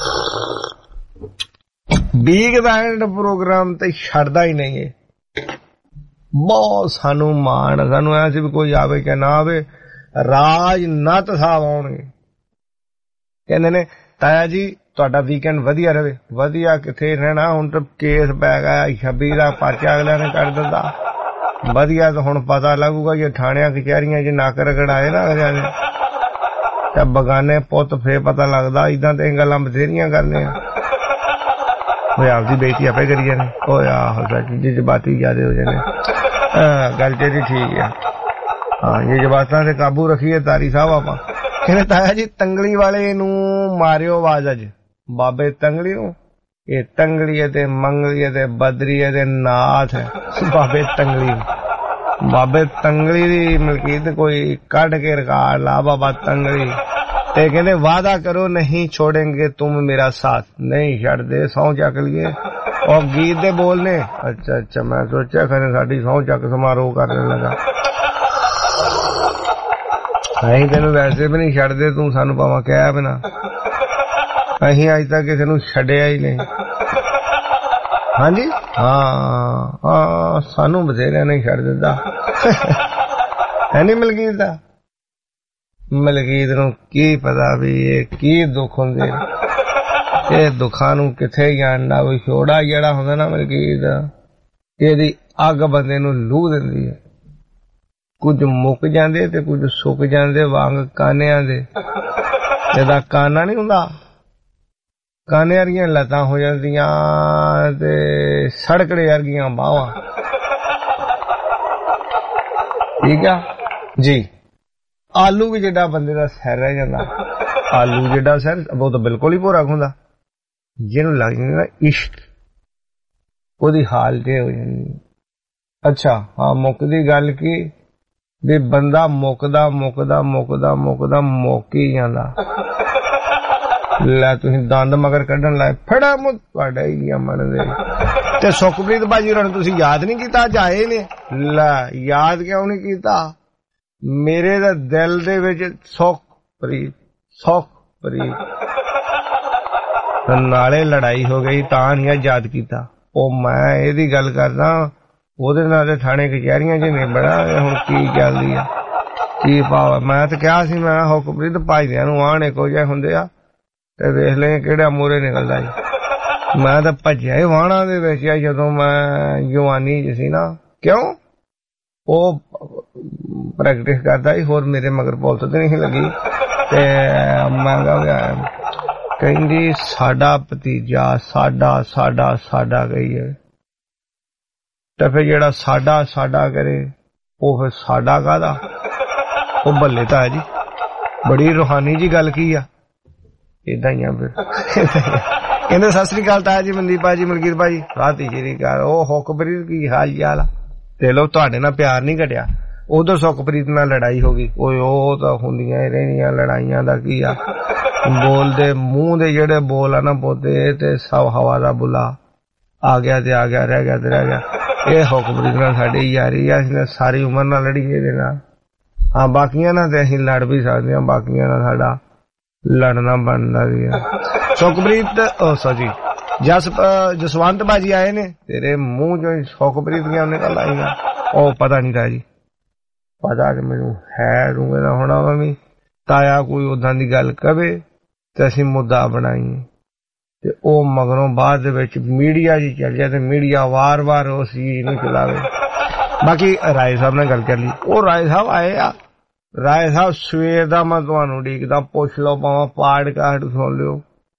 ਬਿਗ ਬੈਂਡ ਪ੍ਰੋਗਰਾਮ ਤੇ ਛੱਡਦਾ ਹੀ ਨਹੀਂ ਹੈ, ਬਹੁਤ ਸਾਨੂੰ ਮਾਣ। ਸਾਨੂੰ ਐ ਸੀ ਵੀ ਕੋਈ ਆਵੇ ਕਿ ਨਾ ਆਵੇ, ਰਾਜ ਨੱਤ ਸਾਹਿਬ ਆਉਣਗੇ। ਕਹਿੰਦੇ ਨੇ ਤਾਇਆ ਜੀ ਤੁਹਾਡਾ ਵੀਕਐਂਡ ਵਧੀਆ ਰਵੇ। ਵਧੀਆ ਕਿੱਥੇ ਰਹਿਣਾ, ਹੁਣ ਤਾਂ ਕੇਸ ਪੈ ਗਿਆ ਛੱਬੀ ਦਾ ਪਰਚਾ ਅਗਲਿਆਂ ਨੇ ਕੱਢ ਦਿੰਦਾ। ਵਧੀਆ ਤਾਂ ਹੁਣ ਪਤਾ ਲੱਗੂਗਾ ਜੇ ਥਾਣਿਆਂ ਕਚਹਿਰੀਆਂ 'ਚ ਨੱਕ ਰਗੜਾਏ ਨਾ ਅਗਲਿਆਂ ਨੇ ਤਾਂ ਬਗਾਨੇ ਪੁੱਤ ਫੇਰ ਪਤਾ ਲੱਗਦਾ। ਏਦਾਂ ਤੇ ਗੱਲਾਂ ਬਥੇਰੀਆਂ ਕਰਦੇ ਆ, ਉਹ ਆਪਦੀ ਬੇਇੱਜ਼ਤੀ ਆਪੇ ਕਰੀ ਜਾਂਦੇ। ਉਹ ਆਹੋ ਸੱਚ ਜਜ਼ਬਾਤੀ ਜ਼ਿਆਦੇ ਹੋ ਜਾਂਦੇ। ਗੱਲ ਤੇਰੀ ਠੀਕ ਆ, ਹਾਂ ਜੇ ਜਜ਼ਬਾਤਾਂ ਤੇ ਕਾਬੂ ਰੱਖੀਏ ਤਾਰੀ ਸਾਹਿਬ ਆਪਾਂ। ਕਹਿੰਦੇ ਤਾਇਆ ਜੀ ਤੰਗਲੀ ਵਾਲੇ ਨੂੰ ਮਾਰਿਓ ਆਵਾਜ਼ ਅੱਜ, ਬਾਬੇ ਤੰਗਲੀ ਨੂੰ। ਇਹ ਤੰਗਲੀ ਤੇ ਮੰਗਲੀ ਤੇ ਬਦਰੀ ਤੇ ਨਾਥ ਬਾਬੇ ਤੰਗਲੀ। ਬਾਬੇ ਤੰਗਲੀ ਦੀ ਮਲਕੀਤ ਕੋਈ ਕੱਢ ਕੇ ਰਿਕਾਰਡ ਲਾ ਬਾਬਾ ਤੰਗਲੀ ਤੇ ਕਹਿੰਦੇ ਵਾਦਾ ਕਰੋ ਨਹੀਂ ਛੋੜेंगे तुम मेरा साथ, नहीं ਛੱਡਦੇ ਸਹੁੰ ਚੱਕ ਲਈਏ। और गीत दे बोलने अच्छा अच्छा मैं सोचा खरे साडी सहुं चक समारोह करने लगा। ਅਸੀਂ ਤੈਨੂੰ ਵੈਸੇ ਵੀ ਨਹੀਂ ਛੱਡਦੇ, ਤੂੰ ਸਾਨੂੰ ਭਾਵੇਂ ਕਹਿ ਬਿਨਾ। ਅਸੀਂ ਅੱਜ ਤੱਕ ਕਿਸੇ ਨੂੰ ਛੱਡਿਆ ਹੀ ਨਹੀਂ। ਹਾਂਜੀ ਹਾਂ ਹਾਂ ਸਾਨੂੰ ਬਥੇਰਿਆਂ ਨਹੀਂ ਛੱਡ ਦਿੱਤਾ ਹੈ ਨੀ ਮਲਕੀਤ ਦਾ। ਮਲਕੀਤ ਨੂੰ ਕੀ ਪਤਾ ਵੀ ਇਹ ਕੀ ਦੁੱਖ ਹੁੰਦੇ, ਇਹ ਦੁੱਖਾਂ ਨੂੰ ਕਿੱਥੇ ਜਾਣਦਾ। ਵੀ ਛੋੜਾ ਜਿਹੜਾ ਹੁੰਦਾ ਨਾ ਮਲਕੀਤ, ਇਹਦੀ ਅੱਗ ਬੰਦੇ ਨੂੰ ਲੂਹ ਦਿੰਦੀ ਹੈ। ਕੁਝ ਮੁੱਕ ਜਾਂਦੇ ਤੇ ਕੁਝ ਸੁੱਕ ਜਾਂਦੇ ਵਾਂਗ ਕਾਨਿਆਂ ਦੇ। ਜਿਹਦਾ ਕਾਨਾ ਨਹੀਂ ਹੁੰਦਾ, ਕਾਨੇ ਵਰਗੀਆਂ ਲੱਤਾਂ ਹੋ ਜਾਂਦੀਆਂ ਤੇ ਸੜਕੜੇ ਵਰਗੀਆਂ ਬਾਹਾਂ। ਠੀਕ ਆ ਜੀ। ਆਲੂ ਵੀ ਜਿਹੜਾ ਬੰਦੇ ਦਾ ਸਿਰ ਰਹਿ ਜਾਂਦਾ, ਆਲੂ ਜਿਹੜਾ ਸਿਰ ਉਹ ਤਾਂ ਬਿਲਕੁਲ ਹੀ ਭੋਰਾ ਹੁੰਦਾ। ਜਿਹਨੂੰ ਲੱਗ ਜਾਂਦਾ ਇਸ਼ਕ, ਉਹਦੀ ਹਾਲਤ ਹੋ ਜਾਂਦੀ। ਅੱਛਾ ਹਾਂ ਮੁੱਕਦੀ ਗੱਲ ਕੀ ਵੀ ਬੰਦਾ ਮੁੱਕਦਾ ਮੁੱਕਦਾ ਮੁੱਕਦਾ ਮੁੱਕਦਾ ਮੁੱਕ ਹੀ ਜਾਂਦਾ। ਲੈ ਤੁਸੀਂ ਦੰਦ ਮਗਰ ਕੱਢਣ ਲਾਏ ਫੜਾ ਮੁੱਕ ਤੁਹਾਡਾ ਹੀ ਮਨ ਦੇ। ਤੇ ਸੁਖਪ੍ਰੀਤ ਬਾਜੀ ਉਹਨਾਂ ਨੂੰ ਤੁਸੀਂ ਯਾਦ ਨਹੀਂ ਕੀਤਾ? ਅੱਜ ਆਏ ਨੇ। ਲੈ ਯਾਦ ਕਿਉਂ ਨਹੀਂ ਕੀਤਾ? ਮੇਰੇ ਦਾ ਦਿਲ ਦੇ ਵਿੱਚ ਸੁਖਪ੍ਰੀਤ ਸੁਖਪ੍ਰੀਤ ਨਾਲੇ ਲੜਾਈ ਹੋ ਗਈ ਤਾਂ ਨਹੀਂ ਯਾਦ ਕੀਤਾ। ਉਹ ਮੈਂ ਇਹਦੀ ਗੱਲ ਕਰਦਾ, ਉਹਦੇ ਨਾਲ ਤੇ ਥਾਣੇ ਕਚਹਿਰੀਆਂ 'ਚ ਨਿਬੜਾ। ਹੁਣ ਕੀ ਚੱਲਦੀ ਆ ਕੀ ਭਾਵ? ਮੈਂ ਤਾਂ ਕਿਹਾ ਸੀ ਮੈਂ ਹੁਕਮਪ੍ਰੀਤ ਭਾਈਦਿਆਂ ਨੂੰ ਆਣ ਇੱਕੋ ਜਿਹੇ ਹੁੰਦੇ ਆ ਤੇ ਵੇਖ ਲੈ ਕਿਹੜਾ ਮੂਹਰੇ ਨਿਕਲਦਾ ਜੀ। ਮੈਂ ਤਾਂ ਭੱਜਿਆ ਹੀ ਵਾਹਣਾ ਦੇ ਵਿੱਚ ਆ ਜਦੋਂ ਮੈਂ ਜਵਾਨੀ 'ਚ ਸੀ ਨਾ। क्यों वो प्रैक्टिस करता ही होर मेरे मगर पुलिस तो नहीं लगी ते मैं कहंदी साडा भतीजा साडा साडा साडा गई है ते फिर जेड़ा साडा साडा करे वो फिर साडा कादा वो बल्ले ता जी बड़ी रूहानी जी गल की आ इदा ही आ फिर कहते सत श्री अकाल ताया जी मनदीप भाजी मलकीत भाजी राती जी कर ओ हुकप्रीत की हाल चाल आ ते लो तुहाडे नाल प्यार नहीं घटिया उधर सुखप्रीत नाल लड़ाई हो गई ओए ओ तां हुंदियां रहनियां लड़ाइयां दा की आ बोलदे मुंह दे जेड़े बोल आ ना पोते ते सब हवा दा बुला आ गया ते आ गया रह गया ते रह गया ये हुकप्रीत नाल साडी यारी आ इसने सारी उम्र नाल लड़ी इहदे नाल हाँ बाकियां नाल ते असीं लड़ भी सकदे हां बाकियां नाल साडा लड़ना बनदा भी है सुखप्रीत ओ सॉरी जस जसवंत बाजी आए ने तेरे मुंह जो सुखप्रीत दियां निकल आईयां ओ पता नहीं था जी पता कि मैनू है रूंगे दा होना वा भी ताया कोई उदां दी गल कवे ते असीं मुद्दा बनाईए ते ओ मगरों बाद दे विच मीडिया जी चल जाए ते मीडिया वार वार उस चीज नूं चलावे। बाकी राय साहब ने गल कर ली ओ राय साहब आए आ राय साहब सवेर दा मैं तुहानू उडीकदा पुछ लो भावें पाडकास्ट सुन लिओ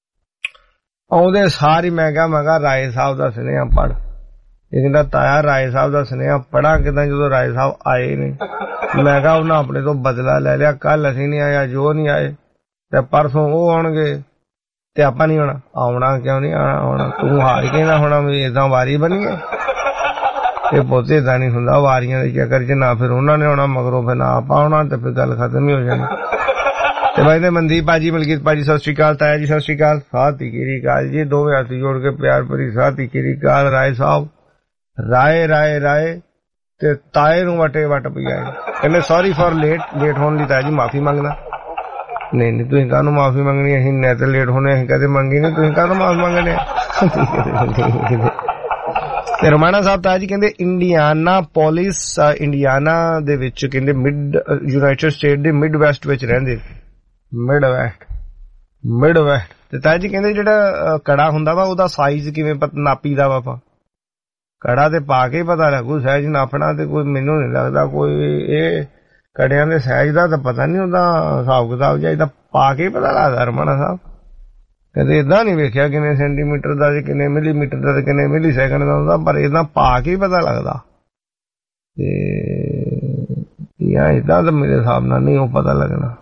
आउंदे सारी मैं कहा मैं कहा राय साहब दा सुनेहा पढ़ ये कहंदा ताया राय साहब दा सुनेहा पढ़ा किदां जदों राय साहब आए ने मैं कहा उन्हां अपने तो बदला ले लिया कल असीं नहीं आया जो नहीं आए ते परसों वो आउणगे ते आपां नहीं आउणा आउणा क्यों नहीं आना आउणा तूं हार के ना होना भी इदां वारी बनी है ये पोते इदां नहीं हुंदा वारियां दे चक्कर च ना फिर उन्हां ने आउणा मगरों फिर ना आपां आउणा ते फिर गल खत्म ही हो जानी ते भाई ने मनदीप भाजी मलकीत भाजी सत श्री अकाल ताया जी सत श्री अकाल साथ ही कीरी काल जी दोवें हथ जोड़ के प्यार भरी साथ ही कीरी काल राय साहब राय राय राय ते ताए नूं वटे वट पई आए कहंदे सॉरी फॉर लेट लेट होने दी ताया जी माफी मंगना नहीं नहीं तुसीं काहनूं माफी मंगनी असीं ने ते लेट होने असीं कदे मंगी नहीं तुसीं काहनूं माफी मंगने ते रमाणा साहब ताया जी कहंदे इंडियाना पॉलिस इंडियाना दे विच कहंदे मिड यूनाइटेड स्टेट दे मिड वैस्ट विच रहिंदे मिड वैस्ट मिड वैस्ट ते ताया जी कहंदे जेड़ा कड़ा हुंदा वा ओदा साइज किवें नापीदा वा पा कड़ा ते पा के पता लगू साइज नापना ते कोई मैनूं नहीं लगदा कोई ए कड़ियां दे साइज दा तां पता नहीं हुंदा हिसाब किताब जाईदा पा के पता लगदा रमाणा साहब कहते इदां नहीं वेखिया किन्ने सेंटीमीटर दा ते किन्ने मिलीमीटर दा ते किन्ने मिली सैकंड दा हुंदा पर इदां पा के पता लगदा ते यां इदां तां मेरे हिसाब नाल नहीं हो पता लगना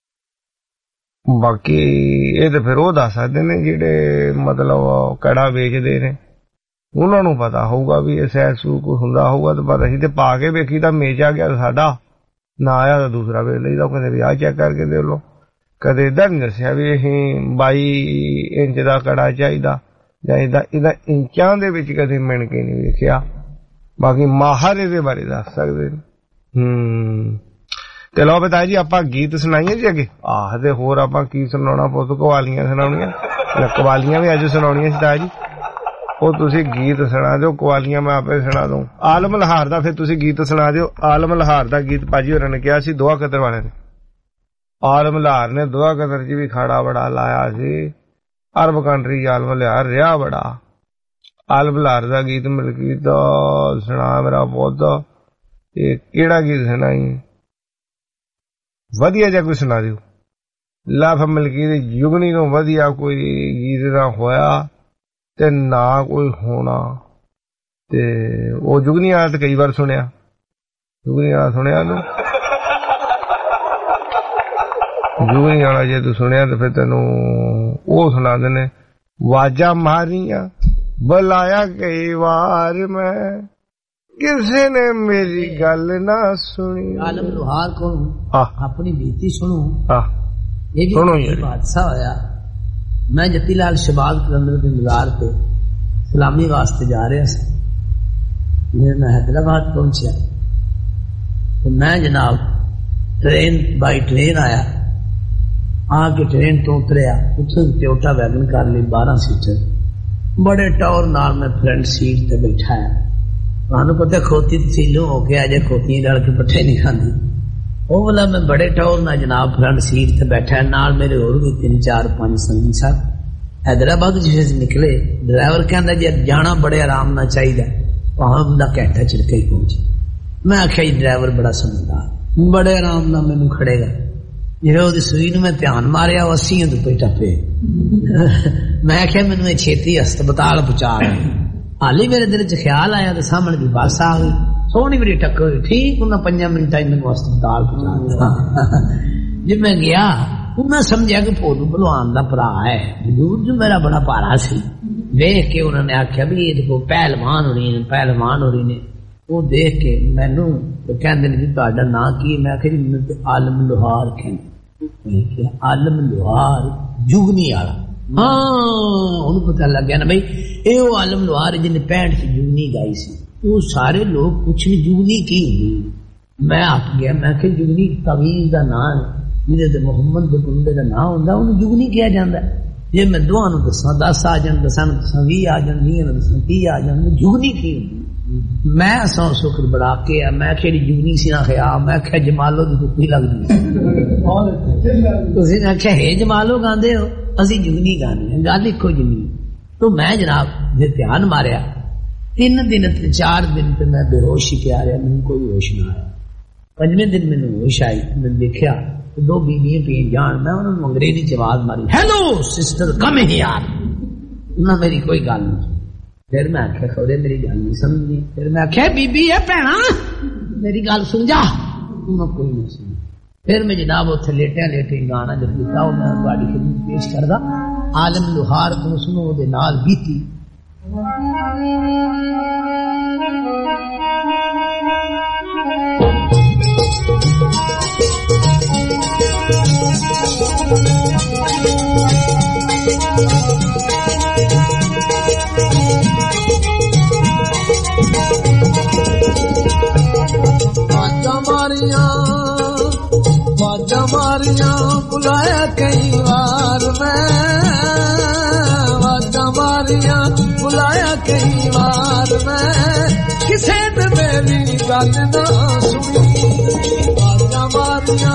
बाकी ये तो फिर वो दस सकते ने जेडे मतलब कड़ा वेचदे ने उन्हां नूं पता होऊगा भी ये सैर सूर कुछ हुंदा होऊगा तो पर असीं ते पा के वेखी तां मेज आ गया साडा ना आया तो दूसरा वेच लईदा कहंदे भी आ चेक करके दे लो कदे इदां नहीं दस्सिया भी असीं बाई इंच दा कड़ा चाहिदा जां इदां इदां इंचां दे विच कदे मिण के नहीं वेखिया बाकी माहर इहदे बारे दस सकदे ने हूं ते लो बताया जी आपां गीत सुनाइए जी अगे आखदे होर आपां की सुनाउणा पुत्त कवालियां सुनाउणियां कवालियां भी अज सुनाउणियां सी ताया जी ਉਹ ਤੁਸੀਂ ਗੀਤ ਸੁਣਾ ਦਿਓ ਕਵਾਲੀਆਂ ਮੈਂ ਆਪੇ ਸੁਣਾ ਦਊਂ ਆਲਮ ਲਹਾਰ ਦਾ ਫਿਰ ਤੁਸੀਂ ਗੀਤ ਸੁਣਾ ਦਿਓ ਆਲਮ ਲਹਾਰ ਦਾ ਗੀਤ ਭਾਜੀ ਹੋਰਾਂ ਨੇ ਕਿਹਾ ਸੀ ਦੋਆ ਕਦਰ ਵਾਲੇ ਨੇ ਆਲਮ ਲਹਾਰ ਨੇ ਦੋਆ ਕਦਰ ਜੀ ਵੀ ਖਾੜਾ ਬੜਾ ਲਾਇਆ ਸੀ ਅਰਬ ਕੰਟਰੀ ਆਲਮ ਲਹਾਰ ਰਿਹਾ ਬੜਾ ਆਲਮ ਲਹਾਰ ਦਾ ਗੀਤ ਮਲਕੀਤ ਦਾ ਸੁਣਾ ਮੇਰਾ ਪੁੱਤ ਇਹ ਕਿਹੜਾ ਗੀਤ ਸੁਣਾਈ ਵਧੀਆ ਜਿਹਾ ਕੋਈ ਸੁਣਾ ਦਿਓ ਲਾਫ ਮਲਕੀਤ ਯੁਗਨੀ ਤੋਂ ਵਧੀਆ ਕੋਈ ਗੀਤ ਨਾ ਹੋਇਆ ਤੇ ਨਾ ਕੋਈ ਹੋਣਾ ਤੇ ਉਹ ਜੁਗਨੀ ਵਾਲਾ ਤੇ ਕਈ ਵਾਰ ਸੁਣਿਆ ਜੁਗਨੀ ਵਾਲਾ ਸੁਣਿਆ ਤੂੰ ਜੁਗਨੀ ਵਾਲਾ ਜੇ ਤੂੰ ਸੁਣਿਆ ਤੇ ਫਿਰ ਤੈਨੂੰ ਉਹ ਸੁਣਾ ਦਿੰਦੇ ਵਾਜਾਂ ਮਾਰੀਆਂ ਬੁਲਾਇਆ ਕਈ ਵਾਰ ਮੈਂ ਕਿਸੇ ਨੇ ਮੇਰੀ ਗੱਲ ਨਾ ਸੁਣੀ ਆਲਮ ਲੋਹਾਰ ਕੋਲ ਆਪਣੀ ਬੀਤੀ ਸੁਣੋ ਇਹ ਸੁਣੋ ਇਹ ਹਾਦਸਾ ਹੋਇਆ मैं जती लाल शबाज कलंदर के मज़ार पे सलामी वास्ते जा रहा था मैं हैदराबाद पहुंचा तो मैं जनाब ट्रेन बाई ट्रेन आया आके ट्रेन तो उतरिया उसे टोयोटा वैगन कर ली बारह सीटर बड़े टौर नाल मैं फ्रंट सीट ते बैठा है तुहानू पता खोती तसीलों हो के अजे खोतियां रल के पट्ठे नहीं खांदी ਉਹ ਵਾਲਾ ਮੈਂ ਬੜੇ ਟੌਰ ਨਾਲ ਜਨਾਬ ਫਰੰਟ ਸੀਟ ਤੇ ਬੈਠਾ ਨਾਲ ਮੇਰੇ ਹੋਰ ਵੀ ਤਿੰਨ ਚਾਰ ਪੰਜ ਸੰਗੀ ਸਾਹਿਬ हैदराबाद जिसे निकले ड्राइवर कहता जी जाना बड़े आराम ना चाहिए वहां बंदा घंटा चिड़के ही पहुंचे। मैं आख्या जी ड्राइवर बड़ा समझदार, बड़े आराम नाल मैनू खड़ेगा। जो सूई नूं मैं ध्यान मारिया अस्सी दुपे टप्पे। मैं आख्या मैनू छेती हस्पताल पहुंचा गए। हाली मेरे दिल च ख्याल आया तो सामने की बस आ गई, सोहनी मेरी टक्कर हुई, ठीक उन्हें पंजा मिनट मैनू हस्पताल पहुंचा। जब मैं गया मैं समझा कि भोलू भलवान का भरा है, वजूद जो मेरा बड़ा भारा सी। देख के उन्होंने आख्या भी ये देखो पहलवान हो रही ने, पहलवान हो रही ने। वो देख के मैनू कहते जी तुहाडा नां की? मैं आख्या जी मैनू आलम लोहार कहते। आलम लोहार जुगनी वाला? हाँ, उन्हें पता लग गया ना भाई ये वो आलम लोहार जिन्हें पैंठ च जुगनी गाई सी। वो सारे लोग पूछने जुगनी की हुई। मैं आप गया, मैं आख्या जुगनी तवीज का नां है, जिहदे मोहम्मद के बंदे का नां होंदा उन्हें जुगनी किया जाता है। जे मैं दोहां नूं दसां दस आ जान, दसां नूं दसां वीह आ जान, वीह नूं दसां तीह आ जान, जुगनी की हुंदी। मैं सौ शुक्र बड़ा के आ, मैं आख्या जुगनी सी ना खया, मैं आख्या जमालो दी टुप्पी लगदी। तुसीं आख्या हे जमालो गांदे हो, असीं जुगनी गाने हैं, गल इक्को जिन्नी। तो मैं जनाब जे ध्यान मारिया तीन दिन ते चार दिन ते मैं बेहोश ही पिया रहा, मैनूं कोई होश ना आया। पंजवें दिन मैनूं होश आई, मैं देखिया दो बीबियां पी जान। मैं उन्होंने अंग्रेजी च आवाज मारी, हेलो सिस्टर कम हियर। उन्हें मेरी कोई गल नहीं। फिर मैं आख्या खबरे मेरी गल नहीं समझी। फिर मैं आख्या बीबी है भैना मेरी गल सुन जा। उन्हें कोई नहीं सुनी। फिर मैं जनाब उत्थे लेटिया लेटे गाना जब लिखा वो मैं तुहाडी खिदमत पेश करदा। आलम लोहार को सुनो दे नाल बीती। बाजा मारिया बाजा मारिया बुलाया कई बार मैं, बाजा मारिया बुलाया कई बार मैं, किसे ने मेरी गल ना सुनी। बाजा मारिया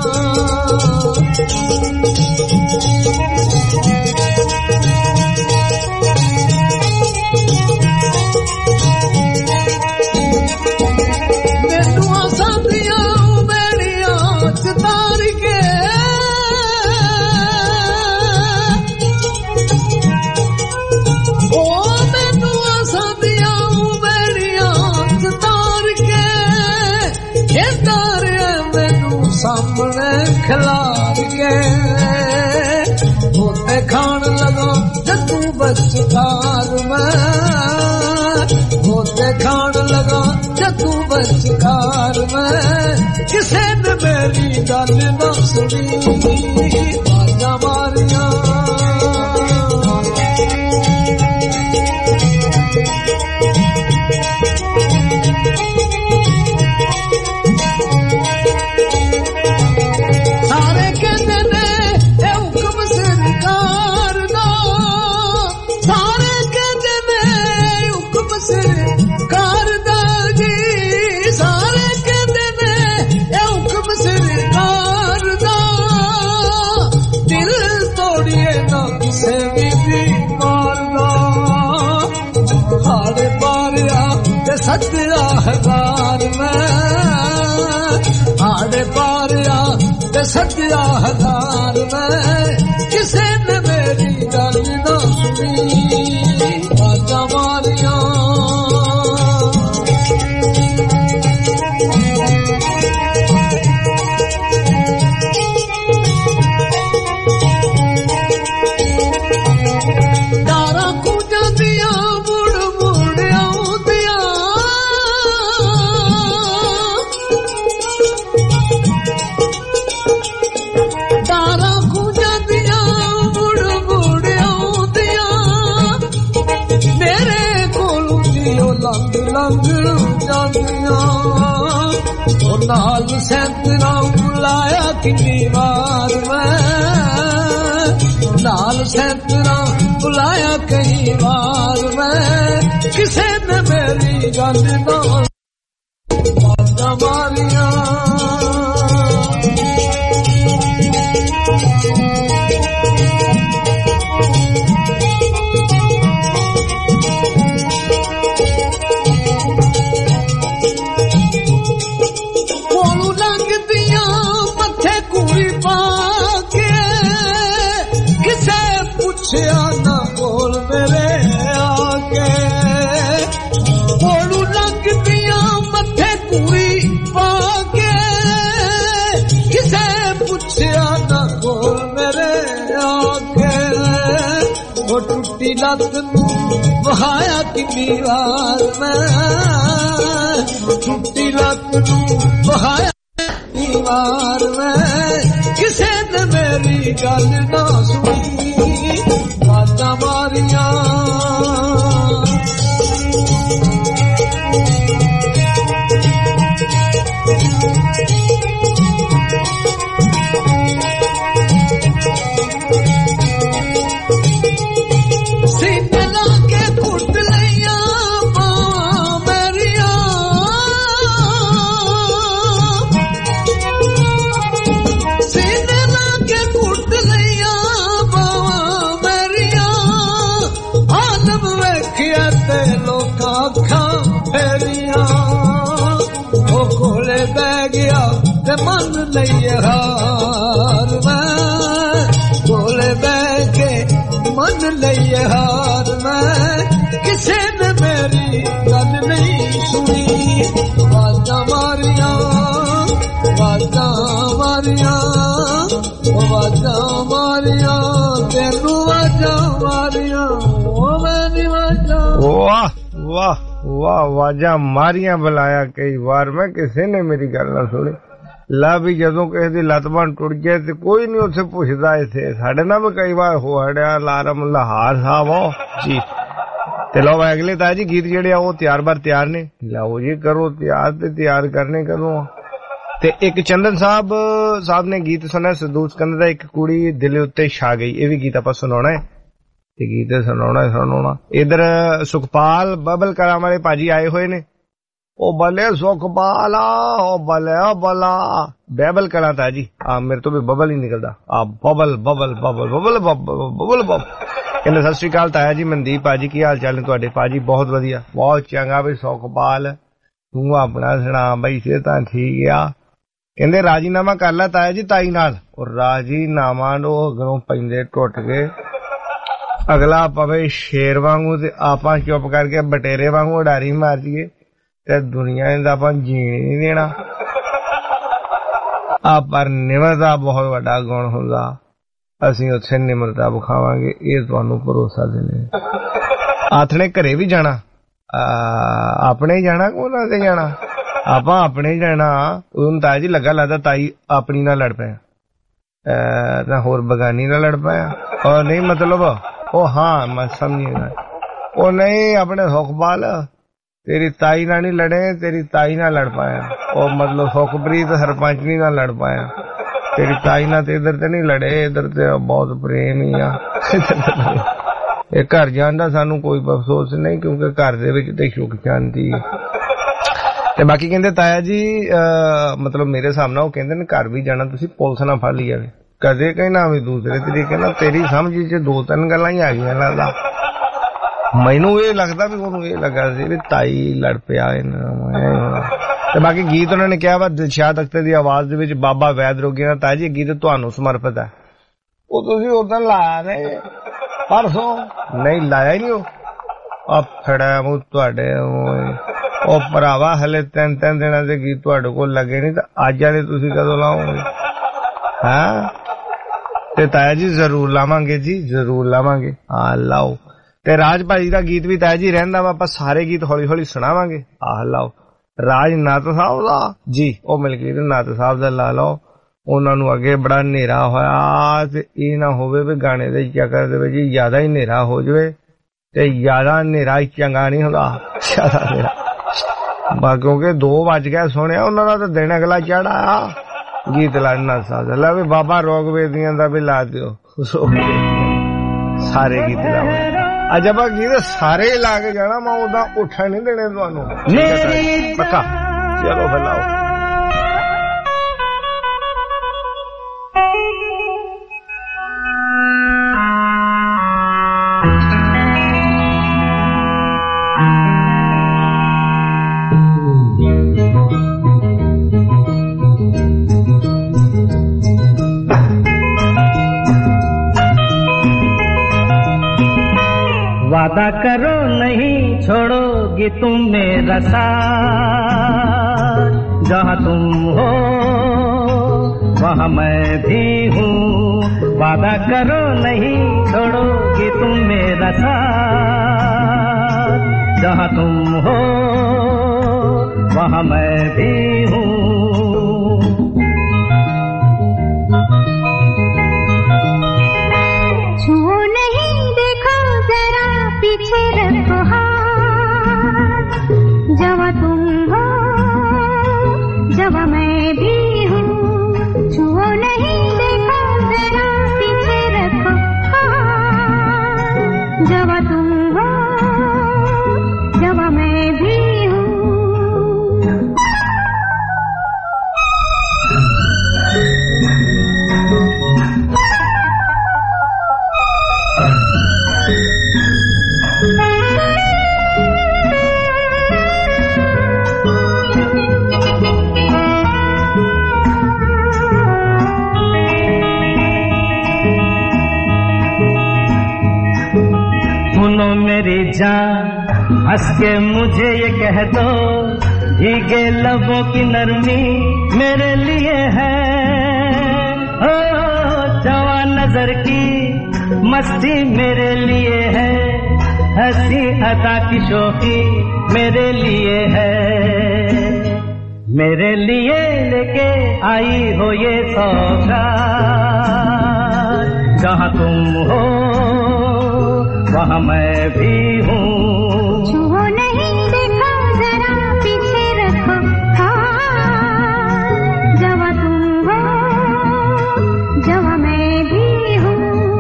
सामने खिलार के होते खान लगा जदू बचकार में, होते खान लगा जदू बचकार में, किसे ने मेरी गल ना सुनी। बाजा मारिया सत्या हजार में, आड़े पारिया ते सत्या हजार में, किसे ने मेरी गल ना सुनी। बाजा मारिया नाल सैंतरा बुलाया कितनी बार मैं, नाल सैंतरा बुलाया कई बार मैं, किसे ने मेरी गल ना बाजा मारिया। लत नू बहाया किन्नी वार मैं टुटी लत नू बहाया किन्नी वार मैं किसे ने मेरी गल ना सुनी बाजा मारिया मन लइए हार मैं बोले बह के मन लइए हार मैं किसे ने मेरी गल नहीं सुनी वाजा मारिया वाजा मारिया वाजा मारिया तेनू वाजा मारिया ओ मैंने वाजा वाह वाह वाह वाजा मारिया बुलाया कई बार मैं किसी ने मेरी गल ना सुनी ला भी जदों किसी दी लत बांह टुट जाए तो कोई नहीं उसे पुछदा इथे साडे नाल भी कई बार हो हड़िया लारम लाहौर साहब हो जी ते लो अगले ताज जी गीत जेड़े वो तैयार बार तैयार ने लाओ जी करो तैयार ते तैयार करने कदों ते एक चंदन साहब साहब ने गीत सुना सदूस कंद दा एक कुड़ी दिल उत्ते छा गई ये भी गीत आपां सुनाउणा है ते गीत सुनाउणा सुनाउणा इधर सुखपाल बबल कला वाले भाजी आए हुए ने ओ बले सुखपाला ओ बले ओ बला बैबल कला था जी आ मेरे तो भी बबल ही निकलदा आ bubble bubble bubble bubble bubble bubble कहंदे सत श्री अकाल ताया जी मनदीप भाजी की हाल चाल ने तुहाडे भाजी बहुत वधिया बहुत चंगा भी सुखपाल तू अपना सुना बई सेहतां ठीक आ कहंदे राजीनामा कर ला ताया जी ताई नाल और राजीनामा नो अगरों पैंदे टुट गए अगला पवे शेर वांगू ते आपां चुप करके बटेरे वांगू उडारी मार दीए ते दुनिया दा आपां जीण नहीं देना आ पर निमरता बहुत वड्डा गुण हुंदा असीं उत्थे निमरता विखावांगे ये तुहानू भरोसा देने आथणे घरे भी जाना अपने ही जाना कोना ते जाना आपां अपने ही जाना उन ताई जी लगा लगदा ताई अपनी नाल लड़ पिया तां होर बगानी नाल लड़ पिया और नहीं मतलब ओ हाँ मैं समझी ओ नहीं अपने सुखपाल तेरी ताई ना नहीं लड़े तेरी ताई ना लड़ पाया और मतलब सुखप्रीत सरपंच नहीं ना लड़ पाया तेरी ताई ना तो इधर ते नहीं लड़े इधर ते बहुत प्रेम ही आ घर जान दा सानू कोई अफसोस नहीं क्योंकि घर दे विच ते सुख शांति ते बाकी कहंदे ताया जी आ, मतलब मेरे सामने वो कहंदे ने घर भी जाना तुसी पुलिस ना फड़ ली जावे कदे कहना भी दूसरे तरीके ना तेरी समझ च दो तीन गल्लां ही आ गईयां लगदा मैनू ये लगता भी ओनू ये लगा सी भी ताई लड़ पिया ते बाकी गीत उन्होंने कहा वा दिलशाद अख्तर दी आवाज दे विच बाबा वैद रोगी दा ताई जी गीत तुहानू समर्पित है वो तुसी उदन लाया ने परसों नहीं लाया ही नहीं ओ आ फड़ा मूंह तुहाडे ओ भरावा हले तीन तीन दिनां दे गीत तुहाडे कोल लगे नहीं ते अज वाले तुसी कदों लाओगे हां ते ताया जी जरूर लावांगे जी जरूर लावांगे हां लाओ ते राज भाई दा गीत भी ताया जी रहिंदा वा आपां सारे गीत हौली हौली सुणावांगे आह लाओ राज नाथ साहब दा जी ओ मलकीत नाथ साहब दा ला लो उन्हां नूं अगे बड़ा हनेरा होया ते इह ना होवे भी गाने दे चक्कर दे विच ज्यादा ही हनेरा हो जावे ते ज्यादा हनेरा चंगा नहीं हुंदा ज्यादा हनेरा क्योंकि दो बज गए सुनिया उन्हां दा तां दिन अगला चढ़ाया गीत लाना साहब दा ला भी बाबा रोग वेदियां दा भी ला दिओ सारे गीत लाओ अज आप गीत सारे ला के जाना मैं उदा उठा नहीं देने तुहानू पक्का चलो फिर लाओ वादा करो नहीं छोड़ोगे तुम मेरा साथ जहाँ तुम हो वहाँ मैं भी हूँ। वादा करो नहीं छोड़ोगे तुम मेरा साथ, जहाँ तुम हो वहाँ मैं भी हूँ। छुओ नहीं देखो जरा पीछे रखो हाथ, जहाँ तुम हो जहाँ मैं भी हूँ। छुओ नहीं देखो जरा पीछे रखो हाथ, जहाँ तुम हो जहाँ मैं भी हूँ। सुनो मेरी जान हंस के मुझे ये कह दो, भीगे लबों की नरमी मेरे लिए है। ओ जवान नजर की मस्ती मेरे लिए है, हंसी अदा की शोखी मेरे लिए है। मेरे लिए लेके आई हो ये सौगात, जहाँ तुम हो वहाँ मैं भी हूँ। छुओ नहीं देखो जरा पीछे रखो हाथ, जहाँ तुम हो जहाँ मैं भी हूँ।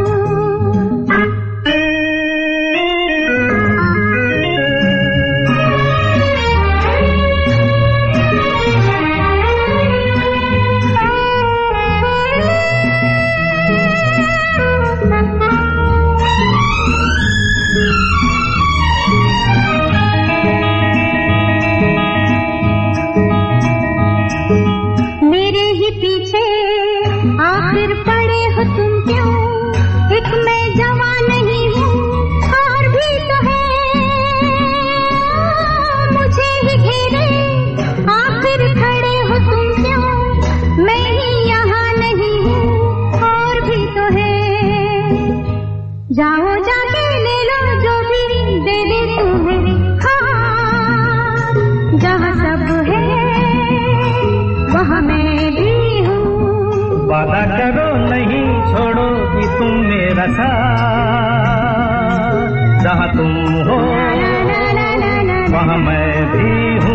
मेरे ही पीछे आखिर पड़े हो तुम क्यों, एक मैं जवान नहीं हूँ और भी तो है मुझे ही घेरे, आखिर खड़े हो तुम क्यों, मैं ही यहाँ नहीं हूँ और भी तो है। जाओ जाके ले लो जो भी दे दे तुम्हें हाथ, जहाँ सब है वहाँ मैं भी हूँ। वादा करो नहीं छोड़ोगी तुम मेरा साथ, जहाँ तुम हो वहाँ मैं भी हूँ।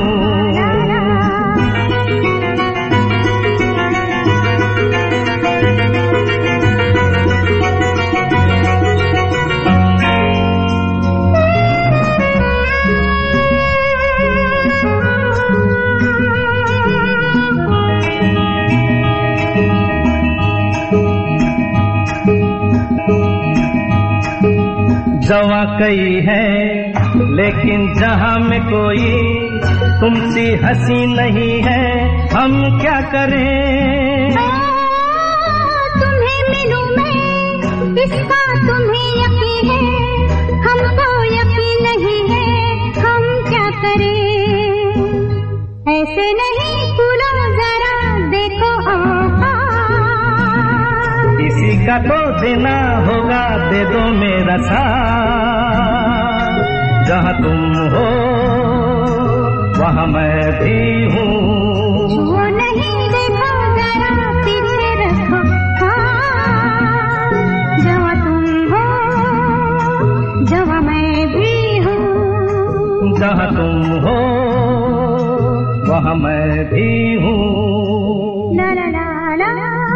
जवा कई है लेकिन जहाँ में कोई तुमसी हंसी नहीं है, हम क्या करें। तुम्हें मिलूं मैं इसका तुम्हें यकीन है, हमको यकीन नहीं है, हम क्या करें। ऐसे नहीं फूलो जरा देखो किसी का तो देना होगा, दे दो मेरा साथ, जहाँ तुम हो वहाँ मैं भी हूँ। वो नहीं देखो जरा पीछे रखो हाथ, जहाँ तुम हो जहाँ मैं भी हूँ। जहाँ तुम हो वहाँ मैं भी हूँ। ला ला ला ला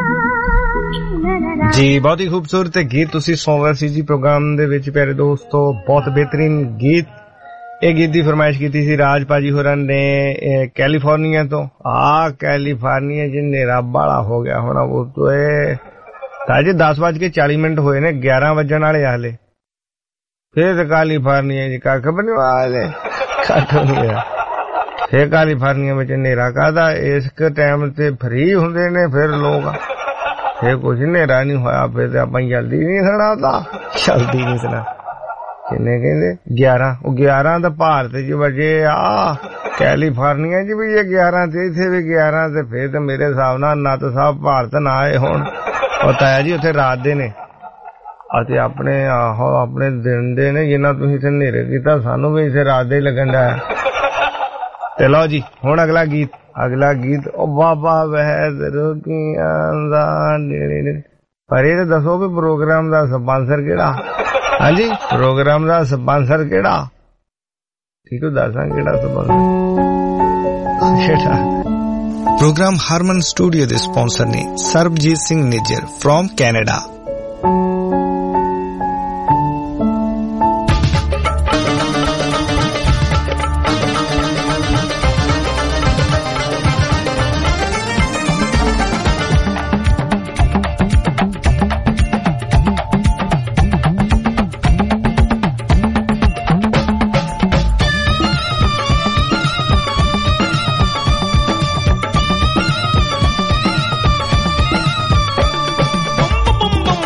जी बहुत ही खूबसूरत गीत तुसी सुन रहे सी जी प्रोग्राम दे विच प्यारे दोस्तों, बहुत बेहतरीन गीत। ਇਹ ਗੀਤ ਦੀ ਫਰਮਾਇਸ਼ ਕੀਤੀ ਸੀ ਰਾਜ ਭਾਜੀ ਹੋਰਾਂ ਨੇ ਕੈਲੀਫੋਰਨੀਆ ਤੋਂ। ਆ ਕੈਲੀਫੋਰਨੀਆ ਚ ਹਨੇਰਾ ਬਾਲਾ ਹੋ ਗਿਆ ਹੁਣ, ਉਹ ਤੋਂ ਇਹ ਤਾਜੇ ਦਸ ਵੱਜ ਕੇ ਚਾਲੀ ਮਿੰਟ ਹੋਏ ਨੇ, ਗਿਆਰਾਂ ਵੱਜਣ ਵਾਲੇ ਹਾਲੇ। ਫਿਰ ਕੈਲੀਫੋਰਨੀਆ ਚ ਕੱਖ ਬਣੀ ਵਾਲੇ ਕੱਖ ਨਹੀਂ ਹੋਇਆ। ਫਿਰ ਕੈਲੀਫੋਰਨੀਆ ਵਿੱਚ ਹਨੇਰਾ ਕਾਹਦਾ, ਇਸ ਟਾਈਮ ਤੇ ਫਰੀ ਹੁੰਦੇ ਨੇ ਫਿਰ ਲੋਕ। ਫਿਰ ਕੁਝ ਹਨੇਰਾ ਨਹੀਂ ਹੋਇਆ, ਫਿਰ ਆਪਾਂ ਜਲਦੀ ਨਹੀਂ ਸੁਣਾ ਤਾਂ ਜਲਦੀ ਨਹੀਂ ਸੁਣਾ। ਕਿੰਨੇ ਕਹਿੰਦੇ ਗਿਆਰਾਂ, ਉਹ ਗਿਆਰਾਂ ਦਾ ਭਾਰਤ ਚ ਵਜੇ ਆ ਕੈਲੀਫੋਰਨੀਆ 'ਚ ਵੀ ਇਹ ਗਿਆਰਾਂ ਤੇ ਇੱਥੇ ਵੀ ਗਿਆਰਾਂ ਤੇ ਫੇਰ ਤੇ ਮੇਰੇ ਹਿਸਾਬ ਨਾਲ ਨੱਤ ਸਾਹਿਬ ਭਾਰਤ ਨਾ ਆਏ ਹੁਣ। ਉਹ ਤਾਇਆ ਜੀ ਉੱਥੇ ਰਾਤ ਦੇ ਨੇ ਅਤੇ ਆਪਣੇ ਆਹੋ ਆਪਣੇ ਦਿਨ ਦੇ ਨੇ, ਜਿੰਨਾ ਤੁਸੀਂ ਇੱਥੇ ਹਨੇਰੇ ਕੀਤਾ ਸਾਨੂੰ ਵੀ ਇੱਥੇ ਰਾਤ ਦੇ ਲੱਗਣ ਦਾ। ਤੇ ਲਓ ਜੀ ਹੁਣ ਅਗਲਾ ਗੀਤ ਅਗਲਾ ਗੀਤ ਉਹ ਬਾਬਾ ਵਹਿਦ ਰੁਕੀਆਂ ਦਾ ਨੇੜੇ। ਪਰ ਇਹ ਦੱਸੋ ਵੀ ਪ੍ਰੋਗਰਾਮ ਦਾ ਸਪਾਂਸਰ ਕਿਹੜਾ? ਹਾਂਜੀ ਪ੍ਰੋਗਰਾਮ ਦਾ ਸਪਾਂਸਰ ਕਿਹੜਾ? ਠੀਕ ਹੈ ਦੱਸਾਂ ਕਿਹੜਾ ਸਪਾਂਸਰ ਕਿਹੜਾ? ਪ੍ਰੋਗਰਾਮ ਹਰਮਨ ਸਟੂਡੀਓ ਦੇ ਸਪਾਂਸਰ ਨੇ Sarabjit Singh Nijjar from Canada. bum bum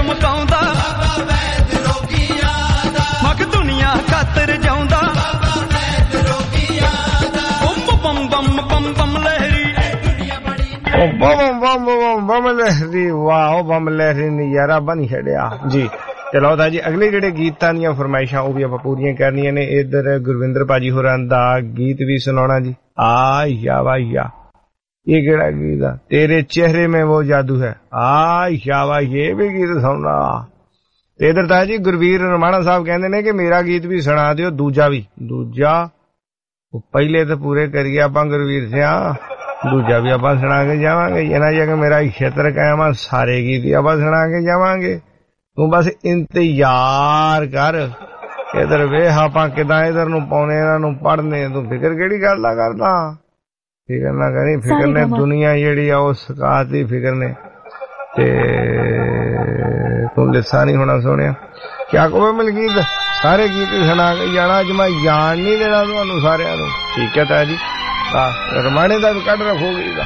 मुकाउंदा बाबा वैद रोगिया दा मक दुनिया खातर जाउंदा बाबा वैद रोगिया दा बम बम बम बम लहरी ओ बम बम बम बम लहरी वाह ओ बम लहरी नजारा बन छड़िया जी। चलो था जी अगले जेडे गीतां ਦੀਆਂ फरमाइशां ਉਹ ਵੀ ਆਪਾਂ ਪੂਰੀਆਂ ਕਰਨੀਆਂ ਨੇ। इधर गुरविंदर भाजी होरां ਦਾ गीत भी सुनाना जी। आ या वाह ये केड़ा गीत है तेरे चेहरे में वो जादू है। आ या वाह ये भी गीत सुनना। ते इधर था जी गुरवीर रमाणा साहब कहंदे ने कि मेरा गीत भी सुना दियो दूजा भी। दूजा पहले तो पूरे करिए आपां गुरवीर सिया दूजा भी आपां सुना के जावांगे। ये ना कि मेरा क्षेत्र कायम सारे गीत ही आपां सुना के जावांगे। तू बस इंतजार कर इधर वेख आपां किदां इधर नूं पाउने इन्हां नूं पढ़ने। तू फिक्र केड़ी गल दा करदा फिक्र ना करी। फिक्र ने दुनिया जेड़ी आ ओ सकाती फिक्र ने ते तू लिसा नहीं होना सोनिया क्या कहो मिल गीत सारे गीत सुना के जाना। अज मैं जान नहीं देना तुहानू सारियां नूं ठीक है तां जी। रमाणे दा भी कढ रखो गीत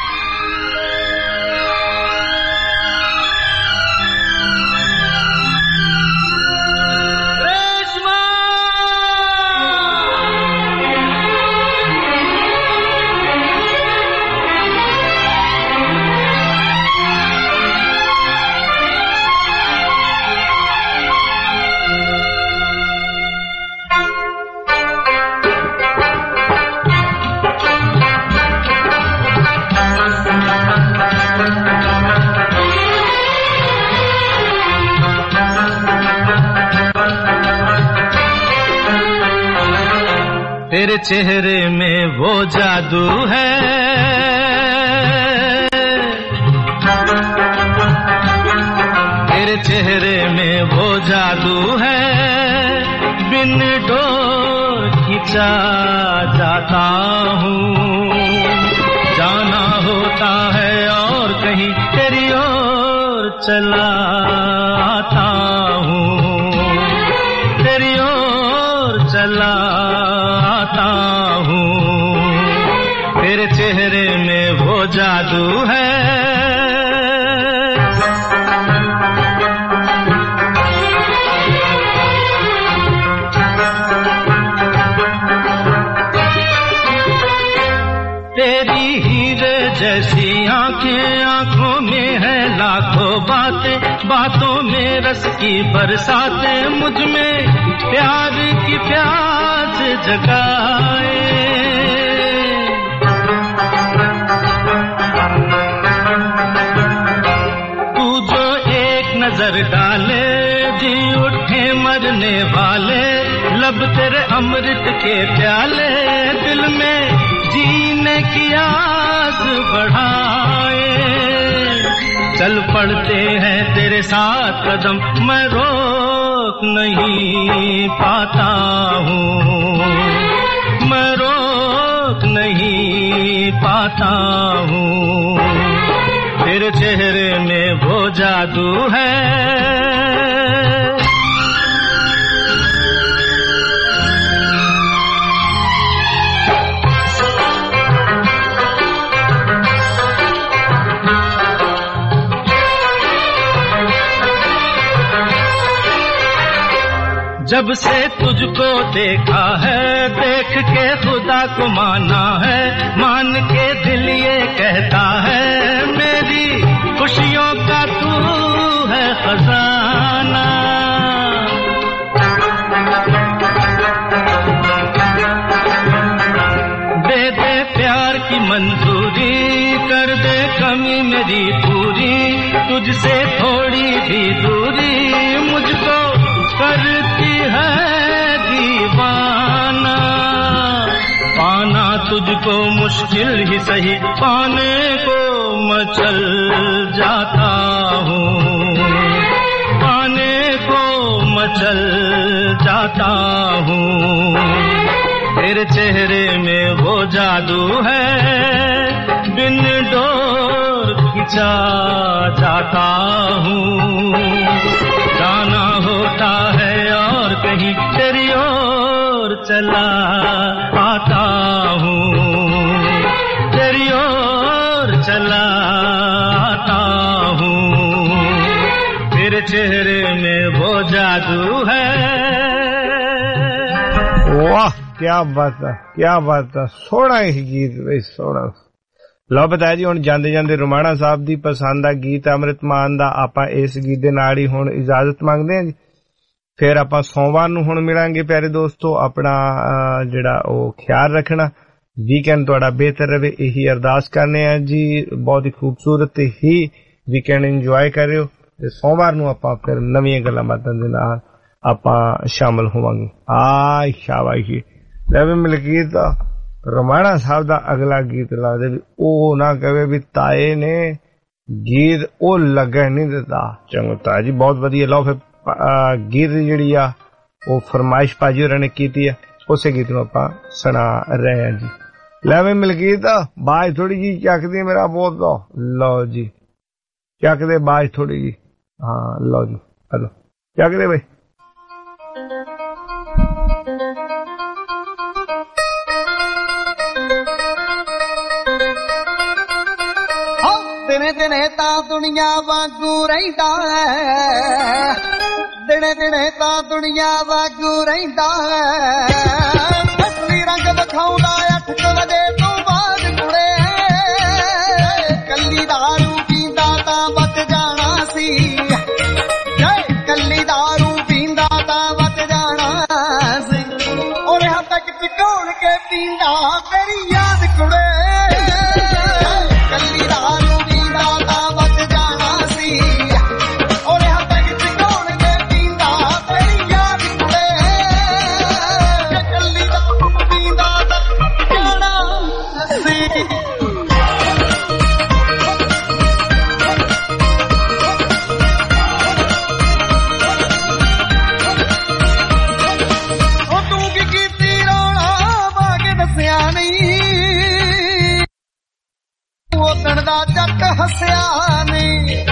तेरे चेहरे में वो जादू है तेरे चेहरे में वो जादू है बिन डोर खिंचा जाता हूँ। जाना होता है और कहीं तेरी ओर चला आता हूँ। तेरी ओर चला तेरे चेहरे में वो जादू है। तेरी हीरे जैसी आंखें आंखों में है लाखों बातें बातों में रस की बरसातें मुझ में प्यार की प्यास जगाए। नजर डाले जी उठे मरने वाले लब तेरे अमृत के प्याले दिल में जीने की आस बढ़ाए। चल पड़ते हैं तेरे साथ कदम मैं रोक नहीं पाता हूँ। मैं रोक नहीं पाता हूँ। तेरे चेहरे में वो जादू है। जब से तुझको देखा है देख के खुदा को माना है। मान के दिल ये कहता है मेरी खुशियों का तू है खजाना। दे दे प्यार की मंजूरी कर दे कमी मेरी पूरी। तुझसे थोड़ी भी दूरी मुझको करती है दीवाना। पाना तुझको मुश्किल ही सही पाने को मचल जाता हूँ। पाने को मचल जाता हूँ। तेरे चेहरे में वो जादू है बिन डोर खिंचा जाता हूँ। जाना होता है और कहीं तेरी ओर चला आता हूँ। तेरी ओर चला आता हूँ। तेरे चेहरे में वो जादू है। वाह क्या बात है, क्या बात है, सोहना ही गीत बई सोहना। ਲਓ ਬਤਾਇਆ ਜੀ ਹੁਣ ਜਾਂਦੇ ਜਾਂਦੇ ਰੁਮਾਣਾ ਸਾਹਿਬ ਦੀ ਪਸੰਦ ਦਾ ਗੀਤ ਅੰਮ੍ਰਿਤ ਮਾਨ ਦਾ ਆਪਾਂ ਇਸ ਗੀਤ ਦੇ ਨਾਲ ਹੀ ਹੁਣ ਇਜਾਜ਼ਤ ਮੰਗਦੇ ਹਾਂ ਜੀ। ਫਿਰ ਆਪਾਂ ਸੋਮਵਾਰ ਨੂੰ ਹੁਣ ਮਿਲਾਂਗੇ ਪਿਆਰੇ ਦੋਸਤੋ। ਆਪਣਾ ਜਿਹੜਾ ਉਹ ਖਿਆਲ ਰੱਖਣਾ, ਵੀਕਐਂਡ ਤੁਹਾਡਾ ਬਿਹਤਰ ਰਵੇ ਇਹੀ ਅਰਦਾਸ ਕਰਨੇ ਆ ਜੀ। ਬਹੁਤ ਹੀ ਖੂਬਸੂਰਤ ਹੀ ਵੀਕਐਂਡ ਇੰਜੋਏ ਕਰਿਓ ਤੇ ਸੋਮਵਾਰ ਨੂੰ ਆਪਾਂ ਫਿਰ ਨਵੀਆਂ ਗੱਲਾਂ ਬਾਤਾਂ ਦੇ ਨਾਲ ਆਪਾਂ ਸ਼ਾਮਲ ਹੋਵਾਂਗੇ। ਆ ਸ਼ਾਬਾਸ਼ ਲੈ ਮਲਕੀਤ ਰਮਾਣਾ ਸਾਹਿਬ ਦਾ ਅਗਲਾ ਗੀਤ ਲਾ ਦੇ ਵੀ ਉਹ ਨਾ ਕਹੇ ਵੀ ਤਾਏ ਨੇ ਗੀਤ ਉਹ ਲੱਗਣ ਨਹੀਂ ਦਿੱਤਾ। ਚੰਗਾ ਜੀ ਬਹੁਤ ਵਧੀਆ। ਲਓ ਫਿਰ ਗੀਤ ਜਿਹੜੀ ਆ ਉਹ ਫਰਮਾਇਸ਼ ਭਾਜੀ ਹੋਰਾਂ ਨੇ ਕੀਤੀ ਆ, ਉਸੇ ਗੀਤ ਨੂੰ ਆਪਾਂ ਸੁਣਾ ਰਹੇ ਆ ਜੀ। ਲੈ ਵੀ ਮਲਕੀਤ ਬਾਜ ਥੋੜੀ ਜੀ ਚੱਕਦੀ ਮੇਰਾ ਬਹੁਤ। ਲਓ ਜੀ ਚੱਕਦੇ ਬਾਜ ਥੋੜੀ ਜੀ। ਹਾਂ ਲਓ ਜੀ ਹਲੋ ਚੱਕਦੇ ਬਈ। ਦਿਨੇ ਦਿਨੇ ਤਾਂ ਦੁਨੀਆ ਵਾਂਗੂ ਰਹਿੰਦਾ ਹੈ, ਦਿਨੇ ਦਿਨੇ ਤਾਂ ਦੁਨੀਆ ਵਾਂਗੂ ਰਹਿੰਦਾ ਹੈ। ਅਸਲੀ ਰੰਗ ਦਿਖਾਉਂਦਾ ਅੱਠ ਕੁ ਵਜੇ ਤੋਂ ਬਾਅਦ ਕੁੜੇ, ਕੱਲੀ ਦਾਰੂ ਪੀਂਦਾ ਤਾਂ ਬਚ ਜਾਣਾ ਸੀ, ਕੱਲੀ ਦਾਰੂ ਪੀਂਦਾ ਤਾਂ ਬਚ ਜਾਣਾ ਸੀ। ਉਹਨੇ ਹੱਥ ਤੱਕ ਚਿਕਾਉਣ ਕੇ ਪੀਂਦਾ ਮੇਰੀ ਯਾਦ ਕੁੜੇ, ਕੱਲੀ ਦਾਰੂ ਦਾ ਜੱਟ ਹੱਸਿਆ ਨਹੀਂ।